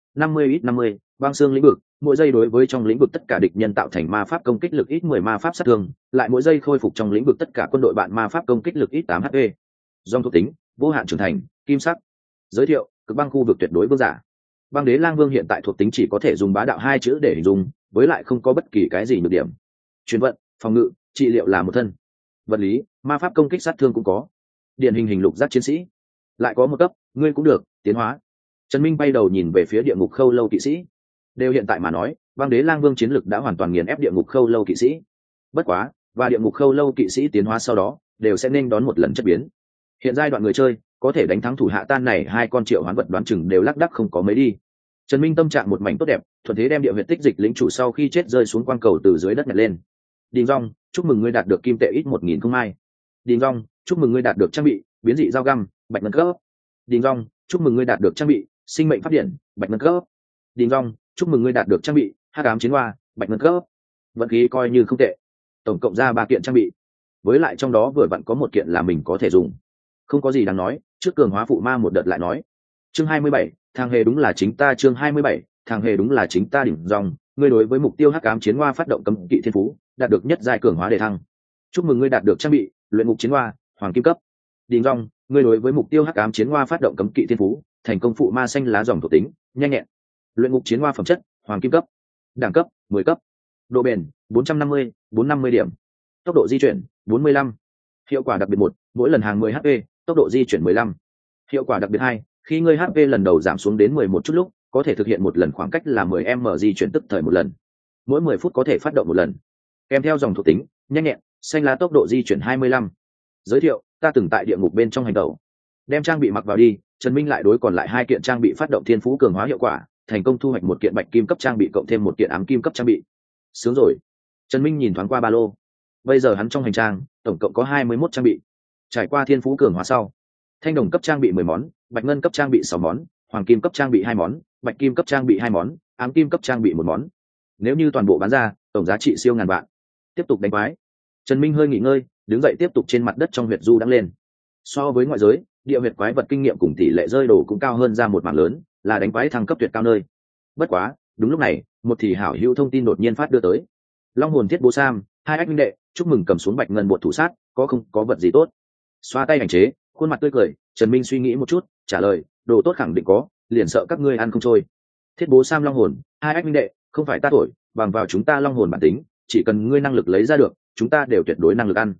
50 băng xương lĩnh vực, mỗi giây đối với trong lĩnh vực tất cả địch nhân tạo thành ma pháp công kích lực ít 10 ma pháp sát thương, lại mỗi giây khôi phục trong lĩnh vực tất cả quân đội bạn ma pháp công kích lực ít 8 HP. Dòng thuộc tính, vô hạn trưởng thành, kim sắc. Giới thiệu, cực băng khu vực tuyệt đối vương giả. Băng đế lang vương hiện tại thuộc tính chỉ có thể dùng bá đạo 2 chữ để hình dung, với lại không có bất kỳ cái gì nhược điểm. Truyền vận, phòng ngự, trị liệu là một thân. Vật lý, ma pháp công kích sát thương cũng có. Điển hình hình lục giác chiến sĩ. Lại có một cấp, ngươi cũng được, tiến hóa. Trần Minh bay đầu nhìn về phía địa ngục khâu lâu kỵ sĩ. Đều hiện tại mà nói, băng đế lang vương chiến lực đã hoàn toàn nghiền ép địa ngục khâu lâu kỵ sĩ. Bất quá, và địa ngục khâu lâu kỵ sĩ tiến hóa sau đó, đều sẽ nên đón một lần chất biến. Hiện giai đoạn người chơi có thể đánh thắng thủ hạ tan này hai con triệu hoán vật đoán chừng đều lác đác không có mấy đi. Trần Minh tâm trạng một mảnh tốt đẹp, thuận thế đem địa huyệt tích dịch lĩnh chủ sau khi chết rơi xuống quang cầu từ dưới đất nhặt lên. Đình Dung, chúc mừng ngươi đạt được kim tệ ít 1000 không ai. Đình Dung, chúc mừng ngươi đạt được trang bị biến dị dao găm, bạch ngân cấp. Đình Dung, chúc mừng ngươi đạt được trang bị sinh mệnh pháp điện, bạch ngân cấp. Đình Dung, chúc mừng ngươi đạt được trang bị hắc ám chiến hoa, bạch ngân cấp. Vận khí coi như không tệ. Tổng cộng ra 3 kiện trang bị, với lại trong đó vừa vặn có một kiện là mình có thể dùng. Không có gì đáng nói, trước cường hóa phụ ma một đợt lại nói. Chương 27, thằng hề đúng là chính ta. Chương 27, thằng hề đúng là chính ta. Đỉnh Dung, ngươi đối với mục tiêu hắc ám chiến hoa phát động cấm kỵ thiên phú, đạt được nhất giai cường hóa đề thăng. Chúc mừng ngươi đạt được trang bị luyện ngục chiến hoa, hoàng kim cấp. Đình Dung, ngươi đối với mục tiêu hắc ám chiến hoa phát động cấm kỵ thiên phú, thành công phụ ma xanh lá dòng thuộc tính, nhanh nhẹn. Luyện ngục chiến hoa phẩm chất, hoàng kim cấp. Đẳng cấp, 10 cấp. Độ bền, 450 điểm. Tốc độ di chuyển, 45. Hiệu quả đặc biệt 1, mỗi lần hàng 10 HP, tốc độ di chuyển 15. Hiệu quả đặc biệt 2, khi ngươi HP lần đầu giảm xuống đến 11 chút lúc, có thể thực hiện một lần khoảng cách là 10m di chuyển tức thời một lần. Mỗi 10 phút có thể phát động một lần. Kèm theo dòng thuộc tính, nhanh nhẹn, xanh lá tốc độ di chuyển 25. Giới thiệu, ta từng tại địa ngục bên trong hành tẩu. Đem trang bị mặc vào đi. Trần Minh lại đối còn lại 2 kiện trang bị phát động thiên phú cường hóa hiệu quả, thành công thu hoạch 1 kiện bạch kim cấp trang bị cộng thêm 1 kiện ám kim cấp trang bị. Sướng rồi. Trần Minh nhìn thoáng qua ba lô. Bây giờ hắn trong hành trang tổng cộng có 21 trang bị. Trải qua thiên phú cường hóa sau, thanh đồng cấp trang bị 10 món, bạch ngân cấp trang bị 6 món, hoàng kim cấp trang bị 2 món, bạch kim cấp trang bị 2 món, ám kim cấp trang bị 1 món. Nếu như toàn bộ bán ra, tổng giá trị siêu ngàn vạn. Tiếp tục đánh quái. Trần Minh hơi nghỉ ngơi, đứng dậy tiếp tục trên mặt đất trong huyệt du đang lên. So với ngoại giới, địa huyệt quái vật kinh nghiệm cùng tỷ lệ rơi đồ cũng cao hơn ra một mảng lớn, là đánh quái thăng cấp tuyệt cao nơi. Bất quá, đúng lúc này, một thì hảo hữu thông tin đột nhiên phát đưa tới. Long hồn thiết bố sam, 2 ách minh đệ, chúc mừng cầm xuống bạch ngân bột thủ sát, có không có vật gì tốt. Xoa tay ảnh chế, khuôn mặt tươi cười, Trần Minh suy nghĩ một chút, trả lời, đồ tốt khẳng định có, liền sợ các ngươi ăn không trôi. Thiết bố sam long hồn, 2 ách minh đệ, không phải ta thổi, bằng vào chúng ta long hồn bản tính, chỉ cần ngươi năng lực lấy ra được, chúng ta đều tuyệt đối năng lực ăn.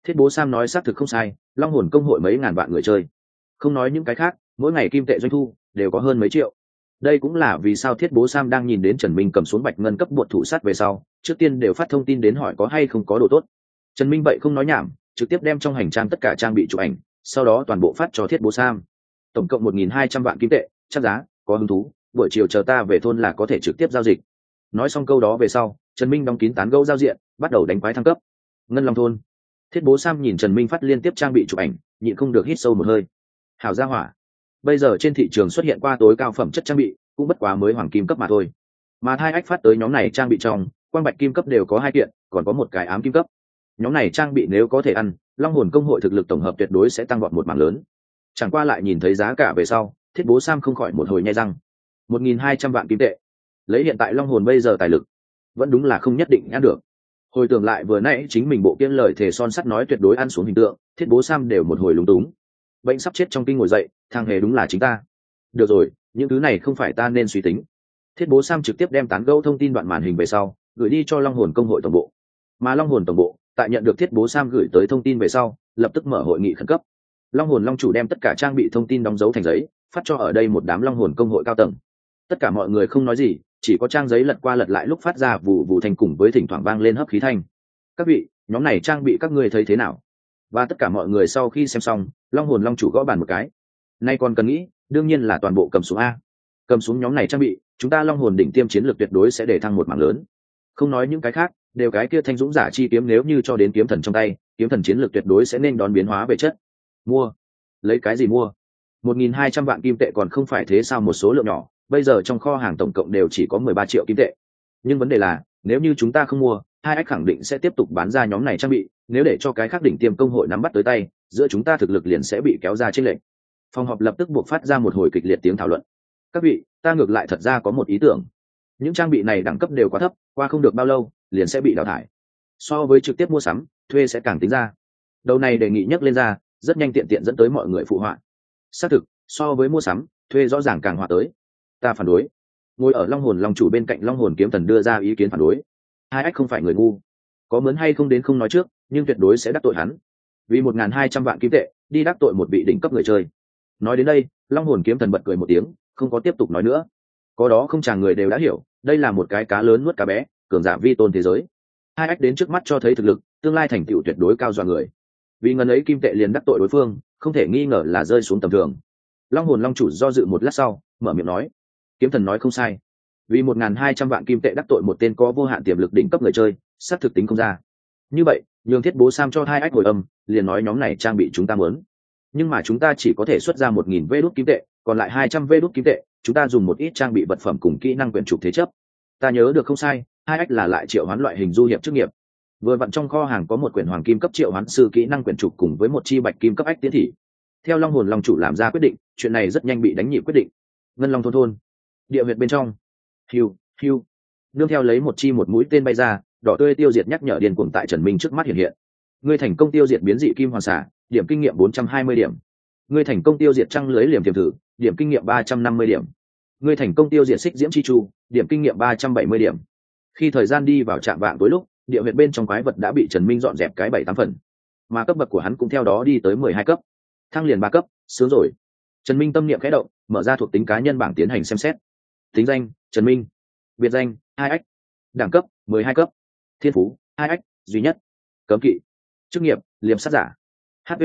Thiết Bố Sam nói xác thực không sai, long hồn công hội mấy ngàn vạn người chơi, không nói những cái khác, mỗi ngày kim tệ doanh thu đều có hơn mấy triệu. Đây cũng là vì sao Thiết Bố Sam đang nhìn đến Trần Minh cầm xuống bạch ngân cấp bột thủ sát về sau, trước tiên đều phát thông tin đến hỏi có hay không có đồ tốt. Trần Minh vậy không nói nhảm, trực tiếp đem trong hành trang tất cả trang bị chụp ảnh, sau đó toàn bộ phát cho Thiết Bố Sam. Tổng cộng 1.200 vạn kim tệ, chắc giá, có hứng thú, buổi chiều chờ ta về thôn là có thể trực tiếp giao dịch. Nói xong câu đó về sau, Trần Minh đóng kín tán gẫu giao diện, bắt đầu đánh quái thăng cấp. Ngân Long thôn. Thiết Bố Sam nhìn Trần Minh phát liên tiếp trang bị chụp ảnh, nhịn không được hít sâu một hơi. Hảo gia hỏa. Bây giờ trên thị trường xuất hiện qua tối cao phẩm chất trang bị, cũng bất quá mới hoàng kim cấp mà thôi. Mà Thai Ách phát tới nhóm này trang bị trong, quang bạch kim cấp đều có 2 kiện, còn có một cái ám kim cấp. Nhóm này trang bị nếu có thể ăn, Long hồn công hội thực lực tổng hợp tuyệt đối sẽ tăng vọt một mảng lớn. Chẳng qua lại nhìn thấy giá cả về sau, Thiết Bố Sam không khỏi một hồi nhai răng. 1.200 vạn kim tệ. Lấy hiện tại Long hồn bây giờ tài lực, vẫn đúng là không nhất định ăn được. Hồi tưởng lại vừa nãy chính mình bộ kiên lời thề son sắt nói tuyệt đối ăn xuống hình tượng, Thiết Bố Sam đều một hồi lúng túng. Bệnh sắp chết trong kinh ngồi dậy, thằng hề đúng là chính ta. Được rồi, những thứ này không phải ta nên suy tính. Thiết Bố Sam trực tiếp đem tán gẫu thông tin đoạn màn hình về sau, gửi đi cho Long hồn công hội tổng bộ. Mà Long hồn tổng bộ, tại nhận được Thiết Bố Sam gửi tới thông tin về sau, lập tức mở hội nghị khẩn cấp. Long hồn long chủ đem tất cả trang bị thông tin đóng dấu thành giấy, phát cho ở đây một đám Long hồn công hội cao tầng. Tất cả mọi người không nói gì, chỉ có trang giấy lật qua lật lại lúc phát ra vụ vụ thành cùng với thỉnh thoảng vang lên hấp khí thanh. Các vị, nhóm này trang bị các ngươi thấy thế nào? Và tất cả mọi người sau khi xem xong, Long hồn long chủ gõ bàn một cái. Nay còn cần nghĩ, đương nhiên là toàn bộ cầm xuống a. Cầm xuống nhóm này trang bị, chúng ta Long hồn đỉnh tiêm chiến lược tuyệt đối sẽ để thăng một mảng lớn. Không nói những cái khác, đều cái kia thanh dũng giả chi kiếm nếu như cho đến kiếm thần trong tay, kiếm thần chiến lược tuyệt đối sẽ nên đón biến hóa về chất. Mua? Lấy cái gì mua? 1.200 vạn kim tệ còn không phải thế sao một số lượng nhỏ, bây giờ trong kho hàng tổng cộng đều chỉ có 13 triệu kim tệ. Nhưng vấn đề là, nếu như chúng ta không mua, Hai Ách khẳng định sẽ tiếp tục bán ra nhóm này trang bị, nếu để cho cái khác đỉnh tiêm công hội nắm bắt tới tay, giữa chúng ta thực lực liền sẽ bị kéo ra chênh lệch. Phòng họp lập tức buộc phát ra một hồi kịch liệt tiếng thảo luận. Các vị, ta ngược lại thật ra có một ý tưởng. Những trang bị này đẳng cấp đều quá thấp, qua không được bao lâu, liền sẽ bị đào thải. So với trực tiếp mua sắm, thuê sẽ càng tính ra. Đầu này đề nghị nhắc lên ra, rất nhanh tiện dẫn tới mọi người phụ họa. Xác thực, so với mua sắm, thuê rõ ràng càng họa tới. Ta phản đối. Ngồi ở Long hồn long chủ bên cạnh Long hồn kiếm thần đưa ra ý kiến phản đối. Hai Ách không phải người ngu, có mướn hay không đến không nói trước, nhưng tuyệt đối sẽ đắc tội hắn. Vì 1.200 vạn kim tệ, đi đắc tội một vị đỉnh cấp người chơi. Nói đến đây, Long hồn kiếm thần bật cười một tiếng, không có tiếp tục nói nữa. Có đó không chàng người đều đã hiểu, đây là một cái cá lớn nuốt cá bé, cường giả vi tôn thế giới. Hai Ách đến trước mắt cho thấy thực lực, tương lai thành tựu tuyệt đối cao dọa người. Vì ngần ấy kim tệ liền đắc tội đối phương, không thể nghi ngờ là rơi xuống tầm thường. Long hồn long chủ do dự một lát sau, mở miệng nói. Kiếm thần nói không sai. Vì 1.200 vạn kim tệ đắc tội một tên có vô hạn tiềm lực đỉnh cấp người chơi, xác thực tính không ra. Như vậy, nhường Thiết Bố Sam cho Hai Ách hồi âm, liền nói nhóm này trang bị chúng ta muốn. Nhưng mà chúng ta chỉ có thể xuất ra 1.000 vê đút kim tệ, còn lại 200 vê đút kim tệ, chúng ta dùng một ít trang bị vật phẩm cùng kỹ năng quyển trục thế chấp. Ta nhớ được không sai, Hai Ách là lại triệu hoán loại hình du hiệp chức nghiệp. Vừa vặn trong kho hàng có một quyển hoàng kim cấp triệu hoán sư kỹ năng quyển trục cùng với một chi bạch kim cấp ách tiến thị. Theo Long hồn long chủ làm ra quyết định, chuyện này rất nhanh bị đánh nhịp quyết định. Ngân Long thôn, địa huyệt bên trong. Hiu, hiu. Nương theo lấy một chi một mũi tên bay ra, đỏ tươi tiêu diệt nhắc nhở điên cuồng tại Trần Minh trước mắt hiện hiện. Ngươi thành công tiêu diệt biến dị kim hoàn xả, điểm kinh nghiệm 420 điểm. Ngươi thành công tiêu diệt trăng lưới liềm tiềm thử, điểm kinh nghiệm 350 điểm. Ngươi thành công tiêu diệt xích diễm chi chu, điểm kinh nghiệm 370 điểm. Khi thời gian đi vào trạm vạng tối lúc, địa huyệt bên trong quái vật đã bị Trần Minh dọn dẹp cái 7-8 phần, mà cấp bậc của hắn cũng theo đó đi tới 12 cấp, thăng liền 3 cấp, sướng rồi. Trần Minh tâm niệm khẽ động, mở ra thuộc tính cá nhân bảng tiến hành xem xét. Tính danh: Trần Minh. Biệt danh: Hai Ách. Đẳng cấp: 12 cấp. Thiên phú: Hai Ách duy nhất. Cấm kỵ. Chức nghiệp: liềm sát giả. HP: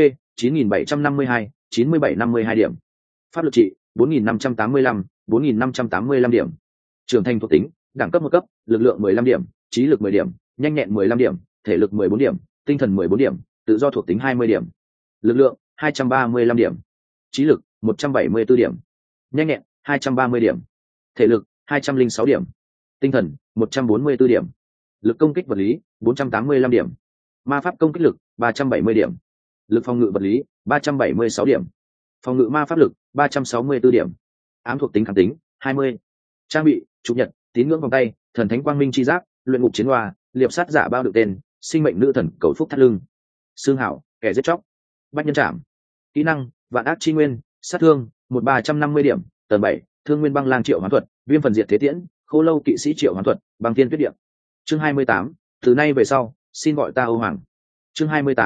9752, 9752 điểm. Pháp lực trị: 4585, 4585 điểm. Trưởng thành thuộc tính: đẳng cấp 1 cấp, lực lượng 15 điểm, trí lực 10 điểm, nhanh nhẹn 15 điểm, thể lực 14 điểm, tinh thần 14 điểm, tự do thuộc tính 20 điểm. Lực lượng: 235 điểm, trí lực: 174 điểm, nhanh nhẹn: 230 điểm, thể lực: 206 điểm, tinh thần: 144 điểm, lực công kích vật lý: 485 điểm, ma pháp công kích lực: 370 điểm, lực phòng ngự vật lý: 376 điểm, phòng ngự ma pháp lực: 364 điểm, ám thuộc tính kháng tính: 20. Trang bị: chủ nhật, tín ngưỡng vòng tay, thần thánh quang minh chi giác, luyện ngục chiến hoa, liệp sát giả bao được tên, sinh mệnh nữ thần cầu phúc thắt lưng. Xương hảo: kẻ giết chóc, bách nhân trảm. Kỹ năng: vạn ác chi nguyên, sát thương 1350 điểm, tầng 7, thương nguyên băng lang triệu hoán thuật, viêm phần diệt thế tiễn, khô lâu kỵ sĩ triệu hoán thuật, băng tiên tuyết điện. Chương 28, từ nay về sau xin gọi ta Âu Hoàng. Chương 28,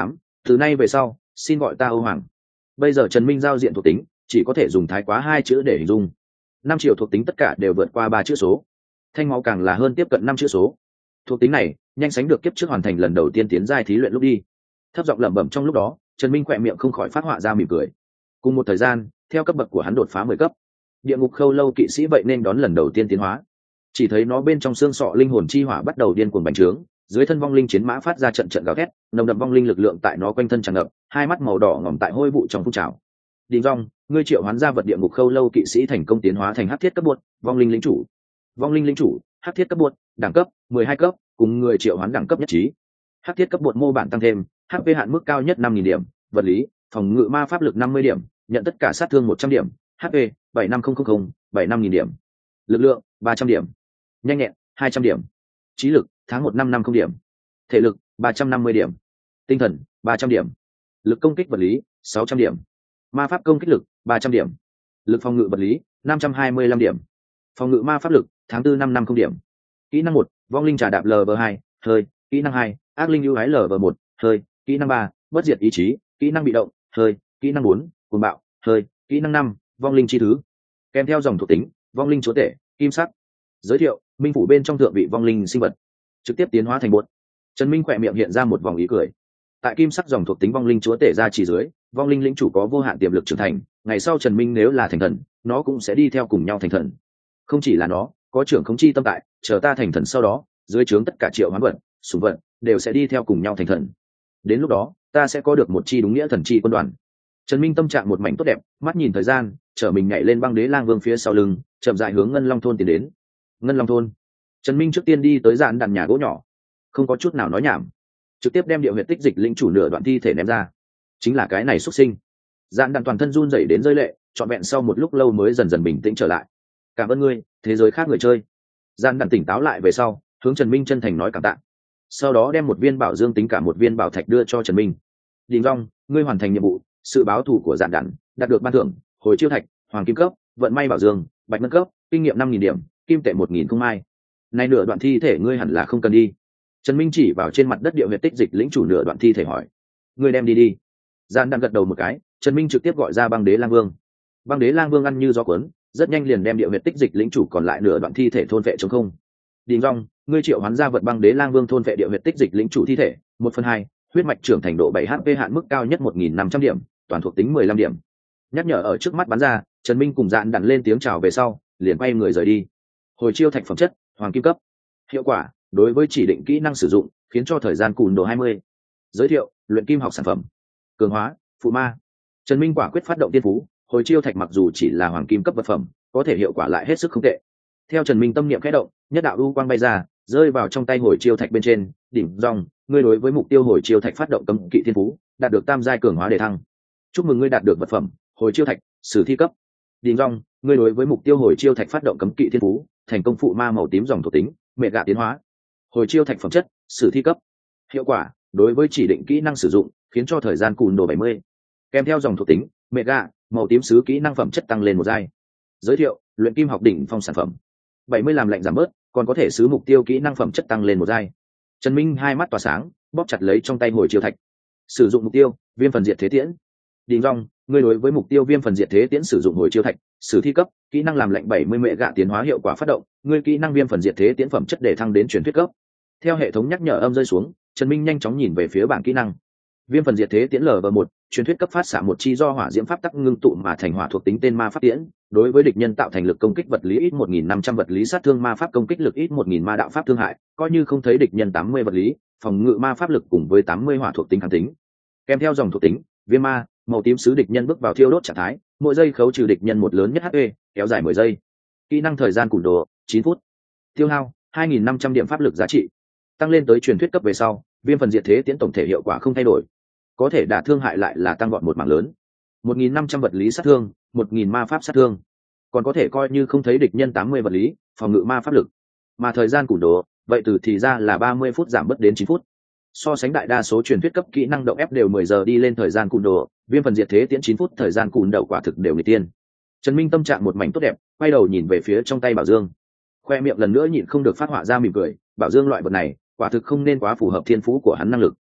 từ nay về sau xin gọi ta Âu Hoàng. Bây giờ Trần Minh giao diện thuộc tính chỉ có thể dùng thái quá 2 chữ để hình dung. 5 triệu thuộc tính tất cả đều vượt qua 3 chữ số, thanh máu càng là hơn tiếp cận 5 chữ số. Thuộc tính này nhanh sánh được kiếp trước hoàn thành lần đầu tiên tiến giai thí luyện lúc đi. Thấp giọng lẩm bẩm trong lúc đó, Trần Minh khỏe miệng không khỏi phát họa ra mỉm cười. Cùng một thời gian, theo cấp bậc của hắn đột phá 10 cấp, địa ngục khâu lâu kỵ sĩ vậy nên đón lần đầu tiên tiến hóa. Chỉ thấy nó bên trong xương sọ linh hồn chi hỏa bắt đầu điên cuồng bành trướng, dưới thân vong linh chiến mã phát ra trận trận gào thét, nồng đậm vong linh lực lượng tại nó quanh thân tràn ngập, hai mắt màu đỏ ngòm tại hôi vụ trong phun trào. Đình Dung, ngươi triệu hoán ra vật địa ngục khâu lâu kỵ sĩ thành công tiến hóa thành hắc thiết cấp buột, vong linh lĩnh chủ. Vong linh lĩnh chủ, hắc thiết cấp buột, đẳng cấp 12 cấp, cùng người triệu hoán đẳng cấp nhất trí. Hắc thiết cấp buột mô bản tăng thêm, HP hạn mức cao nhất 5000 điểm, vật lý, phòng ngự ma pháp lực 50 điểm, nhận tất cả sát thương 100 điểm, HP 75000, 75000 điểm. Lực lượng 300 điểm. Nhanh nhẹn 200 điểm. Trí lực tháng 1 năm 50 điểm. Thể lực 350 điểm. Tinh thần 300 điểm. Lực công kích vật lý 600 điểm. Ma pháp công kích lực 300 điểm. Lực phòng ngự vật lý 525 điểm. Phòng ngự ma pháp lực tháng 4 năm 50 điểm. Kỹ năng 1, vong linh trà đạp LV2, hơi. Kỹ năng 2, ác linh ưu ái LV1, hơi. Kỹ năng 3, bất diệt ý chí. Kỹ năng bị động, hơi. Kỹ năng 4, cuồng bạo, hơi. Kỹ năng 5, vong linh chi thứ. Kèm theo dòng thuộc tính, vong linh chúa tể, kim sắc. Giới thiệu, minh phủ bên trong thượng vị vong linh sinh vật, trực tiếp tiến hóa thành bột. Trần Minh khỏe miệng hiện ra một vòng ý cười. Tại kim sắc dòng thuộc tính vong linh chúa tể ra chỉ dưới, vong linh lĩnh chủ có vô hạn tiềm lực trưởng thành, ngày sau Trần Minh nếu là thành thần, nó cũng sẽ đi theo cùng nhau thành thần. Không chỉ là nó, có trưởng khống chi tâm tại, chờ ta thành thần sau đó, dưới trướng tất cả triệu hoán vật, sủng vật đều sẽ đi theo cùng nhau thành thần. Đến lúc đó, ta sẽ có được một chi đúng nghĩa thần chi quân đoàn. Trần Minh tâm trạng một mảnh tốt đẹp, mắt nhìn thời gian, chở mình nhảy lên băng đế lang vương phía sau lưng, chậm rãi hướng Ngân Long thôn tiến đến. Ngân Long thôn. Trần Minh trước tiên đi tới dạn đàn nhà gỗ nhỏ, không có chút nào nói nhảm, trực tiếp đem địa huyệt tích dịch lĩnh chủ nửa đoạn thi thể ném ra. Chính là cái này xuất sinh. Dạn đàn toàn thân run rẩy đến rơi lệ, trọn vẹn sau một lúc lâu mới dần dần bình tĩnh trở lại. Cảm ơn ngươi, thế giới khác người chơi. Dạn đàn tỉnh táo lại về sau, hướng Trần Minh chân thành nói cảm tạ. Sau đó đem một viên bảo dương tính cả một viên bảo thạch đưa cho Trần Minh. Đình Dung, ngươi hoàn thành nhiệm vụ, sự báo thù của dạn đàn, đạt được ban thưởng, hồi chiêu thạch, hoàng kim cấp, vận may bảo dương, bạch ngân cấp, kinh nghiệm 5000 điểm, kim tệ 1000 không ai. Này nửa đoạn thi thể ngươi hẳn là không cần đi. Trần Minh chỉ vào trên mặt đất địa huyệt tích dịch lĩnh chủ nửa đoạn thi thể hỏi. Ngươi đem đi đi. Gian đang gật đầu một cái, Trần Minh trực tiếp gọi ra băng đế lang vương. Băng đế lang vương ăn như gió cuốn, rất nhanh liền đem địa huyệt tích dịch lĩnh chủ còn lại nửa đoạn thi thể thôn vệ trống không. Đình Dung, ngươi triệu hoán ra vật băng đế lang vương thôn vệ địa huyệt tích dịch lĩnh chủ thi thể, 1/2, huyết mạch trưởng thành độ 7 HP hạn mức cao nhất 1500 điểm, toàn thuộc tính 15 điểm. Nhắc nhở ở trước mắt bắn ra, Trần Minh cùng Dạn đặn lên tiếng chào về sau, liền quay người rời đi. Hồi chiêu thạch phẩm chất, hoàng kim cấp. Hiệu quả, đối với chỉ định kỹ năng sử dụng, khiến cho thời gian cùn độ 20. Giới thiệu, luyện kim học sản phẩm. Cường hóa, phụ ma. Trần Minh quả quyết phát động tiên phú, hồi chiêu thạch mặc dù chỉ là hoàng kim cấp vật phẩm, có thể hiệu quả lại hết sức không tệ. Theo Trần Minh tâm niệm khẽ động, nhất đạo u quang bay ra, rơi vào trong tay hồi chiêu thạch bên trên. Đỉnh Dung, ngươi đối với mục tiêu hồi chiêu thạch phát động cấm kỵ thiên phú, đạt được tam giai cường hóa đề thăng. Chúc mừng ngươi đạt được vật phẩm, hồi chiêu thạch, sử thi cấp. Đỉnh Dung, ngươi đối với mục tiêu hồi chiêu thạch phát động cấm kỵ thiên phú, thành công phụ ma màu tím dòng thuộc tính, mẹ gạ tiến hóa. Hồi chiêu thạch phẩm chất, sử thi cấp. Hiệu quả, đối với chỉ định kỹ năng sử dụng, khiến cho thời gian cùn độ 70. Kèm theo dòng thuộc tính, mẹ gạ, màu tím sứ kỹ năng phẩm chất tăng lên một giai. Giới thiệu, luyện kim học đỉnh phong sản phẩm. 70 làm lạnh giảm bớt, còn có thể sứ mục tiêu kỹ năng phẩm chất tăng lên một giai. Trần Minh hai mắt tỏa sáng, bóp chặt lấy trong tay hồi chiêu thạch. Sử dụng mục tiêu, viêm phần diệt thế tiễn. Đình Dung, ngươi đối với mục tiêu viêm phần diệt thế tiễn sử dụng hồi chiêu thạch, sử thi cấp, kỹ năng làm lạnh 70 mẹ gạ tiến hóa hiệu quả phát động, ngươi kỹ năng viêm phần diệt thế tiễn phẩm chất để thăng đến truyền thuyết cấp. Theo hệ thống nhắc nhở âm rơi xuống, Trần Minh nhanh chóng nhìn về phía bảng kỹ năng. Viêm phần diệt thế tiễn LV1, truyền thuyết cấp phát xạ một chi do hỏa diễm pháp tắc ngưng tụ mà thành hỏa thuộc tính tên ma pháp tiễn, đối với địch nhân tạo thành lực công kích vật lý ít 1500 vật lý sát thương ma pháp công kích lực ít 1000 ma đạo pháp thương hại, coi như không thấy địch nhân 80 vật lý, phòng ngự ma pháp lực cùng với 80 hỏa thuộc tính kháng tính. Kèm theo dòng thuộc tính, viêm ma, màu tím sứ địch nhân bước vào thiêu đốt trạng thái, mỗi giây khấu trừ địch nhân một lớn nhất HP, kéo dài 10 giây. Kỹ năng thời gian cùn đồ 9 phút. Tiêu hao 2500 điểm pháp lực giá trị. Tăng lên tới truyền thuyết cấp về sau, viêm phần diệt thế tiễn tổng thể hiệu quả không thay đổi, có thể đả thương hại lại là tăng gọn một mảng lớn. 1500 vật lý sát thương, 1000 ma pháp sát thương, còn có thể coi như không thấy địch nhân 80 vật lý, phòng ngự ma pháp lực. Mà thời gian cùn đồ, vậy từ thì ra là 30 phút giảm bớt đến 9 phút. So sánh đại đa số truyền thuyết cấp kỹ năng động ép đều 10 giờ đi lên thời gian cùn đồ, viêm phần diệt thế tiễn 9 phút thời gian cùn đầu quả thực đều người tiên. Trần Minh tâm trạng một mảnh tốt đẹp, quay đầu nhìn về phía trong tay bảo dương, khoe miệng lần nữa nhịn không được phát họa ra mỉm cười. Bảo dương loại vật này, quả thực không nên quá phù hợp thiên phú của hắn năng lực.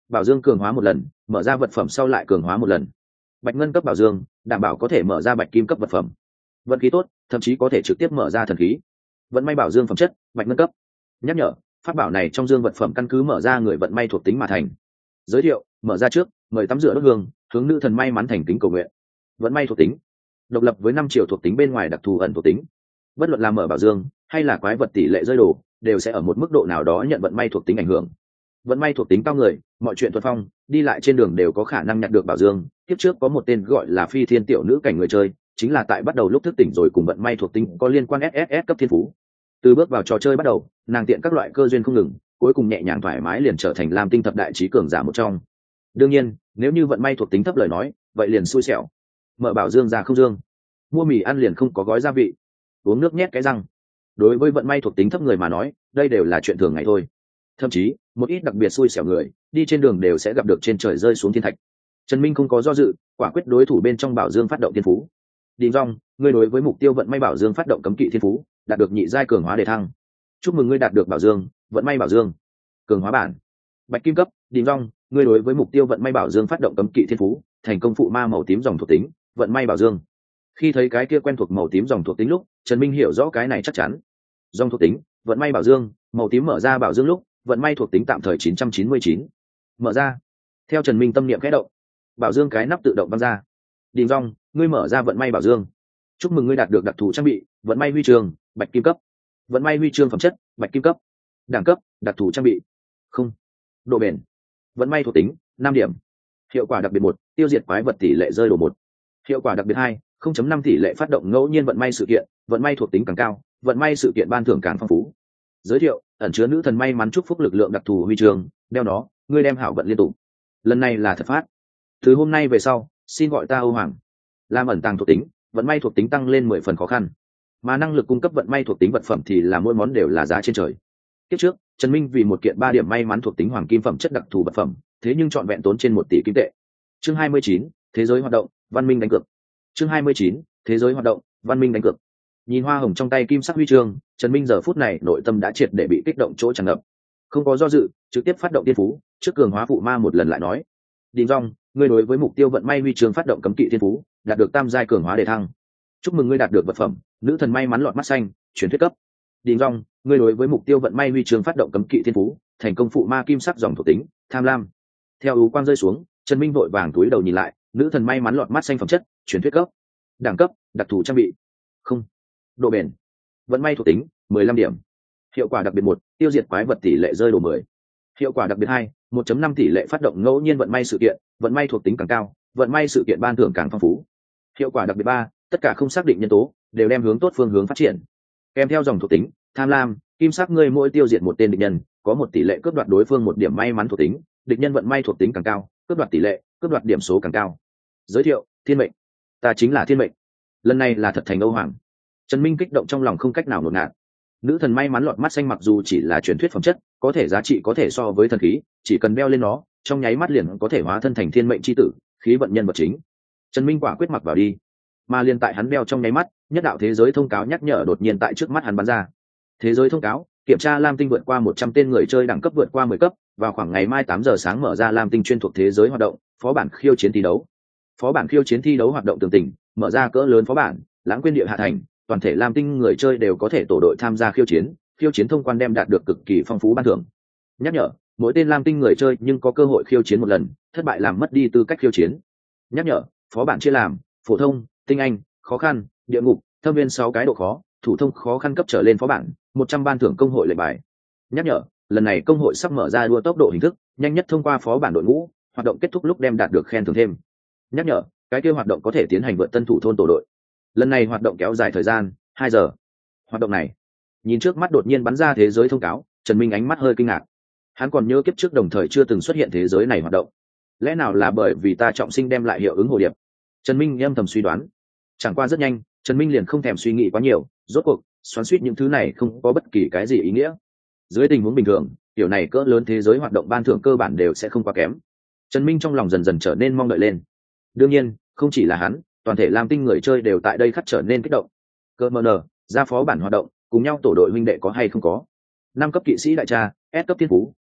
Bảo dương cường hóa một lần, mở ra vật phẩm sau lại cường hóa một lần. Bạch ngân cấp bảo dương đảm bảo có thể mở ra bạch kim cấp vật phẩm. Vận khí tốt thậm chí có thể trực tiếp mở ra thần khí. Vận may bảo dương phẩm chất bạch ngân cấp. Nhắc nhở, pháp bảo này trong dương vật phẩm căn cứ mở ra người vận may thuộc tính mà thành. Giới thiệu, mở ra trước mời tắm rửa đốt hương, hướng nữ thần may mắn thành kính cầu nguyện. Vận may thuộc tính độc lập với 5 triệu thuộc tính bên ngoài đặc thù ẩn thuộc tính. Bất luận là mở bảo dương hay là quái vật tỷ lệ rơi đồ đều sẽ ở một mức độ nào đó nhận vận may thuộc tính ảnh hưởng. Vận may thuộc tính cao người, mọi chuyện thuận phong, đi lại trên đường đều có khả năng nhặt được bảo dương. Tiếp trước có một tên gọi là phi thiên tiểu nữ cảnh người chơi, chính là tại bắt đầu lúc thức tỉnh rồi cùng vận may thuộc tính có liên quan SSS cấp thiên phú. Từ bước vào trò chơi bắt đầu, nàng tiện các loại cơ duyên không ngừng, cuối cùng nhẹ nhàng thoải mái liền trở thành lam tinh thập đại trí cường giả một trong. Đương nhiên, nếu như vận may thuộc tính thấp lời nói, vậy liền xui xẻo. Mở bảo dương ra không dương, mua mì ăn liền không có gói gia vị, uống nước nhét cái răng. Đối với vận may thuộc tính thấp người mà nói, đây đều là chuyện thường ngày thôi. Thậm chí một ít đặc biệt xui xẻo người đi trên đường đều sẽ gặp được trên trời rơi xuống thiên thạch. Trần Minh không có do dự, quả quyết đối thủ bên trong bảo dương phát động thiên phú. Đình Dung, ngươi đối với mục tiêu vận may bảo dương phát động cấm kỵ thiên phú, đạt được nhị giai cường hóa đề thăng. Chúc mừng ngươi đạt được bảo dương, vận may bảo dương cường hóa bản bạch kim cấp. Đình Dung, ngươi đối với mục tiêu vận may bảo dương phát động cấm kỵ thiên phú, thành công phụ ma màu tím dòng thuộc tính, vận may bảo dương. Khi thấy cái kia quen thuộc màu tím dòng thuộc tính lúc, Trần Minh hiểu rõ cái này chắc chắn. Dòng thuộc tính, vận may bảo dương, màu tím mở ra bảo dương lúc, vận may thuộc tính tạm thời 999. Mở ra. Theo Trần Minh tâm niệm khẽ động, bảo dương cái nắp tự động văng ra. Đình Dung, ngươi mở ra vận may bảo dương. Chúc mừng ngươi đạt được đặc thù trang bị, vận may huy chương, bạch kim cấp. Vận may huy chương phẩm chất, bạch kim cấp. Đẳng cấp, đặc thù trang bị. Không. Độ bền. Vận may thuộc tính, 5 điểm. Hiệu quả đặc biệt 1, tiêu diệt quái vật tỷ lệ rơi đồ 1. Hiệu quả đặc biệt 2, 0.5 tỷ lệ phát động ngẫu nhiên vận may sự kiện, vận may thuộc tính càng cao, vận may sự kiện ban thưởng càng phong phú. Giới thiệu, ẩn chứa nữ thần may mắn chúc phúc lực lượng đặc thù huy chương, đeo nó, ngươi đem hảo vận liên tục. Lần này là thật phát. Từ hôm nay về sau, xin gọi ta Âu Hoàng. Làm ẩn tàng thuộc tính, vận may thuộc tính tăng lên 10 phần khó khăn. Mà năng lực cung cấp vận may thuộc tính vật phẩm thì là mỗi món đều là giá trên trời. Tiếp trước, Trần Minh vì một kiện 3 điểm may mắn thuộc tính hoàng kim phẩm chất đặc thù vật phẩm, thế nhưng trọn vẹn tốn trên 1 tỷ kim tệ. Chương 29, thế giới hoạt động, văn minh đánh cược. Chương 29, thế giới hoạt động, văn minh đánh cược. Nhìn hoa hồng trong tay kim sắc huy chương, Trần Minh giờ phút này nội tâm đã triệt để bị kích động chỗ tràn ngập. Không có do dự, trực tiếp phát động tiên phú, trước cường hóa phụ ma một lần lại nói. Đình Dung, ngươi đối với mục tiêu vận may huy chương phát động cấm kỵ tiên phú, đạt được tam giai cường hóa đề thăng. Chúc mừng ngươi đạt được vật phẩm, nữ thần may mắn lọt mắt xanh, truyền thuyết cấp. Đình Dung, ngươi đối với mục tiêu vận may huy chương phát động cấm kỵ tiên phú, thành công phụ ma kim sắc dòng thuộc tính, tham lam. Theo ú quang rơi xuống, Trần Minh vội vàng túi đầu nhìn lại, nữ thần may mắn lọt mắt xanh phẩm chất, truyền thuyết cấp. Đẳng cấp, đặc thù trang bị. Không. Độ bền. Vận may thuộc tính, 15 điểm. Hiệu quả đặc biệt 1, tiêu diệt quái vật tỷ lệ rơi đồ 10. Hiệu quả đặc biệt 2, 1.5 tỷ lệ phát động ngẫu nhiên vận may sự kiện, vận may thuộc tính càng cao, vận may sự kiện ban thưởng càng phong phú. Hiệu quả đặc biệt 3, tất cả không xác định nhân tố đều đem hướng tốt phương hướng phát triển. Kèm theo dòng thuộc tính, tham lam, kim sắc ngươi mỗi tiêu diệt một tên địch nhân, có một tỷ lệ cướp đoạt đối phương 1 điểm may mắn thuộc tính, địch nhân vận may thuộc tính càng cao, cướp đoạt tỷ lệ, cướp đoạt điểm số càng cao. Giới thiệu, thiên mệnh. Ta chính là thiên mệnh. Lần này là thật thành Âu Hoàng. Trần Minh kích động trong lòng không cách nào ngột ngạt. Nữ thần may mắn lọt mắt xanh mặc dù chỉ là truyền thuyết phẩm chất, có thể giá trị có thể so với thần khí, chỉ cần đeo lên nó, trong nháy mắt liền có thể hóa thân thành thiên mệnh chi tử, khí vận nhân vật chính. Trần Minh quả quyết mặc vào đi. Mà liền tại hắn đeo trong nháy mắt, nhất đạo thế giới thông cáo nhắc nhở đột nhiên tại trước mắt hắn bắn ra. Thế giới thông cáo, kiểm tra Lam Tinh vượt qua 100 tên người chơi đẳng cấp vượt qua 10 cấp, vào khoảng ngày mai 8 giờ sáng mở ra Lam Tinh chuyên thuộc thế giới hoạt động, phó bản khiêu chiến thi đấu. Phó bản khiêu chiến thi đấu hoạt động tường tình, mở ra cỡ lớn phó bản, lãng quên địa hạ thành, toàn thể Lam Tinh người chơi đều có thể tổ đội tham gia khiêu chiến thông quan đem đạt được cực kỳ phong phú ban thưởng. Nhắc nhở, mỗi tên Lam Tinh người chơi nhưng có cơ hội khiêu chiến một lần, thất bại làm mất đi tư cách khiêu chiến. Nhắc nhở, phó bản chia làm phổ thông, tinh anh, khó khăn, địa ngục, thâm viên 6 cái độ khó, thủ thông khó khăn cấp trở lên phó bản, 100 ban thưởng công hội lệnh bài. Nhắc nhở, lần này công hội sắp mở ra đua tốc độ hình thức, nhanh nhất thông qua phó bản đội ngũ, hoạt động kết thúc lúc đem đạt được khen thưởng thêm. Nhắc nhở, cái kia hoạt động có thể tiến hành vượt tân thủ thôn tổ đội. Lần này hoạt động kéo dài thời gian 2 giờ. Hoạt động này, nhìn trước mắt đột nhiên bắn ra thế giới thông cáo, Trần Minh ánh mắt hơi kinh ngạc. Hắn còn nhớ kiếp trước đồng thời chưa từng xuất hiện thế giới này hoạt động. Lẽ nào là bởi vì ta trọng sinh đem lại hiệu ứng hồ điệp? Trần Minh âm thầm suy đoán. Chẳng qua rất nhanh, Trần Minh liền không thèm suy nghĩ quá nhiều, rốt cuộc xoắn xuýt những thứ này không có bất kỳ cái gì ý nghĩa. Dưới tình huống bình thường, kiểu này cỡ lớn thế giới hoạt động ban thưởng cơ bản đều sẽ không quá kém. Trần Minh trong lòng dần dần trở nên mong đợi lên. Đương nhiên, không chỉ là hắn, toàn thể Lam Tinh người chơi đều tại đây khắc trở nên kích động. Cơ mờ nở, ra phó bản hoạt động, cùng nhau tổ đội huynh đệ có hay không có. 5 cấp kỵ sĩ đại tra, S cấp thiên phú,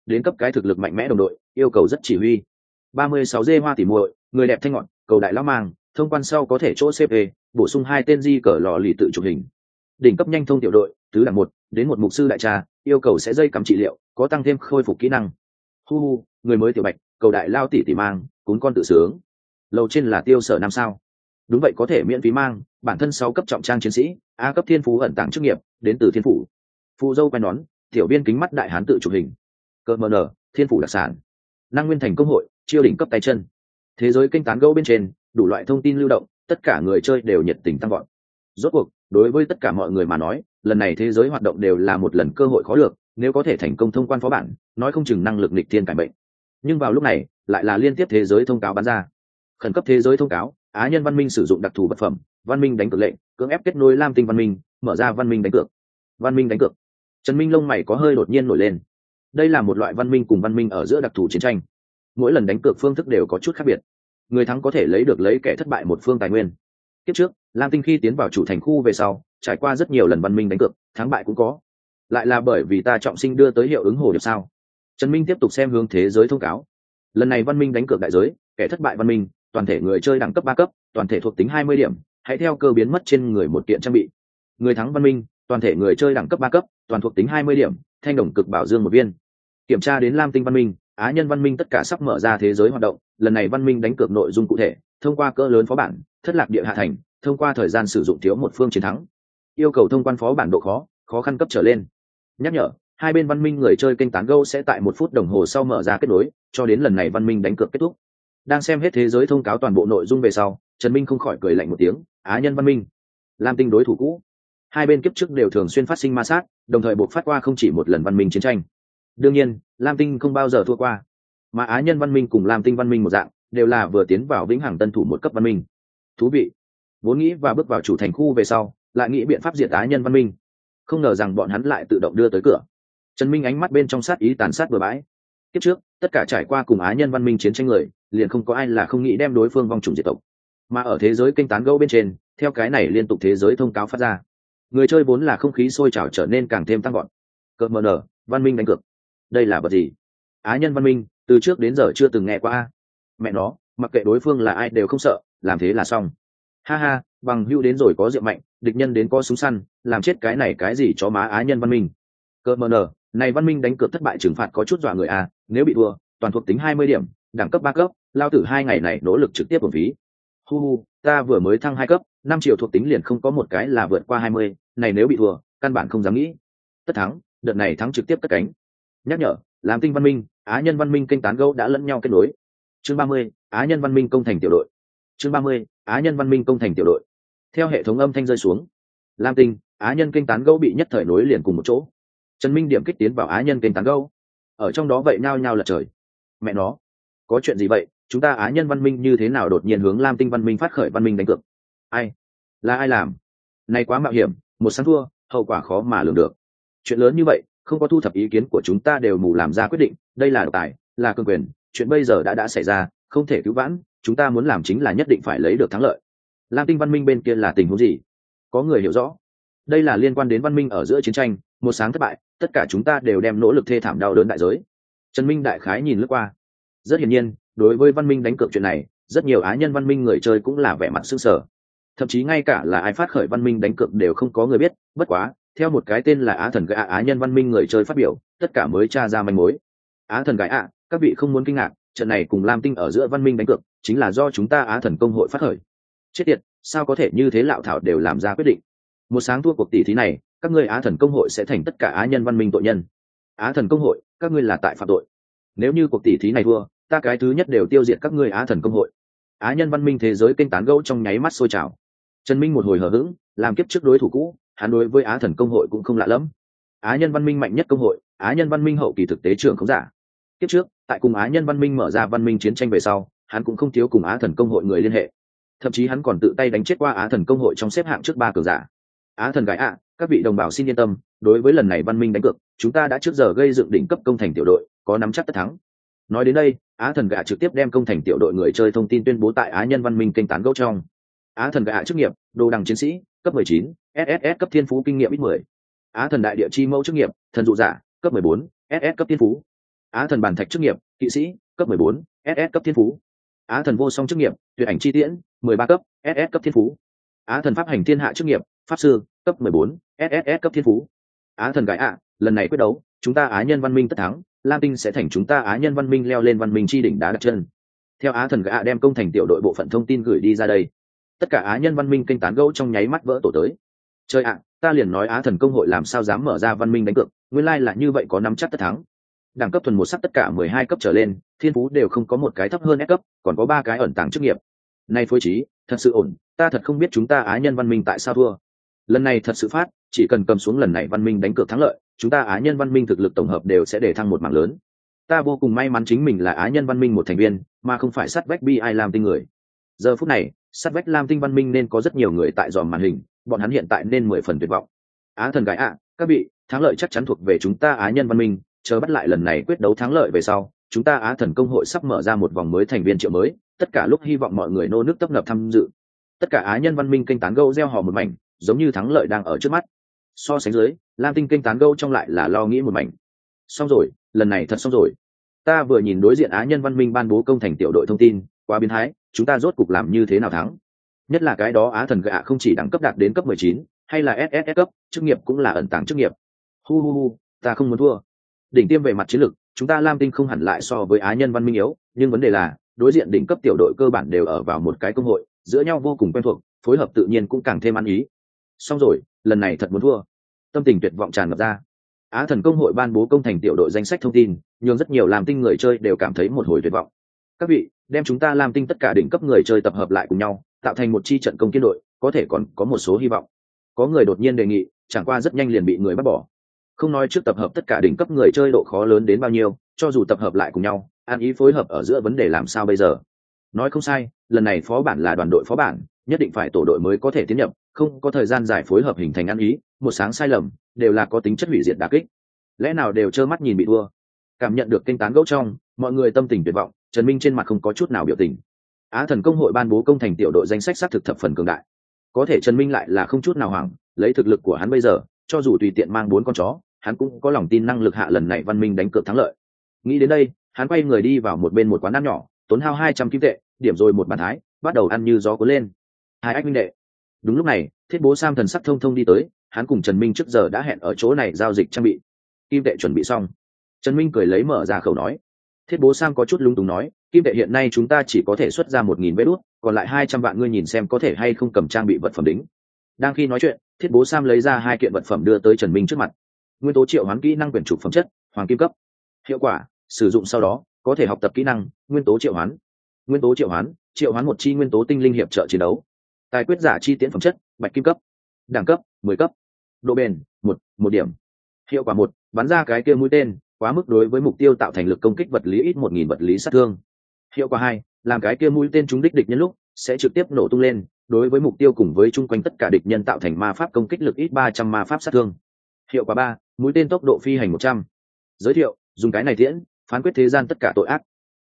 đến cấp cái thực lực mạnh mẽ đồng đội, yêu cầu rất chỉ huy. 36 dê hoa tỉ muội, người đẹp thanh ngọn, cầu đại lão mang, thông quan sau có thể chỗ CP, bổ sung 2 tên di cờ lò lì tự chụp hình. Đỉnh cấp nhanh thông tiểu đội, tứ đẳng 1, đến một mục sư đại trà, yêu cầu sẽ dây cắm trị liệu, có tăng thêm khôi phục kỹ năng. Hu, người mới tiểu bạch, cầu đại lao tỷ tỷ mang, cún con tự sướng. Lầu trên là tiêu sở năm sao. Đúng vậy, có thể miễn phí mang, bản thân 6 cấp trọng trang chiến sĩ, A cấp thiên phú ẩn tàng chức nghiệp, đến từ thiên phủ. Phụ dâu quay nón, tiểu viên kính mắt đại hán tự chụp hình. Cơ mờ nở, thiên phủ đặc sản. Năng nguyên thành công hội, chiêu đỉnh cấp tay chân. Thế giới kênh tán gẫu bên trên, đủ loại thông tin lưu động, tất cả người chơi đều nhiệt tình tăng gọn. Rốt cuộc, đối với tất cả mọi người mà nói, lần này thế giới hoạt động đều là một lần cơ hội khó được, nếu có thể thành công thông quan phó bản, nói không chừng năng lực nghịch thiên cải bệnh. Nhưng vào lúc này, lại là liên tiếp thế giới thông cáo bắn ra. Khẩn cấp thế giới thông cáo, Á nhân văn minh sử dụng đặc thù vật phẩm, văn minh đánh cược lệnh, cưỡng ép kết nối lam tinh văn minh, mở ra văn minh đánh cược. Văn minh đánh cược. Trần Minh lông mày có hơi đột nhiên nổi lên. Đây là một loại văn minh cùng văn minh ở giữa đặc thù chiến tranh. Mỗi lần đánh cược phương thức đều có chút khác biệt. Người thắng có thể lấy được lấy kẻ thất bại một phương tài nguyên. Tiếp trước, lam tinh khi tiến vào chủ thành khu về sau, trải qua rất nhiều lần văn minh đánh cược, thắng bại cũng có. Lại là bởi vì ta trọng sinh đưa tới hiệu ứng hồ điệp sao? Trần Minh tiếp tục xem hướng thế giới thông cáo. Lần này văn minh đánh cược đại giới, kẻ thất bại văn minh, toàn thể người chơi đẳng cấp 3 cấp, toàn thể thuộc tính 20 điểm, hãy theo cơ biến mất trên người một kiện trang bị. Người thắng văn minh, toàn thể người chơi đẳng cấp 3 cấp, toàn thuộc tính 20 điểm, thanh đồng cực bảo dương một viên. Kiểm tra đến lam tinh văn minh, Á nhân văn minh tất cả sắp mở ra thế giới hoạt động, lần này văn minh đánh cược nội dung cụ thể, thông qua cỡ lớn phó bản, thất lạc địa hạ thành, thông qua thời gian sử dụng thiếu một phương chiến thắng. Yêu cầu thông quan phó bản độ khó, khó khăn cấp trở lên. Nhắc nhở, hai bên văn minh người chơi kênh tán gẫu sẽ tại 1 phút đồng hồ sau mở ra kết nối, cho đến lần này văn minh đánh cược kết thúc. Đang xem hết thế giới thông cáo toàn bộ nội dung về sau, Trần Minh không khỏi cười lạnh một tiếng, Á nhân văn minh, lam tinh đối thủ cũ. Hai bên kiếp trước đều thường xuyên phát sinh ma sát, đồng thời buộc phát qua không chỉ một lần văn minh chiến tranh. Đương nhiên, lam tinh không bao giờ thua qua, mà Á nhân văn minh cùng lam tinh văn minh một dạng, đều là vừa tiến vào vĩnh hằng tân thủ một cấp văn minh. Thú vị. Vốn nghĩ và bước vào chủ thành khu về sau, lại nghĩ biện pháp diệt Á nhân văn minh, không ngờ rằng bọn hắn lại tự động đưa tới cửa. Trần Minh ánh mắt bên trong sát ý tàn sát bừa bãi. Kiếp trước, tất cả trải qua cùng Á nhân văn minh chiến tranh người, liền không có ai là không nghĩ đem đối phương vong trùng diệt tộc. Mà ở thế giới kênh tán gẫu bên trên, theo cái này liên tục thế giới thông cáo phát ra, người chơi vốn là không khí sôi trào trở nên càng thêm tăng gọn. Cợt mờ nở, văn minh đánh cược. Đây là vật gì? Á nhân văn minh, từ trước đến giờ chưa từng nghe qua. Mẹ nó, mặc kệ đối phương là ai đều không sợ, làm thế là xong. Ha ha, bằng hữu đến rồi có rượu mạnh, địch nhân đến có súng săn, làm chết cái này cái gì chó má Á nhân văn minh. Cợt mờ nở, này văn minh đánh cược thất bại trừng phạt có chút dọa người à, nếu bị thua, toàn thuộc tính 20 điểm, đẳng cấp 3 cấp, lao tử 2 ngày này nỗ lực trực tiếp bổng phí. Hu, ta vừa mới thăng 2 cấp, 5 triệu thuộc tính liền không có một cái là vượt qua 20, này nếu bị thua, căn bản không dám nghĩ. Tất thắng, đợt này thắng trực tiếp cất cánh. Nhắc nhở, làm tinh văn minh, Á nhân văn minh kênh tán gẫu đã lẫn nhau kết nối. Chương 30, Á nhân văn minh công thành tiểu đội. Chương 30, Á nhân văn minh công thành tiểu đội. Theo hệ thống âm thanh rơi xuống, lam tinh, Á nhân kênh tán gẫu bị nhất thời nối liền cùng một chỗ. Trần Minh điểm kích tiến vào Á nhân kênh tán gẫu. Ở trong đó vậy nhao nhao lật trời. Mẹ nó, có chuyện gì vậy? Chúng ta Á nhân văn minh như thế nào đột nhiên hướng lam tinh văn minh phát khởi văn minh đánh cược? Ai? Là ai làm? Này quá mạo hiểm, một sáng thua, hậu quả khó mà lường được. Chuyện lớn như vậy, không có thu thập ý kiến của chúng ta đều mù làm ra quyết định, đây là độc tài, là cường quyền, chuyện bây giờ đã xảy ra, không thể cứu vãn, chúng ta muốn làm chính là nhất định phải lấy được thắng lợi. Lam tinh văn minh bên kia là tình huống gì? Có người hiểu rõ. Đây là liên quan đến văn minh ở giữa chiến tranh, một sáng thất bại, tất cả chúng ta đều đem nỗ lực thê thảm đau đớn đại giới. Trần Minh đại khái nhìn lướt qua. Rất hiển nhiên, đối với văn minh đánh cược chuyện này, rất nhiều Á nhân văn minh người chơi cũng là vẻ mặt sững sờ. Thậm chí ngay cả là ai phát khởi văn minh đánh cược đều không có người biết, bất quá, theo một cái tên là Á thần gái Á nhân văn minh người chơi phát biểu, tất cả mới tra ra manh mối. Á thần gái ạ, các vị không muốn kinh ngạc, trận này cùng lam tinh ở giữa văn minh đánh cược, chính là do chúng ta Á thần công hội phát khởi. Chết tiệt, sao có thể như thế, lạo thảo đều làm ra quyết định. Một sáng thua cuộc tỷ thí này, các ngươi Á thần công hội sẽ thành tất cả Á nhân văn minh tội nhân. Á thần công hội, các ngươi là tại phạm tội. Nếu như cuộc tỷ thí này thua, ta cái thứ nhất đều tiêu diệt các ngươi Á thần công hội. Á nhân văn minh thế giới kênh tán gẫu trong nháy mắt sôi trào. Trần Minh một hồi hờ hững, làm kiếp trước đối thủ cũ, hắn đối với Á thần công hội cũng không lạ lắm. Á nhân văn minh mạnh nhất công hội, Á nhân văn minh hậu kỳ thực tế trưởng không giả. Kiếp trước, tại cùng Á nhân văn minh mở ra văn minh chiến tranh về sau, hắn cũng không thiếu cùng Á thần công hội người liên hệ. Thậm chí hắn còn tự tay đánh chết qua Á thần công hội trong xếp hạng trước 3 cường giả. Á thần gái ạ, các vị đồng bào xin yên tâm, đối với lần này văn minh đánh cược, chúng ta đã trước giờ gây dựng đỉnh cấp công thành tiểu đội, có nắm chắc tất thắng. Nói đến đây, Á thần gã trực tiếp đem công thành tiểu đội người chơi thông tin tuyên bố tại Á nhân văn minh kênh tán gẫu trong. Á thần gã chức nghiệp, đồ đằng chiến sĩ, cấp 19, SSS cấp thiên phú kinh nghiệm ít 10. Á thần đại địa chi mẫu chức nghiệp, thần dụ giả, cấp 14, SS cấp thiên phú. Á thần bàn thạch chức nghiệp kỵ sĩ cấp 14, SS cấp thiên phú. Á thần vô song chức nghiệp tuyệt ảnh chi tiễn 13 cấp, SS cấp thiên phú. Á thần pháp hành thiên hạ chức nghiệp pháp sư cấp 14, SSS cấp thiên phú. Á thần gái ạ, lần này quyết đấu chúng ta Á nhân văn minh tất thắng, Lam Tinh sẽ thành chúng ta Á nhân văn minh leo lên văn minh chi đỉnh đá đặt chân. Theo Á thần gã đem công thành tiểu đội bộ phận thông tin gửi đi ra đây, tất cả Á nhân văn minh kênh tán gẫu trong nháy mắt vỡ tổ tới. Chơi ạ, ta liền nói Á thần công hội làm sao dám mở ra văn minh đánh cược, nguyên lai là như vậy, có nắm chắc tất thắng. Đẳng cấp thuần một sắc tất cả 12 cấp trở lên, thiên phú đều không có một cái thấp hơn S cấp, còn có 3 cái ẩn tàng chức nghiệp. Này phối trí, thật sự ổn, ta thật không biết chúng ta Á nhân văn minh tại sao thua. Lần này thật sự phát, chỉ cần cầm xuống lần này văn minh đánh cược thắng lợi, chúng ta Á nhân văn minh thực lực tổng hợp đều sẽ để thăng một mảng lớn. Ta vô cùng may mắn chính mình là Á nhân văn minh một thành viên, mà không phải sát vách bi ai làm tinh người. Giờ phút này, sát vách lam tinh văn minh nên có rất nhiều người tại dòm màn hình, bọn hắn hiện tại nên 10 phần tuyệt vọng. Á thần gái ạ, các vị, thắng lợi chắc chắn thuộc về chúng ta Á nhân văn minh, chờ bắt lại lần này quyết đấu thắng lợi về sau, chúng ta Á thần công hội sắp mở ra một vòng mới thành viên triệu mới, tất cả lúc hy vọng mọi người nô nước tấp nập tham dự. Tất cả Á nhân văn minh kênh tán gẫu reo hò một mảnh, giống như thắng lợi đang ở trước mắt. So sánh dưới, lam tinh kênh tán gẫu trong lại là lo nghĩ một mảnh. Xong rồi, lần này thật xong rồi. Ta vừa nhìn đối diện Á nhân văn minh ban bố công thành tiểu đội thông tin, quá biến thái, chúng ta rốt cục làm như thế nào thắng? Nhất là cái đó Á thần gạ không chỉ đẳng cấp đạt đến cấp 19, hay là SSS cấp, chức nghiệp cũng là ẩn tàng chức nghiệp. Hu, ta không muốn thua. Đỉnh tiêm về mặt chiến lược, chúng ta lam tinh không hẳn lại so với Á nhân văn minh yếu, nhưng vấn đề là đối diện đỉnh cấp tiểu đội cơ bản đều ở vào một cái công hội, giữa nhau vô cùng quen thuộc, phối hợp tự nhiên cũng càng thêm ăn ý. Xong rồi, lần này thật muốn thua. Tâm tình tuyệt vọng tràn ngập ra. Á thần công hội ban bố công thành tiểu đội danh sách thông tin, nhưng rất nhiều lam tinh người chơi đều cảm thấy một hồi tuyệt vọng. Các vị, đem chúng ta lam tinh tất cả đỉnh cấp người chơi tập hợp lại cùng nhau, tạo thành một chi trận công kiên đội, có thể còn có một số hy vọng. Có người đột nhiên đề nghị, chẳng qua rất nhanh liền bị người bắt bỏ. Không nói trước tập hợp tất cả đỉnh cấp người chơi độ khó lớn đến bao nhiêu, cho dù tập hợp lại cùng nhau, ăn ý phối hợp ở giữa vấn đề làm sao bây giờ. Nói không sai, lần này phó bản là đoàn đội phó bản, nhất định phải tổ đội mới có thể tiến nhập, không có thời gian dài phối hợp hình thành ăn ý, một sáng sai lầm đều là có tính chất hủy diệt đả kích. Lẽ nào đều trơ mắt nhìn bị thua? Cảm nhận được kênh tán gẫu trong, mọi người tâm tình tuyệt vọng, Trần Minh trên mặt không có chút nào biểu tình. Á thần công hội ban bố công thành tiểu đội danh sách xác thực thập phần cường đại, có thể Trần Minh lại là không chút nào hoảng, lấy thực lực của hắn bây giờ, cho dù tùy tiện mang 4 con chó, hắn cũng có lòng tin năng lực hạ lần này văn minh đánh cược thắng lợi. Nghĩ đến đây, hắn quay người đi vào một bên một quán ăn nhỏ, tốn hao 200 kim tệ, điểm rồi một bàn thái, bắt đầu ăn như gió cuốn lên. Hai ách minh đệ. Đúng lúc này, Thiết Bố Sam thần sắc thông thông đi tới, hắn cùng Trần Minh trước giờ đã hẹn ở chỗ này giao dịch trang bị. Kim tệ chuẩn bị xong. Trần Minh cười lấy mở ra khẩu nói. Thiết Bố Sam có chút lung túng nói, kim tệ hiện nay chúng ta chỉ có thể xuất ra 1000 vé đút, còn lại 200 vạn ngươi nhìn xem có thể hay không cầm trang bị vật phẩm đính. Đang khi nói chuyện, Thiết Bố Sam lấy ra 2 kiện vật phẩm đưa tới Trần Minh trước mặt. Nguyên tố triệu hoán kỹ năng quyển trục phẩm chất, hoàng kim cấp. Hiệu quả, sử dụng sau đó có thể học tập kỹ năng nguyên tố triệu hoán. Nguyên tố triệu hoán một chi nguyên tố tinh linh hiệp trợ chiến đấu. Tài quyết giả chi tiễn phẩm chất, bạch kim cấp. Đẳng cấp, 10 cấp. Độ bền, 1 điểm. Hiệu quả 1, bắn ra cái kia mũi tên, quá mức đối với mục tiêu tạo thành lực công kích vật lý ít 1000 vật lý sát thương. Hiệu quả 2, làm cái kia mũi tên trúng đích địch nhân lúc sẽ trực tiếp nổ tung lên, đối với mục tiêu cùng với chung quanh tất cả địch nhân tạo thành ma pháp công kích lực ít 300 ma pháp sát thương. Hiệu quả 3, mũi tên tốc độ phi hành 100. Giới thiệu, dùng cái này tiễn phán quyết thế gian tất cả tội ác,